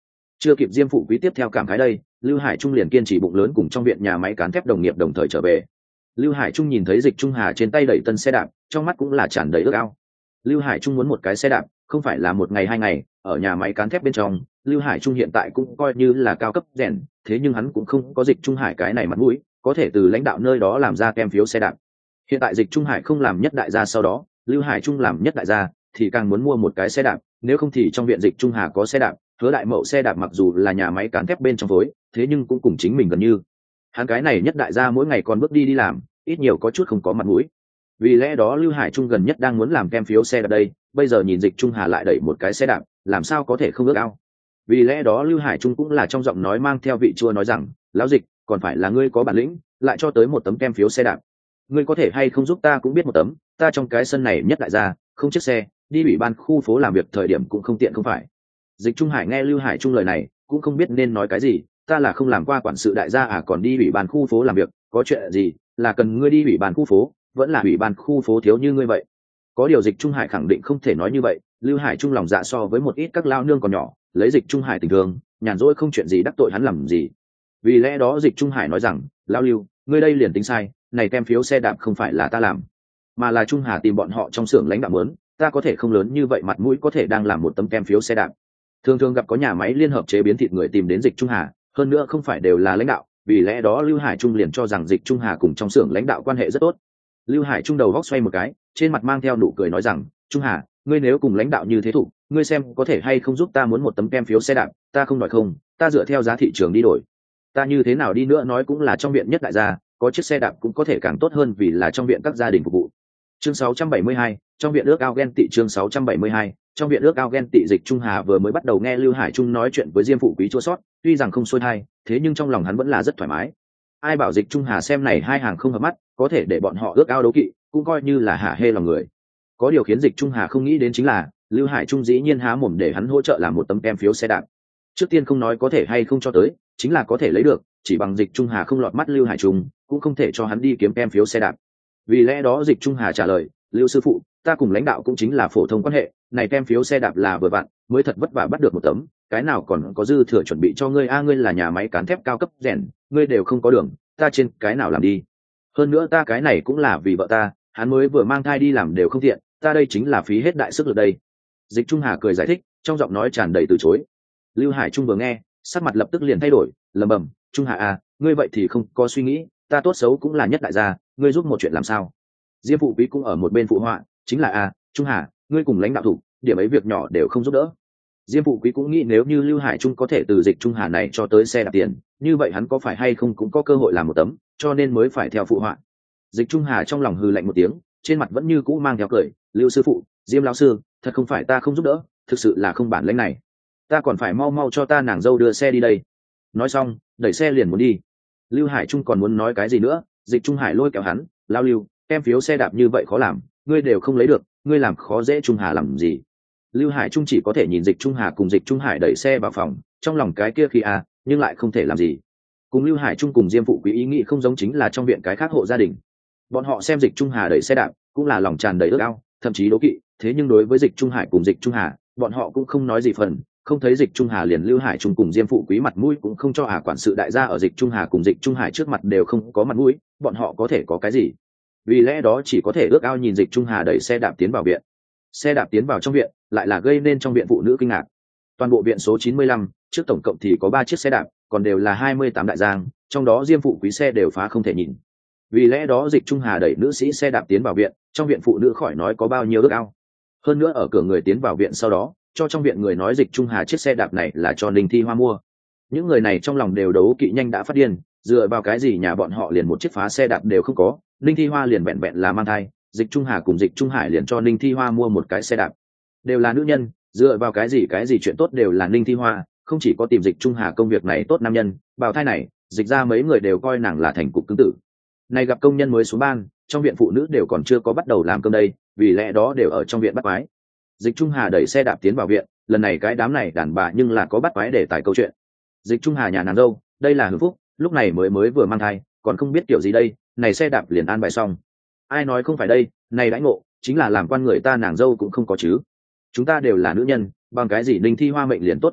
Chưa kịp Diêm phụ quý tiếp theo cảm khái đây, Lưu Hải Trung liền kiên trì bụng lớn cùng trong viện nhà máy cán thép đồng nghiệp đồng thời trở về. Lưu Hải Trung nhìn thấy Dịch Trung Hà trên tay đẩy tân xe đạp, trong mắt cũng là tràn đầy ước ao. Lưu Hải Trung muốn một cái xe đạp, không phải là một ngày hai ngày, ở nhà máy cán thép bên trong, Lưu Hải Trung hiện tại cũng coi như là cao cấp rèn, thế nhưng hắn cũng không có Dịch Trung Hải cái này mặt mũi, có thể từ lãnh đạo nơi đó làm ra kem phiếu xe đạp. Hiện tại Dịch Trung Hải không làm nhất đại gia, sau đó Lưu Hải Trung làm nhất đại gia, thì càng muốn mua một cái xe đạp, nếu không thì trong viện Dịch Trung Hà có xe đạp, Hứa Đại Mậu xe đạp mặc dù là nhà máy cán thép bên trong phối, thế nhưng cũng cùng chính mình gần như. Hắn cái này nhất đại gia mỗi ngày còn bước đi đi làm, ít nhiều có chút không có mặt mũi. Vì lẽ đó Lưu Hải Trung gần nhất đang muốn làm kem phiếu xe đạp đây, bây giờ nhìn Dịch Trung Hà lại đẩy một cái xe đạp, làm sao có thể không ước ao. Vì lẽ đó Lưu Hải Trung cũng là trong giọng nói mang theo vị chua nói rằng, lão Dịch, còn phải là ngươi có bản lĩnh, lại cho tới một tấm kem phiếu xe đạp. Ngươi có thể hay không giúp ta cũng biết một tấm, ta trong cái sân này nhất đại gia, không chiếc xe, đi ủy ban khu phố làm việc thời điểm cũng không tiện không phải. Dịch Trung Hải nghe Lưu Hải Trung lời này, cũng không biết nên nói cái gì, ta là không làm qua quản sự đại gia à, còn đi ủy ban khu phố làm việc, có chuyện gì, là cần ngươi đi ủy ban khu phố, vẫn là ủy ban khu phố thiếu như ngươi vậy. Có điều Dịch Trung Hải khẳng định không thể nói như vậy, Lưu Hải Trung lòng dạ so với một ít các lao nương còn nhỏ, lấy Dịch Trung Hải tình thường, nhàn rỗi không chuyện gì đắc tội hắn làm gì. Vì lẽ đó Dịch Trung Hải nói rằng, lão Lưu, ngươi đây liền tính sai, này kem phiếu xe đạp không phải là ta làm, mà là Trung Hà tìm bọn họ trong xưởng lãnh đạo muốn, ta có thể không lớn như vậy mặt mũi có thể đang làm một tấm kem phiếu xe đạp. Thường thường gặp có nhà máy liên hợp chế biến thịt người tìm đến Dịch Trung Hà, hơn nữa không phải đều là lãnh đạo, vì lẽ đó Lưu Hải Trung liền cho rằng Dịch Trung Hà cùng trong xưởng lãnh đạo quan hệ rất tốt. Lưu Hải Trung đầu góc xoay một cái, trên mặt mang theo nụ cười nói rằng, Trung Hà, ngươi nếu cùng lãnh đạo như thế thủ, ngươi xem có thể hay không giúp ta muốn một tấm kem phiếu xe đạp, ta không đòi không, ta dựa theo giá thị trường đi đổi. Ta như thế nào đi nữa nói cũng là trong viện nhất đại gia, có chiếc xe đạp cũng có thể càng tốt hơn vì là trong viện các gia đình phục vụ. Chương sáu trăm bảy mươi hai, trong viện ước ao ghen tị. Chương sáu trăm bảy mươi hai, trong viện ước ao ghen tị. Dịch Trung Hà vừa mới bắt đầu nghe Lưu Hải Trung nói chuyện với Diêm phụ quý chua sót, tuy rằng không xuôi thai, thế nhưng trong lòng hắn vẫn là rất thoải mái. Ai bảo Dịch Trung Hà xem này hai hàng không hợp mắt, có thể để bọn họ ước ao đấu kỵ, cũng coi như là hả hê lòng người. Có điều khiến Dịch Trung Hà không nghĩ đến chính là, Lưu Hải Trung dĩ nhiên há mồm để hắn hỗ trợ làm một tấm kem phiếu xe đạp. Trước tiên không nói có thể hay không cho tới, chính là có thể lấy được, chỉ bằng Dịch Trung Hà không lọt mắt Lưu Hải Trung, cũng không thể cho hắn đi kiếm kem phiếu xe đạp. Vì lẽ đó Dịch Trung Hà trả lời, Lưu sư phụ, ta cùng lãnh đạo cũng chính là phổ thông quan hệ, này kem phiếu xe đạp là vừa vặn, mới thật vất vả bắt được một tấm, cái nào còn có dư thừa chuẩn bị cho ngươi a, à, ngươi là nhà máy cán thép cao cấp rèn, ngươi đều không có đường, ta trên cái nào làm đi. Hơn nữa ta cái này cũng là vì vợ ta, hắn mới vừa mang thai đi làm đều không tiện, ta đây chính là phí hết đại sức lực đây. Dịch Trung Hà cười giải thích, trong giọng nói tràn đầy từ chối. Lưu Hải Trung vừa nghe, sắc mặt lập tức liền thay đổi, lẩm bẩm, Trung Hà à, ngươi vậy thì không có suy nghĩ, ta tốt xấu cũng là nhất đại gia, ngươi giúp một chuyện làm sao? Diêm phụ quý cũng ở một bên phụ họa, chính là à, Trung Hà, ngươi cùng lãnh đạo thủ, điểm ấy việc nhỏ đều không giúp đỡ. Diêm phụ quý cũng nghĩ nếu như Lưu Hải Trung có thể từ Dịch Trung Hà này cho tới xe đạp tiền, như vậy hắn có phải hay không cũng có cơ hội làm một tấm, cho nên mới phải theo phụ họa. Dịch Trung Hà trong lòng hừ lạnh một tiếng, trên mặt vẫn như cũ mang theo cười, Lưu sư phụ, Diêm lão sư, thật không phải ta không giúp đỡ, thực sự là không bản lĩnh này, ta còn phải mau mau cho ta nàng dâu đưa xe đi đây. Nói xong, đẩy xe liền muốn đi. Lưu Hải Trung còn muốn nói cái gì nữa, Dịch Trung Hải lôi kéo hắn, lao Lưu, em phiếu xe đạp như vậy khó làm, ngươi đều không lấy được, ngươi làm khó dễ Trung Hà làm gì? Lưu Hải Trung chỉ có thể nhìn Dịch Trung Hà cùng Dịch Trung Hải đẩy xe vào phòng, trong lòng cái kia khi à, nhưng lại không thể làm gì. Cùng Lưu Hải Trung cùng Diêm phụ quý ý nghĩ không giống, chính là trong viện cái khác hộ gia đình, bọn họ xem Dịch Trung Hà đẩy xe đạp cũng là lòng tràn đầy ước ao, thậm chí đố kỵ, thế nhưng đối với Dịch Trung Hải cùng Dịch Trung Hà, bọn họ cũng không nói gì phần, không thấy Dịch Trung Hà liền Lưu Hải Trung cùng Diêm phụ quý mặt mũi cũng không cho. À, quản sự đại gia ở Dịch Trung Hà cùng Dịch Trung Hải trước mặt đều không có mặt mũi, bọn họ có thể có cái gì? Vì lẽ đó chỉ có thể ước ao nhìn Dịch Trung Hà đẩy xe đạp tiến vào viện. Xe đạp tiến vào trong viện, lại là gây nên trong viện phụ nữ kinh ngạc. Toàn bộ viện số chín mươi lăm, trước tổng cộng thì có ba chiếc xe đạp, còn đều là hai mươi tám đại giang, trong đó Diêm phụ quý xe đều phá không thể nhìn. Vì lẽ đó Dịch Trung Hà đẩy nữ sĩ xe đạp tiến vào viện, trong viện phụ nữ khỏi nói có bao nhiêu ước ao. Hơn nữa ở cửa người tiến vào viện sau đó, cho trong viện người nói Dịch Trung Hà chiếc xe đạp này là cho Ninh Thi Hoa mua. Những người này trong lòng đều đấu kỵ nhanh đã phát điên, dựa vào cái gì nhà bọn họ liền một chiếc phá xe đạp đều không có, Ninh Thi Hoa liền vẹn vẹn là mang thai, Dịch Trung Hà cùng Dịch Trung Hải liền cho Ninh Thi Hoa mua một cái xe đạp. Đều là nữ nhân, dựa vào cái gì cái gì chuyện tốt đều là Ninh Thi Hoa, không chỉ có tìm Dịch Trung Hà công việc này tốt nam nhân, bào thai này, dịch ra mấy người đều coi nàng là thành cục cứng tử. Này gặp công nhân mới xuống ban, trong viện phụ nữ đều còn chưa có bắt đầu làm cơm đây, vì lẽ đó đều ở trong viện bắt quái. Dịch Trung Hà đẩy xe đạp tiến vào viện, lần này cái đám này đàn bà nhưng là có bắt quái để tải câu chuyện. Dịch Trung Hà nhà nàng dâu, đây là hưởng phúc, lúc này mới mới vừa mang thai, còn không biết kiểu gì đây, này xe đạp liền an bài xong. Ai nói không phải đây, này đãi ngộ, chính là làm quan người ta nàng dâu cũng không có chứ. Chúng ta đều là nữ nhân, bằng cái gì Ninh Thi Hoa mệnh liền tốt như vậy,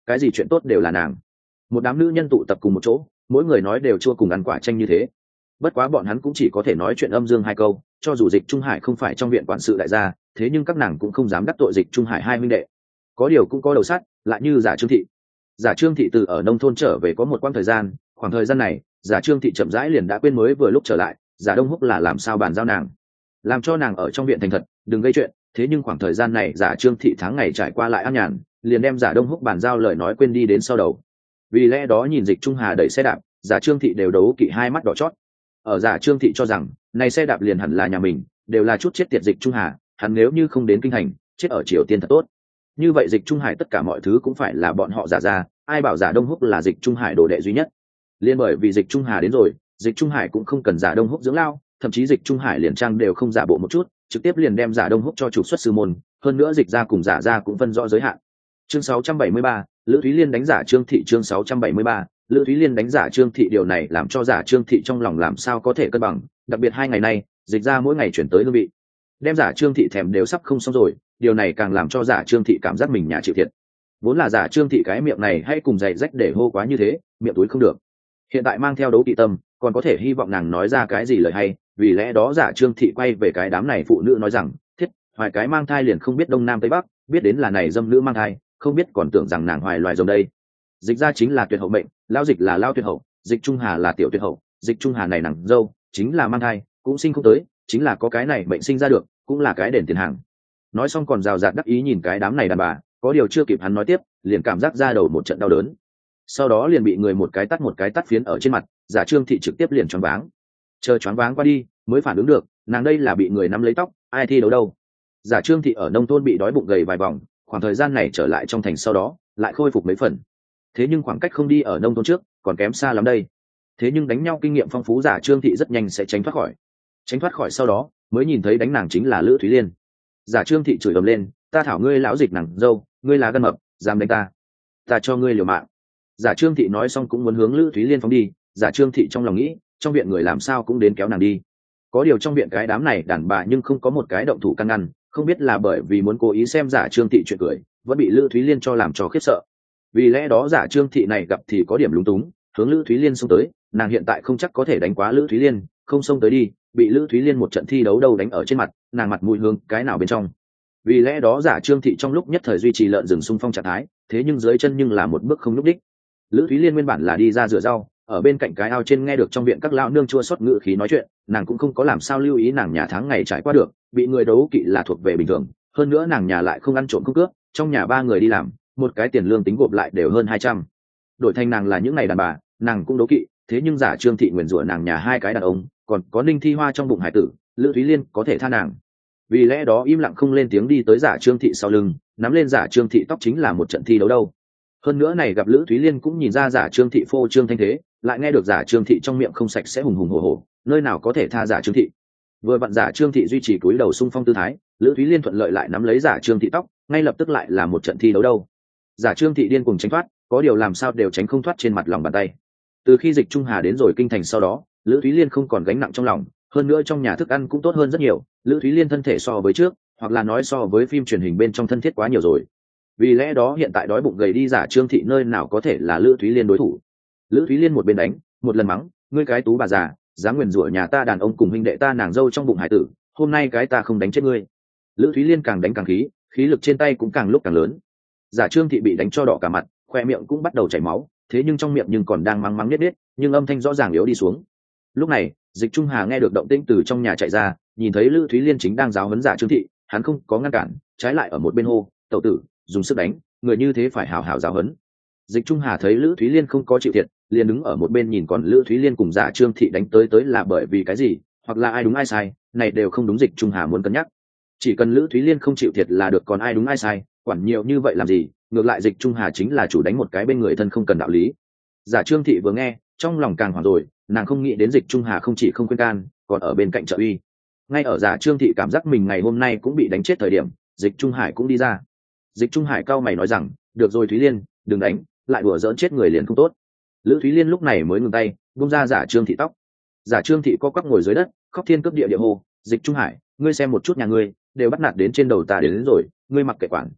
cái gì chuyện tốt đều là nàng. Một đám nữ nhân tụ tập cùng một chỗ, mỗi người nói đều chua cùng ăn quả chanh như thế. Bất quá bọn hắn cũng chỉ có thể nói chuyện âm dương hai câu, cho dù Dịch Trung Hải không phải trong viện quản sự đại gia, thế nhưng các nàng cũng không dám đắc tội Dịch Trung Hải hai huynh đệ. Có điều cũng có đầu sắt, lại như giả Trương thị. Giả Trương thị từ ở nông thôn trở về có một quãng thời gian, khoảng thời gian này, giả Trương thị chậm rãi liền đã quên mới vừa lúc trở lại, giả Đông Húc là làm sao bàn giao nàng, làm cho nàng ở trong viện thành thật, đừng gây chuyện. Thế nhưng khoảng thời gian này giả Trương thị tháng ngày trải qua lại an nhàn, liền đem giả Đông Húc bàn giao lời nói quên đi đến sau đầu. Vì lẽ đó nhìn Dịch Trung Hà đẩy xe đạp, giả Trương thị đều đấu kỵ hai mắt đỏ chót. Ở giả Trương thị cho rằng này xe đạp liền hẳn là nhà mình, đều là chút chết tiệt Dịch Trung Hà, hắn nếu như không đến kinh thành, chết ở Triều Tiên thật tốt. Như vậy Dịch Trung Hải tất cả mọi thứ cũng phải là bọn họ giả ra, ai bảo giả Đông Húc là Dịch Trung Hải đồ đệ duy nhất. Liên bởi vì Dịch Trung Hà đến rồi, Dịch Trung Hải cũng không cần giả Đông Húc dưỡng lao, thậm chí Dịch Trung Hải liền trang đều không giả bộ một chút, trực tiếp liền đem giả Đông Húc cho trục xuất sư môn, hơn nữa Dịch ra cùng giả ra cũng phân rõ giới hạn. Chương sáu trăm bảy mươi ba, Lữ Thúy Liên đánh giả Trương thị. Chương sáu trăm bảy mươi ba, Lữ Thúy Liên đánh giả Trương thị. Điều này làm cho giả Trương thị trong lòng làm sao có thể cân bằng, đặc biệt hai ngày nay Dịch ra mỗi ngày chuyển tới hương vị, đem giả Trương thị thèm đều sắp không xong rồi. Điều này càng làm cho giả Trương thị cảm giác mình nhà chịu thiệt. Vốn là giả Trương thị cái miệng này hay cùng giày rách để hô quá như thế, miệng túi không được, hiện tại mang theo đấu kỵ tâm, còn có thể hy vọng nàng nói ra cái gì lời hay. Vì lẽ đó giả Trương thị quay về cái đám này phụ nữ nói rằng, thiết hoài cái mang thai liền không biết đông nam tây bắc, biết đến là này dâm nữ mang thai, không biết còn tưởng rằng nàng hoài loài rồng đây. Dịch ra chính là tuyệt hậu mệnh, lao Dịch là lao tuyệt hậu, Dịch Trung Hà là tiểu tuyệt hậu, Dịch Trung Hà này nàng dâu chính là mang thai cũng sinh không tới, chính là có cái này bệnh sinh ra được, cũng là cái đền tiền hàng. Nói xong còn rào rạt đắc ý nhìn cái đám này đàn bà, có điều chưa kịp hắn nói tiếp, liền cảm giác ra đầu một trận đau đớn, sau đó liền bị người một cái tắt một cái tắt phiến ở trên mặt. Giả Trương thị trực tiếp liền choáng váng, chờ choáng váng qua đi mới phản ứng được, nàng đây là bị người nắm lấy tóc, ai thi đấu đâu. Giả Trương thị ở nông thôn bị đói bụng gầy vài vòng, khoảng thời gian này trở lại trong thành sau đó lại khôi phục mấy phần, thế nhưng khoảng cách không đi ở nông thôn trước còn kém xa lắm đây. Thế nhưng đánh nhau kinh nghiệm phong phú giả Trương thị rất nhanh sẽ tránh thoát khỏi, tránh thoát khỏi sau đó mới nhìn thấy đánh nàng chính là Lữ Thúy Liên. Giả Trương thị chửi ầm lên, ta thảo ngươi lão Dịch nàng dâu, ngươi là gan mập dám đánh ta, ta cho ngươi liều mạng. Giả Trương thị nói xong cũng muốn hướng Lữ Thúy Liên phóng đi. Giả Trương thị trong lòng nghĩ, trong viện người làm sao cũng đến kéo nàng đi, có điều trong viện cái đám này đàn bà nhưng không có một cái động thủ căn ngăn, không biết là bởi vì muốn cố ý xem giả Trương thị chuyện cười, vẫn bị Lữ Thúy Liên cho làm cho khiếp sợ. Vì lẽ đó giả Trương thị này gặp thì có điểm lúng túng, hướng Lữ Thúy Liên xông tới. Nàng hiện tại không chắc có thể đánh quá Lữ Thúy Liên, không xông tới đi, bị Lữ Thúy Liên một trận thi đấu đầu đánh ở trên mặt, nàng mặt mũi hướng cái nào bên trong. Vì lẽ đó giả Trương thị trong lúc nhất thời duy trì lợn rừng xung phong trạng thái, thế nhưng dưới chân nhưng là một bước không lúc đích. Lữ Thúy Liên nguyên bản là đi ra rửa rau, ở bên cạnh cái ao trên nghe được trong viện các lão nương chua xót ngữ khí nói chuyện, nàng cũng không có làm sao lưu ý nàng nhà tháng ngày trải qua được, bị người đấu kỵ là thuộc về bình thường, hơn nữa nàng nhà lại không ăn trộm không cướp, trong nhà ba người đi làm, một cái tiền lương tính gộp lại đều hơn hai trăm. Đổi thành nàng là những ngày đàn bà, nàng cũng đấu kỵ, thế nhưng giả Trương thị nguyền rủa nàng nhà hai cái đàn ông, còn có Ninh Thi Hoa trong bụng hải tử, Lữ Thúy Liên có thể tha nàng. Vì lẽ đó im lặng không lên tiếng đi tới giả Trương thị sau lưng, nắm lên giả Trương thị tóc chính là một trận thi đấu đâu. Hơn nữa này gặp Lữ Thúy Liên cũng nhìn ra giả Trương thị phô trương thanh thế, lại nghe được giả Trương thị trong miệng không sạch sẽ hùng hùng hổ hổ, nơi nào có thể tha giả Trương thị. Vừa vặn giả Trương thị duy trì cúi đầu xung phong tư thái, Lữ Thúy Liên thuận lợi lại nắm lấy giả Trương thị tóc, ngay lập tức lại là một trận thi đấu đâu. Giả Trương thị điên cuồng tránh thoát, có điều làm sao đều tránh không thoát trên mặt lòng bàn tay. Từ khi Dịch Trung Hà đến rồi kinh thành sau đó, Lữ Thúy Liên không còn gánh nặng trong lòng, hơn nữa trong nhà thức ăn cũng tốt hơn rất nhiều. Lữ Thúy Liên thân thể so với trước, hoặc là nói so với phim truyền hình bên trong thân thiết quá nhiều rồi. Vì lẽ đó hiện tại đói bụng gầy đi giả Trương thị nơi nào có thể là Lữ Thúy Liên đối thủ. Lữ Thúy Liên một bên đánh, một lần mắng, ngươi cái tú bà già, dám nguyền rủa nhà ta đàn ông cùng huynh đệ ta nàng dâu trong bụng hải tử, hôm nay cái ta không đánh chết ngươi. Lữ Thúy Liên càng đánh càng khí, khí lực trên tay cũng càng lúc càng lớn. Giả Trương thị bị đánh cho đỏ cả mặt, khoe miệng cũng bắt đầu chảy máu, thế nhưng trong miệng nhưng còn đang mắng mắng biết biết, nhưng âm thanh rõ ràng yếu đi xuống. Lúc này Dịch Trung Hà nghe được động tĩnh từ trong nhà chạy ra, nhìn thấy Lữ Thúy Liên chính đang giáo huấn giả Trương thị, hắn không có ngăn cản, trái lại ở một bên hô, tẩu tử dùng sức đánh, người như thế phải hảo hảo giáo huấn. Dịch Trung Hà thấy Lữ Thúy Liên không có chịu thiệt, liền đứng ở một bên nhìn, còn Lữ Thúy Liên cùng giả Trương thị đánh tới tới là bởi vì cái gì, hoặc là ai đúng ai sai, này đều không đúng. Dịch Trung Hà muốn cân nhắc, chỉ cần Lữ Thúy Liên không chịu thiệt là được, còn ai đúng ai sai, quản nhiều như vậy làm gì. Ngược lại Dịch Trung Hà chính là chủ đánh một cái bên người thân, không cần đạo lý. Giả Trương thị vừa nghe trong lòng càng hoảng rồi, nàng không nghĩ đến Dịch Trung Hà không chỉ không khuyên can, còn ở bên cạnh trợ uy. Ngay ở giả Trương thị cảm giác mình ngày hôm nay cũng bị đánh chết thời điểm, Dịch Trung Hải cũng đi ra. Dịch Trung Hải cau mày nói rằng, được rồi Thúy Liên, đừng đánh, lại đùa giỡn chết người liền không tốt. Lữ Thúy Liên lúc này mới ngừng tay, buông ra giả Trương thị tóc. Giả Trương thị co quắp ngồi dưới đất, khóc thiên cướp địa địa hô, Dịch Trung Hải, ngươi xem một chút nhà ngươi, đều bắt nạt đến trên đầu ta đến, đến rồi, ngươi mặc kệ quản.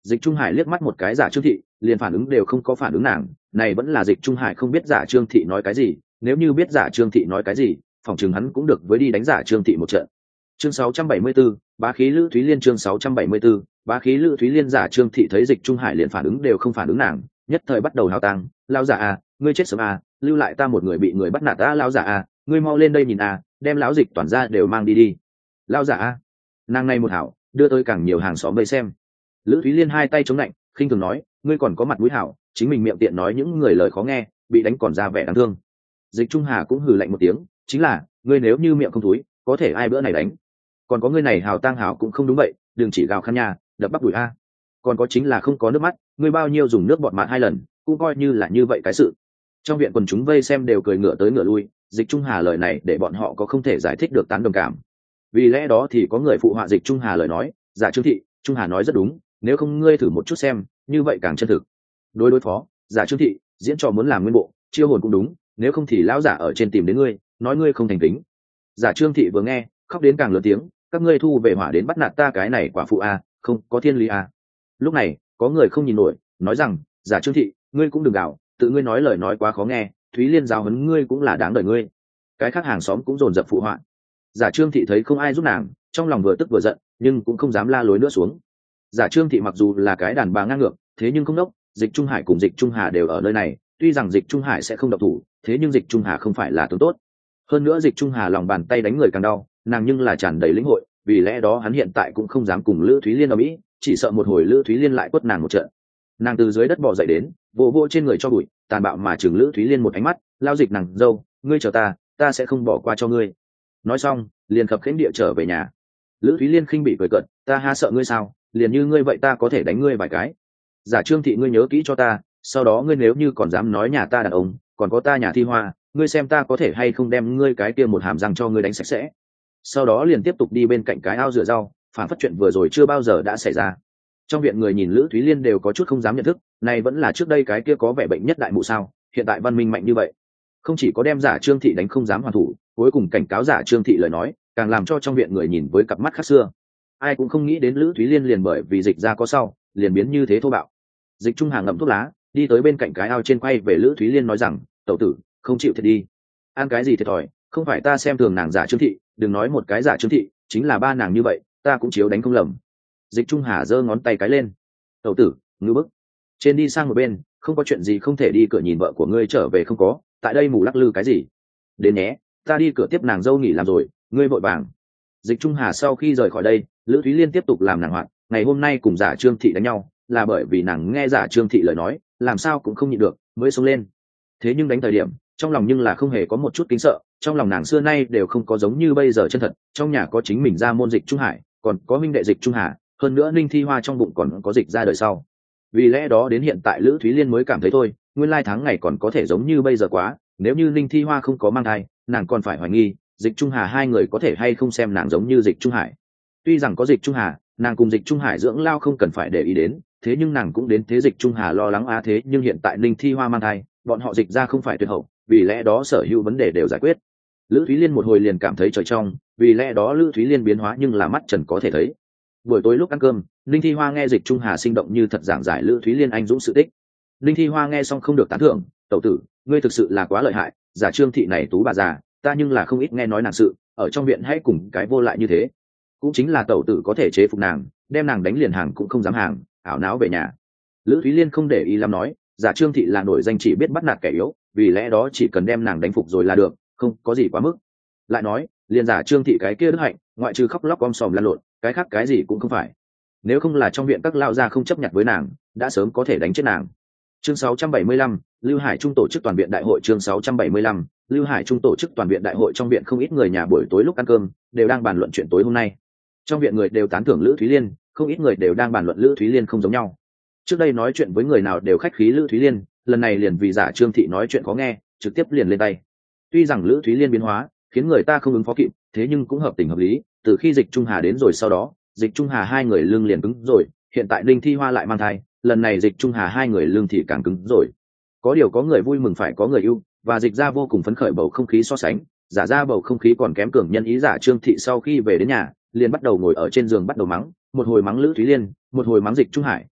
Dịch Trung Hải liếc mắt một cái giả Trương Thị, liền phản ứng đều không có phản ứng nàng, này vẫn là Dịch Trung Hải không biết giả Trương Thị nói cái gì, nếu như biết giả Trương Thị nói cái gì, phỏng chừng hắn cũng được với đi đánh giả Trương Thị một trận. Chương sáu trăm bảy mươi 74, bá khí Lữ Thúy Liên chương sáu trăm bảy mươi 74, bá khí Lữ Thúy Liên giả Trương Thị thấy Dịch Trung Hải liền phản ứng đều không phản ứng nàng, nhất thời bắt đầu hào tăng, lão giả à, ngươi chết sớm à, lưu lại ta một người bị người bắt nạt ta lão giả à, ngươi mau lên đây nhìn à, đem lão Dịch toàn ra đều mang đi đi. Lão giả à, nàng này một hảo, đưa tới càng nhiều hàng xóm vây xem. Lữ Thúy Liên hai tay chống lạnh, khinh thường nói, ngươi còn có mặt mũi hảo, chính mình miệng tiện nói những người lời khó nghe, bị đánh còn ra vẻ đáng thương. Dịch Trung Hà cũng hừ lạnh một tiếng, chính là, ngươi nếu như miệng không thúi, có thể ai bữa này đánh. Còn có ngươi này hào tang hảo cũng không đúng vậy, đừng chỉ gào khăn nhà, đập bắp đùi a. Còn có chính là không có nước mắt, ngươi bao nhiêu dùng nước bọt mạt hai lần, cũng coi như là như vậy cái sự. Trong viện quần chúng vây xem đều cười ngửa tới ngửa lui, Dịch Trung Hà lời này để bọn họ có không thể giải thích được tán đồng cảm. Vì lẽ đó thì có người phụ họa Dịch Trung Hà lời nói, giả Trương Thị, Trung Hà nói rất đúng, nếu không ngươi thử một chút xem, như vậy càng chân thực. Đối đối phó, giả Trương Thị, diễn trò muốn làm nguyên bộ, chiêu hồn cũng đúng, nếu không thì lão giả ở trên tìm đến ngươi, nói ngươi không thành tính. Giả Trương Thị vừa nghe, khóc đến càng lớn tiếng, các ngươi thu về hỏa đến bắt nạt ta cái này quả phụ a, không có thiên lý a. Lúc này, có người không nhìn nổi, nói rằng, giả Trương Thị, ngươi cũng đừng gào, tự ngươi nói lời nói quá khó nghe, Thúy Liên giáo huấn ngươi cũng là đáng đời ngươi. Cái khác hàng xóm cũng dồn dập phụ họa. Giả Trương Thị thấy không ai giúp nàng, trong lòng vừa tức vừa giận, nhưng cũng không dám la lối nữa xuống. Giả Trương Thị mặc dù là cái đàn bà ngang ngược, thế nhưng không đốc, Dịch Trung Hải cùng Dịch Trung Hà đều ở nơi này, tuy rằng Dịch Trung Hải sẽ không động thủ, thế nhưng Dịch Trung Hà không phải là tướng tốt. Hơn nữa Dịch Trung Hà lòng bàn tay đánh người càng đau, nàng nhưng là tràn đầy lĩnh hội, vì lẽ đó hắn hiện tại cũng không dám cùng Lữ Thúy Liên ở mỹ, chỉ sợ một hồi Lữ Thúy Liên lại quất nàng một trận. Nàng từ dưới đất bò dậy đến, vỗ vỗ trên người cho bụi, tàn bạo mà chừng Lữ Thúy Liên một ánh mắt, lao Dịch nàng dâu, ngươi chờ ta, ta sẽ không bỏ qua cho ngươi. Nói xong, liền khập khiễng địa trở về nhà. Lữ Thúy Liên khinh bị cười cợt, ta há sợ ngươi sao, liền như ngươi vậy ta có thể đánh ngươi vài cái. Giả Trương Thị ngươi nhớ kỹ cho ta, sau đó ngươi nếu như còn dám nói nhà ta đàn ông, còn có ta nhà Thi Hoa, ngươi xem ta có thể hay không đem ngươi cái kia một hàm răng cho ngươi đánh sạch sẽ. Sau đó liền tiếp tục đi bên cạnh cái ao rửa rau, phản phất chuyện vừa rồi chưa bao giờ đã xảy ra. Trong viện người nhìn Lữ Thúy Liên đều có chút không dám nhận thức, này vẫn là trước đây cái kia có vẻ bệnh nhất đại mụ sao, hiện tại văn minh mạnh như vậy. Không chỉ có đem Giả Trương Thị đánh không dám hoàn thủ, cuối cùng cảnh cáo Giả Trương Thị lời nói, càng làm cho trong viện người nhìn với cặp mắt khác xưa. Ai cũng không nghĩ đến Lữ Thúy Liên liền bởi vì Dịch ra có sau, liền biến như thế thô bạo. Dịch Trung Hà ngậm thuốc lá, đi tới bên cạnh cái ao trên quay về Lữ Thúy Liên nói rằng, tẩu tử, không chịu thiệt đi. Ăn cái gì thiệt thòi, không phải ta xem thường nàng Giả Trương Thị, đừng nói một cái Giả Trương Thị, chính là ba nàng như vậy, ta cũng chiếu đánh không lầm. Dịch Trung Hà giơ ngón tay cái lên. Tẩu tử, ngư bức. Trên đi sang một bên, không có chuyện gì không thể đi cửa nhìn vợ của ngươi trở về không có, tại đây mù lắc lư cái gì. Đến nhé, ta đi cửa tiếp nàng dâu nghỉ làm rồi, ngươi vội vàng. Dịch Trung Hà sau khi rời khỏi đây, Lữ Thúy Liên tiếp tục làm nàng hoạt, ngày hôm nay cùng Giả Trương Thị đánh nhau, là bởi vì nàng nghe Giả Trương Thị lời nói, làm sao cũng không nhịn được, mới xông lên. Thế nhưng đánh thời điểm, trong lòng nhưng là không hề có một chút kính sợ, trong lòng nàng xưa nay đều không có giống như bây giờ chân thật, trong nhà có chính mình ra môn Dịch Trung Hải, còn có huynh đệ Dịch Trung Hà, hơn nữa Ninh Thi Hoa trong bụng còn có Dịch ra đời sau. Vì lẽ đó đến hiện tại Lữ Thúy Liên mới cảm thấy thôi, nguyên lai tháng ngày còn có thể giống như bây giờ quá, nếu như Ninh Thi Hoa không có mang thai, nàng còn phải hoài nghi, Dịch Trung Hà hai người có thể hay không xem nàng giống như Dịch Trung Hải. Tuy rằng có Dịch Trung Hà, nàng cùng Dịch Trung Hải dưỡng lao không cần phải để ý đến, thế nhưng nàng cũng đến thế Dịch Trung Hà lo lắng á thế nhưng hiện tại Ninh Thi Hoa mang thai, bọn họ Dịch ra không phải tuyệt hậu, vì lẽ đó sở hữu vấn đề đều giải quyết. Lữ Thúy Liên một hồi liền cảm thấy trời trong, vì lẽ đó Lữ Thúy Liên biến hóa nhưng là mắt trần có thể thấy. Buổi tối lúc ăn cơm, Ninh Thi Hoa nghe Dịch Trung Hà sinh động như thật giảng giải Lữ Thúy Liên anh dũng sự tích. Ninh Thi Hoa nghe xong không được tán thưởng, tẩu tử, ngươi thực sự là quá lợi hại, Giả Trương Thị này tú bà già, ta nhưng là không ít nghe nói nàng sự, ở trong viện hãy cùng cái vô lại như thế. Cũng chính là tẩu tử có thể chế phục nàng, đem nàng đánh liền hàng cũng không dám hàng, ảo não về nhà. Lữ Thúy Liên không để ý lắm nói, Giả Trương Thị là nổi danh chỉ biết bắt nạt kẻ yếu, vì lẽ đó chỉ cần đem nàng đánh phục rồi là được, không có gì quá mức. Lại nói, liền Giả Trương Thị cái kia đức hạnh, ngoại trừ khóc lóc om sòm lăn lộn, cái khác cái gì cũng không phải. Nếu không là trong viện các lao gia không chấp nhận với nàng, đã sớm có thể đánh chết nàng. Chương sáu trăm bảy mươi lăm, Lưu Hải Trung tổ chức toàn viện đại hội chương sáu trăm bảy mươi lăm, Lưu Hải Trung tổ chức toàn viện đại hội trong viện không ít người nhà buổi tối lúc ăn cơm đều đang bàn luận chuyện tối hôm nay. Trong viện người đều tán thưởng Lữ Thúy Liên, không ít người đều đang bàn luận Lữ Thúy Liên không giống nhau. Trước đây nói chuyện với người nào đều khách khí Lữ Thúy Liên, lần này liền vì Giả Trương Thị nói chuyện khó nghe, trực tiếp liền lên tay. Tuy rằng Lữ Thúy Liên biến hóa, khiến người ta không ứng phó kịp, thế nhưng cũng hợp tình hợp lý, từ khi Dịch Trung Hà đến rồi sau đó, Dịch Trung Hà hai người lưng liền cứng rồi, hiện tại Đinh Thi Hoa lại mang thai, lần này Dịch Trung Hà hai người lưng thì càng cứng rồi. Có điều có người vui mừng phải có người yêu, và Dịch ra vô cùng phấn khởi bầu không khí so sánh, Giả ra bầu không khí còn kém cường nhân ý. Giả Trương Thị sau khi về đến nhà, liền bắt đầu ngồi ở trên giường bắt đầu mắng, một hồi mắng Lữ Thúy Liên, một hồi mắng Dịch Trung Hải,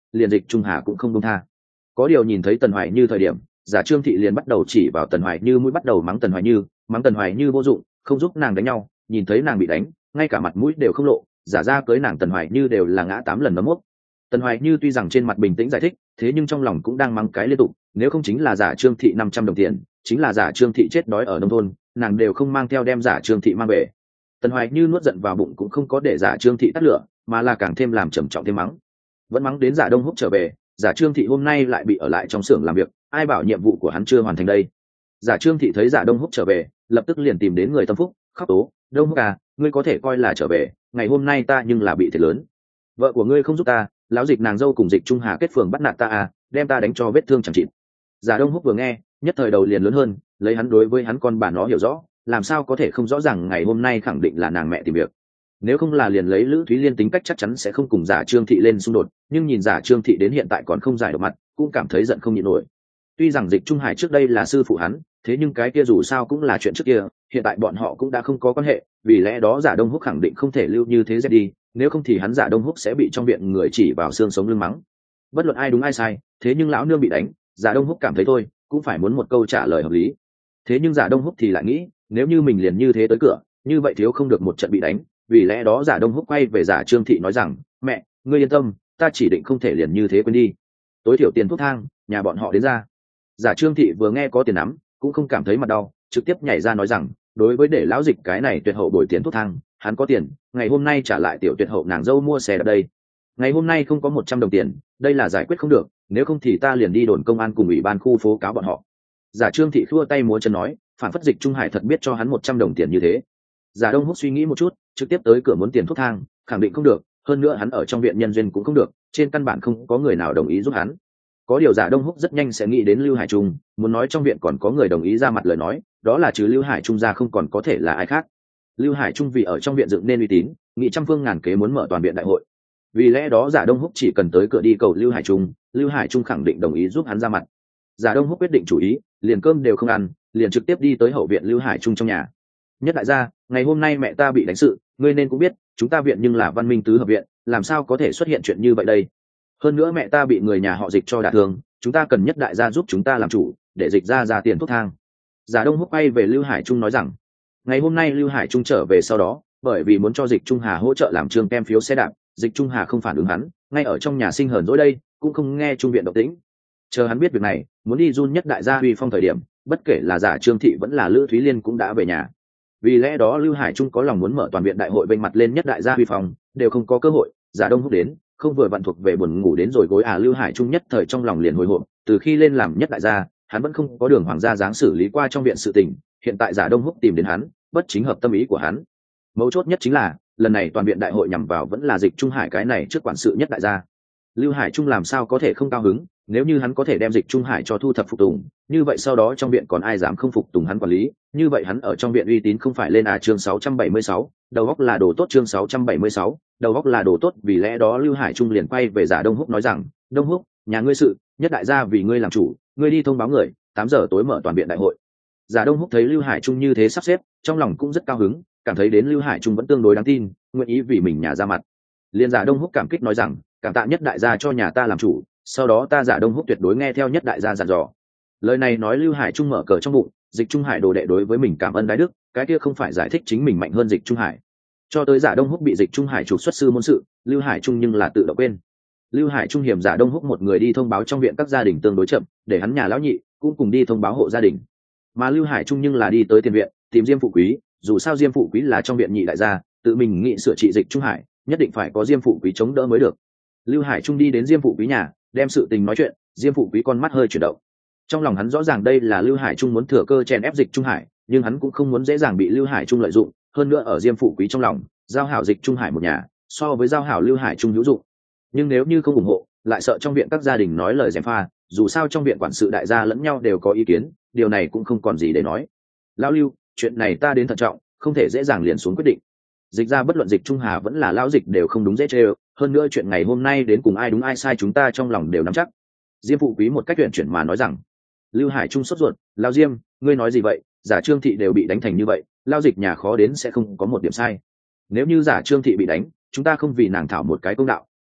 liền dịch trung hà cũng không công tha. Có điều nhìn thấy Tần Hoài Như thời điểm, giả Trương Thị liền bắt đầu chỉ vào Tần Hoài Như mũi, bắt đầu mắng Tần Hoài Như, mắng Tần Hoài Như vô dụng, không giúp nàng đánh nhau, nhìn thấy nàng bị đánh, ngay cả mặt mũi đều không lộ, giả ra cưới nàng Tần Hoài Như đều là ngã tám lần nấm mốc. Tần Hoài Như tuy rằng trên mặt bình tĩnh giải thích, thế nhưng trong lòng cũng đang mắng cái liên tục, nếu không chính là giả Trương Thị năm trăm đồng tiền, chính là giả Trương Thị chết đói ở nông thôn, nàng đều không mang theo đem giả Trương Thị mang về. Tần Hoài Như nuốt giận vào bụng cũng không có để giả Trương Thị tắt lửa, mà là càng thêm làm trầm trọng thêm mắng. Vẫn mắng đến giả Đông Húc trở về, giả Trương Thị hôm nay lại bị ở lại trong xưởng làm việc, ai bảo nhiệm vụ của hắn chưa hoàn thành đây. Giả Trương Thị thấy giả Đông Húc trở về, lập tức liền tìm đến người tâm phúc, khóc tố, Đông Húc à, ngươi có thể coi là trở về, ngày hôm nay ta nhưng là bị thiệt lớn. Vợ của ngươi không giúp ta, lão dịch nàng dâu cùng dịch Trung Hà kết phường bắt nạt ta à, đem ta đánh cho vết thương chẳng chịt. Giả Đông Húc vừa nghe, nhất thời đầu liền lớn hơn, lấy hắn đối với hắn con bà nó hiểu rõ, làm sao có thể không rõ ràng ngày hôm nay khẳng định là nàng mẹ tìm việc. Nếu không là liền lấy Lữ Thúy Liên tính cách chắc chắn sẽ không cùng giả Trương Thị lên xung đột, nhưng nhìn giả Trương Thị đến hiện tại còn không giải được mặt, cũng cảm thấy giận không nhịn nổi. Tuy rằng dịch Trung Hải trước đây là sư phụ hắn, thế nhưng cái kia dù sao cũng là chuyện trước kia, hiện tại bọn họ cũng đã không có quan hệ, vì lẽ đó giả Đông Húc khẳng định không thể lưu như thế dẹp đi, nếu không thì hắn giả Đông Húc sẽ bị trong viện người chỉ vào xương sống lưng mắng. Bất luận ai đúng ai sai, thế nhưng lão nương bị đánh, giả Đông Húc cảm thấy thôi, cũng phải muốn một câu trả lời hợp lý. Thế nhưng giả Đông Húc thì lại nghĩ, nếu như mình liền như thế tới cửa, như vậy thiếu không được một trận bị đánh, vì lẽ đó giả Đông Húc quay về giả Trương Thị nói rằng, mẹ, ngươi yên tâm, ta chỉ định không thể liền như thế quên đi. Tối thiểu tiền thuốc thang, nhà bọn họ đến ra. Giả Trương Thị vừa nghe có tiền nắm, cũng không cảm thấy mặt đau, trực tiếp nhảy ra nói rằng, đối với để lão dịch cái này tuyệt hậu bồi tiền thuốc thang, hắn có tiền, ngày hôm nay trả lại tiểu tuyệt hậu nàng dâu mua xe ở đây. Ngày hôm nay không có một trăm đồng tiền, đây là giải quyết không được, nếu không thì ta liền đi đồn công an cùng ủy ban khu phố cáo bọn họ. Giả Trương Thị khua tay múa chân nói, phản phất dịch Trung Hải thật biết cho hắn một trăm đồng tiền như thế. Giả Đông Húc suy nghĩ một chút, trực tiếp tới cửa muốn tiền thuốc thang, khẳng định không được, hơn nữa hắn ở trong viện nhân duyên cũng không được, trên căn bản không có người nào đồng ý giúp hắn. Có điều giả Đông Húc rất nhanh sẽ nghĩ đến Lưu Hải Trung, muốn nói trong viện còn có người đồng ý ra mặt lời nói, đó là trừ Lưu Hải Trung ra không còn có thể là ai khác. Lưu Hải Trung vì ở trong viện dựng nên uy tín, nghị trăm phương ngàn kế muốn mở toàn viện đại hội. Vì lẽ đó giả Đông Húc chỉ cần tới cửa đi cầu Lưu Hải Trung, Lưu Hải Trung khẳng định đồng ý giúp hắn ra mặt. Giả Đông Húc quyết định chủ ý, liền cơm đều không ăn, liền trực tiếp đi tới hậu viện Lưu Hải Trung trong nhà. Nhất đại gia, ngày hôm nay mẹ ta bị đánh sự, ngươi nên cũng biết, chúng ta viện nhưng là văn minh tứ hợp viện, làm sao có thể xuất hiện chuyện như vậy đây? Hơn nữa mẹ ta bị người nhà họ dịch cho đả thương, chúng ta cần nhất đại gia giúp chúng ta làm chủ, để dịch ra ra tiền thuốc thang. Giả Đông Húc bay về Lưu Hải Trung nói rằng, ngày hôm nay Lưu Hải Trung trở về sau đó, bởi vì muốn cho dịch Trung Hà hỗ trợ làm trương kem phiếu xe đạp, dịch Trung Hà không phản ứng hắn, ngay ở trong nhà sinh hờn dỗi đây, cũng không nghe trung viện động tĩnh. Chờ hắn biết việc này, muốn đi run nhất đại gia uy phong thời điểm, bất kể là giả Trương Thị vẫn là Lữ Thúy Liên cũng đã về nhà. Vì lẽ đó Lưu Hải Trung có lòng muốn mở toàn viện đại hội bên mặt lên nhất đại gia uy phong, đều không có cơ hội. Giả Đông Húc đến, không vừa vặn thuộc về buồn ngủ đến rồi gối à. Lưu Hải Trung nhất thời trong lòng liền hồi hộp, từ khi lên làm nhất đại gia, hắn vẫn không có đường hoàng gia dáng xử lý qua trong viện sự tình, hiện tại giả Đông Húc tìm đến hắn, bất chính hợp tâm ý của hắn. Mấu chốt nhất chính là lần này toàn viện đại hội nhằm vào vẫn là dịch Trung Hải cái này trước quản sự nhất đại gia. Lưu Hải Trung làm sao có thể không cao hứng, nếu như hắn có thể đem dịch Trung Hải cho thu thập phục tùng, như vậy sau đó trong viện còn ai dám không phục tùng hắn quản lý, như vậy hắn ở trong viện uy tín không phải lên à. Chương sáu trăm bảy mươi sáu, đầu góc là đồ tốt. Chương sáu trăm bảy mươi sáu, đầu góc là đồ tốt. Vì lẽ đó Lưu Hải Trung liền quay về giả Đông Húc nói rằng, Đông Húc, nhà ngươi sự, nhất đại gia vì ngươi làm chủ, ngươi đi thông báo người, tám giờ tối mở toàn viện đại hội. Giả Đông Húc thấy Lưu Hải Trung như thế sắp xếp, trong lòng cũng rất cao hứng, cảm thấy đến Lưu Hải Trung vẫn tương đối đáng tin, nguyện ý vì mình nhà ra mặt. Liên giả Đông Húc cảm kích nói rằng, cảm tạ nhất đại gia cho nhà ta làm chủ, sau đó ta giả Đông Húc tuyệt đối nghe theo nhất đại gia dặn dò. Lời này nói Lưu Hải Trung mở cờ trong bụng, dịch Trung Hải đồ đệ đối với mình cảm ơn đái đức, cái kia không phải giải thích chính mình mạnh hơn dịch Trung Hải. Cho tới giả Đông Húc bị dịch Trung Hải trục xuất sư môn sự, Lưu Hải Trung nhưng là tự động quên. Lưu Hải Trung hiểm giả Đông Húc một người đi thông báo trong viện các gia đình tương đối chậm, để hắn nhà lão nhị cũng cùng đi thông báo hộ gia đình. Mà Lưu Hải Trung nhưng là đi tới tiền viện tìm Diêm Phụ Quý, dù sao Diêm Phụ Quý là trong viện nhị đại gia, tự mình nghĩ sửa trị dịch Trung Hải, nhất định phải có Diêm Phụ Quý chống đỡ mới được. Lưu Hải Trung đi đến Diêm Phụ Quý nhà, đem sự tình nói chuyện, Diêm Phụ Quý con mắt hơi chuyển động. Trong lòng hắn rõ ràng đây là Lưu Hải Trung muốn thừa cơ chèn ép dịch Trung Hải, nhưng hắn cũng không muốn dễ dàng bị Lưu Hải Trung lợi dụng, hơn nữa ở Diêm Phụ Quý trong lòng, giao hảo dịch Trung Hải một nhà, so với giao hảo Lưu Hải Trung hữu dụng. Nhưng nếu như không ủng hộ, lại sợ trong viện các gia đình nói lời gièm pha, dù sao trong viện quản sự đại gia lẫn nhau đều có ý kiến, điều này cũng không còn gì để nói. Lão Lưu, chuyện này ta đến thận trọng, không thể dễ dàng liền xuống quyết định. Dịch ra bất luận dịch Trung Hà vẫn là lão dịch đều không đúng dễ chê, hơn nữa chuyện ngày hôm nay đến cùng ai đúng ai sai chúng ta trong lòng đều nắm chắc. Diêm Phụ Quý một cách tuyển chuyển mà nói rằng. Lưu Hải Trung sốt ruột, lão Diêm, ngươi nói gì vậy? Giả Trương Thị đều bị đánh thành như vậy, lão dịch nhà khó đến sẽ không có một điểm sai. Nếu như giả Trương Thị bị đánh, chúng ta không vì nàng thảo một cái công đạo,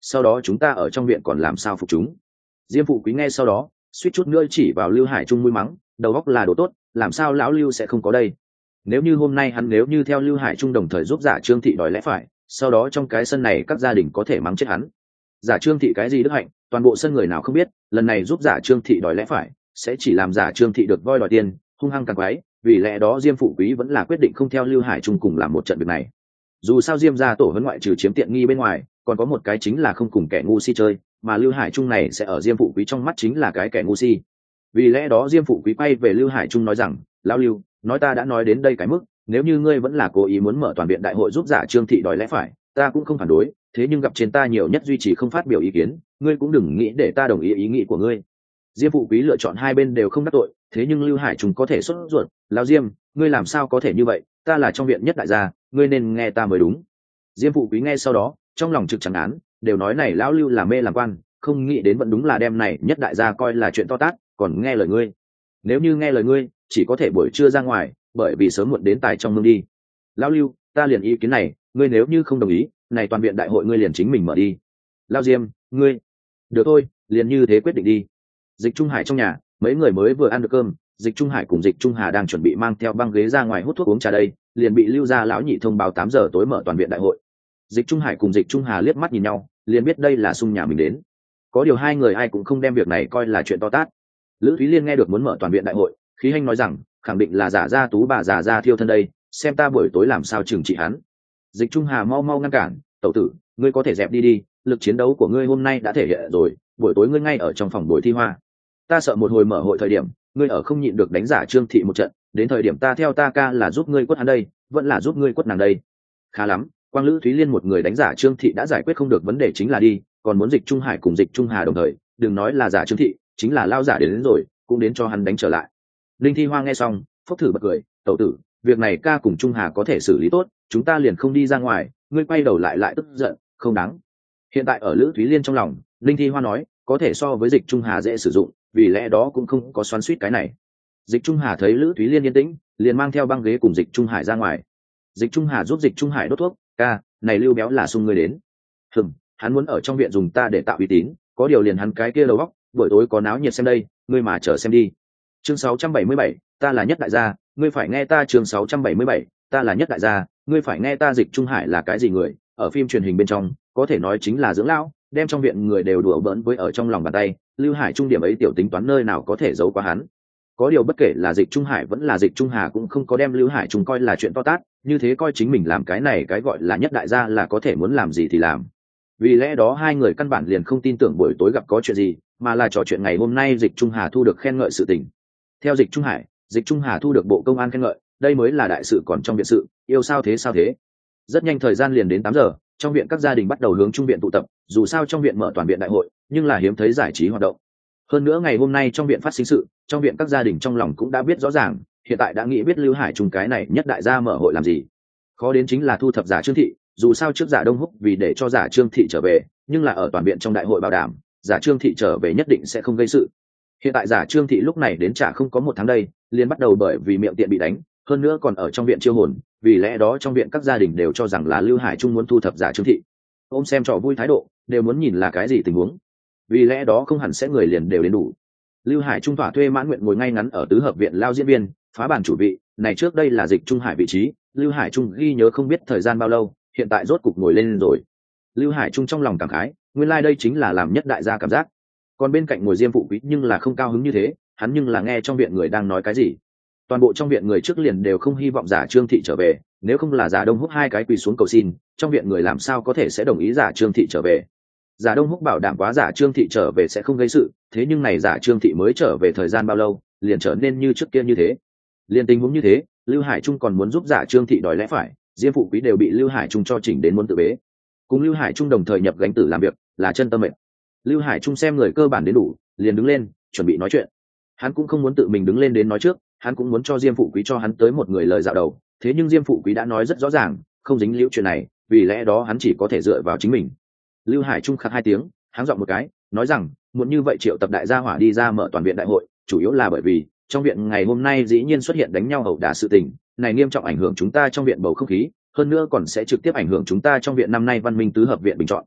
sau đó chúng ta ở trong viện còn làm sao phục chúng. Diêm Phụ Quý nghe sau đó suýt chút nữa chỉ vào Lưu Hải Trung mũi mắng, đầu óc là đồ tốt, làm sao lão Lưu sẽ không có đây. Nếu như hôm nay hắn nếu như theo Lưu Hải Trung đồng thời giúp giả Trương Thị đòi lẽ phải, sau đó trong cái sân này các gia đình có thể mắng chết hắn. Giả Trương Thị cái gì đức hạnh, toàn bộ sân người nào không biết, lần này giúp giả Trương Thị đòi lẽ phải sẽ chỉ làm giả Trương Thị được voi đòi tiền, hung hăng càng quái. Vì lẽ đó Diêm Phụ Quý vẫn là quyết định không theo Lưu Hải Trung cùng làm một trận việc này. Dù sao Diêm gia tổ huấn ngoại trừ chiếm tiện nghi bên ngoài, còn có một cái chính là không cùng kẻ ngu si chơi, mà Lưu Hải Trung này sẽ ở Diêm Phụ Quý trong mắt chính là cái kẻ ngu si. Vì lẽ đó Diêm Phụ Quý quay về Lưu Hải Trung nói rằng, lão Lưu, nói ta đã nói đến đây cái mức, nếu như ngươi vẫn là cố ý muốn mở toàn viện đại hội giúp giả Trương Thị đòi lẽ phải, ta cũng không phản đối, thế nhưng gặp trên ta nhiều nhất duy trì không phát biểu ý kiến, ngươi cũng đừng nghĩ để ta đồng ý ý nghĩ của ngươi. Diêm Phụ Quý lựa chọn hai bên đều không đắc tội, thế nhưng Lưu Hải Trung có thể xuất ruột, lão Diêm, ngươi làm sao có thể như vậy, ta là trong viện nhất đại gia, ngươi nên nghe ta mới đúng. Diêm Phụ Quý nghe sau đó trong lòng trực chẳng án, đều nói này lão Lưu là mê làm quan, không nghĩ đến vẫn đúng là đem này nhất đại gia coi là chuyện to tát, còn nghe lời ngươi. Nếu như nghe lời ngươi, chỉ có thể buổi trưa ra ngoài, bởi vì sớm muộn đến tài trong mương đi. Lão Lưu, ta liền ý kiến này, ngươi nếu như không đồng ý, này toàn viện đại hội ngươi liền chính mình mở đi. Lão Diêm, ngươi, được thôi, liền như thế quyết định đi. Dịch Trung Hải trong nhà, mấy người mới vừa ăn được cơm, Dịch Trung Hải cùng Dịch Trung Hà đang chuẩn bị mang theo băng ghế ra ngoài hút thuốc uống trà đây, liền bị Lưu gia lão nhị thông báo tám giờ tối mở toàn viện đại hội. Dịch Trung Hải cùng Dịch Trung Hà liếc mắt nhìn nhau, liền biết đây là xung nhà mình đến. Có điều hai người ai cũng không đem việc này coi là chuyện to tát. Lữ Thúy Liên nghe được muốn mở toàn viện đại hội, khí hanh nói rằng, khẳng định là giả gia tú bà giả gia thiêu thân đây, xem ta buổi tối làm sao trừng trị hắn. Dịch Trung Hà mau mau ngăn cản, tẩu tử, ngươi có thể dẹp đi đi, lực chiến đấu của ngươi hôm nay đã thể hiện rồi, buổi tối ngươi ngay ở trong phòng buổi thi hoa. Ta sợ một hồi mở hội thời điểm, ngươi ở không nhịn được đánh giả Trương Thị một trận, đến thời điểm ta theo ta ca là giúp ngươi quất hắn đây, vẫn là giúp ngươi quất nàng đây. Khá lắm, quang Lữ Thúy Liên một người đánh giả Trương Thị đã giải quyết không được vấn đề chính là đi, còn muốn Dịch Trung Hải cùng Dịch Trung Hà đồng thời, đừng nói là giả Trương Thị, chính là lao giả đến, đến rồi, cũng đến cho hắn đánh trở lại. Linh Thi Hoa nghe xong, phốc thử bật cười, tẩu tử, việc này ca cùng Trung Hà có thể xử lý tốt, chúng ta liền không đi ra ngoài, ngươi quay đầu lại lại tức giận, không đáng. Hiện tại ở Lữ Thúy Liên trong lòng, Linh Thi Hoa nói, có thể so với Dịch Trung Hà dễ sử dụng, vì lẽ đó cũng không có xoắn xuýt cái này. Dịch Trung Hà thấy Lữ Thúy Liên yên tĩnh, liền mang theo băng ghế cùng Dịch Trung Hải ra ngoài. Dịch Trung Hà giúp Dịch Trung Hải đốt thuốc, ca, này Lưu Béo là xung người đến. Hừm, hắn muốn ở trong viện dùng ta để tạo uy tín, có điều liền hắn cái kia đầu óc, buổi tối có náo nhiệt xem đây, ngươi mà chờ xem đi. Chương sáu trăm bảy mươi bảy, ta là nhất đại gia, ngươi phải nghe ta. Chương sáu trăm bảy mươi bảy, ta là nhất đại gia, ngươi phải nghe ta. Dịch Trung Hải là cái gì người, ở phim truyền hình bên trong, có thể nói chính là dưỡng lão, đem trong viện người đều đùa bỡn với ở trong lòng bàn tay. Lưu Hải Trung điểm ấy tiểu tính toán nơi nào có thể giấu qua hắn. Có điều bất kể là Dịch Trung Hải vẫn là Dịch Trung Hà cũng không có đem Lưu Hải Trung coi là chuyện to tát, như thế coi chính mình làm cái này cái gọi là nhất đại gia là có thể muốn làm gì thì làm. Vì lẽ đó hai người căn bản liền không tin tưởng buổi tối gặp có chuyện gì, mà là trò chuyện ngày hôm nay Dịch Trung Hà thu được khen ngợi sự tình. Theo Dịch Trung Hải, Dịch Trung Hà thu được bộ công an khen ngợi, đây mới là đại sự, còn trong viện sự, yêu sao thế sao thế. Rất nhanh thời gian liền đến tám giờ, trong viện các gia đình bắt đầu hướng trung viện tụ tập, dù sao trong viện mở toàn viện đại hội, nhưng là hiếm thấy giải trí hoạt động. Hơn nữa ngày hôm nay trong viện phát sinh sự, trong viện các gia đình trong lòng cũng đã biết rõ ràng, hiện tại đã nghĩ biết Lưu Hải Trung cái này nhất đại gia mở hội làm gì. Khó đến chính là thu thập giả Trương Thị, dù sao trước giả Đông Húc vì để cho giả Trương Thị trở về, nhưng là ở toàn viện trong đại hội bảo đảm, giả Trương Thị trở về nhất định sẽ không gây sự. Hiện tại giả Trương Thị lúc này đến trả không có một tháng đây, liền bắt đầu bởi vì miệng tiện bị đánh, hơn nữa còn ở trong viện chiêu hồn, vì lẽ đó trong viện các gia đình đều cho rằng là Lưu Hải Trung muốn thu thập giả Trương Thị. Ôm xem trò vui thái độ, đều muốn nhìn là cái gì tình huống. Vì lẽ đó không hẳn sẽ người liền đều đến đủ. Lưu Hải Trung thỏa thuê mãn nguyện ngồi ngay ngắn ở tứ hợp viện lao diễn viên, phá bản chủ vị, này trước đây là Dịch Trung Hải vị trí, Lưu Hải Trung ghi nhớ không biết thời gian bao lâu, hiện tại rốt cục ngồi lên rồi. Lưu Hải Trung trong lòng cảm khái, nguyên lai like đây chính là làm nhất đại gia cảm giác. Còn bên cạnh ngồi Diêm Phụ Quý nhưng là không cao hứng như thế, hắn nhưng là nghe trong viện người đang nói cái gì. Toàn bộ trong viện người trước liền đều không hy vọng giả Trương Thị trở về, nếu không là giả Đông Húc hai cái quỳ xuống cầu xin, trong viện người làm sao có thể sẽ đồng ý giả Trương Thị trở về. Giả Đông Húc bảo đảm quá giả Trương Thị trở về sẽ không gây sự, thế nhưng này giả Trương Thị mới trở về thời gian bao lâu, liền trở nên như trước kia như thế. Liên tình huống như thế, Lưu Hải Trung còn muốn giúp giả Trương Thị đòi lẽ phải, Diêm Phụ Quý đều bị Lưu Hải Trung cho chỉnh đến muốn tự bế. Cùng Lưu Hải Trung đồng thời nhập gánh tử làm việc, là chân tâm mệnh. Lưu Hải Trung xem người cơ bản đến đủ, liền đứng lên, chuẩn bị nói chuyện. Hắn cũng không muốn tự mình đứng lên đến nói trước, hắn cũng muốn cho Diêm Phụ Quý cho hắn tới một người lời dạo đầu, thế nhưng Diêm Phụ Quý đã nói rất rõ ràng, không dính liễu chuyện này, vì lẽ đó hắn chỉ có thể dựa vào chính mình. Lưu Hải Trung khạc hai tiếng, háng giọng một cái, nói rằng, muốn như vậy triệu tập đại gia hỏa đi ra mở toàn viện đại hội, chủ yếu là bởi vì trong viện ngày hôm nay dĩ nhiên xuất hiện đánh nhau ẩu đả sự tình, này nghiêm trọng ảnh hưởng chúng ta trong viện bầu không khí, hơn nữa còn sẽ trực tiếp ảnh hưởng chúng ta trong viện năm nay văn minh tứ hợp viện bình chọn.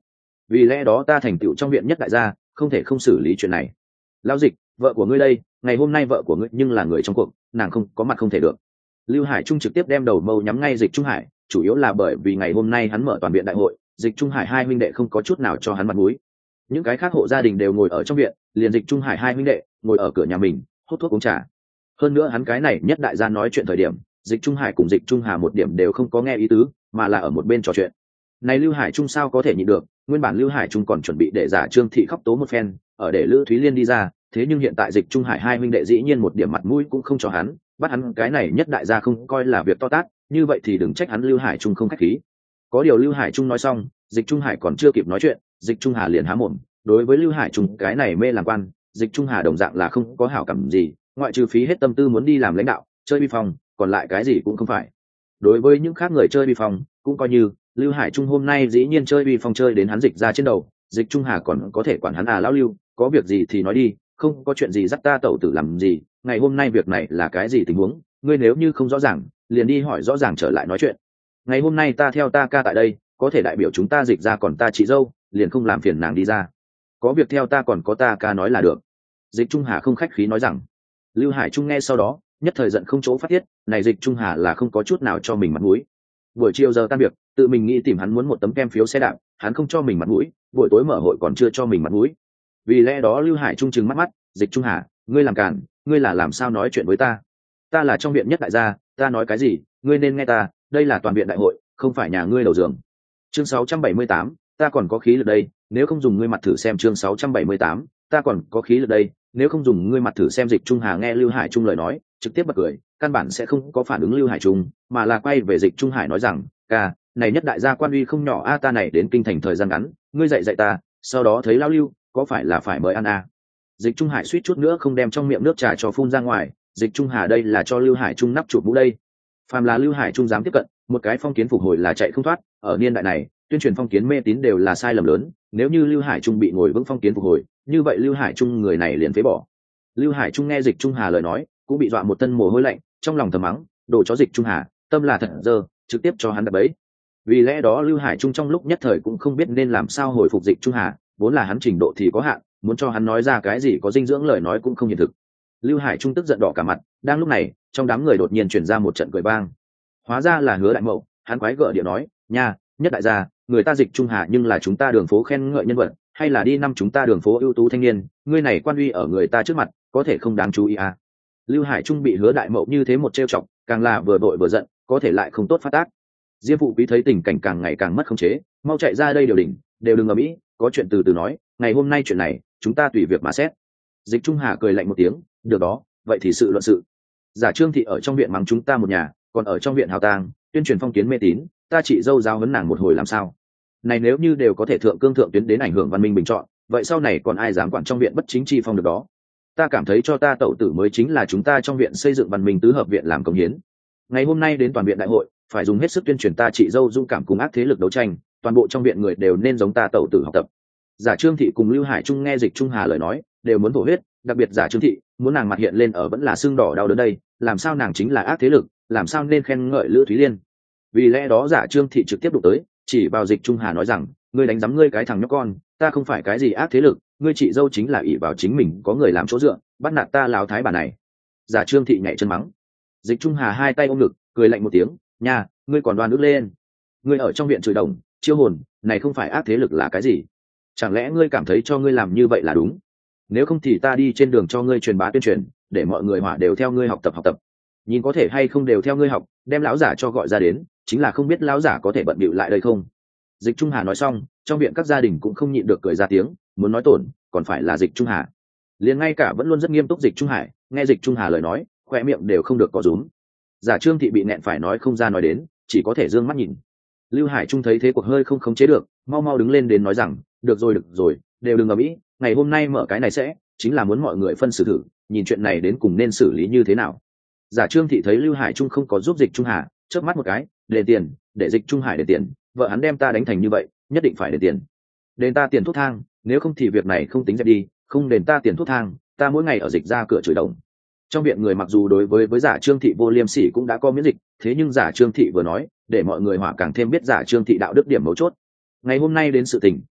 vì lẽ đó ta thành tựu trong viện nhất đại gia không thể không xử lý chuyện này. Lão Dịch, vợ của ngươi đây, ngày hôm nay vợ của ngươi nhưng là người trong cuộc, nàng không có mặt không thể được. Lưu Hải Trung trực tiếp đem đầu mâu nhắm ngay Dịch Trung Hải, chủ yếu là bởi vì ngày hôm nay hắn mở toàn viện đại hội, Dịch Trung Hải hai huynh đệ không có chút nào cho hắn mặt mũi. Những cái khác hộ gia đình đều ngồi ở trong viện, liền Dịch Trung Hải hai huynh đệ ngồi ở cửa nhà mình hút thuốc uống trà. Hơn nữa hắn cái này nhất đại gia nói chuyện thời điểm, Dịch Trung Hải cùng Dịch Trung Hà một điểm đều không có nghe ý tứ, mà là ở một bên trò chuyện. Này Lưu Hải Trung sao có thể nhịn được, nguyên bản Lưu Hải Trung còn chuẩn bị để giả Trương Thị khóc tố một phen, ở để Lữ Thúy Liên đi ra, thế nhưng hiện tại Dịch Trung Hải hai huynh đệ dĩ nhiên một điểm mặt mũi cũng không cho hắn, bắt hắn cái này nhất đại gia không coi là việc to tát, như vậy thì đừng trách hắn Lưu Hải Trung không khách khí. Có điều Lưu Hải Trung nói xong, Dịch Trung Hải còn chưa kịp nói chuyện, Dịch Trung Hà liền há mồm, đối với Lưu Hải Trung cái này mê làm quan, Dịch Trung Hà đồng dạng là không có hảo cảm gì, ngoại trừ phí hết tâm tư muốn đi làm lãnh đạo, chơi bi phong, còn lại cái gì cũng không phải. Đối với những khác người chơi bi phong, cũng coi như Lưu Hải Trung hôm nay dĩ nhiên chơi bi phong chơi đến hắn dịch ra trên đầu, Dịch Trung Hà còn có thể quản hắn à lão Lưu, có việc gì thì nói đi, không có chuyện gì dắt ta tẩu tử làm gì, ngày hôm nay việc này là cái gì tình huống, ngươi nếu như không rõ ràng, liền đi hỏi rõ ràng trở lại nói chuyện. Ngày hôm nay ta theo ta ca tại đây, có thể đại biểu chúng ta dịch ra, còn ta chị dâu, liền không làm phiền nàng đi ra. Có việc theo ta còn có ta ca nói là được. Dịch Trung Hà không khách khí nói rằng. Lưu Hải Trung nghe sau đó, nhất thời giận không chỗ phát tiết, này Dịch Trung Hà là không có chút nào cho mình mặt mũi. Buổi chiều giờ tan việc, tự mình nghĩ tìm hắn muốn một tấm kem phiếu xe đạp, hắn không cho mình mặt mũi, buổi tối mở hội còn chưa cho mình mặt mũi. Vì lẽ đó Lưu Hải Trung trừng mắt mắt, Dịch Trung Hà, ngươi làm cản, ngươi là làm sao nói chuyện với ta? Ta là trong viện nhất đại gia, ta nói cái gì, ngươi nên nghe ta, đây là toàn viện đại hội, không phải nhà ngươi đầu giường. Chương sáu trăm bảy mươi tám, ta còn có khí lực đây, nếu không dùng ngươi mặt thử xem. Chương sáu trăm bảy mươi tám, ta còn có khí lực đây, nếu không dùng ngươi mặt thử xem. Dịch Trung Hà nghe Lưu Hải Trung lời nói, trực tiếp bật cười, căn bản sẽ không có phản ứng Lưu Hải Trung, mà là quay về Dịch Trung Hải nói rằng, ca, này nhất đại gia quan uy không nhỏ a, ta này đến kinh thành thời gian ngắn, ngươi dạy dạy ta, sau đó thấy lão Lưu, có phải là phải mời ăn a? Dịch Trung Hải suýt chút nữa không đem trong miệng nước trà cho phun ra ngoài, Dịch Trung Hà đây là cho Lưu Hải Trung nắp chụp mũ đây. Phàm là Lưu Hải Trung dám tiếp cận, một cái phong kiến phục hồi là chạy không thoát, ở niên đại này, tuyên truyền phong kiến mê tín đều là sai lầm lớn, nếu như Lưu Hải Trung bị ngồi vững phong kiến phục hồi, như vậy Lưu Hải Trung người này liền phế bỏ. Lưu Hải Trung nghe Dịch Trung Hà lời nói, cũng bị dọa một thân mồ hôi lạnh, trong lòng thầm mắng, đồ chó Dịch Trung Hà, tâm là thật dơ, trực tiếp cho hắn đập bẫy. Vì lẽ đó Lưu Hải Trung trong lúc nhất thời cũng không biết nên làm sao hồi phục Dịch Trung Hà, vốn là hắn trình độ thì có hạn, muốn cho hắn nói ra cái gì có dinh dưỡng lời nói cũng không hiện thực. Lưu Hải Trung tức giận đỏ cả mặt, đang lúc này, trong đám người đột nhiên truyền ra một trận cười vang. Hóa ra là Hứa Đại Mậu, hắn quái gở địa nói, nha, nhất đại gia, người ta Dịch Trung Hà nhưng là chúng ta đường phố khen ngợi nhân vật, hay là đi năm chúng ta đường phố ưu tú thanh niên, ngươi này quan uy ở người ta trước mặt, có thể không đáng chú ý à? Lưu Hải Trung bị Hứa Đại Mậu như thế một trêu chọc, càng là vừa vội vừa giận, có thể lại không tốt phát tác. Diêm Phụ Quý thấy tình cảnh càng ngày càng mất khống chế, mau chạy ra đây điều đình, đều đừng ầm ĩ, có chuyện từ từ nói, ngày hôm nay chuyện này, chúng ta tùy việc mà xét. Dịch Trung Hà cười lạnh một tiếng, được đó, vậy thì sự luận sự. Giả Trương Thị ở trong viện mắng chúng ta một nhà, còn ở trong viện hào tang, tuyên truyền phong kiến mê tín, ta chị dâu giáo huấn nàng một hồi làm sao? Này nếu như đều có thể thượng cương thượng tuyến đến ảnh hưởng văn minh bình chọn, vậy sau này còn ai dám quản trong viện bất chính chi phong được đó? Ta cảm thấy cho ta tẩu tử mới chính là chúng ta trong viện xây dựng văn minh tứ hợp viện làm công hiến. Ngày hôm nay đến toàn viện đại hội, phải dùng hết sức tuyên truyền ta chị dâu dũng cảm cùng ác thế lực đấu tranh, toàn bộ trong viện người đều nên giống ta tẩu tử học tập. Giả Trương Thị cùng Lưu Hải Trung nghe Dịch Trung Hà lời nói, đều muốn thổ huyết, đặc biệt Giả Trương Thị, muốn nàng mặt hiện lên ở vẫn là xương đỏ đau đớn đây, làm sao nàng chính là ác thế lực, làm sao nên khen ngợi Lữ Thúy Liên. Vì lẽ đó Giả Trương Thị trực tiếp đụng tới, chỉ vào Dịch Trung Hà nói rằng, ngươi đánh giấm ngươi cái thằng nhóc con, ta không phải cái gì ác thế lực, ngươi chị dâu chính là ỷ vào chính mình có người làm chỗ dựa, bắt nạt ta láo thái bà này. Giả Trương Thị nhảy chân mắng. Dịch Trung Hà hai tay ôm ngực, cười lạnh một tiếng, nha, ngươi còn đoan ước lên, ngươi ở trong viện chửi đồng, chiêu hồn, này không phải ác thế lực là cái gì? Chẳng lẽ ngươi cảm thấy cho ngươi làm như vậy là đúng? Nếu không thì ta đi trên đường cho ngươi truyền bá tuyên truyền, để mọi người hỏa đều theo ngươi học tập học tập, nhìn có thể hay không đều theo ngươi học, đem lão giả cho gọi ra đến, chính là không biết lão giả có thể bận bịu lại đây không. Dịch Trung Hà nói xong, trong viện các gia đình cũng không nhịn được cười ra tiếng, muốn nói tổn, còn phải là Dịch Trung Hà. Liền ngay cả vẫn luôn rất nghiêm túc Dịch Trung Hải, nghe Dịch Trung Hà lời nói, khoe miệng đều không được có rúm. Giả Trương Thị bị nẹn phải nói không ra nói đến, chỉ có thể dương mắt nhìn. Lưu Hải Trung thấy thế cuộc hơi không khống chế được, mau mau đứng lên đến nói rằng, được rồi được rồi, đều đừng ầm ĩ, ngày hôm nay mở cái này sẽ chính là muốn mọi người phân xử thử, nhìn chuyện này đến cùng nên xử lý như thế nào. Giả Trương Thị thấy Lưu Hải Trung không có giúp Dịch Trung Hà, chớp mắt một cái, để tiền, để Dịch Trung Hải để tiền, vợ hắn đem ta đánh thành như vậy, nhất định phải để tiền. Đền ta tiền thuốc thang, nếu không thì việc này không tính dẹp đi, không đền ta tiền thuốc thang, ta mỗi ngày ở Dịch ra cửa chửi đồng. Trong viện người mặc dù đối với với Giả Trương Thị vô liêm sỉ cũng đã có miễn dịch, thế nhưng Giả Trương Thị vừa nói, để mọi người hỏa càng thêm biết Giả Trương Thị đạo đức điểm mấu chốt. Ngày hôm nay đến sự tình,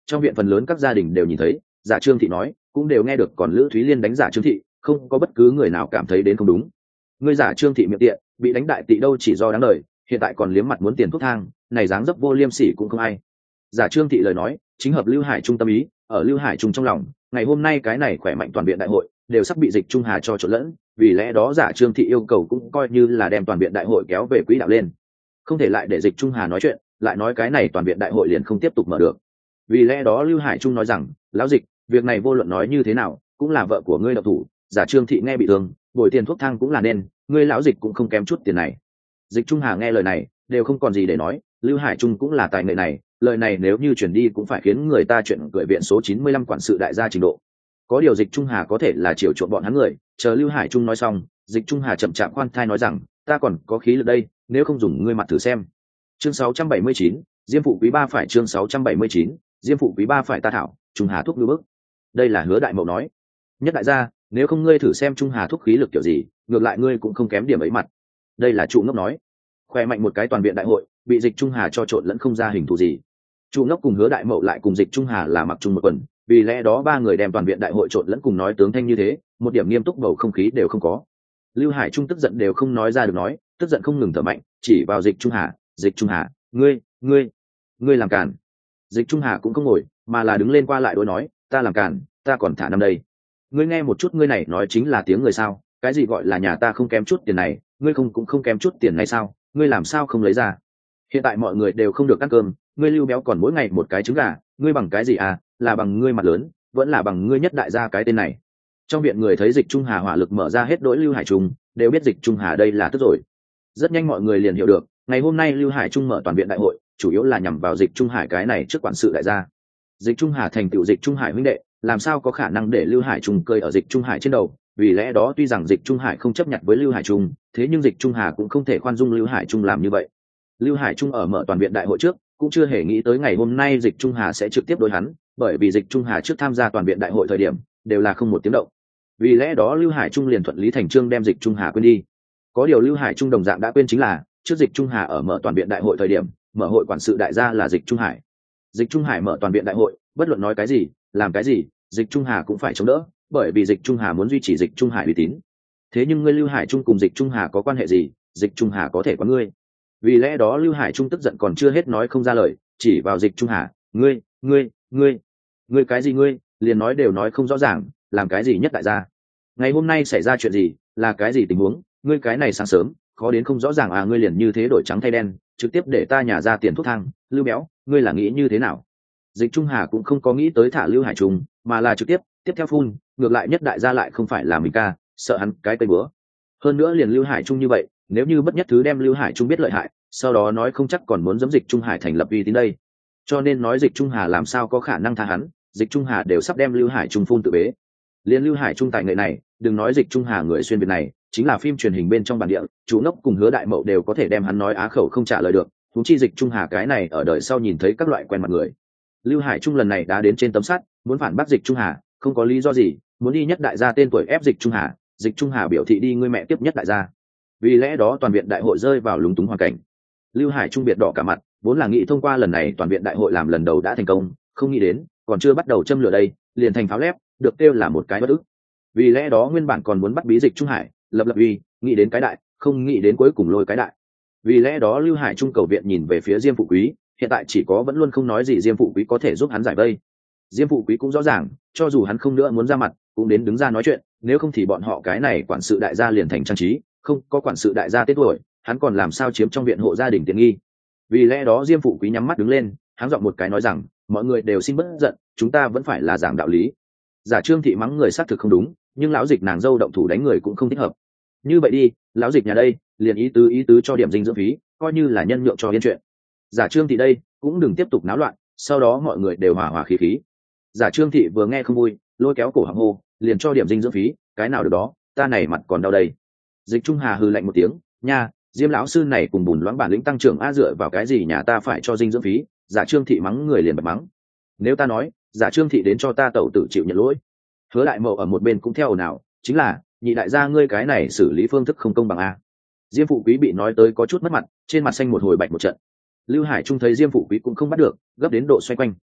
trong viện phần lớn các gia đình đều nhìn thấy, giả Trương Thị nói cũng đều nghe được, còn Lữ Thúy Liên đánh giả Trương Thị, không có bất cứ người nào cảm thấy đến không đúng. Ngươi giả Trương Thị miệng tiện, bị đánh đại tị đâu chỉ do đáng lời, hiện tại còn liếm mặt muốn tiền thuốc thang, này dáng dấp vô liêm sỉ cũng không ai. Giả Trương Thị lời nói chính hợp Lưu Hải Trung tâm ý, ở Lưu Hải Trung trong lòng, ngày hôm nay cái này khỏe mạnh toàn viện đại hội đều sắp bị Dịch Trung Hà cho trộn lẫn, vì lẽ đó giả Trương Thị yêu cầu cũng coi như là đem toàn viện đại hội kéo về quỹ đạo lên, không thể lại để Dịch Trung Hà nói chuyện, lại nói cái này toàn viện đại hội liền không tiếp tục mở được. Vì lẽ đó Lưu Hải Trung nói rằng, lão Dịch, việc này vô luận nói như thế nào cũng là vợ của ngươi độc thủ, giả Trương Thị nghe bị thương, bồi tiền thuốc thang cũng là nên, ngươi lão Dịch cũng không kém chút tiền này. Dịch Trung Hà nghe lời này đều không còn gì để nói, Lưu Hải Trung cũng là tài nghệ này, lời này nếu như chuyển đi cũng phải khiến người ta chuyện gửi viện số chín mươi lăm quản sự đại gia trình độ. Có điều Dịch Trung Hà có thể là chiều chuộng bọn hắn người, chờ Lưu Hải Trung nói xong, Dịch Trung Hà chậm chạp khoan thai nói rằng, ta còn có khí lực đây, nếu không dùng ngươi mặt thử xem. Chương sáu trăm bảy mươi chín, Diêm phụ quý ba phải chương sáu trăm bảy mươi chín, Diêm phụ quý ba phải ta thảo, Trung Hà thúc lưu bức. Đây là Hứa Đại Mậu nói. Nhất đại gia, nếu không ngươi thử xem Trung Hà thúc khí lực kiểu gì, ngược lại ngươi cũng không kém điểm ấy mặt. Đây là Trụ Ngốc nói. Khoe mạnh một cái toàn viện đại hội, bị Dịch Trung Hà cho trộn lẫn không ra hình thù gì. Trụ Ngốc cùng Hứa Đại Mậu lại cùng Dịch Trung Hà là mặc chung một quần, vì lẽ đó ba người đem toàn viện đại hội trộn lẫn cùng nói tướng thanh như thế, một điểm nghiêm túc bầu không khí đều không có. Lưu Hải Trung tức giận đều không nói ra được nói, tức giận không ngừng thở mạnh, chỉ vào Dịch Trung Hà, Dịch Trung Hà, ngươi, ngươi, ngươi làm càn. Dịch Trung Hà cũng không ngồi, mà là đứng lên qua lại đối nói, ta làm càn, ta còn thả năm đây. Ngươi nghe một chút, ngươi này nói chính là tiếng người sao? Cái gì gọi là nhà ta không kém chút tiền này, ngươi không cũng không kém chút tiền này sao? Ngươi làm sao không lấy ra? Hiện tại mọi người đều không được ăn cơm, ngươi Lưu Béo còn mỗi ngày một cái trứng gà, ngươi bằng cái gì à? Là bằng ngươi mặt lớn, vẫn là bằng ngươi nhất đại gia cái tên này. Trong viện người thấy Dịch Trung Hà hỏa lực mở ra hết đối Lưu Hải Trung, đều biết Dịch Trung Hà đây là tức rồi. Rất nhanh mọi người liền hiểu được, ngày hôm nay Lưu Hải Trung mở toàn viện đại hội, chủ yếu là nhằm vào Dịch Trung Hải cái này trước quản sự đại gia. Dịch Trung Hà thành tựu Dịch Trung Hải huynh đệ, làm sao có khả năng để Lưu Hải Trung cười ở Dịch Trung Hải trên đầu? Vì lẽ đó tuy rằng Dịch Trung Hải không chấp nhận với Lưu Hải Trung, thế nhưng Dịch Trung Hà cũng không thể khoan dung Lưu Hải Trung làm như vậy. Lưu Hải Trung ở mở toàn viện đại hội trước, cũng chưa hề nghĩ tới ngày hôm nay Dịch Trung Hà sẽ trực tiếp đối hắn, bởi vì Dịch Trung Hà trước tham gia toàn viện đại hội thời điểm, đều là không một tiếng động. Vì lẽ đó Lưu Hải Trung liền thuận lý thành chương đem Dịch Trung Hà quên đi. Có điều Lưu Hải Trung đồng dạng đã quên chính là, trước Dịch Trung Hà ở mở toàn viện đại hội thời điểm, mở hội quản sự đại gia là Dịch Trung Hải. Dịch Trung Hải mở toàn viện đại hội, bất luận nói cái gì, làm cái gì, Dịch Trung Hà cũng phải chống đỡ, bởi vì Dịch Trung Hà muốn duy trì Dịch Trung Hải uy tín. Thế nhưng ngươi Lưu Hải Trung cùng Dịch Trung Hà có quan hệ gì? Dịch Trung Hà có thể có ngươi. Vì lẽ đó Lưu Hải Trung tức giận còn chưa hết nói không ra lời, chỉ vào Dịch Trung Hà, ngươi, ngươi, ngươi, ngươi cái gì ngươi, liền nói đều nói không rõ ràng, làm cái gì nhất đại gia? Ngày hôm nay xảy ra chuyện gì, là cái gì tình huống, ngươi cái này sáng sớm, khó đến không rõ ràng à? Ngươi liền như thế đổi trắng thay đen, trực tiếp để ta nhà ra tiền thuốc thang, Lưu Béo, ngươi là nghĩ như thế nào? Dịch Trung Hà cũng không có nghĩ tới thả Lưu Hải Trung, mà là trực tiếp tiếp theo phun, ngược lại nhất đại gia lại không phải là mình ca, sợ hắn cái cây bữa. Hơn nữa liền Lưu Hải Trung như vậy, nếu như bất nhất thứ đem Lưu Hải Trung biết lợi hại, sau đó nói không chắc còn muốn giẫm Dịch Trung Hải thành lập uy tín đây. Cho nên nói Dịch Trung Hà làm sao có khả năng tha hắn, Dịch Trung Hà đều sắp đem Lưu Hải Trung phun tự bế. Liên Lưu Hải Trung tài nghệ này, đừng nói Dịch Trung Hà người xuyên việt này, chính là phim truyền hình bên trong bản địa, Chủ Ngốc cùng Hứa Đại Mậu đều có thể đem hắn nói á khẩu không trả lời được, huống chi Dịch Trung Hà cái này ở đời sau nhìn thấy các loại quen mặt người. Lưu Hải Trung lần này đã đến trên tấm sắt, muốn phản bác Dịch Trung Hà, không có lý do gì, muốn đi nhất đại gia tên tuổi ép Dịch Trung Hà, Dịch Trung Hà biểu thị đi ngươi mẹ tiếp nhất đại gia. Vì lẽ đó toàn viện đại hội rơi vào lúng túng hoàn cảnh. Lưu Hải Trung biệt đỏ cả mặt, vốn là nghĩ thông qua lần này toàn viện đại hội làm lần đầu đã thành công, không nghĩ đến, còn chưa bắt đầu châm lửa đây, liền thành pháo lép, được kêu là một cái bất ức. Vì lẽ đó nguyên bản còn muốn bắt bí Dịch Trung Hải, lập lập uy, nghĩ đến cái đại, không nghĩ đến cuối cùng lôi cái đại. Vì lẽ đó Lưu Hải Trung cầu viện nhìn về phía Diêm Phụ Quý, hiện tại chỉ có vẫn luôn không nói gì Diêm Phụ Quý có thể giúp hắn giải vây. Diêm Phụ Quý cũng rõ ràng, cho dù hắn không nữa muốn ra mặt, cũng đến đứng ra nói chuyện, nếu không thì bọn họ cái này quản sự đại gia liền thành trang trí, không có quản sự đại gia tên tuổi, hắn còn làm sao chiếm trong viện hộ gia đình tiện nghi. Vì lẽ đó Diêm Phụ Quý nhắm mắt đứng lên, hắn giọng một cái nói rằng, mọi người đều xin bớt giận, chúng ta vẫn phải là giảng đạo lý. Giả Trương Thị mắng người xác thực không đúng, nhưng lão Dịch nàng dâu động thủ đánh người cũng không thích hợp. Như vậy đi, lão Dịch nhà đây, liền ý tứ ý tứ cho điểm dinh dưỡng phí, coi như là nhân nhượng cho yên chuyện. Giả Trương Thị đây, cũng đừng tiếp tục náo loạn, sau đó mọi người đều hòa hòa khí khí. Giả Trương Thị vừa nghe không vui, lôi kéo cổ họng hô, liền cho điểm dinh dưỡng phí, cái nào được đó, ta này mặt còn đau đây. Dịch Trung Hà hừ lạnh một tiếng, nha, Diêm lão sư này cùng bùn loãng bản lĩnh tăng trưởng a, dựa vào cái gì nhà ta phải cho dinh dưỡng phí? Giả Trương Thị mắng người liền bật mắng. Nếu ta nói, Giả Trương Thị đến cho ta tẩu tử chịu nhận lỗi. Hứa Đại Mậu ở một bên cũng theo ồn ào, chính là, nhị đại gia ngươi cái này xử lý phương thức không công bằng a. Diêm Phụ Quý bị nói tới có chút mất mặt, trên mặt xanh một hồi bạch một trận. Lưu Hải Trung thấy Diêm Phụ Quý cũng không bắt được, gấp đến độ xoay quanh.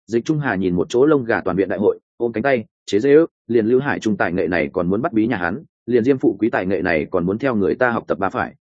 Dịch Trung Hà nhìn một chỗ lông gà toàn viện đại hội, ôm cánh tay chế dễ ước, liền Lưu Hải trung tài nghệ này còn muốn bắt bí nhà hắn, liền Diêm phụ quý tài nghệ này còn muốn theo người ta học tập ba phải.